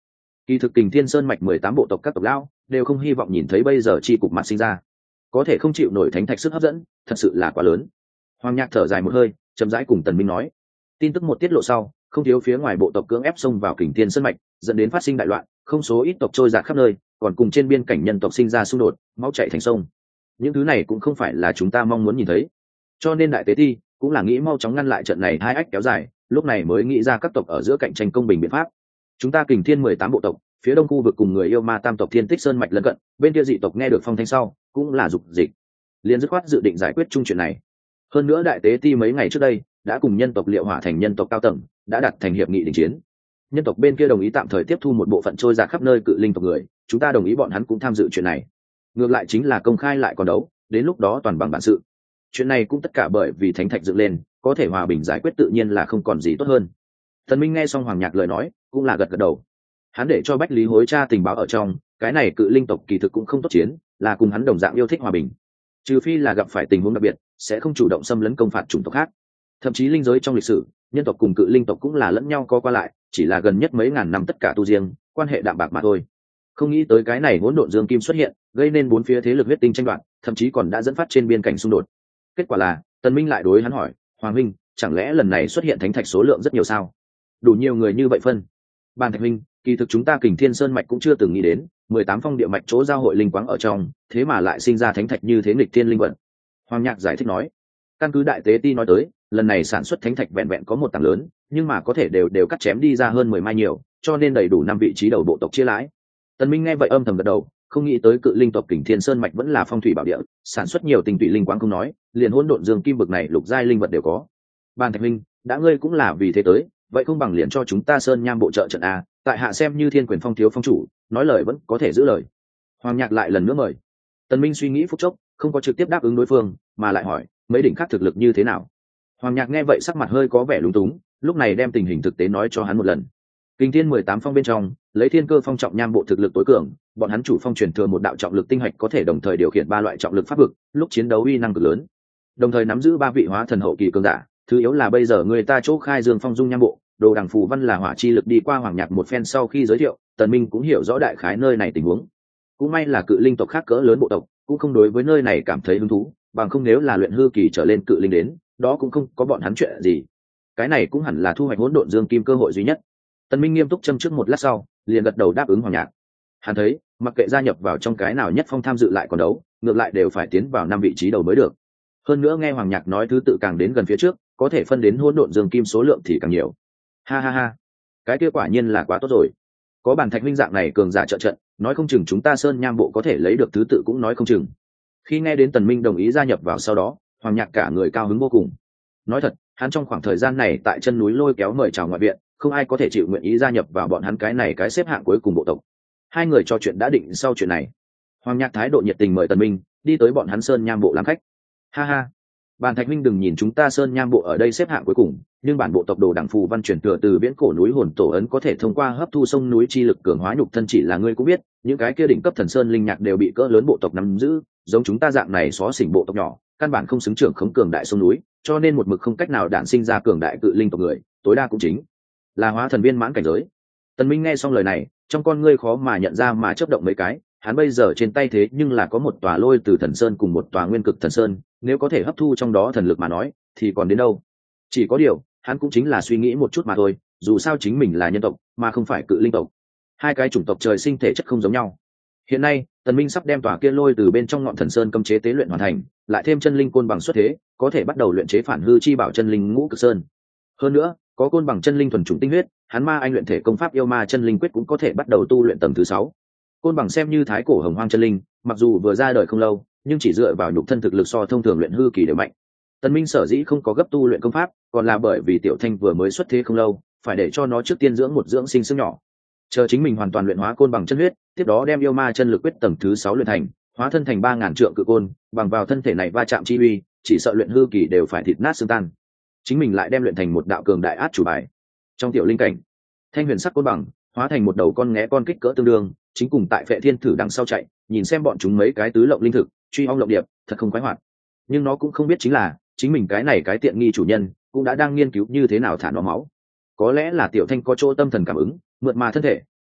A: Kỳ thực Kình Thiên Sơn mạch 18 bộ tộc các tộc lão đều không hy vọng nhìn thấy bây giờ chi cục mặt sinh ra, có thể không chịu nổi thánh thạch sức hấp dẫn, thật sự là quá lớn. Hoàng Nhạc thở dài một hơi, chậm rãi cùng Tần Minh nói, tin tức một tiết lộ sau, không thiếu phía ngoài bộ tộc cưỡng ép xông vào Kình Thiên Sơn mạch, dẫn đến phát sinh đại loạn, không số ít tộc trôi dạt khắp nơi, còn cùng trên biên cảnh nhân tộc sinh ra xung đột, máu chảy thành sông. Những thứ này cũng không phải là chúng ta mong muốn nhìn thấy, cho nên đại tế ti cũng là nghĩ mau chóng ngăn lại trận này hai ách kéo dài, lúc này mới nghĩ ra các tộc ở giữa cạnh tranh công bình biện pháp. Chúng ta Kình Thiên 18 bộ tộc, phía đông khu vực cùng người yêu ma tam tộc Thiên Tích Sơn mạch lân cận, bên kia dị tộc nghe được phong thanh sau, cũng là dục dịch, liền dứt khoát dự định giải quyết chung chuyện này. Hơn nữa đại tế ti mấy ngày trước đây đã cùng nhân tộc Liệu Hỏa thành nhân tộc cao tầng đã đặt thành hiệp nghị đình chiến. Nhân tộc bên kia đồng ý tạm thời tiếp thu một bộ phận trôi dạt khắp nơi cự linh tộc người, chúng ta đồng ý bọn hắn cũng tham dự chuyện này. Ngược lại chính là công khai lại còn đấu, đến lúc đó toàn bằng bản sự. Chuyện này cũng tất cả bởi vì thánh thạch dựng lên, có thể hòa bình giải quyết tự nhiên là không còn gì tốt hơn. Thần Minh nghe xong Hoàng Nhạc lời nói, cũng là gật gật đầu. Hắn để cho Bách Lý Hối tra tình báo ở trong, cái này cự linh tộc kỳ thực cũng không tốt chiến, là cùng hắn đồng dạng yêu thích hòa bình. Trừ phi là gặp phải tình huống đặc biệt, sẽ không chủ động xâm lấn công phạt chủng tộc khác. Thậm chí linh giới trong lịch sử, nhân tộc cùng cự linh tộc cũng là lẫn nhau có qua lại, chỉ là gần nhất mấy ngàn năm tất cả tu riêng, quan hệ đạm bạc mà thôi. Không nghĩ tới cái này hỗn độn dương kim xuất hiện, gây nên bốn phía thế lực huyết tinh tranh đoạt, thậm chí còn đã dẫn phát trên biên cảnh xung đột. Kết quả là, Tần Minh lại đối hắn hỏi, Hoàng huynh, chẳng lẽ lần này xuất hiện thánh thạch số lượng rất nhiều sao? Đủ nhiều người như vậy phân. Bàn Thạch huynh, kỳ thực chúng ta Kình Thiên Sơn mạch cũng chưa từng nghĩ đến, 18 phong địa mạch chỗ giao hội linh quáng ở trong, thế mà lại sinh ra thánh thạch như thế nghịch thiên linh vật. Hoàng Nhạc giải thích nói, căn cứ đại tế ti nói tới, lần này sản xuất thánh thạch vẹn vẹn có một tảng lớn, nhưng mà có thể đều cắt chém đi ra hơn 10 mai nhiều, cho nên đầy đủ 5 vị trí đầu bộ tộc chia lãi. Tần Minh nghe vậy âm thầm gật đầu, không nghĩ tới cự linh tộc Kình Thiên Sơn mạch vẫn là phong thủy bảo địa, sản xuất nhiều tinh tụy linh quáng không nói, liền hỗn độn dương kim bực này lục giai linh vật đều có. Bàn Thạch huynh, đã ngươi cũng là vì thế tới, vậy không bằng liền cho chúng ta Sơn Nham bộ trợ trận a, tại hạ xem như Thiên Quyền Phong thiếu phong chủ, nói lời vẫn có thể giữ lời. Hoàng Nhạc lại lần nữa mời. Tần Minh suy nghĩ phút chốc, không có trực tiếp đáp ứng đối phương, mà lại hỏi, mấy đỉnh khác thực lực như thế nào? Hoàng Nhạc nghe vậy sắc mặt hơi có vẻ lúng túng, lúc này đem tình hình thực tế nói cho hắn một lần. Kình Thiên 18 phong bên trong, lấy Thiên Cơ Phong trọng nham bộ thực lực tối cường, bọn hắn chủ phong truyền thừa một đạo trọng lực tinh hạch có thể đồng thời điều khiển 3 loại trọng lực pháp vực, lúc chiến đấu uy năng cực lớn. Đồng thời nắm giữ 3 vị hóa thần hậu kỳ cường giả, thứ yếu là bây giờ người ta chỗ khai Dương Phong dung nham bộ, đồ đằng phù văn là hỏa chi lực. Đi qua Hoàng Nhạc một phen sau khi giới thiệu, Tần Minh cũng hiểu rõ đại khái nơi này tình huống. Cũng may là cự linh tộc khác cỡ lớn bộ tộc, cũng không đối với nơi này cảm thấy hứng thú, bằng không nếu là luyện hư kỳ trở lên cự linh đến, đó cũng không có bọn hắn chuyện gì. Cái này cũng hẳn là thu hoạch hỗn độn dương kim cơ hội duy nhất. Tần Minh nghiêm túc châm trước một lát sau, liền gật đầu đáp ứng Hoàng Nhạc. Hắn thấy, mặc kệ gia nhập vào trong cái nào nhất phong tham dự lại còn đấu, ngược lại đều phải tiến vào 5 vị trí đầu mới được. Hơn nữa nghe Hoàng Nhạc nói thứ tự càng đến gần phía trước, có thể phân đến hỗn độn dương kim số lượng thì càng nhiều. Ha ha ha, cái kia quả nhiên là quá tốt rồi. Có Bàn Thạch huynh dạng này cường giả trợ trận, nói không chừng chúng ta Sơn Nham bộ có thể lấy được thứ tự cũng nói không chừng. Khi nghe đến Tần Minh đồng ý gia nhập vào sau đó, Hoàng Nhạc cả người cao hứng vô cùng. Nói thật, hắn trong khoảng thời gian này tại chân núi lôi kéo mời chào ngoại viện, không ai có thể chịu nguyện ý gia nhập vào bọn hắn cái này cái xếp hạng cuối cùng bộ tộc. Hai người trò chuyện đã định sau chuyện này. Hoàng Nhạc thái độ nhiệt tình mời Tần Minh đi tới bọn hắn Sơn Nham bộ làm khách. Ha ha, Bàn Thạch huynh đừng nhìn chúng ta Sơn Nham bộ ở đây xếp hạng cuối cùng, nhưng bản bộ tộc đồ đẳng phù văn truyền thừa từ viễn cổ núi hồn tổ ấn có thể thông qua hấp thu sông núi chi lực cường hóa nhục thân, chỉ là ngươi cũng biết, những cái kia đỉnh cấp thần sơn linh nhạc đều bị cỡ lớn bộ tộc nắm giữ, giống chúng ta dạng này xó xỉnh bộ tộc nhỏ, căn bản không xứng trưởng khống cường đại sông núi, cho nên một mực không cách nào đản sinh ra cường đại cự linh tộc người, tối đa cũng chính là hóa thần viên mãn cảnh giới. Tần Minh nghe xong lời này, trong con ngươi khó mà nhận ra mà chớp động mấy cái, hắn bây giờ trên tay thế nhưng là có một tòa lôi từ thần sơn cùng một tòa nguyên cực thần sơn, nếu có thể hấp thu trong đó thần lực mà nói, thì còn đến đâu. Chỉ có điều, hắn cũng chính là suy nghĩ một chút mà thôi, dù sao chính mình là nhân tộc, mà không phải cự linh tộc. Hai cái chủng tộc trời sinh thể chất không giống nhau. Hiện nay, Tần Minh sắp đem tòa kia lôi từ bên trong ngọn thần sơn cấm chế tế luyện hoàn thành, lại thêm chân linh côn bằng xuất thế, có thể bắt đầu luyện chế phản hư chi bảo chân linh ngũ cực sơn. Hơn nữa, có côn bằng chân linh thuần chủng tinh huyết, hắn ma anh luyện thể công pháp yêu ma chân linh quyết cũng có thể bắt đầu tu luyện tầng thứ 6. Côn bằng xem như thái cổ hồng hoang chân linh, mặc dù vừa ra đời không lâu, nhưng chỉ dựa vào nhục thân thực lực so thông thường luyện hư kỳ đều mạnh. Tần Minh sở dĩ không có gấp tu luyện công pháp, còn là bởi vì Tiểu Thanh vừa mới xuất thế không lâu, phải để cho nó trước tiên dưỡng một dưỡng sinh sức nhỏ. Chờ chính mình hoàn toàn luyện hóa côn bằng chân huyết, tiếp đó đem yêu ma chân lực quyết tầng thứ 6 luyện thành, hóa thân thành 3000 trượng cự côn, bằng vào thân thể này va chạm chi uy, chỉ sợ luyện hư kỳ đều phải thịt nát xương tan. Chính mình lại đem luyện thành một đạo cường đại át chủ bài. Trong tiểu linh cảnh, thanh huyền sắc côn bằng hóa thành một đầu con nghé con kích cỡ tương đương, chính cùng tại Phệ Thiên Thử đằng sau chạy, nhìn xem bọn chúng mấy cái tứ lộng linh thực, truy ong lộng điệp, thật không khoái hoạt. Nhưng nó cũng không biết chính là, chính mình cái này cái tiện nghi chủ nhân, cũng đã đang nghiên cứu như thế nào thả nó máu. Có lẽ là Tiểu Thanh có chỗ tâm thần cảm ứng, mượt mà thân thể,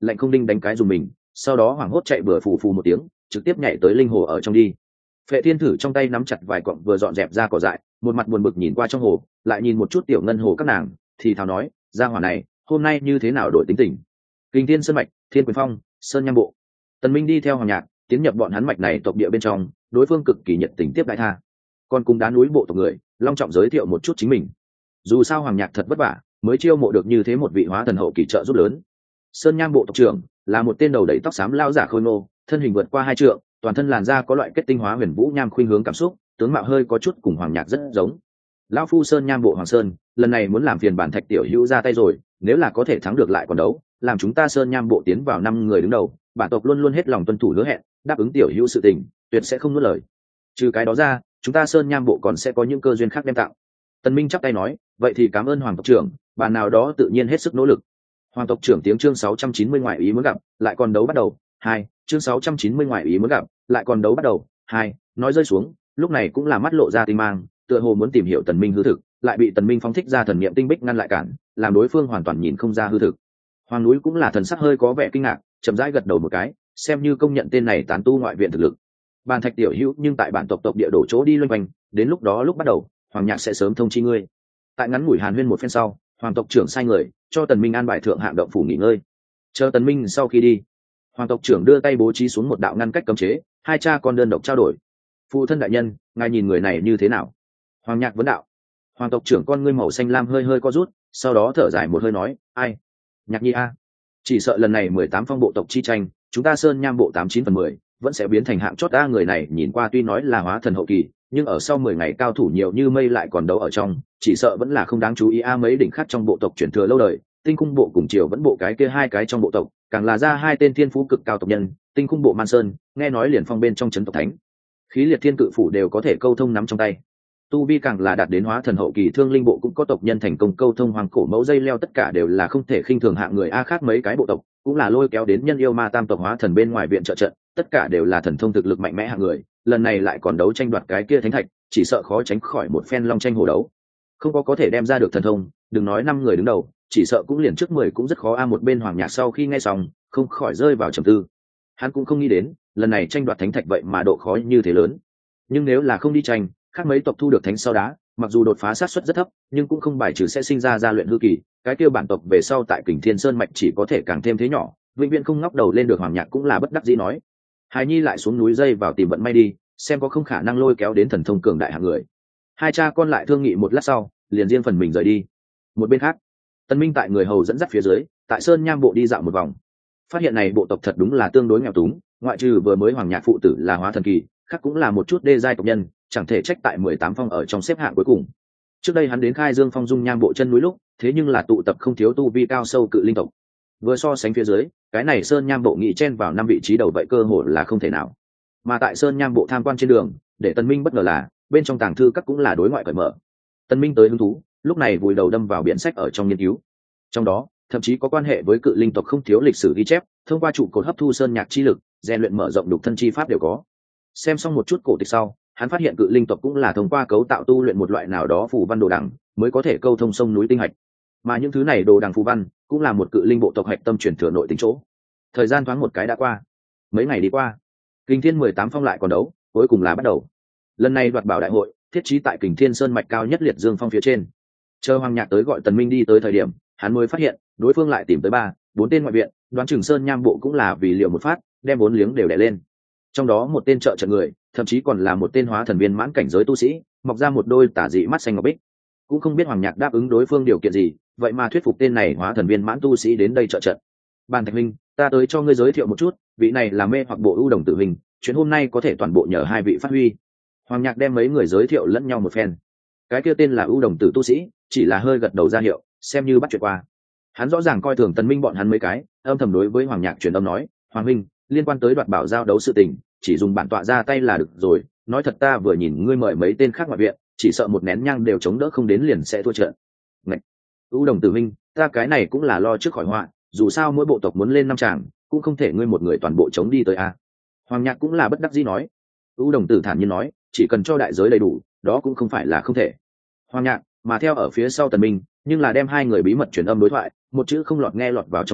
A: lạnh không đinh đánh cái dùng mình, sau đó hoảng hốt chạy bừa phù phù một tiếng, trực tiếp nhảy tới linh hồ ở trong đi. Phệ Thiên Thử trong tay nắm chặt vài cọng vừa dọn dẹp ra cỏ dại, một mặt buồn bực nhìn qua trong hồ, lại nhìn một chút tiểu ngân hồ các nàng, thì thào nói, gia hỏa này hôm nay như thế nào đổi tính tình. Kình Thiên Sơn mạch, Thiên Quyền Phong, Sơn Nham Bộ. Tần Minh đi theo Hoàng Nhạc tiến nhập bọn hắn mạch này tộc địa bên trong, đối phương cực kỳ nhiệt tình tiếp đại tha, còn cùng đá núi bộ tộc người long trọng giới thiệu một chút chính mình. Dù sao Hoàng Nhạc thật vất vả mới chiêu mộ được như thế một vị hóa thần hậu kỳ trợ giúp lớn. Sơn Nham Bộ tộc trưởng là một tên đầu đầy tóc xám lao giả khôi ngô, thân hình vượt qua 2 trượng, toàn thân làn da có loại kết tinh hóa huyền vũ nham khuynh hướng cảm xúc, tướng mạo hơi có chút cùng Hoàng Nhạc rất giống. Lão phu Sơn Nham Bộ Hoàng Sơn, lần này muốn làm phiền bản Thạch tiểu hữu ra tay rồi, nếu là có thể thắng được lại còn đấu, làm chúng ta Sơn Nham Bộ tiến vào 5 người đứng đầu, bản tộc luôn luôn hết lòng tuân thủ hứa hẹn, đáp ứng tiểu hữu sự tình, tuyệt sẽ không nuốt lời. Trừ cái đó ra, chúng ta Sơn Nham Bộ còn sẽ có những cơ duyên khác đem tặng. Tần Minh chắp tay nói, vậy thì cảm ơn Hoàng tộc trưởng, bạn nào đó tự nhiên hết sức nỗ lực. Hoàng tộc trưởng tiếng chương 690 ngoại ý muốn gặp, lại còn đấu bắt đầu. 2, chương 690 ngoại ý muốn gặp, lại còn đấu bắt đầu. 2, nói rơi xuống, lúc này cũng là mắt lộ ra tinh mang, tựa hồ muốn tìm hiểu Tần Minh hư thực, lại bị Tần Minh phóng thích ra thần niệm tinh bích ngăn lại cản, làm đối phương hoàn toàn nhìn không ra hư thực. Hoàng núi cũng là thần sắc hơi có vẻ kinh ngạc, chậm rãi gật đầu một cái, xem như công nhận tên này tán tu ngoại viện thực lực. Bàn Thạch tiểu hữu nhưng tại bản tộc địa đổ chỗ đi loanh quanh, đến lúc đó lúc bắt đầu, Hoàng Nhạc sẽ sớm thông chi ngươi. Tại ngắn ngủi hàn huyên một phen sau, Hoàng tộc trưởng sai người cho Tần Minh an bài thượng hạng động phủ nghỉ ngơi. Chờ Tần Minh sau khi đi, Hoàng tộc trưởng đưa tay bố trí xuống một đạo ngăn cách cấm chế, hai cha con đơn độc trao đổi. Phụ thân đại nhân, ngài nhìn người này như thế nào? Hoàng Nhạc vấn đạo. Hoàng tộc trưởng con ngươi màu xanh lam hơi hơi co rút, sau đó thở dài một hơi nói, ai? Nhạc nhi a, chỉ sợ lần này 18 phong bộ tộc chi tranh, chúng ta Sơn Nham Bộ 89/10 vẫn sẽ biến thành hạng chót. A người này nhìn qua tuy nói là hóa thần hậu kỳ, nhưng ở sau 10 ngày cao thủ nhiều như mây lại còn đấu ở trong, chỉ sợ vẫn là không đáng chú ý. A mấy đỉnh khác trong bộ tộc truyền thừa lâu đời, Tinh Cung Bộ cùng Triều vẫn bộ cái kia hai cái trong bộ tộc, càng là ra hai tên thiên phú cực cao tộc nhân, Tinh Cung Bộ Man Sơn, nghe nói liền phong bên trong trấn tộc thánh, khí liệt thiên cự phủ đều có thể câu thông nắm trong tay. Tu vi càng là đạt đến hóa thần hậu kỳ, Thương Linh Bộ cũng có tộc nhân thành công câu thông hoàng cổ mẫu dây leo, tất cả đều là không thể khinh thường hạng người. A khác mấy cái bộ tộc cũng là lôi kéo đến nhân yêu ma tam tộc hóa thần bên ngoài viện trợ trận, tất cả đều là thần thông thực lực mạnh mẽ hạng người, lần này lại còn đấu tranh đoạt cái kia thánh thạch, chỉ sợ khó tránh khỏi một phen long tranh hổ đấu. Không có thể đem ra được thần thông, đừng nói 5 người đứng đầu, chỉ sợ cũng liền trước 10 cũng rất khó. A một bên Hoàng Nhạc sau khi nghe xong, không khỏi rơi vào trầm tư. Hắn cũng không nghĩ đến, lần này tranh đoạt thánh thạch vậy mà độ khó như thế lớn. Nhưng nếu là không đi tranh, khác mấy tộc thu được thánh sau đá, mặc dù đột phá sát suất rất thấp, nhưng cũng không bài trừ sẽ sinh ra luyện hư kỳ, cái kia bản tộc về sau tại Kình Thiên Sơn mạch chỉ có thể càng thêm thế nhỏ, vĩnh viễn không ngóc đầu lên được. Hoàng Nhạc cũng là bất đắc dĩ nói, Hải Nhi lại xuống núi dây vào tìm vận may đi, xem có không khả năng lôi kéo đến thần thông cường đại hạng người. Hai cha con lại thương nghị một lát sau, liền riêng phần mình rời đi. Một bên khác, Tân Minh tại người hầu dẫn dắt phía dưới, tại Sơn Nham Bộ đi dạo một vòng, phát hiện này bộ tộc thật đúng là tương đối nghèo túng, ngoại trừ vừa mới Hoàng Nhạc phụ tử là hóa thần kỳ, khác cũng là một chút đê giai tộc nhân, chẳng thể trách tại 18 phong ở trong xếp hạng cuối cùng. Trước đây hắn đến Khai Dương Phong Dung Nham Bộ chân núi lúc, thế nhưng là tụ tập không thiếu tu vi cao sâu cự linh tộc. Vừa so sánh phía dưới, cái này Sơn Nham Bộ nghị chen vào 5 vị trí đầu vậy cơ hội là không thể nào. Mà tại Sơn Nham Bộ tham quan trên đường, để Tân Minh bất ngờ là bên trong tàng thư các cũng là đối ngoại cởi mở. Tân Minh tới hứng thú, lúc này vùi đầu đâm vào biển sách ở trong nghiên cứu. Trong đó, thậm chí có quan hệ với cự linh tộc không thiếu lịch sử ghi chép, thông qua trụ cột hấp thu sơn nhạc chi lực, rèn luyện mở rộng đục thân chi pháp đều có. Xem xong một chút cổ tịch sau, hắn phát hiện cự linh tộc cũng là thông qua cấu tạo tu luyện một loại nào đó phù văn đồ đằng, mới có thể câu thông sông núi tinh hạch. Mà những thứ này đồ đằng phù văn, cũng là một cự linh bộ tộc hạch tâm truyền thừa nội tình chỗ. Thời gian thoáng một cái đã qua, mấy ngày đi qua, Kình Thiên 18 phong lại còn đấu, cuối cùng là bắt đầu. Lần này đoạt bảo đại hội, thiết trí tại Kình Thiên Sơn mạch cao nhất liệt dương phong phía trên. Chờ Hoàng Nhạc tới gọi Tần Minh đi tới thời điểm, hắn mới phát hiện đối phương lại tìm tới 3-4 tên ngoại viện, đoán chừng Sơn Nham Bộ cũng là vì liệu một phát, đem 4 liếng đều đè lên. Trong đó một tên trợ trận người, thậm chí còn là một tên hóa thần viên mãn cảnh giới tu sĩ, mọc ra một đôi tả dị mắt xanh ngọc bích. Cũng không biết Hoàng Nhạc đáp ứng đối phương điều kiện gì, vậy mà thuyết phục tên này hóa thần viên mãn tu sĩ đến đây trợ trận. Bàn Thạch Minh, ta tới cho ngươi giới thiệu một chút, vị này là mê hoặc bộ ưu đồng tử hình, chuyện hôm nay có thể toàn bộ nhờ hai vị phát huy. Hoàng Nhạc đem mấy người giới thiệu lẫn nhau một phen. Cái kia tên là ưu đồng tử tu sĩ, chỉ là hơi gật đầu ra hiệu, xem như bắt chuyện qua. Hắn rõ ràng coi thường Tần Minh bọn hắn mấy cái, âm thầm đối với Hoàng Nhạc truyền âm nói, Hoàng Minh, liên quan tới đoạt bảo giao đấu sự tình, chỉ dùng bản tọa ra tay là được rồi. Nói thật ta vừa nhìn ngươi mời mấy tên khác ngoại viện, chỉ sợ một nén nhang đều chống đỡ không đến liền sẽ thua trận. Ngạch, ưu đồng tử minh, ta cái này cũng là lo trước khỏi họa, dù sao mỗi bộ tộc muốn lên 5 tràng, cũng không thể ngươi một người toàn bộ chống đi tới a. Hoàng Nhạc cũng là bất đắc dĩ nói. ưu đồng tử thản nhiên nói, chỉ cần cho đại giới đầy đủ, đó cũng không phải là không thể. Hoàng Nhạc mà theo ở phía sau Tần Minh, nhưng là đem hai người bí mật truyền âm đối thoại, một chữ không lọt nghe lọt vào trong tai,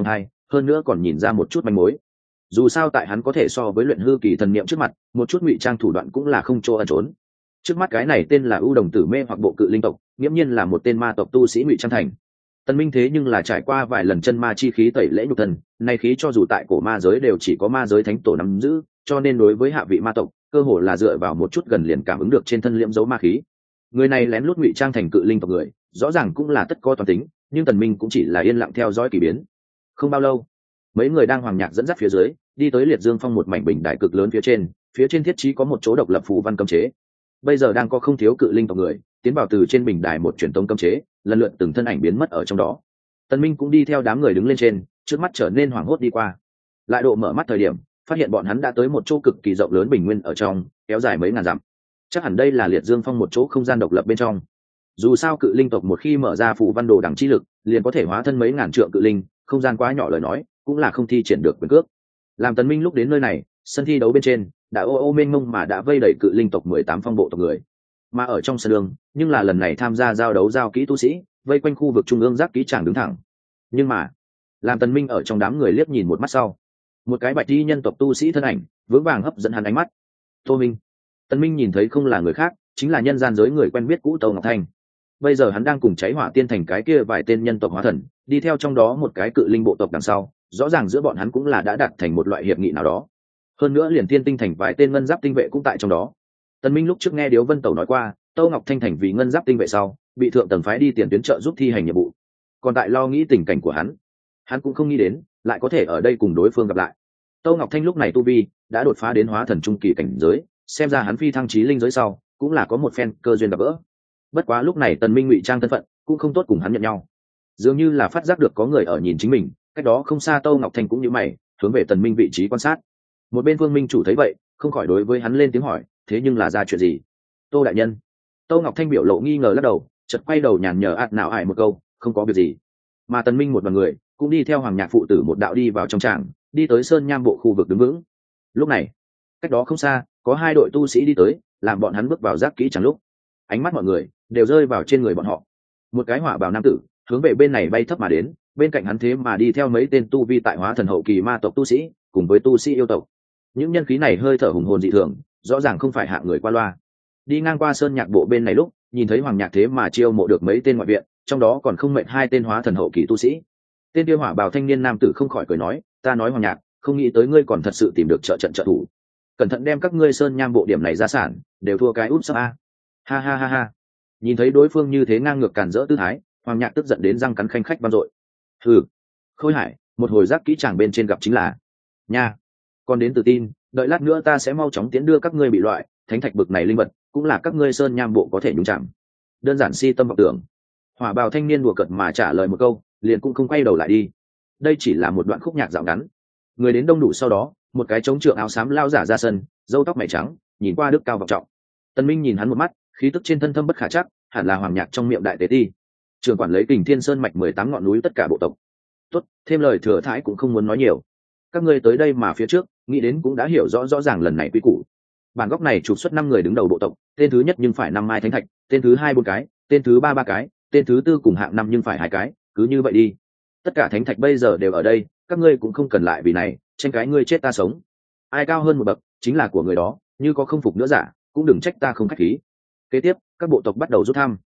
A: hơn nữa còn nhìn ra một chút manh mối. Dù sao tại hắn có thể so với luyện hư kỳ thần niệm trước mặt, một chút ngụy trang thủ đoạn cũng là không chỗ ẩn trốn. Trước mắt cái này tên là ưu đồng tử mê hoặc bộ cự linh tộc, nghiễm nhiên là một tên ma tộc tu sĩ ngụy trang thành. Tần Minh thế nhưng là trải qua vài lần chân ma chi khí tẩy lễ nhục thân, nay khí cho dù tại cổ ma giới đều chỉ có ma giới thánh tổ nắm giữ, cho nên đối với hạ vị ma tộc, cơ hồ là dựa vào một chút gần liền cảm ứng được trên thân liễm dấu ma khí. Người này lén lút ngụy trang thành cự linh tộc người, rõ ràng cũng là tất có toàn tính, nhưng Tần Minh cũng chỉ là yên lặng theo dõi kỳ biến. Không bao lâu, mấy người đang hoàng nhạc dẫn dắt phía dưới, đi tới Liệt Dương Phong một mảnh bình đài cực lớn phía trên thiết trí có một chỗ độc lập phù văn cấm chế. Bây giờ đang có không thiếu cự linh tộc người tiến vào từ trên bình đài một truyền tống cấm chế, lần lượt từng thân ảnh biến mất ở trong đó. Tần Minh cũng đi theo đám người đứng lên trên, trước mắt trở nên hoảng hốt đi qua. Lại độ mở mắt thời điểm, phát hiện bọn hắn đã tới một chỗ cực kỳ rộng lớn bình nguyên ở trong, kéo dài mấy ngàn dặm. Chắc hẳn đây là Liệt Dương Phong một chỗ không gian độc lập bên trong. Dù sao cự linh tộc một khi mở ra phù văn đồ đẳng chi lực, liền có thể hóa thân mấy ngàn trượng cự linh, không gian quá nhỏ lời nói, cũng là không thi triển được quyền cước. Làm Tần Minh lúc đến nơi này, sân thi đấu bên trên đã ô mênh mông mà đã vây đầy cự linh tộc 18 phong bộ tộc người, mà ở trong sân đường nhưng là lần này tham gia giao đấu giao kỹ tu sĩ vây quanh khu vực trung ương giác kỹ tràng đứng thẳng. Nhưng mà làm Tần Minh ở trong đám người liếc nhìn một mắt sau, một cái bạch y nhân tộc tu sĩ thân ảnh vững vàng hấp dẫn hắn ánh mắt. Tô Minh. Tần Minh nhìn thấy không là người khác, chính là nhân gian giới người quen biết cũ Tô Ngọc Thanh. Bây giờ hắn đang cùng cháy hỏa tiên thành cái kia vài tên nhân tộc hóa thần đi theo trong đó một cái cự linh bộ tộc đằng sau, rõ ràng giữa bọn hắn cũng là đã đạt thành một loại hiệp nghị nào đó. Hơn nữa liền tiên tinh thành vài tên ngân giáp tinh vệ cũng tại trong đó. Tần Minh lúc trước nghe Điếu Vân Tẩu nói qua, Tô Ngọc Thanh thành vì ngân giáp tinh vệ sau bị thượng tầng phái đi tiền tuyến trợ giúp thi hành nhiệm vụ, còn tại lo nghĩ tình cảnh của hắn cũng không nghĩ đến lại có thể ở đây cùng đối phương gặp lại. Tô Ngọc Thanh lúc này tu vi đã đột phá đến hóa thần trung kỳ cảnh giới, xem ra hắn phi thăng chí linh giới sau cũng là có một phen cơ duyên gặp gỡ. Bất quá lúc này Tần Minh ngụy trang thân phận cũng không tốt cùng hắn nhận nhau, dường như là phát giác được có người ở nhìn chính mình, cách đó không xa Tô Ngọc Thanh cũng như mày hướng về Tần Minh vị trí quan sát. Một bên Vương Minh chủ thấy vậy không khỏi đối với hắn lên tiếng hỏi, thế nhưng là ra chuyện gì? Tô đại nhân. Tô Ngọc Thanh biểu lộ nghi ngờ lắc đầu, chợt quay đầu nhàn nhở ạt nào ải một câu, không có việc gì. Mà Tần Minh một đoàn người cũng đi theo Hoàng Nhạc phụ tử một đạo đi vào trong tràng, đi tới sơn nham bộ khu vực đứng vững. Lúc này cách đó không xa có hai đội tu sĩ đi tới, làm bọn hắn bước vào giác kỹ chẳng lúc ánh mắt mọi người đều rơi vào trên người bọn họ. Một cái hỏa bào nam tử hướng về bên này bay thấp mà đến, bên cạnh hắn thế mà đi theo mấy tên tu vi tại hóa thần hậu kỳ ma tộc tu sĩ cùng với tu sĩ yêu tộc. Những nhân khí này hơi thở hùng hồn dị thường, rõ ràng không phải hạng người qua loa. Đi ngang qua sơn nhạc bộ bên này lúc nhìn thấy Hoàng Nhạc thế mà chiêu mộ được mấy tên ngoại viện, trong đó còn không mệnh hai tên hóa thần hậu kỳ tu sĩ. Tên kia hỏa bào thanh niên nam tử không khỏi cười nói, ta nói Hoàng Nhạc, không nghĩ tới ngươi còn thật sự tìm được trợ trận trợ thủ, cẩn thận đem các ngươi sơn nham bộ điểm này ra sản đều thua cái út sắp a. Ha ha ha ha. Nhìn thấy đối phương như thế ngang ngược càn rỡ tư thái, Hoàng Nhạc tức giận đến răng cắn khanh khách vang dội. Hừ, Khôi Hải, một hồi giác kỹ chàng bên trên gặp chính là nha, còn đến tự tin, đợi lát nữa ta sẽ mau chóng tiến đưa các ngươi bị loại thánh thạch bực này linh vật cũng là các ngươi sơn nham bộ có thể nhúng chạm. Đơn giản si tâm vọng tưởng. Hỏa bào thanh niên đùa cợt mà trả lời một câu, liền cũng không quay đầu lại đi. Đây chỉ là một đoạn khúc nhạc dạo ngắn. Người đến đông đủ sau đó, một cái chống trượng áo xám lao giả ra sân, râu tóc mày trắng, nhìn qua đức cao vọng trọng. Tần Minh nhìn hắn một mắt, khí tức trên thân thâm bất khả chắc, hẳn là Hoàng Nhạc trong miệng đại tế ti, trưởng quản lấy Kình Thiên Sơn mạch 18 ngọn núi tất cả bộ tộc. Tốt, thêm lời thừa thãi cũng không muốn nói nhiều. Các ngươi tới đây mà phía trước, nghĩ đến cũng đã hiểu rõ ràng lần này quy củ. Bản góc này trục xuất 5 người đứng đầu bộ tộc, tên thứ nhất nhưng phải 5 mai thánh thạch, tên thứ hai 4 cái, tên thứ ba 3 cái, tên thứ tư cùng hạng 5 nhưng phải 2 cái, cứ như vậy đi. Tất cả thánh thạch bây giờ đều ở đây, các ngươi cũng không cần lại vì này tranh cái ngươi chết ta sống. Ai cao hơn một bậc chính là của người đó, như có không phục nữa giả cũng đừng trách ta không khách khí. Kế tiếp các bộ tộc bắt đầu rút thăm.